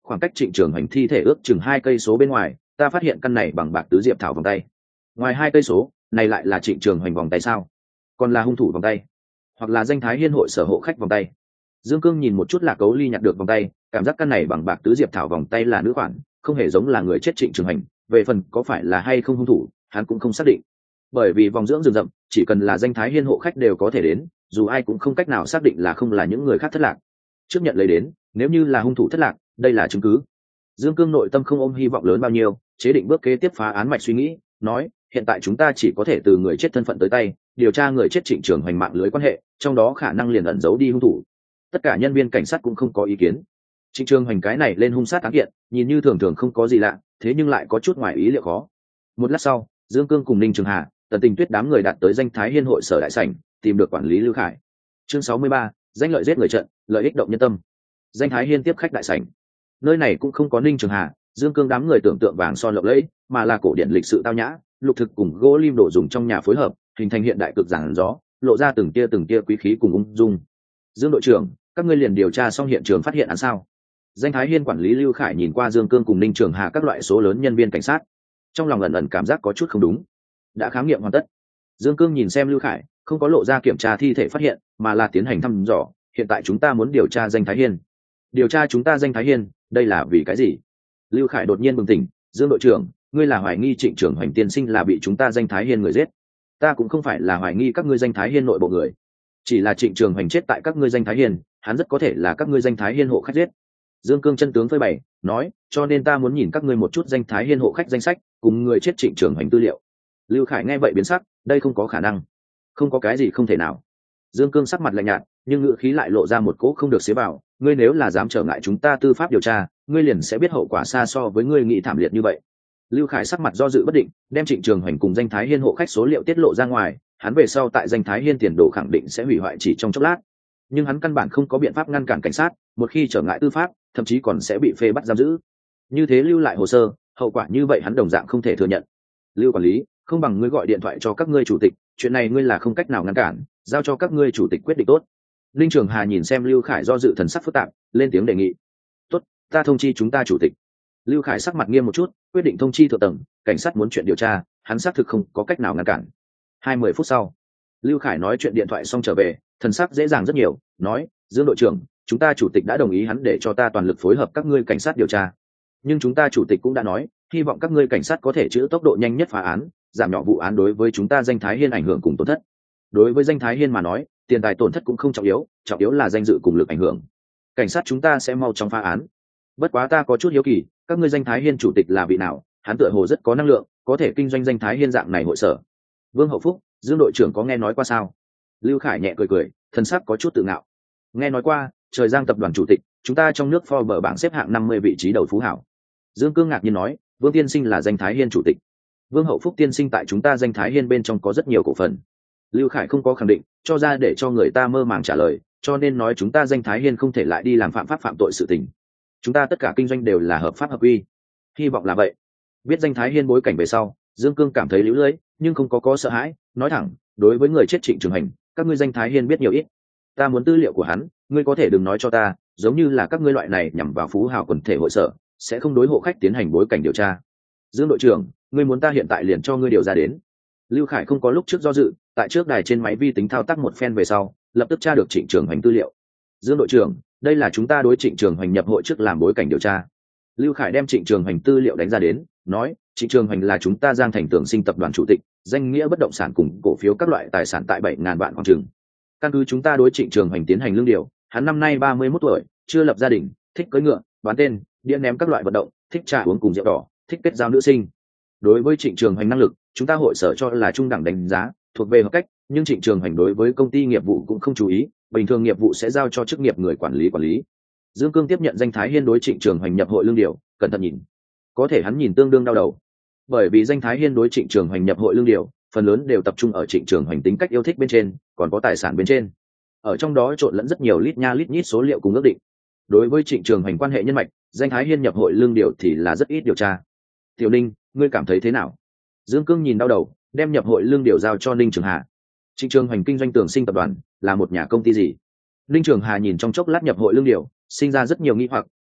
khoảng cách Trịnh Trường Hoành thi thể ước chừng hai cây số bên ngoài, ta phát hiện căn này bằng bạc tứ diệp thảo vòng tay. Ngoài hai cây số, này lại là Trịnh Trường Hoành vòng tay sao? Còn là hung thủ vòng tay, hoặc là danh thái hiên hội sở hộ khách vòng tay? Dương Cương nhìn một chút Lạc Cấu Ly nhặt được vòng tay, cảm giác căn này bằng bạc tứ diệp thảo vòng tay là nữ khoản, không hề giống là người chết Trịnh Trường Hoành. Về phần có phải là hay không hung thủ, hắn cũng không xác định. Bởi vì vòng dưỡng rừng rậm, chỉ cần là danh thái hiên hộ khách đều có thể đến, dù ai cũng không cách nào xác định là không là những người khác thất lạc. Trước nhận lấy đến, nếu như là hung thủ thất lạc, đây là chứng cứ. Dương Cương nội tâm không ôm hy vọng lớn bao nhiêu, chế định bước kế tiếp phá án mạch suy nghĩ, nói, hiện tại chúng ta chỉ có thể từ người chết thân phận tới tay, điều tra người chết Trịnh Trường Hoành mạng lưới quan hệ, trong đó khả năng liền ẩn giấu đi hung thủ. Tất cả nhân viên cảnh sát cũng không có ý kiến. Trịnh Trường Hoành cái này lên hung sát án kiện, nhìn như thường thường không có gì lạ, thế nhưng lại có chút ngoài ý liệu khó. Một lát sau, Dương Cương cùng Ninh Trường Hà, Tần Tình Tuyết đám người đạt tới danh thái hiên hội sở đại sảnh, tìm được quản lý Lưu Khải. Chương sáu mươi ba, danh lợi giết người trận, lợi ích động nhân tâm. Danh thái hiên tiếp khách đại sảnh. Nơi này cũng không có Ninh Trường Hà, Dương Cương đám người tưởng tượng vàng son lộng lẫy, mà là cổ điển lịch sự tao nhã, lục thực cùng gỗ lim đồ dùng trong nhà phối hợp, hình thành hiện đại cực giản gió, lộ ra từng tia từng tia quý khí cùng ung dung. Dương đội trưởng, các ngươi liền điều tra xong hiện trường phát hiện án sao? Danh thái hiên quản lý Lưu Khải nhìn qua Dương Cương cùng Ninh Trường Hà các loại số lớn nhân viên cảnh sát, trong lòng ẩn ẩn cảm giác có chút không đúng. Đã khám nghiệm hoàn tất. Dương Cương nhìn xem Lưu Khải, không có lộ ra kiểm tra thi thể phát hiện, mà là tiến hành thăm dò. Hiện tại chúng ta muốn điều tra danh thái hiên. Điều tra chúng ta danh thái hiên, đây là vì cái gì? Lưu Khải đột nhiên bừng tỉnh. Dương đội trưởng, ngươi là hoài nghi Trịnh Trường Hoành tiên sinh là bị chúng ta danh thái hiên người giết? Ta cũng không phải là hoài nghi các ngươi danh thái hiên nội bộ người, chỉ là Trịnh Trường Hoành chết tại các ngươi danh thái hiên, hắn rất có thể là các ngươi danh thái hiên hộ khách giết. Dương Cương chân tướng phơi bày, nói, cho nên ta muốn nhìn các ngươi một chút danh thái hiên hộ khách danh sách cùng người chết Trịnh Trường Hoành tư liệu. Lưu Khải nghe vậy biến sắc, đây không có khả năng, không có cái gì không thể nào. Dương Cương sắc mặt lạnh nhạt, nhưng ngữ khí lại lộ ra một cỗ không được xế vào. Ngươi nếu là dám trở ngại chúng ta tư pháp điều tra, ngươi liền sẽ biết hậu quả xa so với ngươi nghĩ thảm liệt như vậy. Lưu Khải sắc mặt do dự bất định, đem Trịnh Trường Hoành cùng danh thái hiên hộ khách số liệu tiết lộ ra ngoài, hắn về sau tại danh thái hiên tiền đồ khẳng định sẽ hủy hoại chỉ trong chốc lát. Nhưng hắn căn bản không có biện pháp ngăn cản cảnh sát, một khi trở ngại tư pháp, thậm chí còn sẽ bị phê bắt giam giữ. Như thế lưu lại hồ sơ, hậu quả như vậy hắn đồng dạng không thể thừa nhận. Lưu quản lý, không bằng ngươi gọi điện thoại cho các ngươi chủ tịch, chuyện này ngươi là không cách nào ngăn cản, giao cho các ngươi chủ tịch quyết định tốt. Linh Trường Hà nhìn xem Lưu Khải do dự thần sắc phức tạp, lên tiếng đề nghị. Tốt, ta thông chi chúng ta chủ tịch. Lưu Khải sắc mặt nghiêm một chút, quyết định thông chi thượng tầng, cảnh sát muốn chuyện điều tra, hắn xác thực không có cách nào ngăn cản. Hai mươi phút sau, Lưu Khải nói chuyện điện thoại xong trở về, thần sắc dễ dàng rất nhiều, nói, Dương đội trưởng, chúng ta chủ tịch đã đồng ý hắn để cho ta toàn lực phối hợp các ngươi cảnh sát điều tra. Nhưng chúng ta chủ tịch cũng đã nói, hy vọng các ngươi cảnh sát có thể chữa tốc độ nhanh nhất phá án, giảm nhỏ vụ án đối với chúng ta danh thái hiên ảnh hưởng cùng tổn thất. Đối với danh thái hiên mà nói, tiền tài tổn thất cũng không trọng yếu, trọng yếu là danh dự cùng lực ảnh hưởng. Cảnh sát chúng ta sẽ mau chóng phá án. Bất quá ta có chút hiếu kỳ, các ngươi danh thái hiên chủ tịch là vị nào? Hắn tựa hồ rất có năng lượng, có thể kinh doanh danh thái hiên dạng này hội sở. Vương Hậu Phúc, Dương đội trưởng có nghe nói qua sao? Lưu Khải nhẹ cười cười, thân sắc có chút tự ngạo. Nghe nói qua, Trời Giang tập đoàn chủ tịch, chúng ta trong nước Forbes bảng xếp hạng năm mươi vị trí đầu phú hảo. Dương Cương ngạc nhiên nói, Vương tiên sinh là danh thái hiên chủ tịch. Vương Hậu Phúc tiên sinh tại chúng ta danh thái hiên bên trong có rất nhiều cổ phần. Lưu Khải không có khẳng định, cho ra để cho người ta mơ màng trả lời, cho nên nói chúng ta danh thái hiên không thể lại đi làm phạm pháp phạm tội sự tình. Chúng ta tất cả kinh doanh đều là hợp pháp hợp quy. Hy vọng là vậy. Biết danh thái hiên bối cảnh về sau, Dương Cương cảm thấy líu lưỡi, nhưng không có có sợ hãi, nói thẳng, đối với người chết Trịnh Trường Hành, các ngươi danh thái hiên biết nhiều ít. Ta muốn tư liệu của hắn, ngươi có thể đừng nói cho ta, giống như là các ngươi loại này nhằm vào phú hào quần thể hội sở, sẽ không đối hộ khách tiến hành bối cảnh điều tra. Dương đội trưởng, ngươi muốn ta hiện tại liền cho ngươi điều ra đến. Lưu Khải không có lúc trước do dự, tại trước đài trên máy vi tính thao tác một phen về sau, lập tức tra được Trịnh Trường Hành tư liệu. Dương đội trưởng, đây là chúng ta đối Trịnh Trường Hành nhập hội trước làm bối cảnh điều tra. Lưu Khải đem Trịnh Trường Hành tư liệu đánh ra đến, nói, Trịnh Trường Hành là chúng ta Giang Thành Tưởng Sinh tập đoàn chủ tịch, danh nghĩa bất động sản cùng cổ phiếu các loại tài sản tại bảy ngàn vạn khoảng chừng. Căn cứ chúng ta đối Trịnh Trường Hành tiến hành lương điều, hắn năm nay ba mươi mốt tuổi, chưa lập gia đình, thích cưỡi ngựa, bán tên, đĩa ném các loại vận động, thích trà uống cùng rượu đỏ, thích kết giao nữ sinh. Đối với Trịnh Trường Hành năng lực, chúng ta hội sở cho là trung đẳng đánh giá, thuộc về hợp cách, nhưng Trịnh Trường Hành đối với công ty nghiệp vụ cũng không chú ý, bình thường nghiệp vụ sẽ giao cho chức nghiệp người quản lý quản lý. Dương Cương tiếp nhận danh thái hiên đối Trịnh Trường Hành nhập hội lương điều, cẩn thận nhìn. Có thể hắn nhìn tương đương đau đầu. Bởi vì danh thái hiên đối Trịnh Trường Hành nhập hội lương điều, phần lớn đều tập trung ở Trịnh Trường Hành tính cách yêu thích bên trên, còn có tài sản bên trên. Ở trong đó trộn lẫn rất nhiều lít nha lít nhít số liệu cùng ước định. Đối với Trịnh Trường Hành quan hệ nhân mạch, danh thái hiên nhập hội lương điều thì là rất ít điều tra. Tiểu Ninh, ngươi cảm thấy thế nào? Dương Cương nhìn đau đầu, đem nhập hội lương điều giao cho Ninh Trường Hà. Trịnh Trường Hành kinh doanh Tưởng Sinh tập đoàn là một nhà công ty gì? Ninh Trường Hà nhìn trong chốc lát nhập hội lương điều, sinh ra rất nhiều nghi hoặc,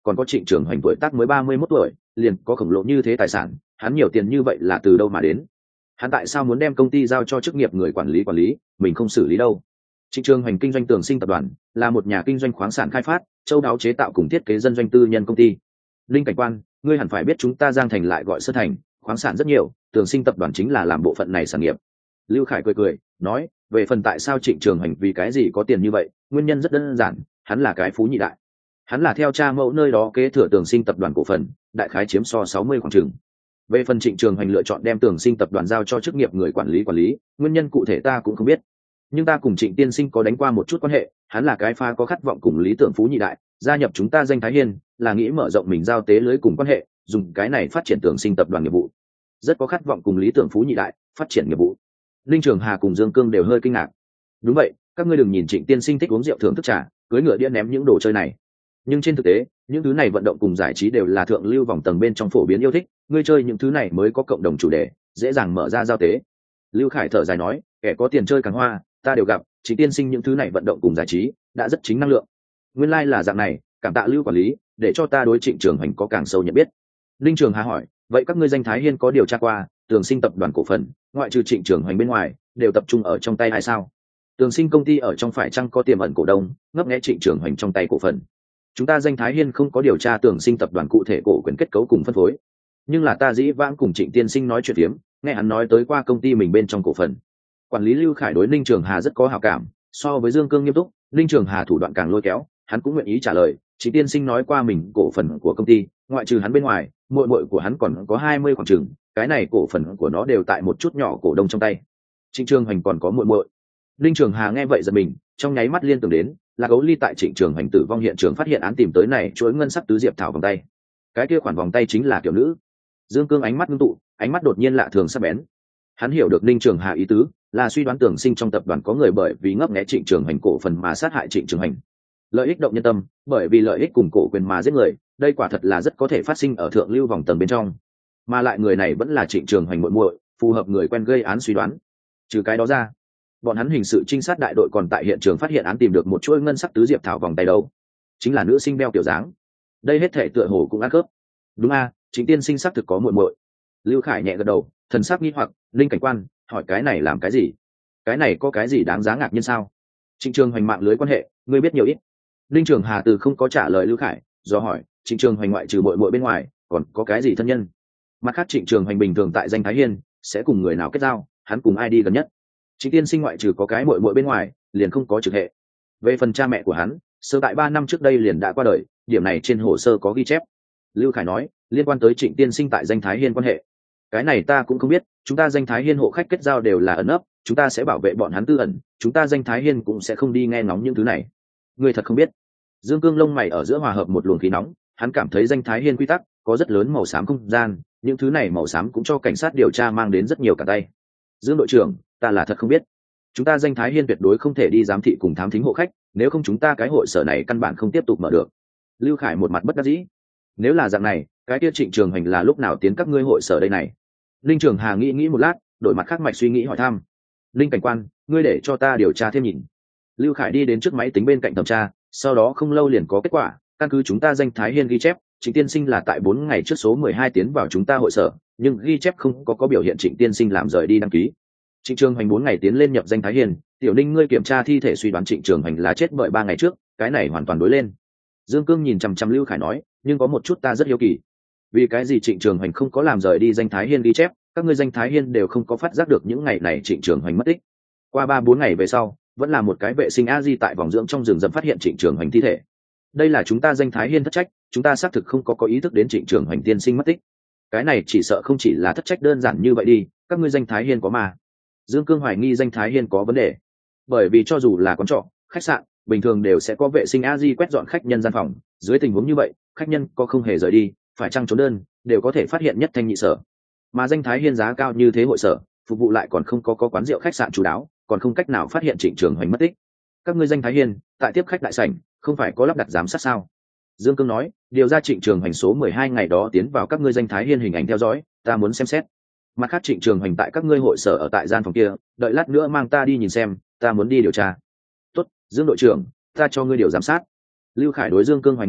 còn có Trịnh Trường Hoành tuổi tác mới ba mươi mốt tuổi, liền có khổng lồ như thế tài sản, hắn nhiều tiền như vậy là từ đâu mà đến? Hắn tại sao muốn đem công ty giao cho chức nghiệp người quản lý quản lý, mình không xử lý đâu? Trịnh Trường Hoành kinh doanh Tường Sinh tập đoàn, là một nhà kinh doanh khoáng sản khai phát, châu đáo chế tạo cùng thiết kế dân doanh tư nhân công ty. Linh Cảnh Quan, ngươi hẳn phải biết chúng ta Giang Thành lại gọi Sơn Thành, khoáng sản rất nhiều, Tường Sinh tập đoàn chính là làm bộ phận này sản nghiệp. Lưu Khải cười cười, nói, về phần tại sao Trịnh Trường Hoành vì cái gì có tiền như vậy, nguyên nhân rất đơn giản, hắn là cái phú nhị đại. Hắn là theo cha mẫu nơi đó kế thừa Tường Sinh tập đoàn cổ phần, đại khái chiếm so sáu mươi khoảng chừng. Về phần Trịnh Trường Hoành lựa chọn đem Tường Sinh tập đoàn giao cho chức nghiệp người quản lý quản lý, nguyên nhân cụ thể ta cũng không biết. Nhưng ta cùng Trịnh tiên sinh có đánh qua một chút quan hệ, hắn là cái pha có khát vọng cùng lý tưởng phú nhị đại, gia nhập chúng ta Danh Thái Hiên, là nghĩ mở rộng mình giao tế lưới cùng quan hệ, dùng cái này phát triển Tường Sinh tập đoàn nghiệp vụ. Rất có khát vọng cùng lý tưởng phú nhị đại, phát triển nghiệp vụ. Linh Trường Hà cùng Dương Cương đều hơi kinh ngạc. Đúng vậy, các ngươi đừng nhìn Trịnh tiên sinh thích uống rượu thưởng thức trà, cưỡi ngựa đĩa ném những đồ chơi này. Nhưng trên thực tế, những thứ này vận động cùng giải trí đều là thượng lưu vòng tầng bên trong phổ biến yêu thích, ngươi chơi những thứ này mới có cộng đồng chủ đề, dễ dàng mở ra giao tế. Lưu Khải thở dài nói, kẻ có tiền chơi càng hoa, ta đều gặp, Trịnh tiên sinh những thứ này vận động cùng giải trí đã rất chính năng lượng. Nguyên lai like là dạng này, cảm tạ Lưu quản lý, để cho ta đối Trịnh Trường Hoành có càng sâu nhận biết. Linh Trường Hà hỏi, vậy các ngươi Danh Thái Hiên có điều tra qua, Tường Sinh tập đoàn cổ phần, ngoại trừ Trịnh Trường Hoành bên ngoài, đều tập trung ở trong tay hay sao? Tường Sinh công ty ở trong phải chăng có tiềm ẩn cổ đông, ngấp nghé Trịnh Trường Hoành trong tay cổ phần? Chúng ta Danh Thái Hiên không có điều tra Tường Sinh tập đoàn cụ thể cổ quyền kết cấu cùng phân phối, nhưng là ta dĩ vãng cùng Trịnh tiên sinh nói chuyện phiếm, nghe hắn nói tới qua công ty mình bên trong cổ phần. Quản lý Lưu Khải đối Ninh Trường Hà rất có hảo cảm, so với Dương Cương nghiêm túc, Ninh Trường Hà thủ đoạn càng lôi kéo, hắn cũng nguyện ý trả lời. Trịnh tiên sinh nói qua mình cổ phần của công ty, ngoại trừ hắn bên ngoài, muội muội của hắn còn có hai mươi khoảng chừng, cái này cổ phần của nó đều tại một chút nhỏ cổ đông trong tay. Trịnh Trường Hoành còn có muội muội. Ninh Trường Hà nghe vậy giật mình, trong nháy mắt liên tưởng đến, là Gấu Ly tại Trịnh Trường Hoành tử vong hiện trường phát hiện án tìm tới này chuỗi ngân sắc tứ diệp thảo vòng tay. Cái kia khoản vòng tay chính là kiểu nữ. Dương Cương ánh mắt ngưng tụ, ánh mắt đột nhiên lạ thường sắc bén. Hắn hiểu được Ninh Trường Hà ý tứ, là suy đoán Tường Sinh trong tập đoàn có người bởi vì ngấp nghé Trịnh Trường Hoành cổ phần mà sát hại Trịnh Trường Hoành. Lợi ích động nhân tâm, bởi vì lợi ích cùng cổ quyền mà giết người, đây quả thật là rất có thể phát sinh ở thượng lưu vòng tầng bên trong. Mà lại người này vẫn là Trịnh Trường Hoành muội muội, phù hợp người quen gây án suy đoán. Trừ cái đó ra, bọn hắn hình sự trinh sát đại đội còn tại hiện trường phát hiện án tìm được một chuỗi ngân sắc tứ diệp thảo vòng tay đấu, chính là nữ sinh beo kiểu dáng. Đây hết thể tựa hồ cũng ăn khớp. Đúng a, Trịnh tiên sinh xác thực có muội muội. Lưu Khải nhẹ gật đầu, thần sắc nghi hoặc, Linh Cảnh Quan, hỏi cái này làm cái gì? Cái này có cái gì đáng giá ngạc nhiên sao? Trịnh Trường Hoành mạng lưới quan hệ, ngươi biết nhiều ít. Linh Trường Hà từ không có trả lời Lưu Khải, do hỏi, Trịnh Trường Hoành ngoại trừ muội muội bên ngoài, còn có cái gì thân nhân? Mặt khác Trịnh Trường Hoành bình thường tại Danh Thái Hiên, sẽ cùng người nào kết giao, hắn cùng ai đi gần nhất? Trịnh tiên sinh ngoại trừ có cái muội muội bên ngoài, liền không có trực hệ. Về phần cha mẹ của hắn, sơ tại ba năm trước đây liền đã qua đời, điểm này trên hồ sơ có ghi chép. Lưu Khải nói, liên quan tới Trịnh tiên sinh tại Danh Thái Hiên quan hệ, cái này ta cũng không biết, chúng ta Danh Thái Hiên hộ khách kết giao đều là ẩn ấp, chúng ta sẽ bảo vệ bọn hắn tư ẩn, chúng ta Danh Thái Hiên cũng sẽ không đi nghe ngóng những thứ này. Người thật không biết. Dương Cương lông mày ở giữa hòa hợp một luồng khí nóng, hắn cảm thấy Danh Thái Hiên quy tắc có rất lớn màu xám không gian, những thứ này màu xám cũng cho cảnh sát điều tra mang đến rất nhiều cả tay. Dương đội trưởng, ta là thật không biết. Chúng ta Danh Thái Hiên tuyệt đối không thể đi giám thị cùng thám thính hộ khách, nếu không chúng ta cái hội sở này căn bản không tiếp tục mở được. Lưu Khải một mặt bất đắc dĩ. Nếu là dạng này, cái kia Trịnh Trường Hoành là lúc nào tiến các ngươi hội sở đây này? Linh Trường Hà nghĩ nghĩ một lát, đổi mặt khác mạch suy nghĩ hỏi thăm. Linh Cảnh Quan, ngươi để cho ta điều tra thêm nhìn. Lưu Khải đi đến trước máy tính bên cạnh thẩm tra, sau đó không lâu liền có kết quả. Căn cứ chúng ta Danh Thái Hiên ghi chép, Trịnh tiên sinh là tại bốn ngày trước số mười hai tiến vào chúng ta hội sở, nhưng ghi chép không có có biểu hiện Trịnh tiên sinh làm rời đi đăng ký. Trịnh Trường Hoành bốn ngày tiến lên nhập Danh Thái Hiên, Tiểu Ninh ngươi kiểm tra thi thể suy đoán Trịnh Trường Hoành là chết bởi ba ngày trước, cái này hoàn toàn đối lên. Dương Cương nhìn chằm chằm Lưu Khải nói, nhưng có một chút ta rất hiếu kỳ. Vì cái gì Trịnh Trường Hoành không có làm rời đi Danh Thái Hiên ghi chép, các ngươi Danh Thái Hiên đều không có phát giác được những ngày này Trịnh Trường Hoành mất tích. Qua ba bốn ngày về sau, vẫn là một cái vệ sinh a di tại vòng dưỡng trong rừng rậm phát hiện Trịnh Trường Hoành thi thể. Đây là chúng ta Danh Thái Hiên thất trách, chúng ta xác thực không có có ý thức đến Trịnh Trường Hoành tiên sinh mất tích. Cái này chỉ sợ không chỉ là thất trách đơn giản như vậy đi, các ngươi Danh Thái Hiên có mà. Dương Cương hoài nghi Danh Thái Hiên có vấn đề, bởi vì cho dù là quán trọ, khách sạn, bình thường đều sẽ có vệ sinh a di quét dọn khách nhân gian phòng, dưới tình huống như vậy, khách nhân có không hề rời đi, phải chăng trốn đơn, đều có thể phát hiện nhất thanh nhị sở. Mà Danh Thái Hiên giá cao như thế hội sở, phục vụ lại còn không có có quán rượu khách sạn chú đáo, còn không cách nào phát hiện Trịnh Trường Hoành mất tích. Các ngươi Danh Thái Hiên, tại tiếp khách đại sảnh, không phải có lắp đặt giám sát sao? Dương Cương nói, điều ra Trịnh Trường Hoành số mười hai ngày đó tiến vào các ngươi Danh Thái Hiên hình ảnh theo dõi, ta muốn xem xét. Mặt khác Trịnh Trường Hoành tại các ngươi hội sở ở tại gian phòng kia, đợi lát nữa mang ta đi nhìn xem, ta muốn đi điều tra. Tốt, Dương đội trưởng, ta cho ngươi điều giám sát. Lưu Khải đối Dương Cương hoài nghi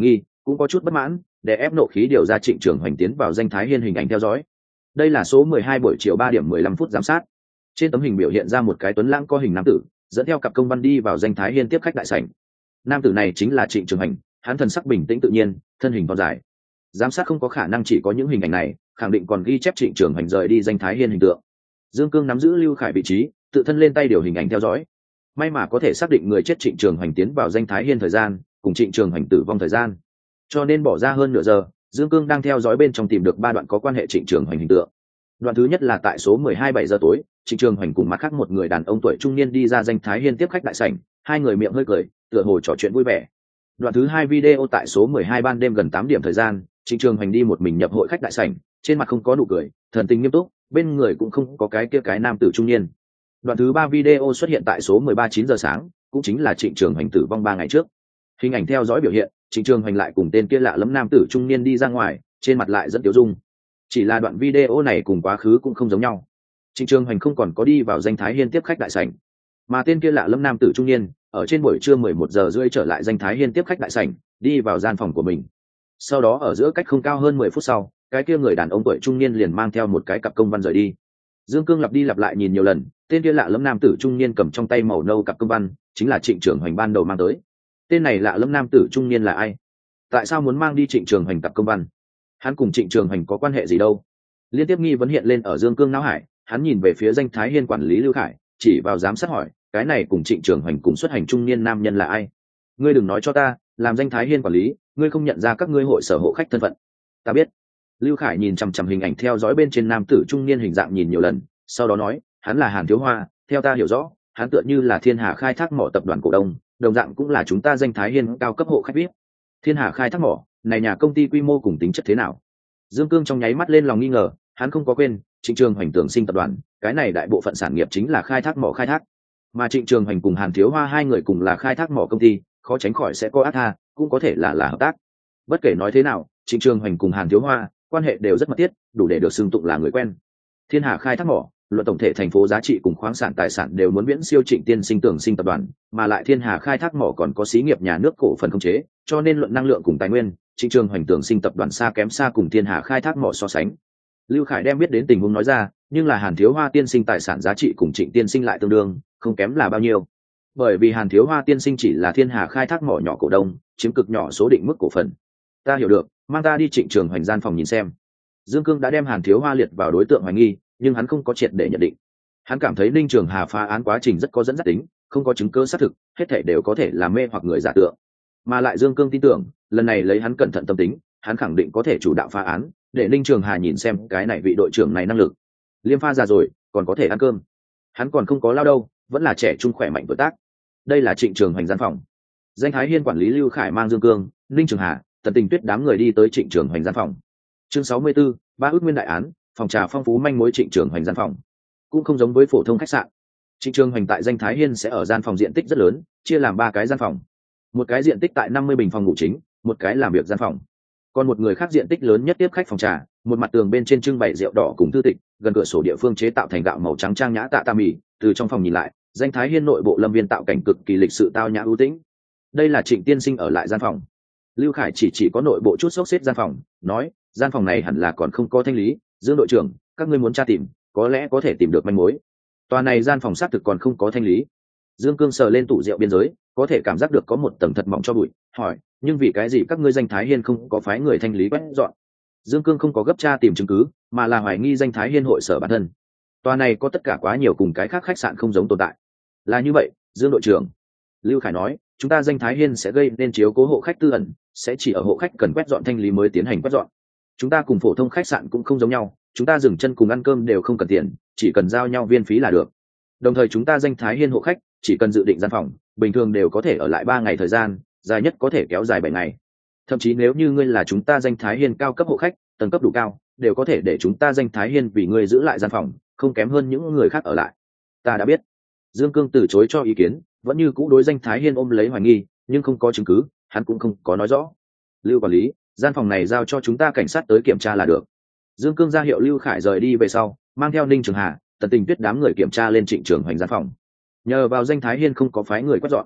cũng có chút bất mãn, để ép nộ khí điều ra Trịnh Trường Hoành tiến vào danh Thái Hiên hình ảnh theo dõi. Đây là số mười hai buổi chiều ba điểm mười lăm phút giám sát. Trên tấm hình biểu hiện ra một cái tuấn lãng có hình nam tử, dẫn theo cặp công văn đi vào danh Thái Hiên tiếp khách đại sảnh. Nam tử này chính là Trịnh Trường Hoành, hắn thần sắc bình tĩnh tự nhiên, thân hình thon dài. Giám sát không có khả năng chỉ có những hình ảnh này, khẳng định còn ghi chép Trịnh Trường Hoành rời đi danh Thái Hiên hình tượng. Dương Cương nắm giữ Lưu Khải vị trí, tự thân lên tay điều hình ảnh theo dõi. May mà có thể xác định người chết Trịnh Trường Hoành tiến vào danh Thái Hiên thời gian, cùng Trịnh Trường Hoành tử vong thời gian. Cho nên bỏ ra hơn nửa giờ, Dương Cương đang theo dõi bên trong tìm được ba đoạn có quan hệ Trịnh Trường Hoành hình tượng. Đoạn thứ nhất là tại số mười hai bảy giờ tối, Trịnh Trường Hoành cùng mặt khác một người đàn ông tuổi trung niên đi ra danh Thái Hiên tiếp khách đại sảnh, hai người miệng hơi cười, tựa hồ trò chuyện vui vẻ. Đoạn thứ hai video tại số mười hai ban đêm gần tám điểm thời gian, Trịnh Trường Hoành đi một mình nhập hội khách đại sảnh, trên mặt không có nụ cười, thần tình nghiêm túc, bên người cũng không có cái kia cái nam tử trung niên. Đoạn thứ ba video xuất hiện tại số mười ba chín giờ sáng, cũng chính là Trịnh Trường Hoành tử vong ba ngày trước. Hình ảnh theo dõi biểu hiện, Trịnh Trường Hoành lại cùng tên kia lạ lẫm nam tử trung niên đi ra ngoài, trên mặt lại rất tiêu dung. Chỉ là đoạn video này cùng quá khứ cũng không giống nhau. Trịnh Trường Hoành không còn có đi vào danh Thái Hiên tiếp khách đại sảnh, mà tên kia lạ lẫm nam tử trung niên ở trên buổi trưa mười một giờ rưỡi trở lại danh Thái Hiên tiếp khách đại sảnh, đi vào gian phòng của mình. Sau đó ở giữa cách không cao hơn mười phút sau, cái kia người đàn ông tuổi trung niên liền mang theo một cái cặp công văn rời đi. Dương Cương lặp đi lặp lại nhìn nhiều lần, tên kia lạ lẫm nam tử trung niên cầm trong tay màu nâu cặp công văn, chính là Trịnh Trường Hoành ban đầu mang tới. Tên này lạ lẫm nam tử trung niên là ai? Tại sao muốn mang đi Trịnh Trường Hoành cặp công văn? Hắn cùng Trịnh Trường Hoành có quan hệ gì đâu? Liên tiếp nghi vấn hiện lên ở Dương Cương não hải, hắn nhìn về phía danh Thái Hiên quản lý Lưu Khải, chỉ vào giám sát hỏi, cái này cùng Trịnh Trường Hoành cùng xuất hành trung niên nam nhân là ai? Ngươi đừng nói cho ta, làm danh Thái Hiên quản lý, ngươi không nhận ra các ngươi hội sở hộ khách thân phận. Ta biết. Lưu Khải nhìn chằm chằm hình ảnh theo dõi bên trên nam tử trung niên hình dạng nhìn nhiều lần, sau đó nói, hắn là Hàn Thiếu Hoa, theo ta hiểu rõ, hắn tựa như là Thiên Hà khai thác mỏ tập đoàn cổ đông, đồng dạng cũng là chúng ta danh Thái Hiên cao cấp hộ khách vê i pê. Thiên Hà khai thác mỏ, này nhà công ty quy mô cùng tính chất thế nào? Dương Cương trong nháy mắt lên lòng nghi ngờ, hắn không có quên, Trịnh Trường Hoành tưởng sinh tập đoàn, cái này đại bộ phận sản nghiệp chính là khai thác mỏ khai thác. Mà Trịnh Trường Hoành cùng Hàn Thiếu Hoa hai người cùng là khai thác mỏ công ty, khó tránh khỏi sẽ có ác tha, cũng có thể là là hợp tác. Bất kể nói thế nào, Trịnh Trường Hoành cùng Hàn Thiếu Hoa quan hệ đều rất mật thiết, đủ để được xưng tụng là người quen. Thiên Hà khai thác mỏ, luận tổng thể thành phố giá trị cùng khoáng sản tài sản đều muốn viễn siêu Trịnh Tiên Sinh tưởng sinh tập đoàn, mà lại Thiên Hà khai thác mỏ còn có xí nghiệp nhà nước cổ phần khống chế, cho nên luận năng lượng cùng tài nguyên, Trịnh Trường Hoành tưởng sinh tập đoàn xa kém xa cùng Thiên Hà khai thác mỏ so sánh. Lưu Khải đem biết đến tình huống nói ra, nhưng là Hàn Thiếu Hoa tiên sinh tài sản giá trị cùng Trịnh Tiên Sinh lại tương đương, không kém là bao nhiêu. Bởi vì Hàn Thiếu Hoa tiên sinh chỉ là Thiên Hà khai thác mỏ nhỏ cổ đông, chiếm cực nhỏ số định mức cổ phần. Ta hiểu được, mang ta đi Trịnh Trường Hoành gian phòng nhìn xem. Dương Cương đã đem Hàn Thiếu Hoa liệt vào đối tượng hoài nghi, nhưng hắn không có triệt để nhận định. Hắn cảm thấy Ninh Trường Hà phá án quá trình rất có dẫn dắt tính, không có chứng cứ xác thực, hết thảy đều có thể là mê hoặc người giả tượng. Mà lại Dương Cương tin tưởng, lần này lấy hắn cẩn thận tâm tính, hắn khẳng định có thể chủ đạo phá án, để Ninh Trường Hà nhìn xem cái này vị đội trưởng này năng lực. Liêm pha già rồi, còn có thể ăn cơm. Hắn còn không có lao đâu, vẫn là trẻ trung khỏe mạnh tuổi tác. Đây là Trịnh Trường Hoành gian phòng. Danh Thái Hiên quản lý Lưu Khải mang Dương Cương, Ninh Trường Hà, Tần Tình Tuyết đám người đi tới Trịnh Trường Hoành gian phòng. Chương sáu mươi 64, ba ước nguyên đại án, phòng trà phong phú manh mối Trịnh Trường Hoành gian phòng. Cũng không giống với phổ thông khách sạn. Trịnh Trường Hoành tại danh Thái Hiên sẽ ở gian phòng diện tích rất lớn, chia làm ba cái gian phòng. Một cái diện tích tại năm mươi bình phòng ngủ chính, một cái làm việc gian phòng. Còn một người khác diện tích lớn nhất tiếp khách phòng trà, một mặt tường bên trên trưng bày rượu đỏ cùng thư tịch, gần cửa sổ địa phương chế tạo thành gạo màu trắng trang nhã tạ tạ mì, từ trong phòng nhìn lại, danh Thái Hiên nội bộ lâm viên tạo cảnh cực kỳ lịch sự tao nhã ưu tĩnh. Đây là Trịnh Tiên Sinh ở lại gian phòng. Lưu Khải chỉ chỉ có nội bộ chút xốc xếp gian phòng, nói, gian phòng này hẳn là còn không có thanh lý, Dương đội trưởng, các ngươi muốn tra tìm, có lẽ có thể tìm được manh mối. Tòa này gian phòng xác thực còn không có thanh lý. Dương Cương sờ lên tủ rượu biên giới, có thể cảm giác được có một tầng thật mỏng cho bụi, hỏi, nhưng vì cái gì các ngươi danh Thái Hiên không có phái người thanh lý quét dọn? Dương Cương không có gấp tra tìm chứng cứ, mà là hoài nghi danh Thái Hiên hội sở bản thân. Tòa này có tất cả quá nhiều cùng cái khác khách sạn không giống tồn tại. Là như vậy, Dương đội trưởng. Lưu Khải nói, chúng ta danh Thái Hiên sẽ gây nên chiếu cố hộ khách tư ẩn, sẽ chỉ ở hộ khách cần quét dọn thanh lý mới tiến hành quét dọn. Chúng ta cùng phổ thông khách sạn cũng không giống nhau, chúng ta dừng chân cùng ăn cơm đều không cần tiền, chỉ cần giao nhau viên phí là được. Đồng thời chúng ta danh Thái Hiên hộ khách chỉ cần dự định gian phòng, bình thường đều có thể ở lại ba ngày thời gian, dài nhất có thể kéo dài bảy ngày. Thậm chí nếu như ngươi là chúng ta danh Thái Hiên cao cấp hộ khách, tầng cấp đủ cao, đều có thể để chúng ta danh Thái Hiên vì ngươi giữ lại gian phòng, không kém hơn những người khác ở lại. Ta đã biết. Dương Cương từ chối cho ý kiến, vẫn như cũ đối danh Thái Hiên ôm lấy hoài nghi, nhưng không có chứng cứ, hắn cũng không có nói rõ. Lưu quản lý, gian phòng này giao cho chúng ta cảnh sát tới kiểm tra là được. Dương Cương ra hiệu Lưu Khải rời đi về sau, mang theo Ninh Trường Hà, Tần Tình Tuyết đám người kiểm tra lên Trịnh Trường Hoành gian phòng. Nhờ vào danh Thái Hiên không có phái người quét dọn,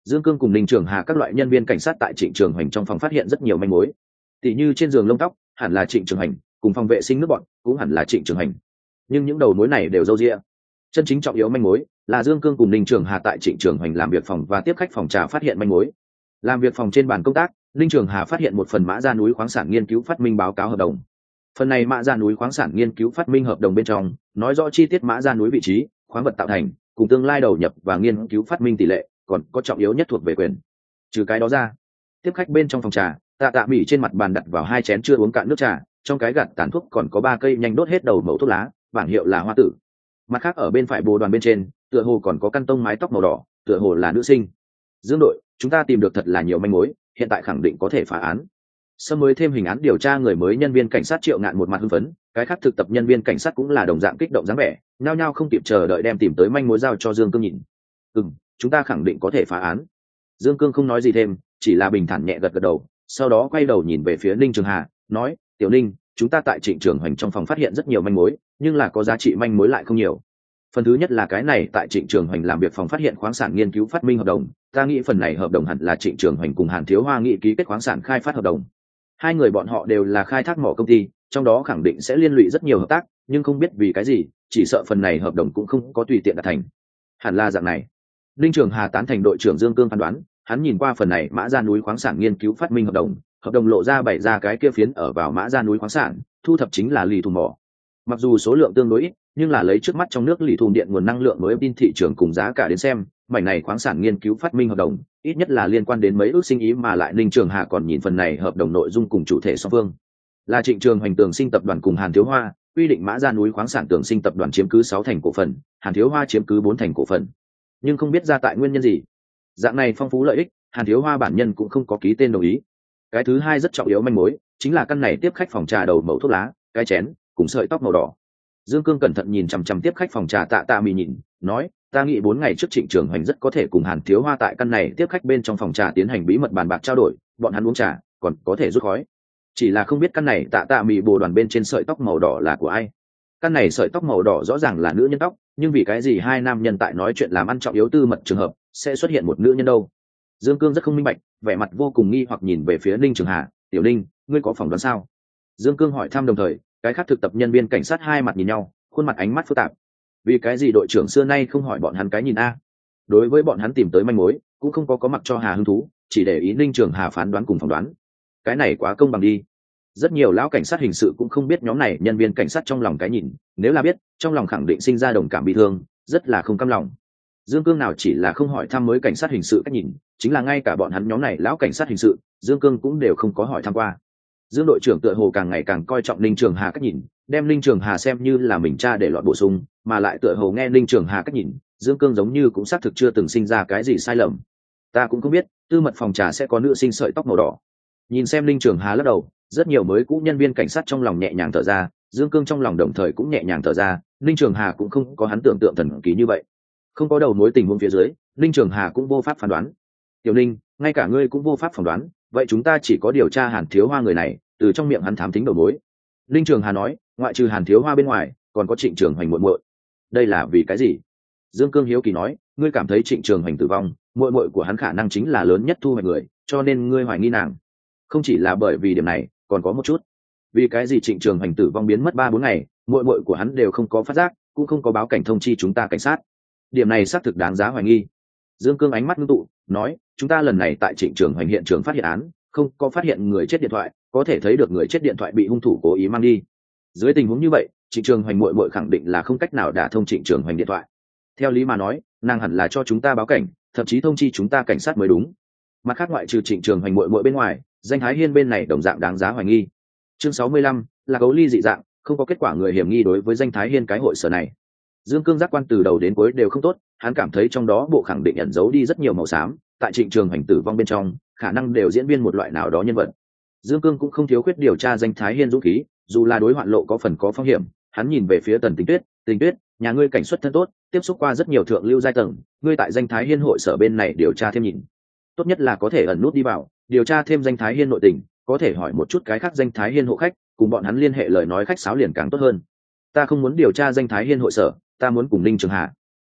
Dương Cương cùng Ninh Trường Hà các loại nhân viên cảnh sát tại Trịnh Trường Hoành trong phòng phát hiện rất nhiều manh mối, tỉ như trên giường lông tóc hẳn là Trịnh Trường Hành, cùng phòng vệ sinh nước bọn cũng hẳn là Trịnh Trường Hành, nhưng những đầu mối này đều râu ria. Chân chính trọng yếu manh mối là Dương Cương cùng Ninh Trường Hà tại Trịnh Trường Hành làm việc phòng và tiếp khách phòng trà phát hiện manh mối. Làm việc phòng trên bàn công tác, Ninh Trường Hà phát hiện một phần mã ra núi khoáng sản nghiên cứu phát minh báo cáo hợp đồng. Phần này mã ra núi khoáng sản nghiên cứu phát minh hợp đồng bên trong nói rõ chi tiết mã ra núi vị trí, khoáng vật tạo thành, cùng tương lai đầu nhập và nghiên cứu phát minh tỷ lệ, còn có trọng yếu nhất thuộc về quyền. Trừ cái đó ra, tiếp khách bên trong phòng trà, Tạ Tạ Mỹ trên mặt bàn đặt vào hai chén chưa uống cạn nước trà, trong cái gạt tàn thuốc còn có ba cây nhanh đốt hết đầu mẩu thuốc lá, bảng hiệu là Hoa Tử. Mặt khác ở bên phải bồ đoàn bên trên, tựa hồ còn có căn tông mái tóc màu đỏ, tựa hồ là nữ sinh. Dương đội, chúng ta tìm được thật là nhiều manh mối, hiện tại khẳng định có thể phá án. Sau mới thêm hình án điều tra người mới nhân viên cảnh sát Triệu Ngạn một mặt hưng phấn, cái khác thực tập nhân viên cảnh sát cũng là đồng dạng kích động dáng vẻ, nhao nhao không kịp chờ đợi đem tìm tới manh mối giao cho Dương Cương nhìn. "Ừm, chúng ta khẳng định có thể phá án." Dương Cương không nói gì thêm, chỉ là bình thản nhẹ gật gật đầu, sau đó quay đầu nhìn về phía Ninh Trường Hà, nói: "Tiểu Ninh, chúng ta tại Trịnh Trường Hoành trong phòng phát hiện rất nhiều manh mối, nhưng là có giá trị manh mối lại không nhiều. Phần thứ nhất là cái này tại Trịnh Trường Hoành làm việc phòng phát hiện khoáng sản nghiên cứu phát minh hợp đồng, ta nghĩ phần này hợp đồng hẳn là Trịnh Trường Hoành cùng Hàn Thiếu Hoa nghị ký kết khoáng sản khai phát hợp đồng. Hai người bọn họ đều là khai thác mỏ công ty, trong đó khẳng định sẽ liên lụy rất nhiều hợp tác, nhưng không biết vì cái gì, chỉ sợ phần này hợp đồng cũng không có tùy tiện đạt thành. Hẳn là dạng này." Ninh Trường Hà tán thành đội trưởng Dương Cương phán đoán, hắn nhìn qua phần này mã ra núi khoáng sản nghiên cứu phát minh hợp đồng, hợp đồng lộ ra bày ra cái kia phiến ở vào mã ra núi khoáng sản, thu thập chính là lì thùng mỏ. Mặc dù số lượng tương đối ít, nhưng là lấy trước mắt trong nước lì thùng điện nguồn năng lượng mới tin thị trường cùng giá cả đến xem, mảnh này khoáng sản nghiên cứu phát minh hợp đồng, ít nhất là liên quan đến mấy ước sinh ý, mà lại Ninh Trường Hà còn nhìn phần này hợp đồng nội dung cùng chủ thể song phương. Là Trịnh Trường Hoành Tường Sinh tập đoàn cùng Hàn Thiếu Hoa, quy định mã ra núi khoáng sản Tường Sinh tập đoàn chiếm cứ sáu thành cổ phần, Hàn Thiếu Hoa chiếm cứ bốn thành cổ phần. Nhưng không biết ra tại nguyên nhân gì, dạng này phong phú lợi ích, Hàn Thiếu Hoa bản nhân cũng không có ký tên đồng ý. Cái thứ hai rất trọng yếu manh mối, chính là căn này tiếp khách phòng trà đầu mẩu thuốc lá, cái chén cùng sợi tóc màu đỏ. Dương Cương cẩn thận nhìn chằm chằm tiếp khách phòng trà Tạ Tạ Mỹ nhìn, nói: "Ta nghĩ bốn ngày trước Trịnh Trường Hoành rất có thể cùng Hàn Thiếu Hoa tại căn này tiếp khách bên trong phòng trà tiến hành bí mật bàn bạc trao đổi, bọn hắn uống trà, còn có thể rút khói. Chỉ là không biết căn này Tạ Tạ Mỹ bồ đoàn bên trên sợi tóc màu đỏ là của ai. Căn này sợi tóc màu đỏ rõ ràng là nữ nhân tóc, nhưng vì cái gì hai nam nhân tại nói chuyện làm ăn trọng yếu tư mật trường hợp sẽ xuất hiện một nữ nhân đâu?" Dương Cương rất không minh bạch, vẻ mặt vô cùng nghi hoặc nhìn về phía Ninh Trường Hà. "Tiểu Ninh, ngươi có phỏng đoán sao?" Dương Cương hỏi thăm, đồng thời cái khác thực tập nhân viên cảnh sát hai mặt nhìn nhau, khuôn mặt ánh mắt phức tạp. Vì cái gì đội trưởng xưa nay không hỏi bọn hắn cái nhìn a? Đối với bọn hắn tìm tới manh mối, cũng không có có mặc cho Hà hứng thú, chỉ để ý Ninh Trường Hà phán đoán cùng phỏng đoán. Cái này quá công bằng đi. Rất nhiều lão cảnh sát hình sự cũng không biết nhóm này nhân viên cảnh sát trong lòng cái nhìn, nếu là biết, trong lòng khẳng định sinh ra đồng cảm bị thương, rất là không cam lòng. Dương Cương nào chỉ là không hỏi thăm mới cảnh sát hình sự cách nhìn, chính là ngay cả bọn hắn nhóm này lão cảnh sát hình sự, Dương Cương cũng đều không có hỏi thăm qua. Dương đội trưởng tựa hồ càng ngày càng coi trọng Ninh Trường Hà cách nhìn, đem Ninh Trường Hà xem như là mình cha để loại bổ sung, mà lại tựa hồ nghe Ninh Trường Hà cách nhìn, Dương Cương giống như cũng xác thực chưa từng sinh ra cái gì sai lầm. Ta cũng không biết, tư mật phòng trà sẽ có nữ sinh sợi tóc màu đỏ. Nhìn xem Ninh Trường Hà lắc đầu, rất nhiều mới cũ nhân viên cảnh sát trong lòng nhẹ nhàng thở ra, Dương Cương trong lòng đồng thời cũng nhẹ nhàng thở ra, Ninh Trường Hà cũng không có hắn tưởng tượng thần kỳ như vậy. Không có đầu mối tình huống phía dưới, Ninh Trường Hà cũng vô pháp phán đoán. Tiểu Ninh, ngay cả ngươi cũng vô pháp phỏng đoán, vậy chúng ta chỉ có điều tra Hàn Thiếu Hoa người này, từ trong miệng hắn thám thính đầu mối. Ninh Trường Hà nói, ngoại trừ Hàn Thiếu Hoa bên ngoài, còn có Trịnh Trường Hoành muội muội. Đây là vì cái gì? Dương Cương hiếu kỳ nói, ngươi cảm thấy Trịnh Trường Hoành tử vong, muội muội của hắn khả năng chính là lớn nhất thu hoạch người, cho nên ngươi hoài nghi nàng. Không chỉ là bởi vì điểm này, còn có một chút. Vì cái gì Trịnh Trường Hoành tử vong biến mất ba bốn ngày, muội muội của hắn đều không có phát giác, cũng không có báo cảnh thông chi chúng ta cảnh sát. Điểm này xác thực đáng giá hoài nghi. Dương Cương ánh mắt ngưng tụ, nói, chúng ta lần này tại Trịnh Trường Hoành hiện trường phát hiện án, không có phát hiện người chết điện thoại, có thể thấy được người chết điện thoại bị hung thủ cố ý mang đi. Dưới tình huống như vậy, Trịnh Trường Hoành muội muội khẳng định là không cách nào đả thông Trịnh Trường Hoành điện thoại. Theo lý mà nói, nàng hẳn là cho chúng ta báo cảnh, thậm chí thông chi chúng ta cảnh sát mới đúng. Mặt khác, ngoại trừ Trịnh Trường Hoành muội muội bên ngoài, danh Thái Hiên bên này đồng dạng đáng giá hoài nghi. Chương sáu mươi lăm là gấu ly dị dạng, không có kết quả người hiểm nghi đối với danh Thái Hiên cái hội sở này. Dương Cương giác quan từ đầu đến cuối đều không tốt, hắn cảm thấy trong đó bộ khẳng định ẩn giấu đi rất nhiều màu xám, tại Trịnh Trường Hoành tử vong bên trong, khả năng đều diễn viên một loại nào đó nhân vật. Dương Cương cũng không thiếu khuyết điều tra danh Thái Hiên dũng khí, dù là đối hoạn lộ có phần có phong hiểm, hắn nhìn về phía Tần Tình Tuyết, "Tình Tuyết, nhà ngươi cảnh xuất thân tốt, tiếp xúc qua rất nhiều thượng lưu giai tầng, ngươi tại danh Thái Hiên hội sở bên này điều tra thêm nhìn. Tốt nhất là có thể ẩn nút đi vào, điều tra thêm danh Thái Hiên nội tình, có thể hỏi một chút cái khác danh Thái Hiên hộ khách, cùng bọn hắn liên hệ lời nói khách sáo liền càng tốt hơn. Ta không muốn điều tra danh Thái Hiên hội sở, ta muốn cùng Ninh Trường Hà."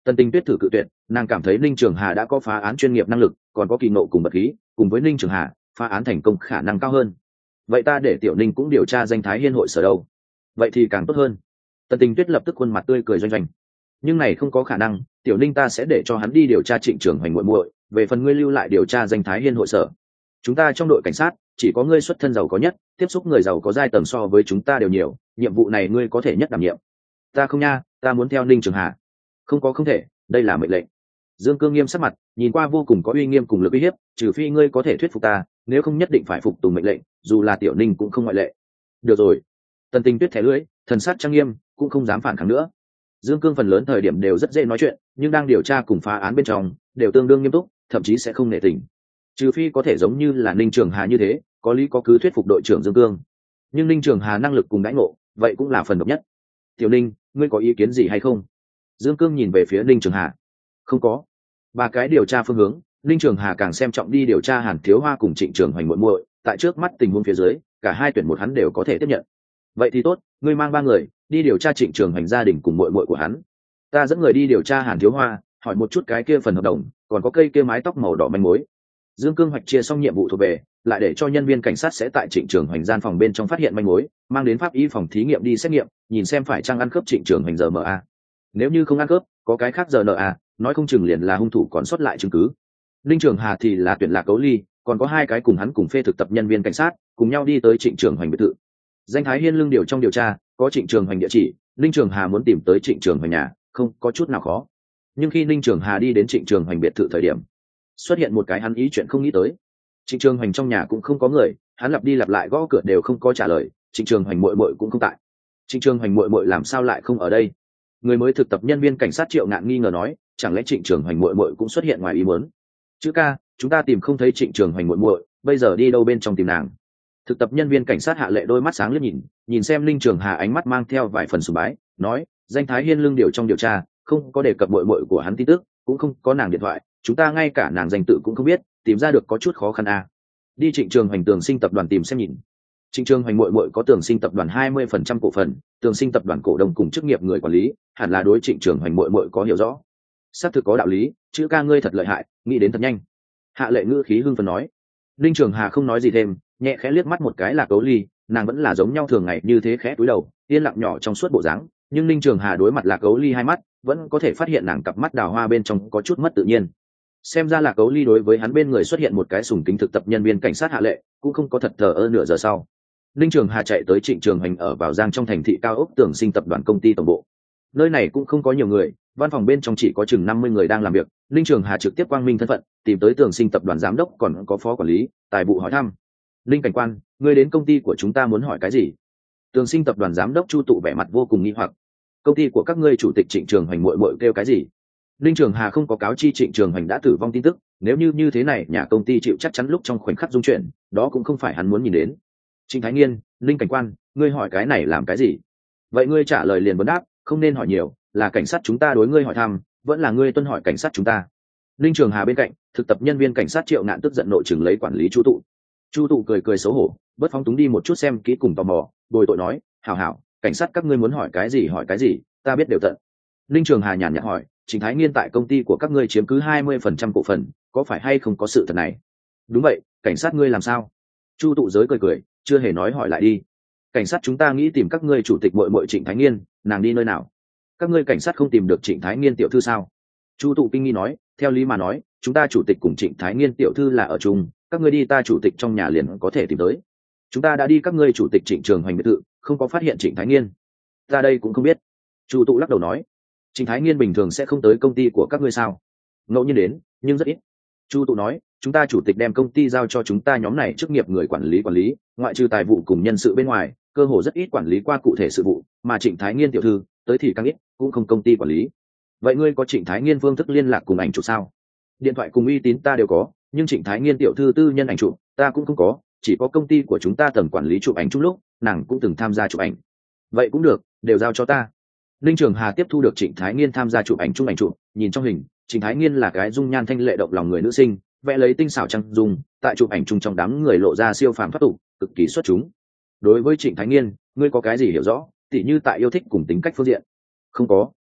Tần Tình Tuyết thử cự tuyệt, nàng cảm thấy Ninh Trường Hà đã có phá án chuyên nghiệp năng lực, còn có kỳ ngộ cùng bậc khí, cùng với Ninh Trường Hà, phá án thành công khả năng cao hơn. Vậy ta để Tiểu Ninh cũng điều tra danh Thái Hiên hội sở đâu? Vậy thì càng tốt hơn. Tần Tình Tuyết lập tức khuôn mặt tươi cười doanh doanh. Nhưng này không có khả năng, Tiểu Ninh ta sẽ để cho hắn đi điều tra Trịnh Trường Hoành muội muội, về phần ngươi lưu lại điều tra danh Thái Hiên hội sở. Chúng ta trong đội cảnh sát chỉ có ngươi xuất thân giàu có nhất, tiếp xúc người giàu có giai tầng so với chúng ta đều nhiều, nhiệm vụ này ngươi có thể nhất đảm nhiệm. Ta không nha, ta muốn theo Ninh Trường Hà. Không có không thể, đây là mệnh lệnh. Dương Cương nghiêm sắc mặt, nhìn qua vô cùng có uy nghiêm cùng lực uy hiếp, trừ phi ngươi có thể thuyết phục ta, nếu không nhất định phải phục tùng mệnh lệnh, dù là Tiểu Ninh cũng không ngoại lệ. Được rồi. Tần Tình Tuyết thẻ lưỡi, thần sắc trang nghiêm, cũng không dám phản kháng nữa. Dương Cương phần lớn thời điểm đều rất dễ nói chuyện, nhưng đang điều tra cùng phá án bên trong, đều tương đương nghiêm túc, thậm chí sẽ không nể tình. Trừ phi có thể giống như là Ninh Trường Hà như thế, có lý có cứ thuyết phục đội trưởng Dương Cương. Nhưng Ninh Trường Hà năng lực cùng đãi ngộ, vậy cũng là phần độc nhất. Tiểu Ninh, ngươi có ý kiến gì hay không? Dương Cương nhìn về phía Ninh Trường Hà. Không có. Ba cái điều tra phương hướng, Ninh Trường Hà càng xem trọng đi điều tra Hàn Thiếu Hoa cùng Trịnh Trường Hoành muội muội, tại trước mắt tình huống phía dưới, cả hai tuyển một hắn đều có thể tiếp nhận. Vậy thì tốt, ngươi mang ba người đi điều tra Trịnh Trường Hoành gia đình cùng muội muội của hắn. Ta dẫn người đi điều tra Hàn Thiếu Hoa, hỏi một chút cái kia phần hợp đồng, còn có cây kia mái tóc màu đỏ manh mối. Dương Cương hoạch chia xong nhiệm vụ thuộc về, lại để cho nhân viên cảnh sát sẽ tại Trịnh Trường Hoành gian phòng bên trong phát hiện manh mối, mang đến pháp y phòng thí nghiệm đi xét nghiệm, nhìn xem phải chăng ăn khớp Trịnh Trường Hoành giờ em a. Nếu như không ăn khớp, có cái khác giờ en a, nói không chừng liền là hung thủ còn sót lại chứng cứ. Ninh Trường Hà thì là tuyển Lạc Cấu Ly, còn có hai cái cùng hắn cùng phê thực tập nhân viên cảnh sát, cùng nhau đi tới Trịnh Trường Hoành biệt thự. Danh Thái Hiên lương điều trong điều tra, có Trịnh Trường Hoành địa chỉ, Ninh Trường Hà muốn tìm tới Trịnh Trường Hoành nhà, không có chút nào khó. Nhưng khi Ninh Trường Hà đi đến Trịnh Trường Hoành biệt thự thời điểm, xuất hiện một cái hắn ý chuyện không nghĩ tới. Trịnh Trường Hoành trong nhà cũng không có người, hắn lặp đi lặp lại gõ cửa đều không có trả lời, Trịnh Trường Hoành muội muội cũng không tại. Trịnh Trường Hoành muội muội làm sao lại không ở đây? Người mới thực tập nhân viên cảnh sát Triệu Ngạn nghi ngờ nói, chẳng lẽ Trịnh Trường Hoành muội muội cũng xuất hiện ngoài ý muốn? Chữ ca, chúng ta tìm không thấy Trịnh Trường Hoành muội muội, bây giờ đi đâu bên trong tìm nàng? Thực tập nhân viên cảnh sát Hạ Lệ đôi mắt sáng liếc nhìn, nhìn xem Ninh Trường Hà ánh mắt mang theo vài phần sùng bái, nói, danh Thái Hiên lương điều trong điều tra, không có đề cập muội muội của hắn tin tức, cũng không có nàng điện thoại, chúng ta ngay cả nàng danh tự cũng không biết, tìm ra được có chút khó khăn à. Đi Trịnh Trường Hoành Tường Sinh tập đoàn tìm xem nhìn. Trịnh Trường Hoành muội muội có Tường Sinh tập đoàn hai mươi phần trăm cổ phần, Tường Sinh tập đoàn cổ đông cùng chức nghiệp người quản lý, hẳn là đối Trịnh Trường Hoành muội muội có hiểu rõ. Xác thực có đạo lý, chữ ca ngươi thật lợi hại, nghĩ đến thật nhanh. Hạ Lệ ngữ khí hưng phấn nói. Ninh Trường Hà không nói gì thêm, nhẹ khẽ liếc mắt một cái Lạc Cấu Ly, nàng vẫn là giống nhau thường ngày như thế khẽ cúi đầu, yên lặng nhỏ trong suốt bộ dáng, nhưng Ninh Trường Hà đối mặt Lạc Cấu Ly hai mắt, vẫn có thể phát hiện nàng cặp mắt đào hoa bên trong có chút mất tự nhiên. Xem ra Lạc Cấu Ly đối với hắn bên người xuất hiện một cái sùng kính thực tập nhân viên cảnh sát Hạ Lệ, cũng không có thật thờ ơ nửa giờ sau. Ninh Trường Hà chạy tới Trịnh Trường Hoành ở vào Giang trong thành thị cao ốc Tường Sinh tập đoàn công ty tổng bộ. Nơi này cũng không có nhiều người, văn phòng bên trong chỉ có chừng năm mươi người đang làm việc. Ninh Trường Hà trực tiếp quang minh thân phận, tìm tới Tường Sinh tập đoàn giám đốc còn có phó quản lý, tài vụ hỏi thăm. Ninh cảnh quan, ngươi đến công ty của chúng ta muốn hỏi cái gì? Tường Sinh tập đoàn giám đốc Chu Tụ vẻ mặt vô cùng nghi hoặc. Công ty của các ngươi chủ tịch Trịnh Trường Hoành muội muội kêu cái gì? Ninh Trường Hà không có cáo chi Trịnh Trường Hoành đã tử vong tin tức, nếu như như thế này nhà công ty chịu chắc chắn lúc trong khoảnh khắc dung chuyển, đó cũng không phải hắn muốn nhìn đến. Trịnh Thái Nghiên, Ninh cảnh quan, ngươi hỏi cái này làm cái gì? Vậy ngươi trả lời liền vấn đáp, không nên hỏi nhiều, là cảnh sát chúng ta đối ngươi hỏi thăm, vẫn là ngươi tuân hỏi cảnh sát chúng ta. Ninh Trường Hà bên cạnh, thực tập nhân viên cảnh sát Triệu Ngạn tức giận nội chừng lấy quản lý Chu Tụ. Chu Tụ cười cười xấu hổ, bất phóng túng đi một chút xem kỹ cùng tò mò, bồi tội nói, hảo hảo, cảnh sát các ngươi muốn hỏi cái gì hỏi cái gì, ta biết đều tận. Ninh Trường Hà nhàn nhạt hỏi, Trịnh Thái Nghiên tại công ty của các ngươi chiếm cứ hai mươi phần trăm cổ phần, có phải hay không có sự thật này? Đúng vậy, cảnh sát ngươi làm sao? Chu Tụ giới cười cười, chưa hề nói hỏi lại đi. Cảnh sát chúng ta nghĩ tìm các ngươi chủ tịch muội muội Trịnh Thái Nghiên, nàng đi nơi nào? Các ngươi cảnh sát không tìm được Trịnh Thái Nghiên tiểu thư sao? Chu Tụ kinh nghi nói, theo lý mà nói, chúng ta chủ tịch cùng Trịnh Thái Nghiên tiểu thư là ở chung, các ngươi đi ta chủ tịch trong nhà liền có thể tìm tới. Chúng ta đã đi các ngươi chủ tịch Trịnh Trường Hoành biệt thự, không có phát hiện Trịnh Thái Nghiên. Ta đây cũng không biết. Chu Tụ lắc đầu nói, Trịnh Thái Nghiên bình thường sẽ không tới công ty của các ngươi sao? Ngẫu nhiên đến, nhưng rất ít. Chu Tụ nói, chúng ta chủ tịch đem công ty giao cho chúng ta nhóm này chức nghiệp người quản lý quản lý, ngoại trừ tài vụ cùng nhân sự bên ngoài, cơ hồ rất ít quản lý qua cụ thể sự vụ, mà Trịnh Thái Nghiên tiểu thư tới thì càng ít, cũng không công ty quản lý. Vậy ngươi có Trịnh Thái Nghiên phương thức liên lạc cùng ảnh chụp sao? Điện thoại cùng uy tín ta đều có, nhưng Trịnh Thái Nghiên tiểu thư tư nhân ảnh chụp ta cũng không có, chỉ có công ty của chúng ta tầng quản lý chụp ảnh chung lúc nàng cũng từng tham gia chụp ảnh. Vậy cũng được, đều giao cho ta. Linh Trường Hà tiếp thu được Trịnh Thái Nghiên tham gia chụp ảnh chung ảnh chụp, nhìn trong hình, Trịnh Thái Nghiên là cái dung nhan thanh lệ động lòng người nữ sinh, vẽ lấy tinh xảo trang dung, tại chụp ảnh chung trong đám người lộ ra siêu phàm thoát tục, cực kỳ xuất chúng. Đối với Trịnh Thái Nghiên, ngươi có cái gì hiểu rõ, tỉ như tại yêu thích cùng tính cách phương diện? Không có,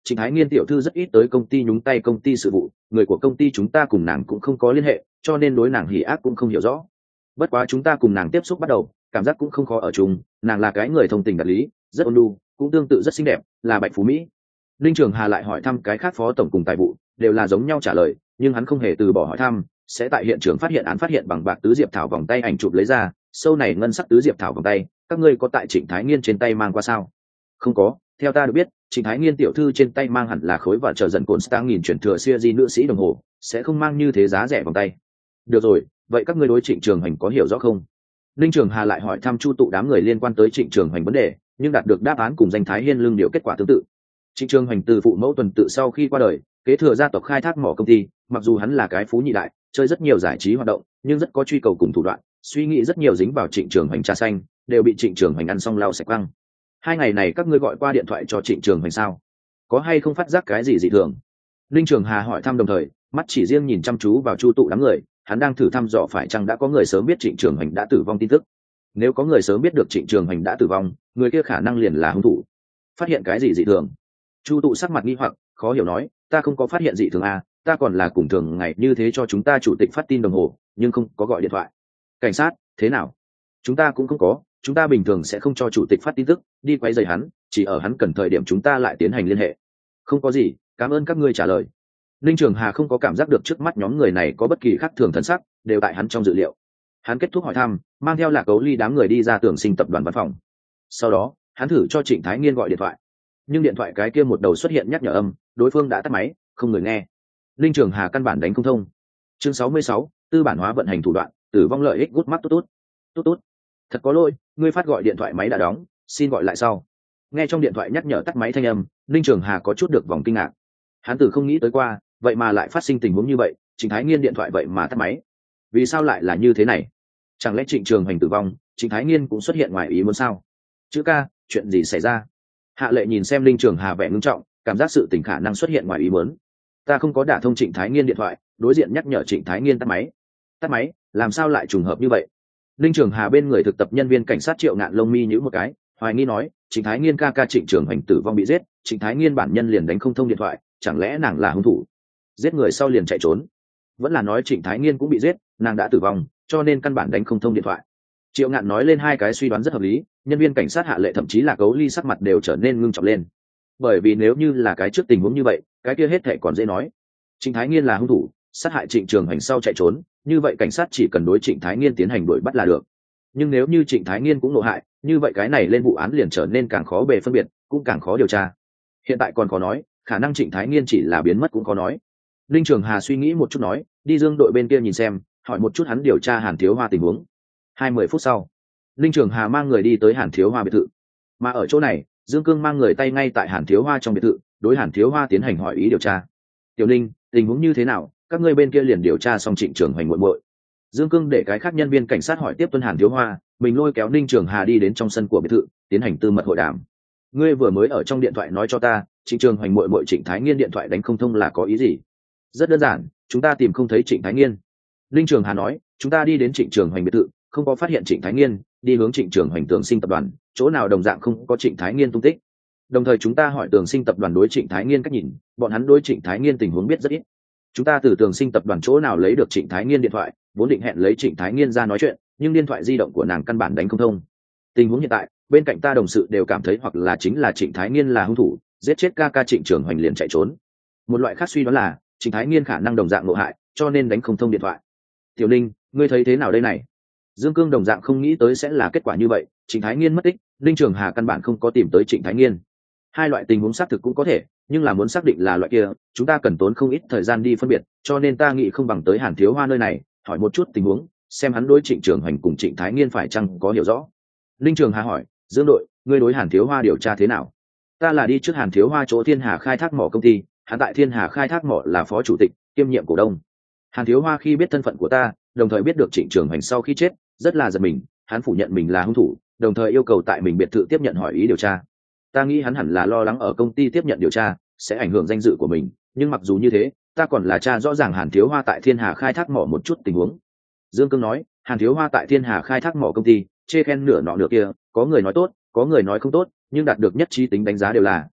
Trịnh Thái Nghiên tiểu thư rất ít tới công ty nhúng tay công ty sự vụ, người của công ty chúng ta cùng nàng cũng không có liên hệ, cho nên đối nàng hỉ ác cũng không hiểu rõ. Bất quá chúng ta cùng nàng tiếp xúc bắt đầu, cảm giác cũng không khó ở chung, nàng là cái người thông tình đạt lý, rất ôn nhu, cũng tương tự rất xinh đẹp, là bạch phú mỹ. Linh Trường Hà lại hỏi thăm cái khác phó tổng cùng tài vụ, đều là giống nhau trả lời, nhưng hắn không hề từ bỏ hỏi thăm, sẽ tại hiện trường phát hiện án phát hiện bằng bạc tứ diệp thảo vòng tay ảnh chụp lấy ra, sâu này ngân sắc tứ diệp thảo vòng tay, các ngươi có tại Trịnh Thái Nghiên trên tay mang qua sao? Không có, theo ta được biết, Trịnh Thái Nghiên tiểu thư trên tay mang hẳn là khối và chờ dần cồn stang nghìn chuyển thừa xưa di nữ sĩ đồng hồ, sẽ không mang như thế giá rẻ vòng tay. Được rồi, vậy các ngươi đối Trịnh Trường Hành có hiểu rõ không? Linh Trường Hà lại hỏi thăm chu tụ đám người liên quan tới Trịnh Trường Hành vấn đề, nhưng đạt được đáp án cùng danh Thái Hiên lương điều kết quả tương tự. Trịnh Trường Hành từ phụ mẫu tuần tự sau khi qua đời, kế thừa gia tộc khai thác mỏ công ty, mặc dù hắn là cái phú nhị đại, chơi rất nhiều giải trí hoạt động, nhưng rất có truy cầu cùng thủ đoạn, suy nghĩ rất nhiều dính vào Trịnh Trường Hành trà xanh, đều bị Trịnh Trường Hành ăn xong lau sạch quăng. Hai ngày này các ngươi gọi qua điện thoại cho Trịnh Trường Hành sao? Có hay không phát giác cái gì dị thường? Linh Trường Hà hỏi thăm đồng thời, mắt chỉ riêng nhìn chăm chú vào chu tụ đám người, hắn đang thử thăm dò phải chăng đã có người sớm biết Trịnh Trường Hành đã tử vong tin tức. Nếu có người sớm biết được Trịnh Trường Hành đã tử vong, người kia khả năng liền là hung thủ. Phát hiện cái gì dị thường? Chu tụ sắc mặt nghi hoặc, khó hiểu nói, ta không có phát hiện dị thường à, ta còn là cùng thường ngày như thế cho chúng ta chủ tịch phát tin đồng hồ, nhưng không có gọi điện thoại. Cảnh sát, thế nào? Chúng ta cũng không có, chúng ta bình thường sẽ không cho chủ tịch phát tin tức, đi quấy rầy hắn, chỉ ở hắn cần thời điểm chúng ta lại tiến hành liên hệ. Không có gì, cảm ơn các ngươi trả lời. Linh Trường Hà không có cảm giác được trước mắt nhóm người này có bất kỳ khác thường thần sắc, đều tại hắn trong dự liệu. Hắn kết thúc hỏi thăm, mang theo Lạc Cấu Ly đám người đi ra Tường Sinh tập đoàn văn phòng. Sau đó, hắn thử cho Trịnh Thái Nghiên gọi điện thoại, nhưng điện thoại cái kia một đầu xuất hiện nhắc nhở âm, đối phương đã tắt máy, không người nghe. Linh Trường Hà căn bản đánh không thông. Chương sáu mươi sáu, tư bản hóa vận hành thủ đoạn, tử vong lợi ích gút mắt tốt tốt. Tốt tốt. Thật có lỗi, ngươi phát gọi điện thoại máy đã đóng, xin gọi lại sau. Nghe trong điện thoại nhắc nhở tắt máy thanh âm, Linh Trường Hà có chút được vòng kinh ngạc. Hắn từ không nghĩ tới qua, vậy mà lại phát sinh tình huống như vậy, Trịnh Thái Nghiên điện thoại vậy mà tắt máy. Vì sao lại là như thế này? Chẳng lẽ Trịnh Trường Hành tử vong, Trịnh Thái Nghiên cũng xuất hiện ngoài ý muốn sao? Chữ ca, chuyện gì xảy ra? Hạ Lệ nhìn xem Linh Trường Hà vẻ ngưng trọng, cảm giác sự tình khả năng xuất hiện ngoài ý muốn. Ta không có đả thông Trịnh Thái Nghiên điện thoại, đối diện nhắc nhở Trịnh Thái Nghiên tắt máy. Tắt máy, làm sao lại trùng hợp như vậy? Linh Trường Hà bên người thực tập nhân viên cảnh sát Triệu Ngạn lông mi nhíu một cái, hoài nghi nói, Trịnh Thái Nghiên ca ca Trịnh Trường Hành tử vong bị giết, Trịnh Thái Nghiên bản nhân liền đánh không thông điện thoại, chẳng lẽ nàng là hung thủ? Giết người sau liền chạy trốn? Vẫn là nói Trịnh Thái Nghiên cũng bị giết, nàng đã tử vong, cho nên căn bản đánh không thông điện thoại. Triệu Ngạn nói lên hai cái suy đoán rất hợp lý, nhân viên cảnh sát Hạ Lệ thậm chí là Cấu Ly sắc mặt đều trở nên ngưng trọng lên. Bởi vì nếu như là cái trước tình huống như vậy, cái kia hết thảy còn dễ nói. Trịnh Thái Nghiên là hung thủ, sát hại Trịnh Trường Hành sau chạy trốn, như vậy cảnh sát chỉ cần đối Trịnh Thái Nghiên tiến hành đuổi bắt là được. Nhưng nếu như Trịnh Thái Nghiên cũng nộ hại, như vậy cái này lên vụ án liền trở nên càng khó bề phân biệt, cũng càng khó điều tra. Hiện tại còn khó nói, khả năng Trịnh Thái Nghiên chỉ là biến mất cũng khó nói. Linh Trường Hà suy nghĩ một chút nói, đi Dương đội bên kia nhìn xem, hỏi một chút hắn điều tra Hàn Thiếu Hoa tình huống. Hai mươi phút sau, Linh Trường Hà mang người đi tới Hàn Thiếu Hoa biệt thự. Mà ở chỗ này, Dương Cương mang người tay ngay tại Hàn Thiếu Hoa trong biệt thự, đối Hàn Thiếu Hoa tiến hành hỏi ý điều tra. Tiểu Linh, tình huống như thế nào? Các ngươi bên kia liền điều tra xong Trịnh Trường Hành muội muội. Dương Cương để cái khác nhân viên cảnh sát hỏi tiếp tuân Hàn Thiếu Hoa, mình lôi kéo Ninh Trường Hà đi đến trong sân của biệt thự, tiến hành tư mật hội đàm. Ngươi vừa mới ở trong điện thoại nói cho ta, Trịnh Trường Hành muội muội Trịnh Thái Nghiên điện thoại đánh không thông là có ý gì? Rất đơn giản, chúng ta tìm không thấy Trịnh Thái Nghiên. Ninh Trường Hà nói, chúng ta đi đến Trịnh Trường Hành biệt thự, không có phát hiện Trịnh Thái Nghiên, đi hướng Trịnh Trường Hành Tường Sinh tập đoàn, chỗ nào đồng dạng không có Trịnh Thái Nghiên tung tích. Đồng thời chúng ta hỏi Tường Sinh tập đoàn đối Trịnh Thái Nghiên cách nhìn, bọn hắn đối Trịnh Thái Nghiên tình huống biết rất ít. Chúng ta từ Tường Sinh tập đoàn chỗ nào lấy được Trịnh Thái Nghiên điện thoại, vốn định hẹn lấy Trịnh Thái Nghiên ra nói chuyện, nhưng điện thoại di động của nàng căn bản đánh không thông. Tình huống hiện tại, bên cạnh ta đồng sự đều cảm thấy hoặc là chính là Trịnh Thái Nghiên là hung thủ, giết chết ca ca Trịnh Trường Hành liền chạy trốn. Một loại khác suy đoán là Trịnh Thái Nghiên khả năng đồng dạng ngộ hại, cho nên đánh không thông điện thoại. Tiểu Linh, ngươi thấy thế nào đây này? Dương Cương đồng dạng không nghĩ tới sẽ là kết quả như vậy, Trịnh Thái Nghiên mất tích, Linh Trường Hà căn bản không có tìm tới Trịnh Thái Nghiên. Hai loại tình huống xác thực cũng có thể, nhưng là muốn xác định là loại kia, chúng ta cần tốn không ít thời gian đi phân biệt, cho nên ta nghĩ không bằng tới Hàn Thiếu Hoa nơi này, hỏi một chút tình huống, xem hắn đối Trịnh Trường Hành cùng Trịnh Thái Nghiên phải chăng có hiểu rõ. Linh Trường Hà hỏi, Dương đội, ngươi đối Hàn Thiếu Hoa điều tra thế nào? Ta là đi trước Hàn Thiếu Hoa chỗ Thiên Hà khai thác mỏ công ty, hắn tại Thiên Hà khai thác mỏ là phó chủ tịch, kiêm nhiệm cổ đông. Hàn Thiếu Hoa khi biết thân phận của ta, đồng thời biết được Trịnh Trường Hành sau khi chết, rất là giật mình, hắn phủ nhận mình là hung thủ, đồng thời yêu cầu tại mình biệt thự tiếp nhận hỏi ý điều tra. Ta nghĩ hắn hẳn là lo lắng ở công ty tiếp nhận điều tra sẽ ảnh hưởng danh dự của mình, nhưng mặc dù như thế, ta còn là tra rõ ràng Hàn Thiếu Hoa tại Thiên Hà khai thác mỏ một chút tình huống. Dương Cương nói, Hàn Thiếu Hoa tại Thiên Hà khai thác mỏ công ty, chê khen nửa nọ nửa kia, có người nói tốt, có người nói không tốt, nhưng đạt được nhất trí tính đánh giá đều là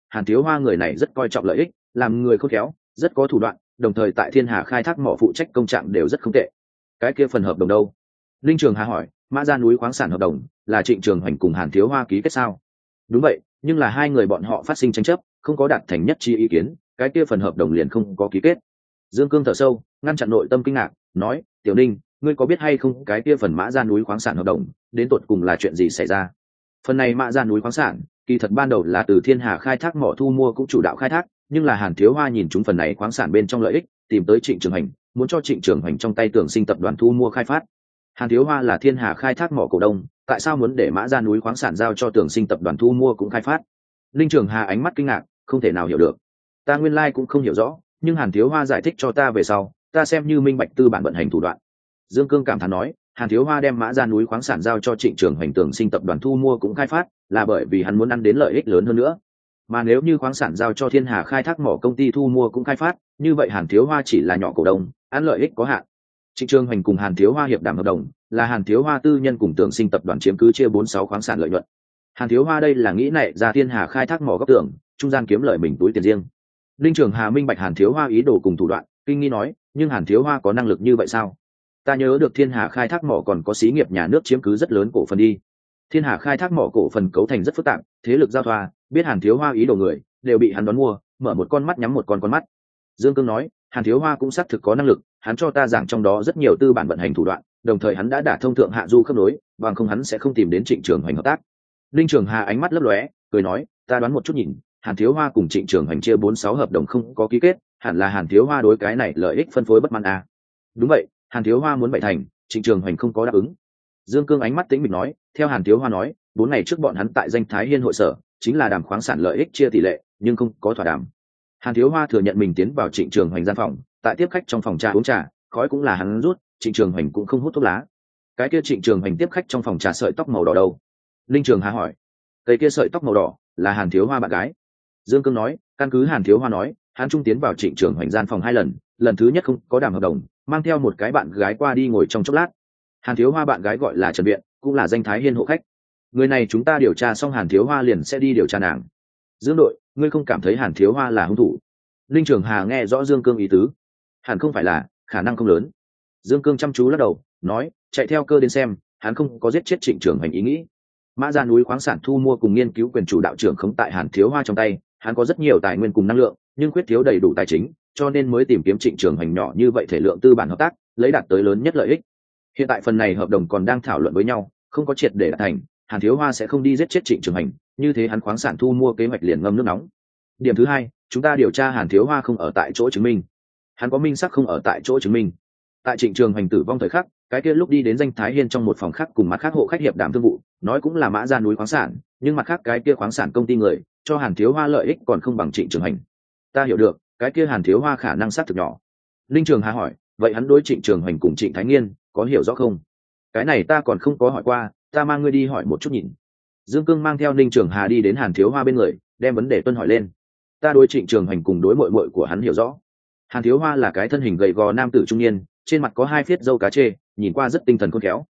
Hàn Thiếu Hoa người này rất coi trọng lợi ích, làm người khôn khéo, rất có thủ đoạn, đồng thời tại Thiên Hà khai thác mỏ phụ trách công trạng đều rất không tệ. Cái kia phần hợp đồng đâu? Linh Trường Hà hỏi. Mã Gia núi khoáng sản hợp đồng là Trịnh Trường Hoành cùng Hàn Thiếu Hoa ký kết sao? Đúng vậy, nhưng là hai người bọn họ phát sinh tranh chấp, không có đạt thành nhất trí ý kiến, cái kia phần hợp đồng liền không có ký kết. Dương Cương thở sâu, ngăn chặn nội tâm kinh ngạc, nói: Tiểu Ninh, ngươi có biết hay không cái kia phần Mã Gia núi khoáng sản hợp đồng đến tột cùng là chuyện gì xảy ra? Phần này Mã Gia núi khoáng sản kỳ thật ban đầu là từ Thiên Hà khai thác mỏ thu mua cũng chủ đạo khai thác, nhưng là Hàn Thiếu Hoa nhìn chúng phần này khoáng sản bên trong lợi ích, tìm tới Trịnh Trường Hoành, muốn cho Trịnh Trường Hoành trong tay Tưởng Sinh tập đoàn thu mua khai phát. Hàn Thiếu Hoa là Thiên Hà khai thác mỏ cổ đông, tại sao muốn để Mã Gia núi khoáng sản giao cho Tưởng Sinh tập đoàn thu mua cũng khai phát? Linh Trường Hà ánh mắt kinh ngạc, không thể nào hiểu được. Ta nguyên lai cũng không hiểu rõ, nhưng Hàn Thiếu Hoa giải thích cho ta về sau, ta xem như minh bạch tư bản vận hành thủ đoạn. Dương Cương cảm thán nói, Hàn Thiếu Hoa đem Mã Gia núi khoáng sản giao cho Trịnh Trường Hoành Tưởng Sinh tập đoàn thu mua cũng khai phát, là bởi vì hắn muốn ăn đến lợi ích lớn hơn nữa. Mà nếu như khoáng sản giao cho Thiên Hà khai thác mỏ công ty thu mua cũng khai phát, như vậy Hàn Thiếu Hoa chỉ là nhỏ cổ đông, ăn lợi ích có hạn. Trịnh Trường Hoành cùng Hàn Thiếu Hoa hiệp đàm hợp đồng, là Hàn Thiếu Hoa tư nhân cùng Tưởng Sinh tập đoàn chiếm cứ chia bốn sáu khoáng sản lợi nhuận. Hàn Thiếu Hoa đây là nghĩ này ra Thiên Hà khai thác mỏ góc tưởng, trung gian kiếm lợi mình túi tiền riêng. Linh Trường Hà minh bạch Hàn Thiếu Hoa ý đồ cùng thủ đoạn, kinh nghi nói, nhưng Hàn Thiếu Hoa có năng lực như vậy sao? Ta nhớ được Thiên Hà khai thác mỏ còn có xí nghiệp nhà nước chiếm cứ rất lớn cổ phần đi. Thiên Hà khai thác mỏ cổ phần cấu thành rất phức tạp, thế lực giao thoa, biết Hàn Thiếu Hoa ý đồ người, đều bị hắn đón mua, mở một con mắt nhắm một con con mắt. Dương Cương nói, Hàn Thiếu Hoa cũng xác thực có năng lực, hắn cho ta giảng trong đó rất nhiều tư bản vận hành thủ đoạn, đồng thời hắn đã đả thông thượng hạ du khớp nối, bằng không hắn sẽ không tìm đến Trịnh Trường Hoành hợp tác. Linh Trường Hà ánh mắt lấp lóe, cười nói, ta đoán một chút nhìn, Hàn Thiếu Hoa cùng Trịnh Trường Hoành chia bốn sáu hợp đồng không có ký kết, hẳn là Hàn Thiếu Hoa đối cái này lợi ích phân phối bất mãn à. Đúng vậy, Hàn Thiếu Hoa muốn bày thành, Trịnh Trường Hoành không có đáp ứng. Dương Cương ánh mắt tĩnh mịch nói, theo Hàn Thiếu Hoa nói, bốn ngày trước bọn hắn tại danh Thái Hiên hội sở, chính là đàm khoáng sản lợi ích chia tỷ lệ, nhưng không có thỏa đàm. Hàn Thiếu Hoa thừa nhận mình tiến vào Trịnh Trường Hoành gian phòng, tại tiếp khách trong phòng trà uống trà, khói cũng là hắn rút, Trịnh Trường Hoành cũng không hút thuốc lá. Cái kia Trịnh Trường Hoành tiếp khách trong phòng trà sợi tóc màu đỏ đâu? Linh Trường Hà hỏi. Cây kia sợi tóc màu đỏ là Hàn Thiếu Hoa bạn gái. Dương Cương nói, căn cứ Hàn Thiếu Hoa nói, hắn trung tiến vào Trịnh Trường Hoành gian phòng hai lần, lần thứ nhất không có đàm hợp đồng, mang theo một cái bạn gái qua đi ngồi trong chốc lát. Hàn Thiếu Hoa bạn gái gọi là Trần Viện, cũng là danh Thái Hiên hộ khách. Người này chúng ta điều tra xong Hàn Thiếu Hoa liền sẽ đi điều tra nàng. Dương đội, ngươi không cảm thấy Hàn Thiếu Hoa là hung thủ? Linh Trường Hà nghe rõ Dương Cương ý tứ. Hẳn không phải là, khả năng không lớn. Dương Cương chăm chú lắc đầu, nói, chạy theo cơ đến xem, hắn không có giết chết Trịnh Trường Hoành ý nghĩ. Mã Gia núi khoáng sản thu mua cùng nghiên cứu quyền chủ đạo trưởng không tại Hàn Thiếu Hoa trong tay, hắn có rất nhiều tài nguyên cùng năng lượng, nhưng quyết thiếu đầy đủ tài chính, cho nên mới tìm kiếm Trịnh Trường Hoành nhỏ như vậy thể lượng tư bản hợp tác, lấy đạt tới lớn nhất lợi ích. Hiện tại phần này hợp đồng còn đang thảo luận với nhau, không có triệt để đạt thành, Hàn Thiếu Hoa sẽ không đi giết chết Trịnh Trường Hoành, như thế hắn khoáng sản thu mua kế hoạch liền ngâm nước nóng. Điểm thứ hai, chúng ta điều tra Hàn Thiếu Hoa không ở tại chỗ chứng minh. Hắn có minh xác không ở tại chỗ chứng minh. Tại Trịnh Trường Hoành tử vong thời khắc, cái kia lúc đi đến danh Thái Hiên trong một phòng khác cùng mặt khác hộ khách hiệp đàm thương vụ, nói cũng là Mã Gia núi khoáng sản, nhưng mặt khác cái kia khoáng sản công ty người cho Hàn Thiếu Hoa lợi ích còn không bằng Trịnh Trường Hoành. Ta hiểu được, cái kia Hàn Thiếu Hoa khả năng xác thực nhỏ. Linh Trường Hà hỏi, vậy hắn đối Trịnh Trường Hoành cùng Trịnh Thái Nghiên có hiểu rõ không? Cái này ta còn không có hỏi qua, ta mang ngươi đi hỏi một chút nhìn. Dương Cương mang theo Linh Trường Hà đi đến Hàn Thiếu Hoa bên người, đem vấn đề tuân hỏi lên. Ta đối Trịnh Trường Hoành cùng đối muội muội của hắn hiểu rõ. Hàn Thiếu Hoa là cái thân hình gầy gò nam tử trung niên, trên mặt có hai phiết râu cá chê, nhìn qua rất tinh thần khôn khéo,